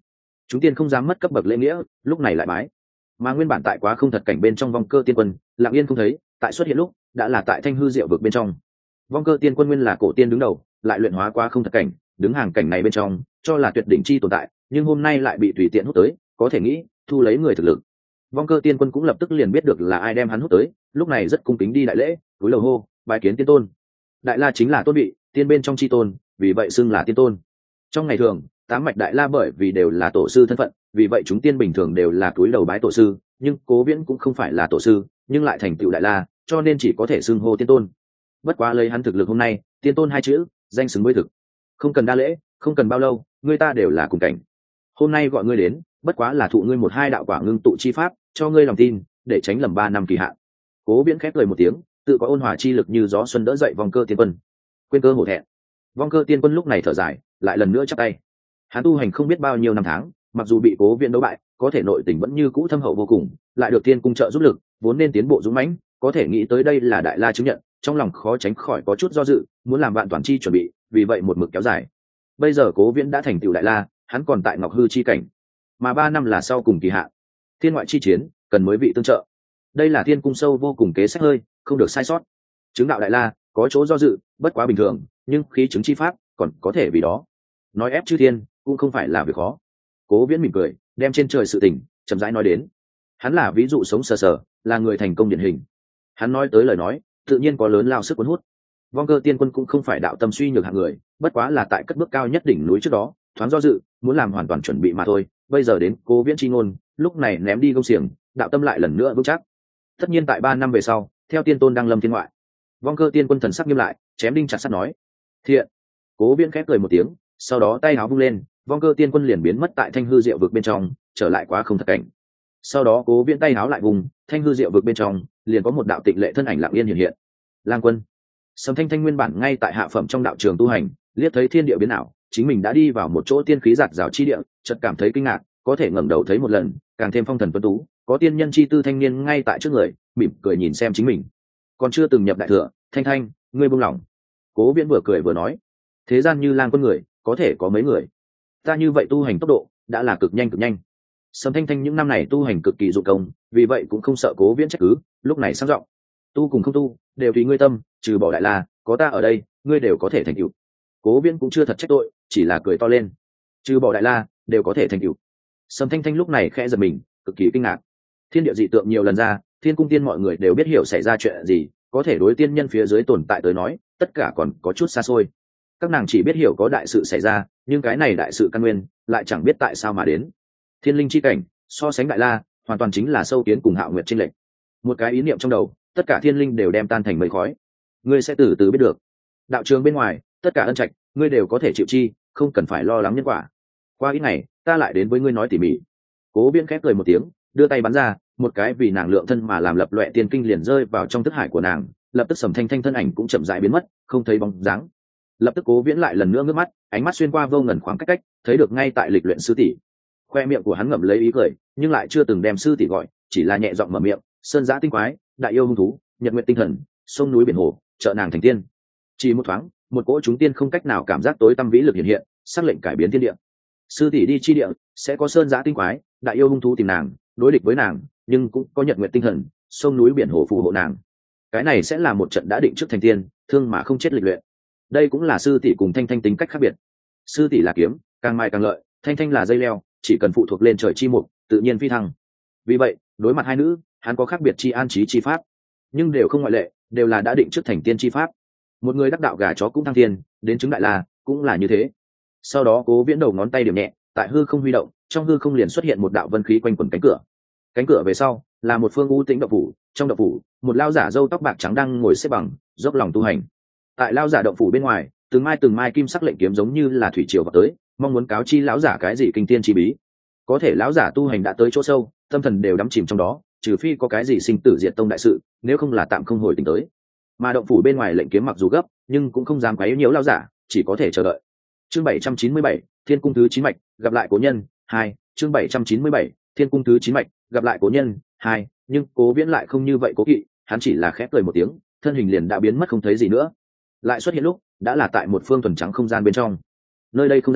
chúng tiên không dám mất cấp bậc lễ nghĩa, lúc này lại bái. Mà nguyên bản tại quá không thật cảnh bên trong vong cơ tiên quân lặng yên không thấy, tại xuất hiện lúc đã là tại thanh hư diệu vực bên trong. Vong cơ tiên quân nguyên là cổ tiên đứng đầu, lại luyện hóa qua không thật cảnh, đứng hàng cảnh này bên trong cho là tuyệt đỉnh chi tồn tại, nhưng hôm nay lại bị tùy tiện hút tới, có thể nghĩ thu lấy người thực lực. Vong cơ tiên quân cũng lập tức liền biết được là ai đem hắn hút tới, lúc này rất cung kính đi đại lễ, cúi đầu hô bài kiến tiên tôn. Đại la chính là tôn vị, tiên bên trong chi tôn, vì vậy xưng là tiên tôn. Trong ngày thường tám mạch đại la bởi vì đều là tổ sư thân phận, vì vậy chúng tiên bình thường đều là cúi đầu bái tổ sư, nhưng Cố Viễn cũng không phải là tổ sư, nhưng lại thành tựu đại la, cho nên chỉ có thể xưng hô tiên tôn. Bất quá lấy hắn thực lực hôm nay, tiên tôn hai chữ danh xứng với thực, không cần đa lễ, không cần bao lâu, người ta đều là cùng cảnh. Hôm nay gọi ngươi đến, bất quá là thụ ngươi một hai đạo quả ngưng tụ chi pháp, cho ngươi lòng tin, để tránh lầm ba năm kỳ hạn. Cố Viễn khép cười một tiếng, tự có ôn hòa chi lực như gió xuân đỡ dậy vong cơ tiên quân. Quên cơ hổ thẹn. Vong cơ tiên quân lúc này thở dài, lại lần nữa chắp tay. Hắn tu hành không biết bao nhiêu năm tháng, mặc dù bị Cố Viễn đấu bại, có thể nội tình vẫn như cũ thâm hậu vô cùng, lại được tiên cung trợ giúp lực, vốn nên tiến bộ dũng mãnh, có thể nghĩ tới đây là đại la chứng nhận, trong lòng khó tránh khỏi có chút do dự, muốn làm vạn toàn chi chuẩn bị, vì vậy một mực kéo dài. Bây giờ Cố Viễn đã thành tựu đại la, hắn còn tại ngọc hư chi cảnh, mà ba năm là sau cùng kỳ hạn. Thiên ngoại chi chiến, cần mới vị tương trợ. Đây là thiên cung sâu vô cùng kế sách hơi, không được sai sót. Chứng đạo đại la, có chỗ do dự, bất quá bình thường, nhưng khí chứng chi pháp, còn có thể vì đó. Nói ép chư thiên, cũng không phải là việc khó. Cố Viễn mỉm cười, đem trên trời sự tình chậm rãi nói đến. Hắn là ví dụ sống sờ sờ, là người thành công điển hình. Hắn nói tới lời nói, tự nhiên có lớn lao sức cuốn hút. Vong cơ tiên quân cũng không phải đạo tâm suy nhược hạng người, bất quá là tại cất bước cao nhất đỉnh núi trước đó, thoáng do dự, muốn làm hoàn toàn chuẩn bị mà thôi. Bây giờ đến Cố Viễn chi ngôn, lúc này ném đi công xiềng, đạo tâm lại lần nữa vững chắc. Tất nhiên tại ba năm về sau, theo tiên tôn đăng lâm thiên ngoại. Vong cơ tiên quân thần sắc nghiêm lại, chém đinh chặt sắt nói: thiện. Cố Viễn khép cười một tiếng, sau đó tay áo vung lên, vong cơ tiên quân liền biến mất tại thanh hư diệu vực bên trong, trở lại quá không thật cảnh. Sau đó Cố Viễn tay áo lại vùng, thanh hư diệu vực bên trong liền có một đạo tịnh lệ thân ảnh lặng yên hiện hiện. Lang Quân. Sầm Thanh Thanh nguyên bản ngay tại hạ phẩm trong đạo trường tu hành, liếc thấy thiên địa biến ảo, chính mình đã đi vào một chỗ tiên khí giạt rào chi địa, chợt cảm thấy kinh ngạc, có thể ngẩng đầu thấy một lần, càng thêm phong thần tuấn tú, có tiên nhân chi tư thanh niên ngay tại trước người, mỉm cười nhìn xem chính mình. Còn chưa từng nhập đại thừa, Thanh Thanh, ngươi buông lỏng. Cố Viễn vừa cười vừa nói, thế gian như Lang Quân người, có thể có mấy người. Ta như vậy tu hành tốc độ đã là cực nhanh cực nhanh. Sầm Thanh Thanh những năm này tu hành cực kỳ dụng công, vì vậy cũng không sợ Cố Viễn trách cứ, lúc này sang giọng, tu cùng không tu đều tùy ngươi tâm, trừ bỏ đại la, có ta ở đây, ngươi đều có thể thành tựu. Cố Viễn cũng chưa thật trách tội, chỉ là cười to lên, trừ bỏ đại la đều có thể thành tựu. Sầm Thanh Thanh lúc này khẽ giật mình, cực kỳ kinh ngạc. Thiên địa dị tượng nhiều lần ra, thiên cung tiên mọi người đều biết hiểu xảy ra chuyện gì, có thể đối tiên nhân phía dưới tồn tại tới nói, tất cả còn có chút xa xôi. Các nàng chỉ biết hiểu có đại sự xảy ra, nhưng cái này đại sự căn nguyên lại chẳng biết tại sao mà đến. Thiên linh chi cảnh so sánh đại la, hoàn toàn chính là sâu kiến cùng Hạo Nguyệt chênh lệch. Một cái ý niệm trong đầu, tất cả thiên linh đều đem tan thành mây khói. Ngươi sẽ từ từ biết được. Đạo trường bên ngoài, tất cả ân trạch, ngươi đều có thể chịu chi, không cần phải lo lắng nhân quả. Qua ít ngày, ta lại đến với ngươi nói tỉ mỉ. Cố Viễn khép cười một tiếng, đưa tay bắn ra, một cái vì nàng lượng thân mà làm lập loè tiên kinh liền rơi vào trong thức hải của nàng, lập tức Sầm Thanh Thanh thân ảnh cũng chậm rãi biến mất, không thấy bóng dáng. Lập tức Cố Viễn lại lần nữa ngước mắt, ánh mắt xuyên qua vô ngần khoảng cách cách, thấy được ngay tại lịch luyện sư tỷ. Khoe miệng của hắn ngậm lấy ý cười, nhưng lại chưa từng đem sư tỷ gọi, chỉ là nhẹ giọng mở miệng, sơn giã tinh quái, đại yêu hung thú, nhật nguyện tinh thần, sông núi biển hồ, trợ nàng thành tiên. Chỉ một thoáng, một cỗ chúng tiên không cách nào cảm giác tối tâm vĩ lực hiện hiện, sắc lệnh cải biến thiên địa. Sư tỷ đi chi địa, sẽ có sơn giã tinh quái, đại yêu hung thú tìm nàng, đối địch với nàng, nhưng cũng có nhật nguyện tinh thần, sông núi biển hồ phù hộ nàng. Cái này sẽ là một trận đã định trước thành tiên, thương mà không chết lịch luyện. Đây cũng là sư tỷ cùng Thanh Thanh tính cách khác biệt. Sư tỷ là kiếm, càng mai càng lợi, Thanh Thanh là dây leo, chỉ cần phụ thuộc lên trời chi mục, tự nhiên phi thăng. Vì vậy, đối mặt hai nữ, hắn có khác biệt chi an trí chi pháp, nhưng đều không ngoại lệ, đều là đã định trước thành tiên chi pháp. Một người đắc đạo gà chó cũng thăng tiên, đến chứng đại la cũng là như thế. Sau đó Cố Viễn đầu ngón tay điểm nhẹ, tại hư không huy động, trong hư không liền xuất hiện một đạo vân khí quanh quẩn cánh cửa. Cánh cửa về sau là một phương u tĩnh động phủ, trong động phủ, một lao giả râu tóc bạc trắng đang ngồi xếp bằng, dốc lòng tu hành. Tại lao giả động phủ bên ngoài, từng mai từng mai kim sắc lệnh kiếm giống như là thủy triều vào tới, mong muốn cáo chi lão giả cái gì kinh thiên chi bí. Có thể lão giả tu hành đã tới chỗ sâu, tâm thần đều đắm chìm trong đó, trừ phi có cái gì sinh tử diệt tông đại sự, nếu không là tạm không hồi tỉnh tới. Mà động phủ bên ngoài lệnh kiếm mặc dù gấp, nhưng cũng không dám quấy nhiễu lão giả, chỉ có thể chờ đợi. Chương bảy trăm chín mươi bảy, Thiên cung thứ chín mạch, gặp lại cố nhân, hai. Chương bảy trăm chín mươi bảy, Thiên cung thứ chín mạch, gặp lại cố nhân, hai. Nhưng Cố Viễn lại không như vậy cố kỵ, hắn chỉ là khép cười một tiếng, thân hình liền đã biến mất không thấy gì nữa. Lại xuất hiện lúc, đã là tại một phương thuần trắng không gian bên trong. Nơi đây không gian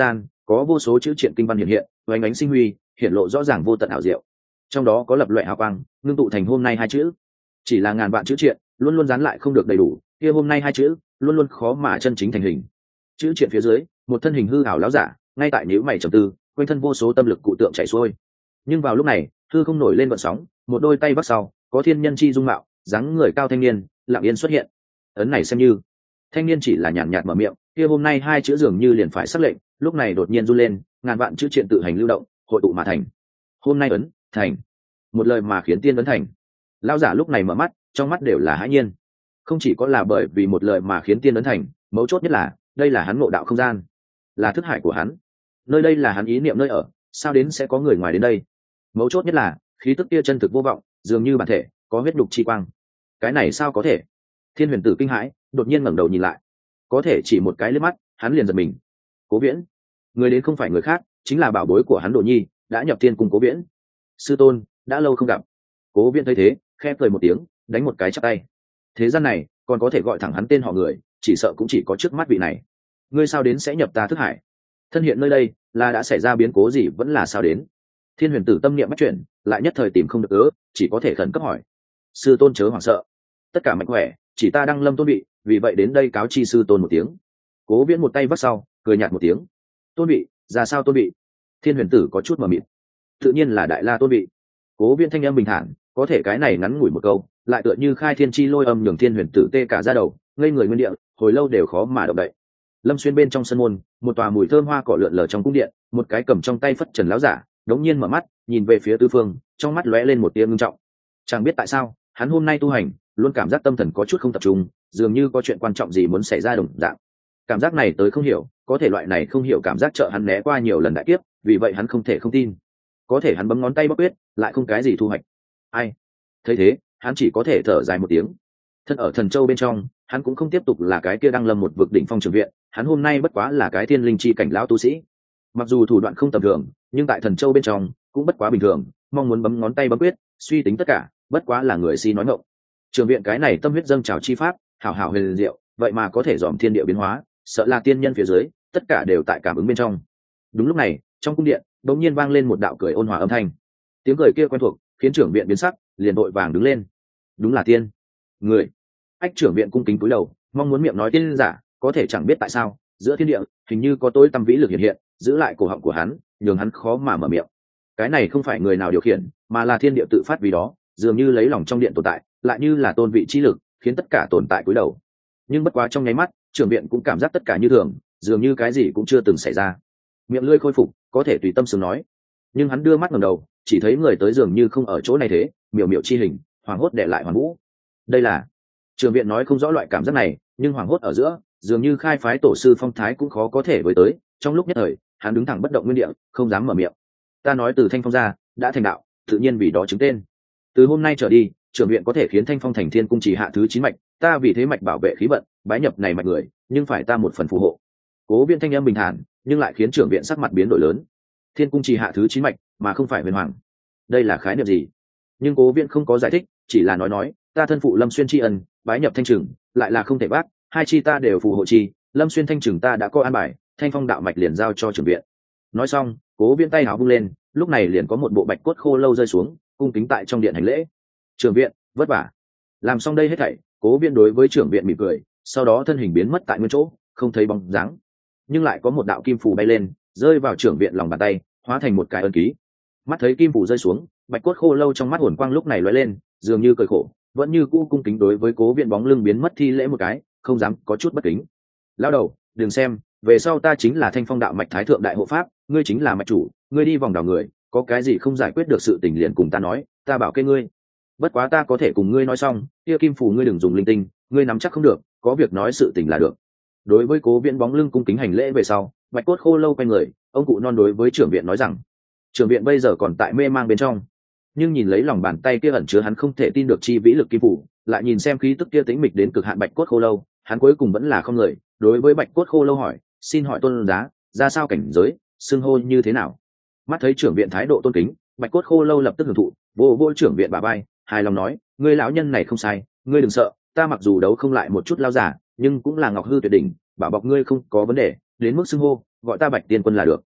có vô số chữ triện kinh văn hiện hiện vánh ánh sinh huy, hiện lộ rõ ràng vô tận ảo diệu. Trong đó có lập loại hào quang ngưng tụ thành hôm nay hai chữ. Chỉ là ngàn vạn chữ triện luôn luôn dán lại không được đầy đủ, kia hôm nay hai chữ luôn luôn khó mà chân chính thành hình. Chữ triện phía dưới một thân hình hư ảo láo giả ngay tại nhíu mày trầm tư, quanh thân vô số tâm lực cụ tượng chảy xuôi. Nhưng vào lúc này hư không nổi lên vận sóng, một đôi tay vắt sau có thiên nhân chi dung mạo dáng người cao thanh niên lặng yên xuất hiện. Ấn này xem như thanh niên chỉ là nhàn nhạt mở miệng, kia hôm nay hai chữ dường như liền phải sắc lệnh, lúc này đột nhiên run lên, ngàn vạn chữ triện tự hành lưu động hội tụ mà thành. Hôm nay ấn thành, một lời mà khiến tiên ấn thành. Lão giả lúc này mở mắt, trong mắt đều là hãi nhiên. Không chỉ có là bởi vì một lời mà khiến tiên ấn thành, mấu chốt nhất là đây là hắn ngộ đạo không gian, là thức hải của hắn, nơi đây là hắn ý niệm nơi ở, sao đến sẽ có người ngoài đến đây? Mấu chốt nhất là khí tức kia chân thực vô vọng, dường như bản thể có huyết đục chi quang. Cái này sao có thể? Thiên Huyền Tử kinh hãi, đột nhiên ngẩng đầu nhìn lại, có thể chỉ một cái liếc mắt hắn liền giật mình. Cố Viễn, người đến không phải người khác, chính là bảo bối của hắn Đồ Nhi, đã nhập thiên cùng Cố Viễn. Sư tôn, đã lâu không gặp. Cố Viễn thấy thế khẽ cười một tiếng, đánh một cái chắp tay. Thế gian này còn có thể gọi thẳng hắn tên họ người, chỉ sợ cũng chỉ có trước mắt vị này. Ngươi sao đến sẽ nhập ta thức hải? Thân hiện nơi đây là đã xảy ra biến cố gì vẫn là sao đến? Thiên Huyền Tử tâm niệm bắt chuyển, lại nhất thời tìm không được cớ, chỉ có thể khẩn cấp hỏi. Sư tôn chớ hoảng sợ, tất cả mạnh khỏe, chỉ ta đang lâm tôn bị, vì vậy đến đây cáo chi sư tôn một tiếng. Cố Viễn một tay vắt sau cười nhạt một tiếng. Tôn bị? Ra sao tôn bị? Thiên Huyền Tử có chút mờ mịt. Tự nhiên là Đại La tôn bị. Cố Viễn thanh âm bình thản, có thể cái này ngắn ngủi một câu lại tựa như khai thiên chi lôi âm nhường Thiên Huyền Tử tê cả da đầu, ngây người nguyên địa, hồi lâu đều khó mà động đậy. Lâm Xuyên bên trong sân môn, một tòa mùi thơm hoa cỏ lượn lờ trong cung điện, một cái cầm trong tay phất trần lão giả đống nhiên mở mắt nhìn về phía tư phương, trong mắt lóe lên một tia ngưng trọng. Chẳng biết tại sao hắn hôm nay tu hành luôn cảm giác tâm thần có chút không tập trung, dường như có chuyện quan trọng gì muốn xảy ra đồng dạng. Cảm giác này tới không hiểu, có thể loại này không hiểu cảm giác trợ hắn né qua nhiều lần đại kiếp, vì vậy hắn không thể không tin. Có thể hắn bấm ngón tay bóc quyết lại không cái gì thu hoạch. Ai? Thấy thế hắn chỉ có thể thở dài một tiếng. Thân ở Thần Châu bên trong, hắn cũng không tiếp tục là cái kia đang lâm một vực đỉnh phong trường viện, hắn hôm nay bất quá là cái thiên linh chi cảnh lão tu sĩ. Mặc dù thủ đoạn không tầm thường, nhưng tại Thần Châu bên trong cũng bất quá bình thường, mong muốn bấm ngón tay bấm quyết, suy tính tất cả, bất quá là người si nói ngọng. Trường viện cái này tâm huyết dâng trào chi pháp, hảo hảo huyền diệu, vậy mà có thể dòm thiên địa biến hóa, sợ là tiên nhân phía dưới, tất cả đều tại cảm ứng bên trong. Đúng lúc này, trong cung điện, đột nhiên vang lên một đạo cười ôn hòa âm thanh. Tiếng cười kia quen thuộc, khiến trưởng viện biến sắc, liền vội vàng đứng lên. Đúng là tiên. Người. Ách trưởng viện cung kính cúi đầu, mong muốn miệng nói tiên giả, có thể chẳng biết tại sao, giữa thiên địa, hình như có tối tâm vĩ lực hiện hiện, giữ lại cổ họng của hắn, nhường hắn khó mà mở miệng. Cái này không phải người nào điều khiển, mà là thiên địa tự phát vì đó, dường như lấy lòng trong điện tồn tại, lại như là tôn vị chi lực, khiến tất cả tồn tại cúi đầu. Nhưng bất quá trong nháy mắt, trưởng viện cũng cảm giác tất cả như thường, dường như cái gì cũng chưa từng xảy ra. Miệng lưỡi khôi phục, có thể tùy tâm sướng nói. Nhưng hắn đưa mắt ngẩng đầu, chỉ thấy người tới dường như không ở chỗ này thế, miểu miểu chi hình, hoàng hốt để lại hoàn vũ. Đây là trưởng viện nói không rõ loại cảm giác này, nhưng hoàng hốt ở giữa, dường như khai phái tổ sư phong thái cũng khó có thể với tới. Trong lúc nhất thời, hắn đứng thẳng bất động nguyên địa, không dám mở miệng. Ta nói từ Thanh Phong ra, đã thành đạo, tự nhiên vì đó chứng tên. Từ hôm nay trở đi, trưởng viện có thể khiến Thanh Phong thành thiên cung chỉ hạ thứ chín mạch, ta vì thế mạch bảo vệ khí vận, bái nhập này mạch người, nhưng phải ta một phần phù hộ. Cố Viễn thanh âm bình thản, nhưng lại khiến trưởng viện sắc mặt biến đổi lớn. Thiên cung chỉ hạ thứ chín mạch, mà không phải huyền hoàng. Đây là khái niệm gì? Nhưng Cố Viễn không có giải thích, chỉ là nói nói, ta thân phụ Lâm Xuyên tri ân, bái nhập Thanh Trừng, lại là không thể bác, hai chi ta đều phù hộ chi, Lâm Xuyên Thanh Trừng ta đã có an bài, Thanh Phong đạo mạch liền giao cho trưởng viện. Nói xong, Cố Viễn tay áo vung lên, lúc này liền có một bộ bạch cốt khô lâu rơi xuống, cung kính tại trong điện hành lễ. Trưởng viện, vất vả. Làm xong đây hết thảy, Cố Viễn đối với trưởng viện mỉm cười, sau đó thân hình biến mất tại nguyên chỗ, không thấy bóng dáng. Nhưng lại có một đạo kim phù bay lên, rơi vào trưởng viện lòng bàn tay, hóa thành một cái ấn ký. Mắt thấy kim phù rơi xuống, bạch cốt khô lâu trong mắt hồn quang lúc này lóe lên, dường như cười khổ, vẫn như cũ cung kính đối với Cố Viễn bóng lưng biến mất thi lễ một cái, không dám có chút bất kính. Lão đầu, đừng xem, về sau ta chính là Thanh Phong đạo mạch thái thượng đại hộ pháp, ngươi chính là mạch chủ, ngươi đi vòng đảo người, có cái gì không giải quyết được sự tình liền cùng ta nói, ta bảo kê ngươi. Bất quá ta có thể cùng ngươi nói xong, kia kim phù ngươi đừng dùng linh tinh, ngươi nắm chắc không được, có việc nói sự tình là được. Đối với Cố Viễn bóng lưng cung kính hành lễ về sau, bạch cốt khô lâu quay người, ông cụ non đối với trưởng viện nói rằng, trưởng viện bây giờ còn tại mê mang bên trong, nhưng nhìn lấy lòng bàn tay kia ẩn chứa hắn không thể tin được chi vĩ lực kim phù, lại nhìn xem khí tức kia tĩnh mịch đến cực hạn bạch cốt khô lâu, hắn cuối cùng vẫn là không lời, đối với bạch cốt khô lâu hỏi, xin hỏi tôn giá, ra sao cảnh giới, xưng hô như thế nào? Mắt thấy trưởng viện thái độ tôn kính, bạch cốt khô lâu lập tức hưởng thụ, vô vô trưởng viện bà bay, hài lòng nói, ngươi lão nhân này không sai, ngươi đừng sợ, ta mặc dù đấu không lại một chút lao giả, nhưng cũng là ngọc hư tuyệt đỉnh, bảo bọc ngươi không có vấn đề, đến mức xưng hô, gọi ta bạch tiên quân là được.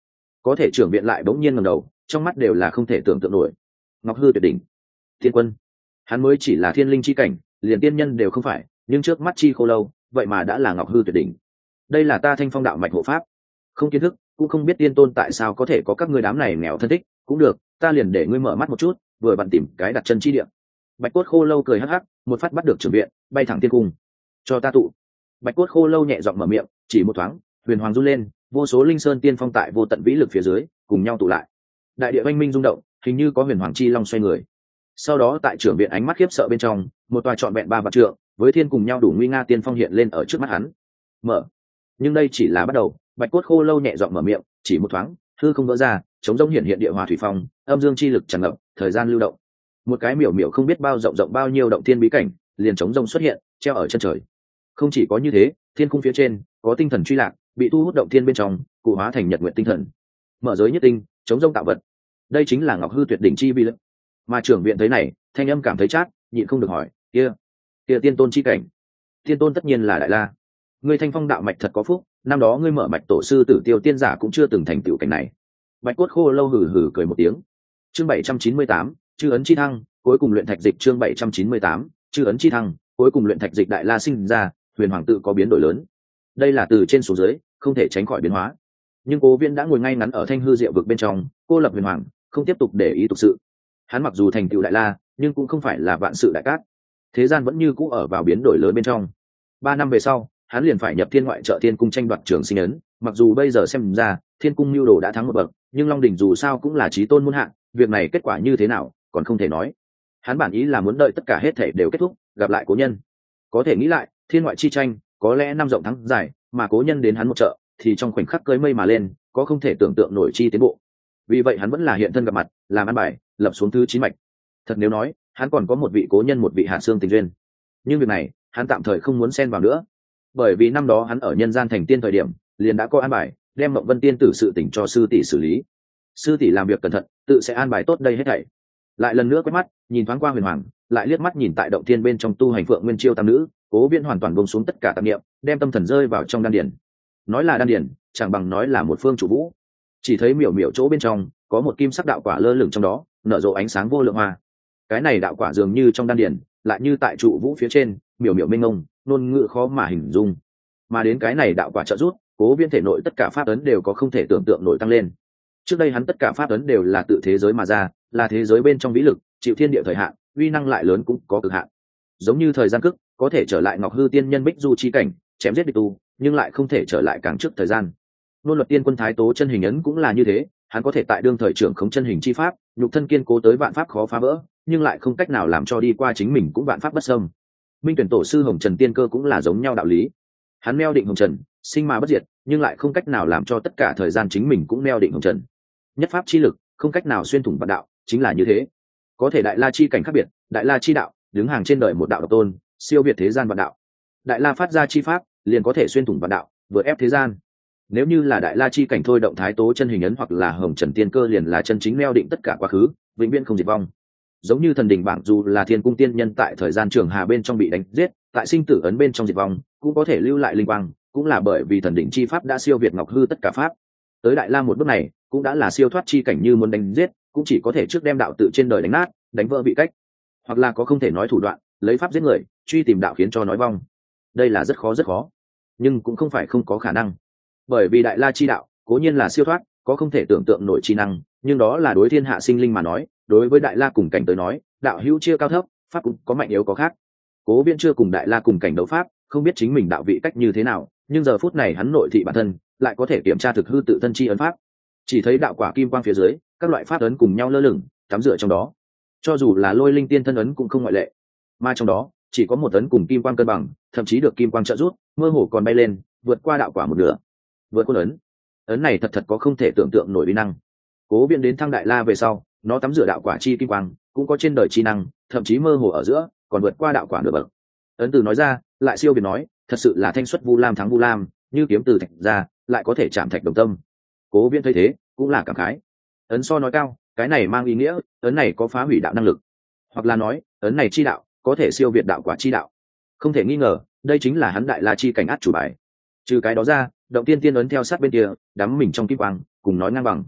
có thể trưởng viện lại bỗng nhiên ngẩng đầu, trong mắt đều là không thể tưởng tượng nổi. Ngọc hư tuyệt đỉnh, thiên quân, hắn mới chỉ là thiên linh chi cảnh, liền tiên nhân đều không phải, nhưng trước mắt chi khô lâu vậy mà đã là ngọc hư tuyệt đỉnh. Đây là ta Thanh Phong đạo mạch hộ pháp, không kiến thức cũng không biết tiên tôn tại sao có thể có các ngươi đám này nghèo thân thích. Cũng được, ta liền để ngươi mở mắt một chút, vừa vặn tìm cái đặt chân chi địa. Bạch cốt khô lâu cười hắc hắc, một phát bắt được trưởng viện, bay thẳng thiên cung. Cho ta tụ. Bạch cốt khô lâu nhẹ giọng mở miệng, chỉ một thoáng, huyền hoàng run lên, vô số linh sơn tiên phong tại vô tận vĩ lực phía dưới cùng nhau tụ lại. Đại địa oanh minh rung động, hình như có huyền hoàng chi long xoay người. Sau đó tại trưởng viện ánh mắt khiếp sợ bên trong, một tòa trọn vẹn ba vạn trượng với thiên cùng nhau đủ nguy nga tiên phong hiện lên ở trước mắt hắn. Mở. Nhưng đây chỉ là bắt đầu. Bạch cốt khô lâu nhẹ giọng mở miệng, chỉ một thoáng, hư không vỡ ra, chống rông hiện hiện địa hòa thủy phong, âm dương chi lực tràn ngập, thời gian lưu động. Một cái miểu miểu không biết bao rộng rộng bao nhiêu động thiên bí cảnh, liền chống rông xuất hiện, treo ở chân trời. Không chỉ có như thế, thiên cung phía trên có tinh thần truy lạc, bị thu hút động thiên bên trong, cụ hóa thành nhật nguyện tinh thần. Mở giới nhất tinh, chống rông tạo vật. Đây chính là Ngọc hư tuyệt đỉnh chi bi lực. Mà trưởng viện thấy này, thanh âm cảm thấy chát, nhịn không được hỏi, kia, kia tiên tôn chi cảnh. Tiên tôn tất nhiên là Đại La. Ngươi Thanh Phong đạo mạch thật có phúc, năm đó ngươi mở mạch tổ sư Tử Tiêu tiên giả cũng chưa từng thành tựu cảnh này. Bạch cốt khô lâu hừ hừ cười một tiếng. Chương bảy trăm chín mươi tám, chư ấn chi thăng, cuối cùng luyện thạch dịch. Chương bảy trăm chín mươi tám, chư ấn chi thăng, cuối cùng luyện thạch dịch. Đại La sinh ra, huyền hoàng tự có biến đổi lớn. Đây là từ trên xuống dưới, không thể tránh khỏi biến hóa. Nhưng Cố Viễn đã ngồi ngay ngắn ở Thanh hư diệu vực bên trong, cô lập huyền hoàng, không tiếp tục để ý tục sự. Hắn mặc dù thành tựu Đại La, nhưng cũng không phải là vạn sự đại cát. Thế gian vẫn như cũ ở vào biến đổi lớn bên trong. Ba năm về sau, hắn liền phải nhập thiên ngoại trợ thiên cung tranh đoạt trường sinh ấn. Mặc dù bây giờ xem ra thiên cung mưu đồ đã thắng một bậc, nhưng Long Đỉnh dù sao cũng là chí tôn muôn hạng, việc này kết quả như thế nào còn không thể nói. Hắn bản ý là muốn đợi tất cả hết thể đều kết thúc, gặp lại cố nhân. Có thể nghĩ lại, thiên ngoại chi tranh có lẽ năm rộng thắng dài, mà cố nhân đến hắn một trợ, thì trong khoảnh khắc cưỡi mây mà lên, có không thể tưởng tượng nổi chi tiến bộ. Vì vậy hắn vẫn là hiện thân gặp mặt, làm ăn bài, lập xuống thứ chín mạch. Thật nếu nói, hắn còn có một vị cố nhân, một vị hạ xương tình duyên, nhưng việc này hắn tạm thời không muốn xen vào nữa, bởi vì năm đó hắn ở nhân gian thành tiên thời điểm liền đã có an bài, đem Mộng Vân tiên tử sự tình cho sư tỷ xử lý. Sư tỷ làm việc cẩn thận, tự sẽ an bài tốt đây hết thảy. Lại lần nữa quét mắt nhìn thoáng qua huyền hoàng, lại liếc mắt nhìn tại động thiên bên trong tu hành Phượng Nguyên Chiêu tam nữ, Cố Viễn hoàn toàn buông xuống tất cả tạp niệm, đem tâm thần rơi vào trong đan điển. Nói là đan điển, chẳng bằng nói là một phương trụ vũ. Chỉ thấy miểu miểu chỗ bên trong có một kim sắc đạo quả lơ lửng trong đó, nở rộ ánh sáng vô lượng hoa. Cái này đạo quả dường như trong đan điển, lại như tại trụ vũ phía trên, miểu miểu mênh mông, ngôn ngữ khó mà hình dung. Mà đến cái này đạo quả trợ giúp, Cố Viễn thể nội tất cả pháp ấn đều có không thể tưởng tượng nổi tăng lên. Trước đây hắn tất cả pháp ấn đều là tự thế giới mà ra, là thế giới bên trong vĩ lực, chịu thiên địa thời hạn, uy năng lại lớn cũng có cực hạn. Giống như thời gian cức, có thể trở lại Ngọc hư tiên nhân bích du chi cảnh, chém giết địch tu, nhưng lại không thể trở lại càng trước thời gian. Nôn luật tiên quân thái tố chân hình ấn cũng là như thế, hắn có thể tại đương thời trưởng khống chân hình chi pháp, nhục thân kiên cố tới vạn pháp khó phá vỡ, nhưng lại không cách nào làm cho đi qua chính mình cũng vạn pháp bất xâm. Minh tuyển tổ sư Hồng Trần tiên cơ cũng là giống nhau đạo lý. Hắn neo định hồng trần, sinh mà bất diệt, nhưng lại không cách nào làm cho tất cả thời gian chính mình cũng neo định hồng trần. Nhất pháp chi lực không cách nào xuyên thủng vạn đạo, chính là như thế. Có thể Đại La chi cảnh khác biệt, Đại La chi đạo đứng hàng trên đời một đạo độc tôn, siêu việt thế gian vạn đạo. Đại La phát ra chi pháp liền có thể xuyên thủng vạn đạo, vượt ép thế gian. Nếu như là Đại La chi cảnh thôi động thái tố chân hình ấn hoặc là hồng trần tiên cơ liền là chân chính neo định tất cả quá khứ, vĩnh viễn không diệt vong. Giống như thần đỉnh bảng dù là thiên cung tiên nhân tại thời gian trường hà bên trong bị đánh giết, tại sinh tử ấn bên trong diệt vong, cũng có thể lưu lại linh quang, cũng là bởi vì thần đỉnh chi pháp đã siêu việt ngọc hư tất cả pháp. Tới Đại La một bước này, cũng đã là siêu thoát chi cảnh, như muốn đánh giết, cũng chỉ có thể trước đem đạo tự trên đời đánh nát, đánh vỡ vị cách, hoặc là có không thể nói thủ đoạn, lấy pháp giết người, truy tìm đạo khiến cho nói vong. Đây là rất khó rất khó, nhưng cũng không phải không có khả năng. Bởi vì Đại La chi đạo, cố nhiên là siêu thoát, có không thể tưởng tượng nổi chi năng, nhưng đó là đối thiên hạ sinh linh mà nói, đối với Đại La cùng cảnh tới nói, đạo hữu chia cao thấp, pháp cũng có mạnh yếu có khác. Cố Viễn chưa cùng Đại La cùng cảnh đấu pháp, không biết chính mình đạo vị cách như thế nào, nhưng giờ phút này hắn nội thị bản thân, lại có thể kiểm tra thực hư tự thân chi ấn pháp. Chỉ thấy đạo quả kim quang phía dưới, các loại pháp ấn cùng nhau lơ lửng, tắm rửa trong đó. Cho dù là Lôi Linh Tiên thân ấn cũng không ngoại lệ. Mà trong đó, chỉ có một ấn cùng kim quang cân bằng, thậm chí được kim quang trợ giúp, mơ hồ còn bay lên, vượt qua đạo quả một nửa. Vượt qua ấn. Ấn này thật thật có không thể tưởng tượng nổi uy năng. Cố Viễn đến thăng Đại La về sau, nó tắm rửa đạo quả chi kim quang, cũng có trên đời chi năng, thậm chí mơ hồ ở giữa, còn vượt qua đạo quả nửa bậc. Ấn từ nói ra, lại siêu biệt nói, thật sự là thanh xuất Vu Lam thắng Vu Lam, như kiếm từ thạch ra, lại có thể chạm thạch đồng tâm. Cố Viễn thấy thế, cũng là cảm khái. Ấn so nói cao, cái này mang ý nghĩa, ấn này có phá hủy đạo năng lực, hoặc là nói, ấn này chi đạo có thể siêu việt đạo quả chi đạo. Không thể nghi ngờ, đây chính là hắn Đại La chi cảnh át chủ bài. Trừ cái đó ra, động tiên tiên ấn theo sát bên kia, đắm mình trong kim quang, cùng nói ngang bằng,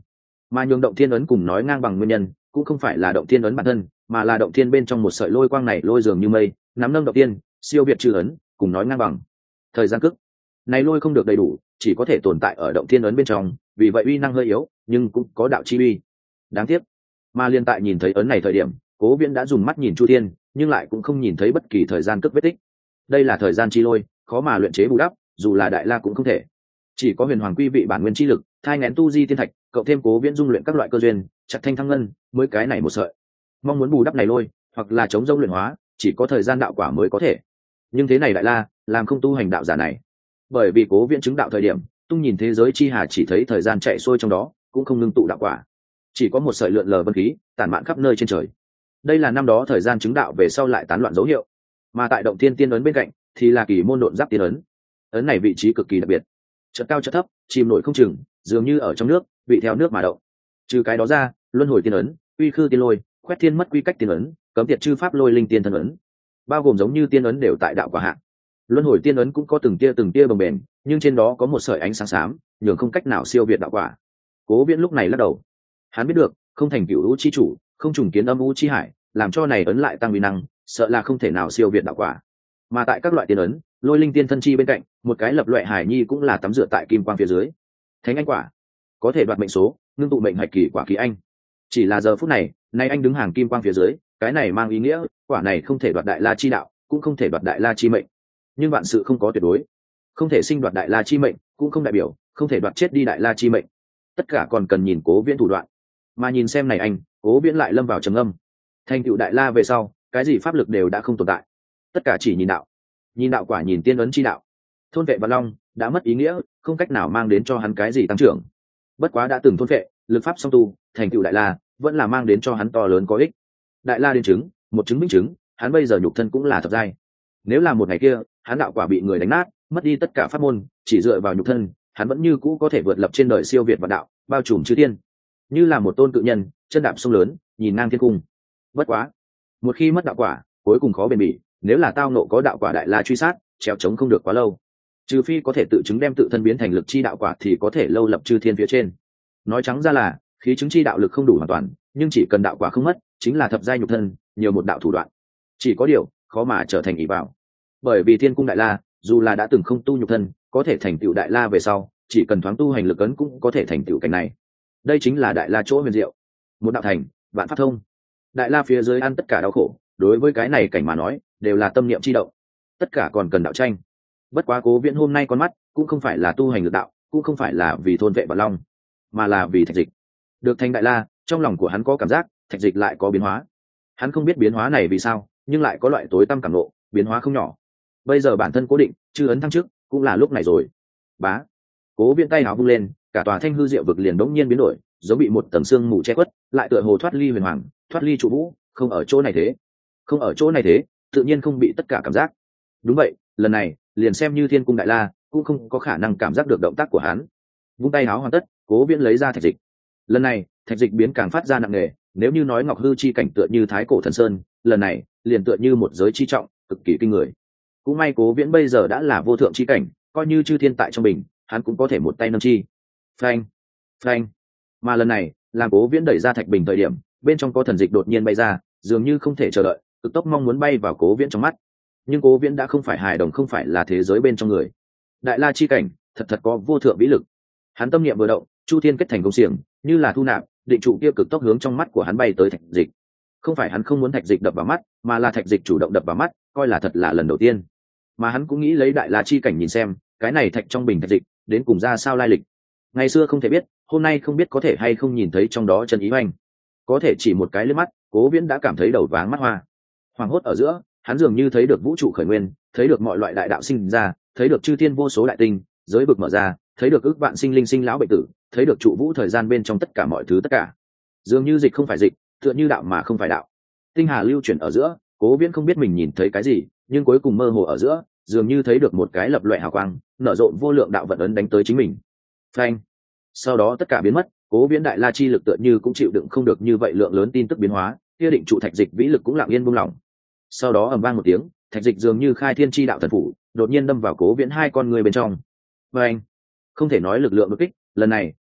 Mà nhường động thiên ấn cùng nói ngang bằng nguyên nhân cũng không phải là động thiên ấn bản thân, mà là động thiên bên trong một sợi lôi quang này lôi dường như mây, nắm nâng động thiên, siêu việt chư ấn, cùng nói ngang bằng. Thời gian cức này lôi không được đầy đủ, chỉ có thể tồn tại ở động thiên ấn bên trong, vì vậy uy năng hơi yếu, nhưng cũng có đạo chi uy. Đáng tiếc, mà liên tại nhìn thấy ấn này thời điểm, Cố Viễn đã dùng mắt nhìn Chu Thiên, nhưng lại cũng không nhìn thấy bất kỳ thời gian cức vết tích. Đây là thời gian chi lôi, khó mà luyện chế bù đắp, dù là đại la cũng không thể. Chỉ có huyền hoàng quy vị bản nguyên chi lực, thai nghén tu di tiên thạch, cộng thêm Cố Viễn dung luyện các loại cơ duyên, chặt thanh thăng ngân, mới cái này một sợi. Mong muốn bù đắp này lôi, hoặc là chống rông luyện hóa, chỉ có thời gian đạo quả mới có thể. Nhưng thế này đại la, làm không tu hành đạo giả này. Bởi vì Cố Viễn chứng đạo thời điểm, tung nhìn thế giới chi hà chỉ thấy thời gian chạy xuôi trong đó, cũng không ngưng tụ đạo quả, chỉ có một sợi lượn lờ vân khí tản mạn khắp nơi trên trời. Đây là năm đó thời gian chứng đạo về sau lại tán loạn dấu hiệu. Mà tại động thiên tiên ấn bên cạnh thì là kỳ môn độn giáp tiên ấn. Ấn này vị trí cực kỳ đặc biệt, chợt cao chợt thấp, chìm nổi không chừng, dường như ở trong nước, vị theo nước mà động. Trừ cái đó ra, luân hồi tiên ấn, uy khư tiên lôi, quét thiên mất quy cách tiên ấn, cấm tiệt chư pháp lôi linh tiên thân ấn, bao gồm giống như tiên ấn đều tại đạo quả hạng. Luân hồi tiên ấn cũng có từng tia từng tia bồng bềnh, nhưng trên đó có một sợi ánh sáng xám, nhường không cách nào siêu việt đạo quả. Cố Viễn lúc này lắc đầu, hắn biết được không thành cửu u chi chủ, không trùng kiến âm u chi hải, làm cho này ấn lại tăng uy năng, sợ là không thể nào siêu việt đạo quả. Mà tại các loại tiên ấn, lôi linh tiên thân chi bên cạnh, một cái lập loại hải nhi cũng là tắm rửa tại kim quang phía dưới. Thánh anh quả có thể đoạt mệnh số, ngưng tụ mệnh hạch kỳ quả kỳ anh. Chỉ là giờ phút này, nay anh đứng hàng kim quang phía dưới, cái này mang ý nghĩa, quả này không thể đoạt đại la chi đạo, cũng không thể đoạt đại la chi mệnh. Nhưng vạn sự không có tuyệt đối, không thể sinh đoạt đại la chi mệnh, cũng không đại biểu không thể đoạt chết đi đại la chi mệnh. Tất cả còn cần nhìn Cố Viễn thủ đoạn. Mà nhìn xem này anh, Cố Viễn lại lâm vào trầm ngâm. Thành tựu đại la về sau, cái gì pháp lực đều đã không tồn tại, tất cả chỉ nhìn đạo, nhìn đạo quả, nhìn tiên ấn chi đạo. Thôn vệ Vạn Long đã mất ý nghĩa, không cách nào mang đến cho hắn cái gì tăng trưởng. Bất quá đã từng thôn vệ, lực pháp song tu, thành tựu đại la vẫn là mang đến cho hắn to lớn có ích. Đại la đến chứng, một chứng minh chứng, hắn bây giờ nhục thân cũng là thập giai. Nếu là một ngày kia, hắn đạo quả bị người đánh nát, mất đi tất cả pháp môn, chỉ dựa vào nhục thân, hắn vẫn như cũ có thể vượt lập trên đời siêu việt vạn đạo, bao trùm chư thiên, như là một tôn cự nhân, chân đạp sông lớn, nhìn ngang thiên cung. Bất quá, một khi mất đạo quả, cuối cùng khó bền bỉ, nếu là tao nộ có đạo quả đại la truy sát, trèo trống không được quá lâu. Trừ phi có thể tự chứng đem tự thân biến thành lực chi đạo quả thì có thể lâu lập chư thiên phía trên. Nói trắng ra là, khí chứng chi đạo lực không đủ hoàn toàn, nhưng chỉ cần đạo quả không mất, chính là thập giai nhục thân, nhiều một đạo thủ đoạn. Chỉ có điều, khó mà trở thành ỷ bảo. Bởi vì thiên cung đại la, dù là đã từng không tu nhục thân, có thể thành tựu đại la về sau, chỉ cần thoáng tu hành lực ấn cũng có thể thành tựu cảnh này. Đây chính là đại la chỗ huyền diệu, một đạo thành, vạn pháp thông. Đại la phía dưới ăn tất cả đau khổ, đối với cái này cảnh mà nói, đều là tâm niệm chi động. Tất cả còn cần đạo tranh. Bất quá Cố Viễn hôm nay con mắt cũng không phải là tu hành lực đạo, cũng không phải là vì thôn vệ Vạn Long, mà là vì thạch dịch. Được thành đại la, trong lòng của hắn có cảm giác, thạch dịch lại có biến hóa. Hắn không biết biến hóa này vì sao, nhưng lại có loại tối tăm cảm nộ, biến hóa không nhỏ. Bây giờ bản thân cố định, chư ấn thăng trước, cũng là lúc này rồi. Bá. Cố Viễn tay áo vung lên, cả tòa Thanh hư diệu vực liền đống nhiên biến đổi, giống bị một tầng sương mù che khuất, lại tựa hồ thoát ly huyền hoàng, thoát ly trụ vũ, không ở chỗ này thế, không ở chỗ này thế, tự nhiên không bị tất cả cảm giác. Đúng vậy, lần này, liền xem như thiên cung đại la, cũng không có khả năng cảm giác được động tác của hắn. Vung tay áo hoàn tất, Cố Viễn lấy ra thạch dịch. Lần này, thạch dịch biến càng phát ra nặng nề, nếu như nói ngọc hư chi cảnh tựa như thái cổ thần sơn, lần này, liền tựa như một giới chi trọng, cực kỳ kinh người. Cũng may Cố Viễn bây giờ đã là vô thượng chi cảnh, coi như chư thiên tại trong bình, hắn cũng có thể một tay nâng chi. Phanh, phanh. Mà lần này, làm Cố Viễn đẩy ra thạch bình thời điểm, bên trong có thần dịch đột nhiên bay ra, dường như không thể chờ đợi, cực tốc mong muốn bay vào Cố Viễn trong mắt. Nhưng Cố Viễn đã không phải hài đồng, không phải là thế giới bên trong người. Đại la chi cảnh, thật thật có vô thượng vĩ lực. Hắn tâm niệm vừa động, chu thiên kết thành công xiềng, như là thu nạp, định trụ kia cực tốc hướng trong mắt của hắn bay tới thạch dịch. Không phải hắn không muốn thạch dịch đập vào mắt, mà là thạch dịch chủ động đập vào mắt, coi là thật là lần đầu tiên. Mà hắn cũng nghĩ lấy đại la chi cảnh nhìn xem, cái này thạch trong bình thạch dịch, đến cùng ra sao lai lịch. Ngày xưa không thể biết, hôm nay không biết có thể hay không nhìn thấy trong đó chân ý hoành. Có thể chỉ một cái liếc mắt, Cố Viễn đã cảm thấy đầu váng mắt hoa. Hoàng hốt ở giữa, hắn dường như thấy được vũ trụ khởi nguyên, thấy được mọi loại đại đạo sinh ra, thấy được chư thiên vô số đại tinh, giới vực mở ra, thấy được ước vạn sinh linh sinh lão bệnh tử, thấy được trụ vũ thời gian bên trong tất cả mọi thứ tất cả. Dường như dịch không phải dịch, tựa như đạo mà không phải đạo. Tinh hà lưu chuyển ở giữa, Cố Viễn không biết mình nhìn thấy cái gì, nhưng cuối cùng mơ hồ ở giữa, dường như thấy được một cái lập loè hào quang, nở rộ vô lượng đạo vận ấn đánh tới chính mình. Phanh. Sau đó tất cả biến mất, Cố Viễn đại la chi lực tựa như cũng chịu đựng không được như vậy lượng lớn tin tức biến hóa, kia định trụ thạch dịch vĩ lực cũng lặng yên buông lỏng. Sau đó ầm vang một tiếng, thạch dịch dường như khai thiên chi đạo thần phủ, đột nhiên đâm vào Cố Viễn hai con người bên trong. Và anh, không thể nói lực lượng đột kích, lần này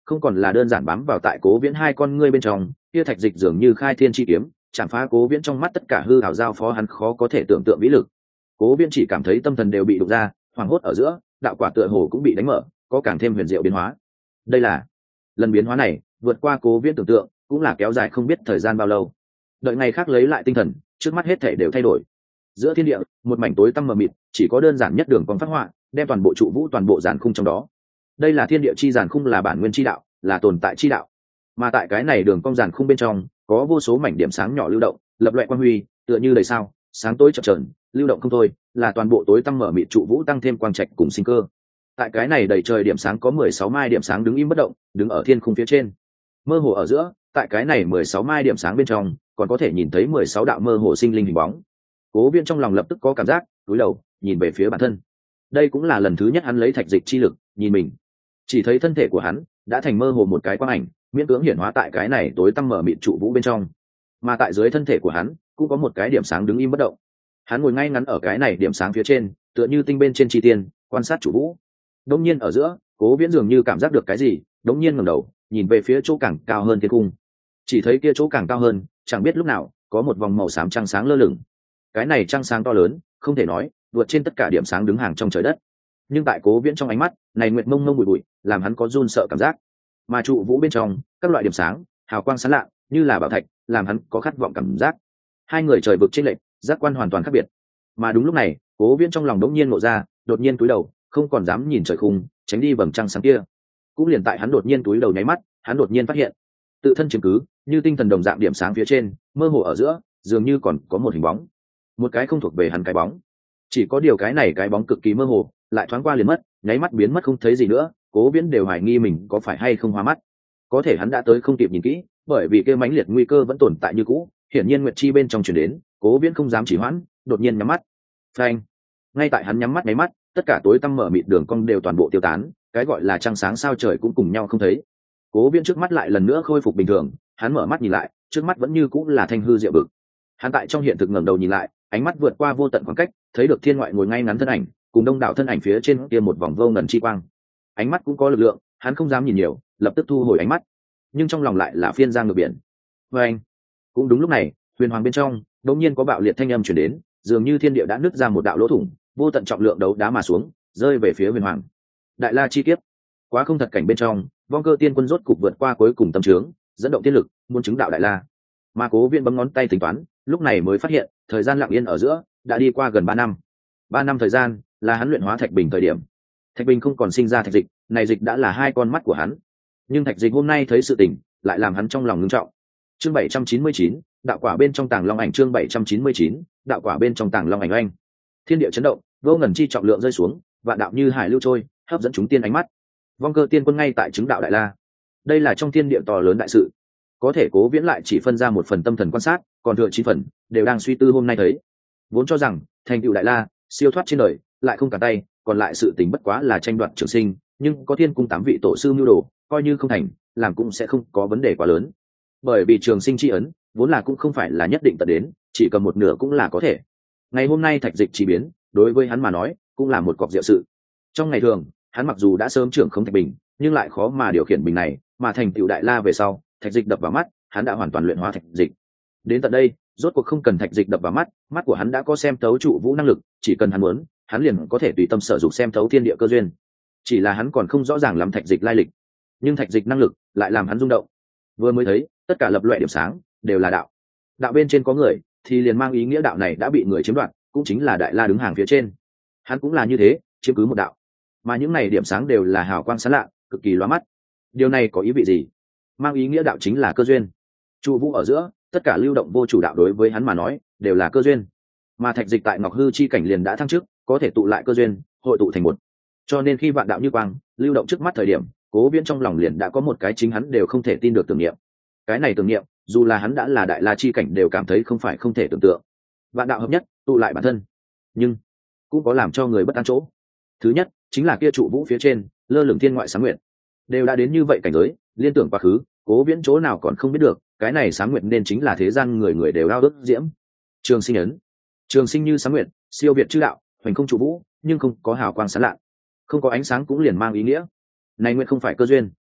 không còn là đơn giản bám vào tại Cố Viễn hai con ngươi bên trong, kia thạch dịch dường như khai thiên chi kiếm, chạm phá Cố Viễn trong mắt tất cả hư ảo giao phó hắn khó có thể tưởng tượng vĩ lực. Cố Viễn chỉ cảm thấy tâm thần đều bị đụng ra, hoảng hốt ở giữa, đạo quả tựa hồ cũng bị đánh mở, có càng thêm huyền diệu biến hóa. Đây là lần biến hóa này, vượt qua Cố Viễn tưởng tượng, cũng là kéo dài không biết thời gian bao lâu. Đợi ngày khác lấy lại tinh thần, trước mắt hết thảy đều thay đổi. Giữa thiên địa, một mảnh tối tăm mờ mịt, chỉ có đơn giản nhất đường cong phát họa, đem toàn bộ trụ vũ toàn bộ giàn khung trong đó. Đây là thiên địa chi giàn khung, là bản nguyên chi đạo, là tồn tại chi đạo. Mà tại cái này đường cong giàn khung bên trong, có vô số mảnh điểm sáng nhỏ lưu động, lập loè quang huy, tựa như đầy sao, sáng tối chập chờn, lưu động không thôi, là toàn bộ tối tăm mở mịt trụ vũ tăng thêm quang trạch cùng sinh cơ. Tại cái này đầy trời điểm sáng có mười sáu mai điểm sáng đứng im bất động, đứng ở thiên khung phía trên. Mơ hồ ở giữa, tại cái này mười sáu mai điểm sáng bên trong, còn có thể nhìn thấy mười sáu đạo mơ hồ sinh linh hình bóng. Cố Viễn trong lòng lập tức có cảm giác, cúi đầu, nhìn về phía bản thân. Đây cũng là lần thứ nhất hắn lấy thạch dịch chi lực, nhìn mình. Chỉ thấy thân thể của hắn đã thành mơ hồ một cái quang ảnh, miễn cưỡng hiển hóa tại cái này tối tăm mở mịt trụ vũ bên trong. Mà tại dưới thân thể của hắn, cũng có một cái điểm sáng đứng im bất động. Hắn ngồi ngay ngắn ở cái này điểm sáng phía trên, tựa như tinh bên trên chi tiên, quan sát trụ vũ. Đống nhiên ở giữa, Cố Viễn dường như cảm giác được cái gì, đống nhiên ngẩng đầu, nhìn về phía chỗ càng cao hơn thiên cung. Chỉ thấy kia chỗ càng cao hơn, chẳng biết lúc nào, có một vòng màu xám trăng sáng lơ lửng. Cái này trăng sáng to lớn, không thể nói, vượt trên tất cả điểm sáng đứng hàng trong trời đất. Nhưng tại Cố Viễn trong ánh mắt, này nguyệt mông mông bụi bụi, làm hắn có run sợ cảm giác. Mà trụ vũ bên trong, các loại điểm sáng, hào quang sáng lạ, như là bảo thạch, làm hắn có khát vọng cảm giác. Hai người trời vực chênh lệch, giác quan hoàn toàn khác biệt. Mà đúng lúc này, Cố Viễn trong lòng đống nhiên ngộ ra, đột nhiên cúi đầu, không còn dám nhìn trời khung, tránh đi vầng trăng sáng kia. Cũng liền tại hắn đột nhiên cúi đầu nháy mắt, hắn đột nhiên phát hiện, tự thân chứng cứ, như tinh thần đồng dạng điểm sáng phía trên, mơ hồ ở giữa, dường như còn có một hình bóng. Một cái không thuộc về hắn cái bóng. Chỉ có điều cái này cái bóng cực kỳ mơ hồ, lại thoáng qua liền mất, nháy mắt biến mất không thấy gì nữa. Cố Viễn đều hoài nghi mình có phải hay không hoa mắt. Có thể hắn đã tới không kịp nhìn kỹ, bởi vì kia mãnh liệt nguy cơ vẫn tồn tại như cũ. Hiển nhiên nguyệt chi bên trong truyền đến, Cố Viễn không dám chỉ hoãn, đột nhiên nhắm mắt. Phanh! Ngay tại hắn nhắm mắt nháy mắt, tất cả tối tăm mở mịt đường cong đều toàn bộ tiêu tán, cái gọi là trăng sáng sao trời cũng cùng nhau không thấy. Cố Viễn trước mắt lại lần nữa khôi phục bình thường, hắn mở mắt nhìn lại, trước mắt vẫn như cũng là thanh hư diệu vực. Hắn tại trong hiện thực ngẩng đầu nhìn lại, ánh mắt vượt qua vô tận khoảng cách, thấy được thiên ngoại ngồi ngay ngắn thân ảnh, cùng đông đảo thân ảnh phía trên kia một vòng vô ngần chi quang. Ánh mắt cũng có lực lượng, hắn không dám nhìn nhiều, lập tức thu hồi ánh mắt, nhưng trong lòng lại là phiên giang ngược biển. Và anh, cũng đúng lúc này, huyền hoàng bên trong đột nhiên có bạo liệt thanh âm truyền đến, dường như thiên địa đã nứt ra một đạo lỗ thủng, vô tận trọng lượng đấu đá mà xuống, rơi về phía huyền hoàng. Đại la chi kiếp, quá không thật cảnh bên trong, vong cơ tiên quân rốt cục vượt qua cuối cùng tâm trướng, dẫn động tiên lực, muốn chứng đạo đại la. Mà Cố Viễn bấm ngón tay tính toán, lúc này mới phát hiện, thời gian lặng yên ở giữa đã đi qua gần ba năm. Ba năm thời gian, là hắn luyện hóa thạch bình thời điểm. Thạch bình không còn sinh ra thạch dịch, này dịch đã là hai con mắt của hắn. Nhưng thạch dịch hôm nay thấy sự tình, lại làm hắn trong lòng ngưng trọng. Chương bảy trăm chín mươi chín, đạo quả bên trong tàng long ảnh. Chương bảy trăm chín mươi chín, đạo quả bên trong tàng long ảnh anh. Thiên địa chấn động, vô ngần chi trọng lượng rơi xuống, vạn đạo như hải lưu trôi, hấp dẫn chúng tiên ánh mắt. Vong cơ tiên quân ngay tại chứng đạo đại la. Đây là trong thiên địa to lớn đại sự. Có thể Cố Viễn lại chỉ phân ra một phần tâm thần quan sát, còn thừa chín phần đều đang suy tư hôm nay thấy. Vốn cho rằng thành tựu đại la, siêu thoát trên đời, lại không cả tay, còn lại sự tình bất quá là tranh đoạt trường sinh, nhưng có thiên cung tám vị tổ sư mưu đồ, coi như không thành, làm cũng sẽ không có vấn đề quá lớn. Bởi vì trường sinh chi ấn, vốn là cũng không phải là nhất định tận đến, chỉ cần một nửa cũng là có thể. Ngày hôm nay thạch dịch chỉ biến, đối với hắn mà nói, cũng là một cọc diệu sự. Trong ngày thường, hắn mặc dù đã sớm trưởng không thạch bình, nhưng lại khó mà điều khiển bình này, mà thành tựu đại la về sau, thạch dịch đập vào mắt, hắn đã hoàn toàn luyện hóa thạch dịch. Đến tận đây, rốt cuộc không cần thạch dịch đập vào mắt, mắt của hắn đã có xem thấu trụ vũ năng lực, chỉ cần hắn muốn, hắn liền có thể tùy tâm sở dục xem thấu thiên địa cơ duyên. Chỉ là hắn còn không rõ ràng lắm thạch dịch lai lịch, nhưng thạch dịch năng lực lại làm hắn rung động. Vừa mới thấy, tất cả lập loè điểm sáng đều là đạo. Đạo bên trên có người, thì liền mang ý nghĩa đạo này đã bị người chiếm đoạt, cũng chính là đại la đứng hàng phía trên. Hắn cũng là như thế, chiếm cứ một đạo. Mà những này điểm sáng đều là hào quang sáng lạ, cực kỳ lóa mắt. Điều này có ý vị gì? Mang ý nghĩa đạo chính là cơ duyên. Trụ vũ ở giữa, tất cả lưu động vô chủ đạo đối với hắn mà nói đều là cơ duyên. Mà thạch dịch tại ngọc hư chi cảnh liền đã thăng chức, có thể tụ lại cơ duyên, hội tụ thành một. Cho nên khi vạn đạo như quang lưu động trước mắt thời điểm, Cố Viễn trong lòng liền đã có một cái chính hắn đều không thể tin được tưởng niệm. Cái này tưởng niệm, dù là hắn đã là đại la chi cảnh đều cảm thấy không phải không thể tưởng tượng. Vạn đạo hợp nhất, tụ lại bản thân, nhưng cũng có làm cho người bất an chỗ. Thứ nhất, chính là kia trụ vũ phía trên lơ lửng thiên ngoại sáng nguyện, đều đã đến như vậy cảnh giới, liên tưởng quá khứ, Cố Viễn chỗ nào còn không biết được, cái này sáng nguyện nên chính là thế gian người người đều ao ước diễm. Trường sinh ấn, trường sinh như sáng nguyện, siêu việt chư đạo, hoành không trụ vũ, nhưng không có hào quang sáng lạ, không có ánh sáng cũng liền mang ý nghĩa này nguyện không phải cơ duyên.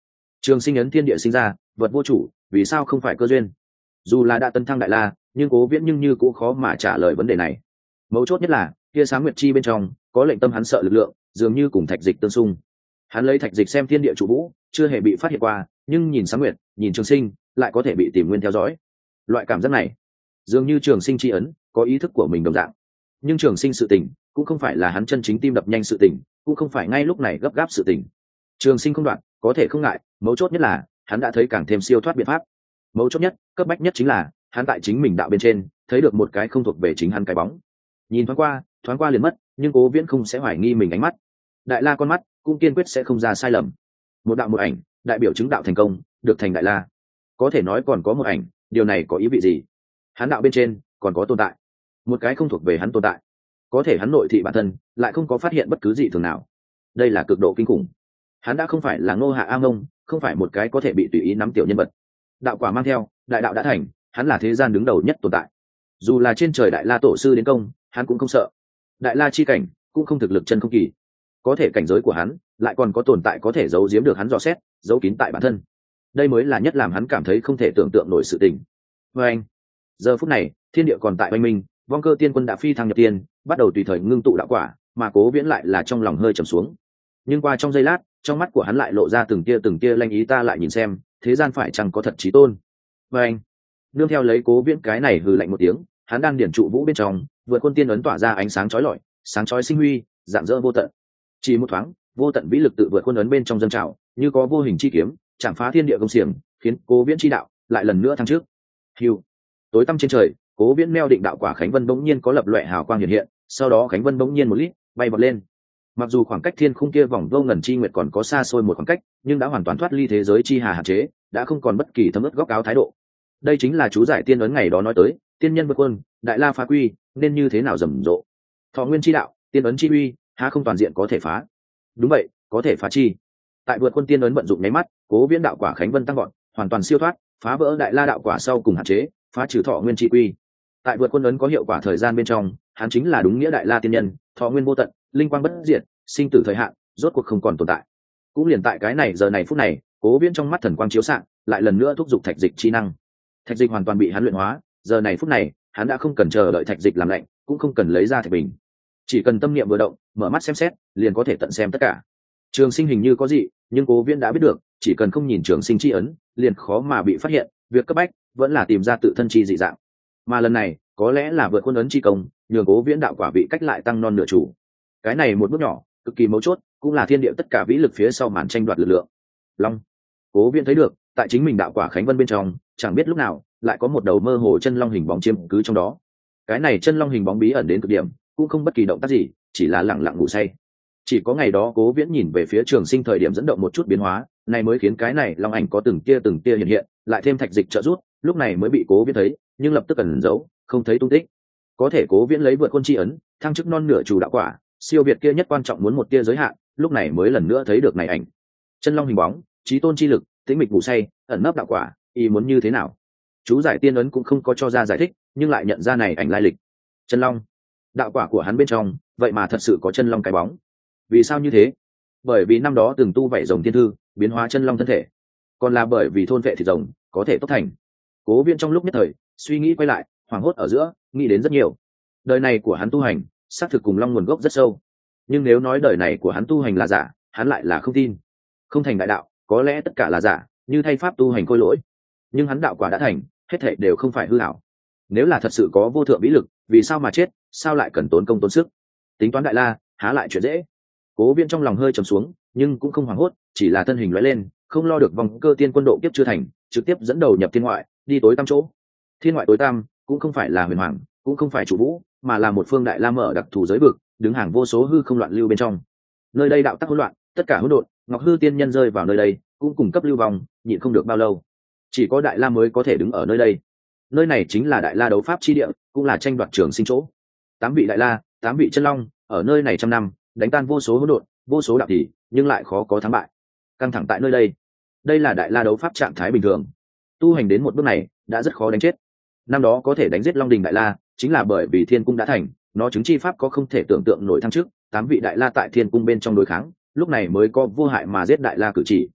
Trường Sinh ấn thiên địa sinh ra, vật vô chủ, vì sao không phải cơ duyên? Dù là đã tấn thăng đại la, nhưng Cố Viễn nhưng như cũng khó mà trả lời vấn đề này. Mấu chốt nhất là kia Sáng Nguyệt Chi bên trong có lệnh tâm hắn sợ lực lượng, dường như cùng thạch dịch tương xung. Hắn lấy thạch dịch xem thiên địa chủ vũ, chưa hề bị phát hiện qua, nhưng nhìn Sáng Nguyệt, nhìn Trường Sinh, lại có thể bị tìm nguyên theo dõi. Loại cảm giác này, dường như Trường Sinh chi ấn có ý thức của mình đồng dạng. Nhưng Trường Sinh sự tình cũng không phải là hắn chân chính tim đập nhanh sự tình, cũng không phải ngay lúc này gấp gáp sự tình. Trường Sinh không đoạn, có thể không ngại, mấu chốt nhất là hắn đã thấy càng thêm siêu thoát biện pháp. Mấu chốt nhất, cấp bách nhất chính là hắn tại chính mình đạo bên trên thấy được một cái không thuộc về chính hắn cái bóng. Nhìn thoáng qua, thoáng qua liền mất, nhưng Cố Viễn không sẽ hoài nghi mình ánh mắt. Đại la con mắt cũng kiên quyết sẽ không ra sai lầm. Một đạo một ảnh, đại biểu chứng đạo thành công, được thành đại la. Có thể nói còn có một ảnh, điều này có ý vị gì? Hắn đạo bên trên còn có tồn tại, một cái không thuộc về hắn tồn tại. Có thể hắn nội thị bản thân lại không có phát hiện bất cứ gì thường nào. Đây là cực độ kinh khủng. Hắn đã không phải là Ngô Hạ A Mông, không phải một cái có thể bị tùy ý nắm tiểu nhân vật. Đạo quả mang theo, đại đạo đã thành, hắn là thế gian đứng đầu nhất tồn tại. Dù là trên trời đại la tổ sư đến công, hắn cũng không sợ. Đại la chi cảnh cũng không thực lực chân không kỳ, có thể cảnh giới của hắn lại còn có tồn tại có thể giấu giếm được hắn dò xét, giấu kín tại bản thân. Đây mới là nhất làm hắn cảm thấy không thể tưởng tượng nổi sự tình. Và anh, giờ phút này thiên địa còn tại oanh minh, vong cơ tiên quân đã phi thăng nhập tiên, bắt đầu tùy thời ngưng tụ đạo quả, mà Cố Viễn lại là trong lòng hơi trầm xuống. Nhưng qua trong giây lát, trong mắt của hắn lại lộ ra từng tia từng tia lanh ý, ta lại nhìn xem thế gian phải chăng có thật chí tôn. Và anh, nương theo lấy Cố Viễn cái này hừ lạnh một tiếng, hắn đang điển trụ vũ bên trong, vượt quân tiên ấn tỏa ra ánh sáng chói lọi, sáng chói sinh huy, dạng dỡ vô tận. Chỉ một thoáng, vô tận vĩ lực tự vượt quân ấn bên trong dâng trào, như có vô hình chi kiếm chạm phá thiên địa công xiềng, khiến Cố Viễn chi đạo lại lần nữa thăng trước. Hưu, tối tăm trên trời, Cố Viễn meo định đạo quả Khánh Vân bỗng nhiên có lập loè hào quang hiện hiện, sau đó Khánh Vân bỗng nhiên một lít bay vọt lên. Mặc dù khoảng cách thiên khung kia vòng vô ngần chi nguyệt còn có xa xôi một khoảng cách, nhưng đã hoàn toàn thoát ly thế giới chi hà hạn chế, đã không còn bất kỳ thấm ướt góc áo thái độ. Đây chính là chú giải tiên ấn ngày đó nói tới, tiên nhân vượt quân, đại la phá quy, nên như thế nào rầm rộ. Thọ nguyên chi đạo, tiên ấn chi uy, há không toàn diện có thể phá? Đúng vậy, có thể phá chi. Tại vượt quân tiên ấn vận dụng nháy mắt, Cố Viễn đạo quả Khánh Vân tăng gọn, hoàn toàn siêu thoát, phá vỡ đại la đạo quả sau cùng hạn chế, phá trừ thọ nguyên chi quy. Tại vượt quân ấn có hiệu quả thời gian bên trong, hắn chính là đúng nghĩa đại la tiên nhân, thọ nguyên vô tận, linh quang bất diệt, sinh tử thời hạn rốt cuộc không còn tồn tại. Cũng liền tại cái này giờ này phút này, Cố Viễn trong mắt thần quang chiếu xạ, lại lần nữa thúc giục thạch dịch chi năng. Thạch dịch hoàn toàn bị hắn luyện hóa, giờ này phút này, hắn đã không cần chờ đợi thạch dịch làm lạnh, cũng không cần lấy ra thạch bình, chỉ cần tâm niệm vừa động, mở mắt xem xét, liền có thể tận xem tất cả. Trường Sinh hình như có gì, nhưng Cố Viễn đã biết được, chỉ cần không nhìn Trường Sinh chi ấn, liền khó mà bị phát hiện, việc cấp bách vẫn là tìm ra tự thân chi dị dạng. Mà lần này, có lẽ là vượt quân ấn chi công, nhường Cố Viễn đạo quả vị cách lại tăng non nửa chủ. Cái này một bước nhỏ, cực kỳ mấu chốt, cũng là thiên địa tất cả vĩ lực phía sau màn tranh đoạt lực lượng. Long, Cố Viễn thấy được, tại chính mình đạo quả Khánh Vân bên trong, chẳng biết lúc nào lại có một đầu mơ hồ chân long hình bóng chiếm cứ trong đó. Cái này chân long hình bóng bí ẩn đến cực điểm, cũng không bất kỳ động tác gì, chỉ là lặng lặng ngủ say. Chỉ có ngày đó Cố Viễn nhìn về phía Trường Sinh thời điểm dẫn động một chút biến hóa, này mới khiến cái này long ảnh có từng tia từng tia hiện hiện, lại thêm thạch dịch trợ giúp, lúc này mới bị Cố Viễn thấy, nhưng lập tức ẩn giấu, không thấy tung tích. Có thể Cố Viễn lấy vượt quân chi ấn, thăng chức non nửa chủ đạo quả, siêu việt kia nhất quan trọng muốn một tia giới hạn, lúc này mới lần nữa thấy được này ảnh. Chân long hình bóng, chí tôn chi lực, tĩnh mịch ngủ say, ẩn nấp đạo quả, ý muốn như thế nào? Chú giải tiên ấn cũng không có cho ra giải thích, nhưng lại nhận ra này ảnh lai lịch. Chân long, đạo quả của hắn bên trong, vậy mà thật sự có chân long cái bóng. Vì sao như thế? Bởi vì năm đó từng tu vảy rồng thiên thư, biến hóa chân long thân thể, còn là bởi vì thôn vệ thịt rồng có thể tốt thành. Cố Viễn trong lúc nhất thời suy nghĩ quay lại, hoảng hốt ở giữa, nghĩ đến rất nhiều. Đời này của hắn tu hành, xác thực cùng long nguồn gốc rất sâu, nhưng nếu nói đời này của hắn tu hành là giả, hắn lại là không tin. Không thành đại đạo, có lẽ tất cả là giả, như thay pháp tu hành khôi lỗi. Nhưng hắn đạo quả đã thành, hết thảy đều không phải hư ảo. Nếu là thật sự có vô thượng vĩ lực, vì sao mà chết, sao lại cần tốn công tốn sức? Tính toán đại la, há lại chuyện dễ. Cố Viễn trong lòng hơi trầm xuống, nhưng cũng không hoảng hốt, chỉ là thân hình lóe lên, không lo được vòng cơ tiên quân độ kiếp chưa thành, trực tiếp dẫn đầu nhập thiên ngoại, đi tối tăm chỗ. Thiên ngoại tối tăm, cũng không phải là huyền hoàng, cũng không phải chủ vũ, mà là một phương đại la mở đặc thù giới vực, đứng hàng vô số hư không loạn lưu bên trong. Nơi đây đạo tắc hỗn loạn, tất cả hỗn độn, Ngọc Hư tiên nhân rơi vào nơi đây, cũng cùng cấp lưu vong, nhịn không được bao lâu. Chỉ có đại la mới có thể đứng ở nơi đây. Nơi này chính là đại la đấu pháp chi địa, cũng là tranh đoạt trường sinh chỗ. Tám vị đại la, tám vị chân long, ở nơi này trăm năm, đánh tan vô số hỗn độn, vô số đạo thị, nhưng lại khó có thắng bại. Căng thẳng tại nơi đây, đây là đại la đấu pháp trạng thái bình thường. Tu hành đến một bước này, đã rất khó đánh chết. Năm đó có thể đánh giết Long Đình đại la, chính là bởi vì Thiên Cung đã thành, nó chứng chi pháp có không thể tưởng tượng nổi thăng trước, tám vị đại la tại Thiên Cung bên trong đối kháng, lúc này mới có vô hại mà giết đại la cử chỉ.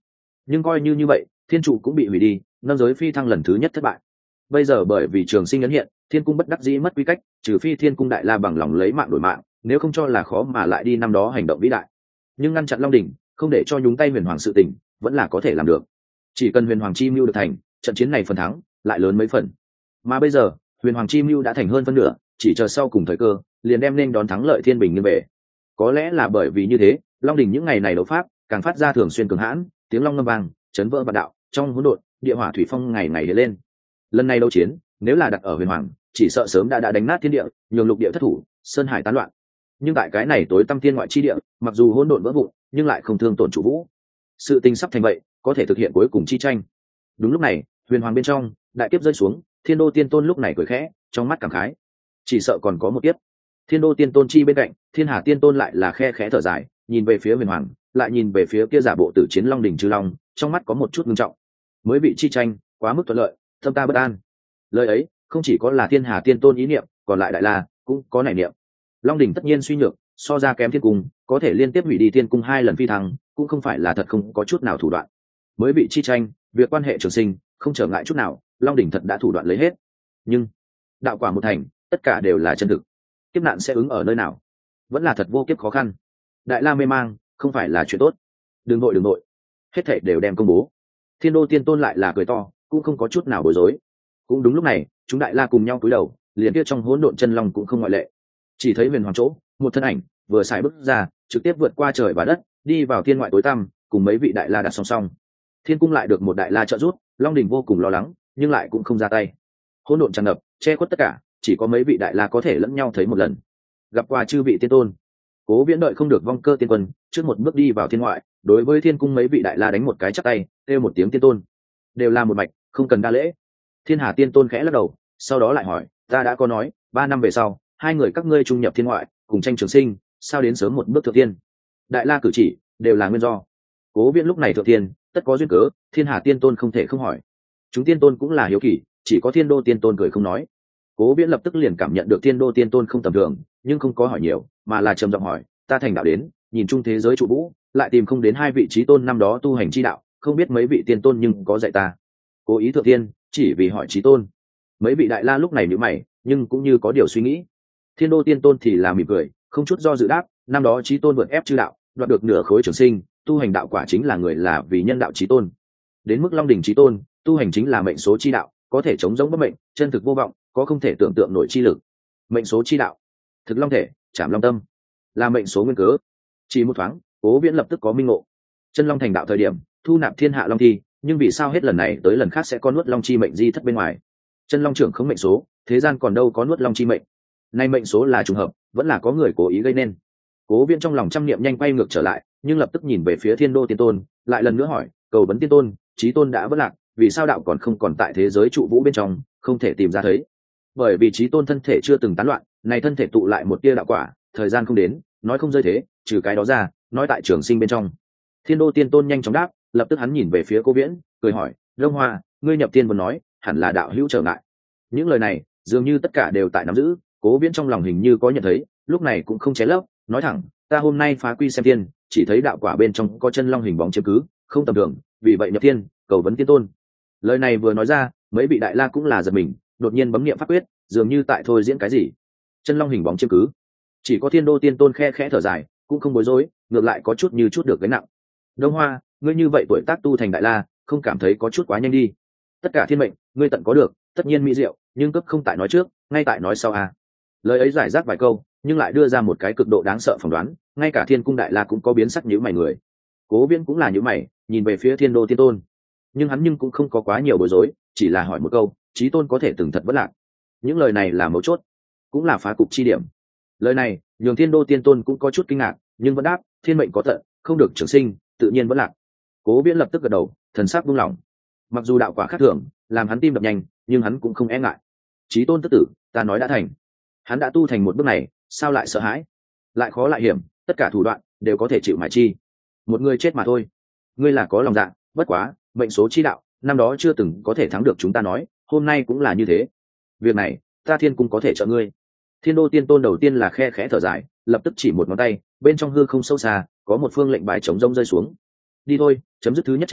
nhưng coi như như vậy thiên trụ cũng bị hủy đi, nâng giới phi thăng lần thứ nhất thất bại. Bây giờ bởi vì trường sinh ấn hiện, thiên cung bất đắc dĩ mất quy cách, trừ phi thiên cung đại la bằng lòng lấy mạng đổi mạng, nếu không cho là khó mà lại đi năm đó hành động vĩ đại. Nhưng ngăn chặn Long Đỉnh, không để cho nhúng tay huyền hoàng sự tình, vẫn là có thể làm được. Chỉ cần huyền hoàng chi mưu được thành, trận chiến này phần thắng lại lớn mấy phần. Mà bây giờ huyền hoàng chi mưu đã thành hơn phân nửa, chỉ chờ sau cùng thời cơ liền đem nên đón thắng lợi thiên bình như về. Có lẽ là bởi vì như thế, Long Đỉnh những ngày này đấu pháp càng phát ra thường xuyên cường hãn, tiếng long ngâm vang, chấn vỡ vạn đạo, trong hỗn độn địa hỏa thủy phong ngày ngày hiện lên. Lần này đấu chiến nếu là đặt ở huyền hoàng, chỉ sợ sớm đã đã đánh nát thiên địa, nhường lục địa thất thủ, sơn hải tán loạn. Nhưng tại cái này tối tăm thiên ngoại chi địa, mặc dù hỗn độn vỡ vụn nhưng lại không thương tổn chủ vũ. Sự tình sắp thành vậy, có thể thực hiện cuối cùng chi tranh. Đúng lúc này huyền hoàng bên trong đại kiếp rơi xuống, thiên đô tiên tôn lúc này cười khẽ, trong mắt cảm khái, chỉ sợ còn có một kiếp. Thiên đô tiên tôn chi bên cạnh thiên hà tiên tôn lại là khe khẽ thở dài, nhìn về phía huyền hoàng, lại nhìn về phía kia giả bộ tử chiến long đỉnh trừ long, trong mắt có một chút ngưng trọng. Mới bị chi tranh quá mức thuận lợi, tâm ta bất an. Lời ấy không chỉ có là thiên hà tiên tôn ý niệm, còn lại đại la cũng có nảy niệm. Long đỉnh tất nhiên suy nhược, so ra kém thiên cung, có thể liên tiếp hủy đi thiên cung hai lần phi thăng, cũng không phải là thật không có chút nào thủ đoạn. Mới bị chi tranh, việc quan hệ trường sinh không trở ngại chút nào, Long đỉnh thật đã thủ đoạn lấy hết. Nhưng đạo quả một thành, tất cả đều là chân thực. Kiếp nạn sẽ ứng ở nơi nào, vẫn là thật vô kiếp khó khăn. Đại la mê mang không phải là chuyện tốt. Đừng nội đừng nội, hết thảy đều đem công bố. Thiên đô tiên tôn lại là cười to, cũng không có chút nào bối rối. Cũng đúng lúc này chúng đại la cùng nhau cúi đầu, liền kia trong hỗn độn chân long cũng không ngoại lệ. Chỉ thấy huyền hoàng chỗ một thân ảnh vừa xài bước ra, trực tiếp vượt qua trời và đất, đi vào thiên ngoại tối tăm, cùng mấy vị đại la đặt song song. Thiên cung lại được một đại la trợ giúp, Long đỉnh vô cùng lo lắng nhưng lại cũng không ra tay. Hỗn độn tràn ngập che khuất tất cả, chỉ có mấy vị đại la có thể lẫn nhau thấy một lần. Gặp qua chư vị tiên tôn. Cố Viễn đợi không được vong cơ tiên quân, trước một bước đi vào thiên ngoại, đối với thiên cung mấy vị đại la đánh một cái chắp tay, kêu một tiếng tiên tôn. Đều là một mạch, không cần đa lễ. Thiên hà tiên tôn khẽ lắc đầu, sau đó lại hỏi, ta đã có nói ba năm về sau hai người các ngươi trung nhập thiên ngoại, cùng tranh trường sinh, sao đến sớm một bước thượng tiên? Đại la cử chỉ đều là nguyên do. Cố Viễn lúc này thượng tiên tất có duyên cớ, thiên hà tiên tôn không thể không hỏi. Chúng tiên tôn cũng là hiếu kỳ, chỉ có thiên đô tiên tôn cười không nói. Cố Viễn lập tức liền cảm nhận được thiên đô tiên tôn không tầm thường, nhưng không có hỏi nhiều, mà là trầm giọng hỏi, ta thành đạo đến, nhìn chung thế giới trụ vũ, lại tìm không đến hai vị trí tôn năm đó tu hành chi đạo, không biết mấy vị tiên tôn nhưng có dạy ta. Cố ý thượng tiên chỉ vì hỏi trí tôn. Mấy vị đại la lúc này nhíu mày, nhưng cũng như có điều suy nghĩ. Thiên đô tiên tôn thì là mỉm cười, không chút do dự đáp, năm đó trí tôn vượt ép chư đạo, đoạt được nửa khối trường sinh, tu hành đạo quả chính là người là vì nhân đạo trí tôn. Đến mức Long đỉnh trí tôn, tu hành chính là mệnh số chi đạo, có thể chống giống bất mệnh, chân thực vô vọng, có không thể tưởng tượng nổi chi lực. Mệnh số chi đạo, thực long thể, chạm long tâm, là mệnh số nguyên cớ. Chỉ một thoáng, Cố Viễn lập tức có minh ngộ. Chân long thành đạo thời điểm, thu nạp thiên hạ long thi, nhưng vì sao hết lần này tới lần khác sẽ có nuốt long chi mệnh di thất bên ngoài? Chân long trưởng không mệnh số, thế gian còn đâu có nuốt long chi mệnh. Nay mệnh số là trùng hợp, vẫn là có người cố ý gây nên. Cố Viễn trong lòng trăm niệm nhanh quay ngược trở lại, nhưng lập tức nhìn về phía thiên đô tiên tôn, lại lần nữa hỏi, cầu vấn tiên tôn, chí tôn đã vất lạc, vì sao đạo còn không còn tại thế giới trụ vũ bên trong, không thể tìm ra thấy? Bởi vì chí tôn thân thể chưa từng tán loạn, này thân thể tụ lại một tia đạo quả, thời gian không đến, nói không rơi thế, trừ cái đó ra, nói tại trường sinh bên trong. Thiên đô tiên tôn nhanh chóng đáp, lập tức hắn nhìn về phía Cố Viễn, cười hỏi, Đông Hoa, ngươi nhập tiên muốn nói, hẳn là đạo hữu trở ngại. Những lời này dường như tất cả đều tại nắm giữ. Cố Viễn trong lòng hình như có nhận thấy, lúc này cũng không ché lấp, nói thẳng, ta hôm nay phá quy xem tiên, chỉ thấy đạo quả bên trong có chân long hình bóng chiếm cứ, không tầm thường, vì vậy nhập tiên, cầu vấn tiên tôn. Lời này vừa nói ra, mấy vị đại la cũng là giật mình, đột nhiên bấm niệm pháp quyết, dường như tại thôi diễn cái gì. Chân long hình bóng chiếm cứ. Chỉ có thiên đô tiên tôn khe khẽ thở dài, cũng không bối rối, ngược lại có chút như chút được gánh nặng. Đông Hoa, ngươi như vậy tuổi tác tu thành đại la, không cảm thấy có chút quá nhanh đi? Tất cả thiên mệnh, ngươi tận có được, tất nhiên mỹ diệu, nhưng cấp không tại nói trước, ngay tại nói sau à. Lời ấy giải rác vài câu, nhưng lại đưa ra một cái cực độ đáng sợ phỏng đoán, ngay cả thiên cung đại la cũng có biến sắc nhíu mày người. Cố Viễn cũng là nhíu mày, nhìn về phía thiên đô tiên tôn, nhưng hắn nhưng cũng không có quá nhiều bối rối, chỉ là hỏi một câu, chí tôn có thể từng thật vất lạc? Những lời này là mấu chốt, cũng là phá cục chi điểm. Lời này nhường thiên đô tiên tôn cũng có chút kinh ngạc, nhưng vẫn đáp, thiên mệnh có tận, không được trường sinh, tự nhiên vẫn lạc. Cố Viễn lập tức gật đầu, thần sắc buông lỏng. Mặc dù đạo quả khác thường, làm hắn tim đập nhanh, nhưng hắn cũng không e ngại. Chí tôn tức tử, ta nói đã thành. Hắn đã tu thành một bước này, sao lại sợ hãi? Lại khó lại hiểm, tất cả thủ đoạn đều có thể chịu mãi chi. Một người chết mà thôi. Ngươi là có lòng dạ, bất quá, mệnh số chi đạo, năm đó chưa từng có thể thắng được chúng ta nói, hôm nay cũng là như thế. Việc này, ta thiên cung có thể trợ ngươi. Thiên đô tiên tôn đầu tiên là khe khẽ thở dài, lập tức chỉ một ngón tay, bên trong hư không sâu xa, có một phương lệnh bài chống rông rơi xuống. Đi thôi, chấm dứt thứ nhất tranh,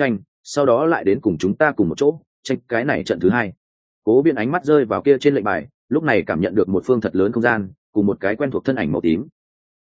sau đó lại đến cùng chúng ta cùng một chỗ tranh cái này trận thứ hai. Cố Viễn ánh mắt rơi vào kia trên lệnh bài, lúc này cảm nhận được một phương thật lớn không gian cùng một cái quen thuộc thân ảnh màu tím,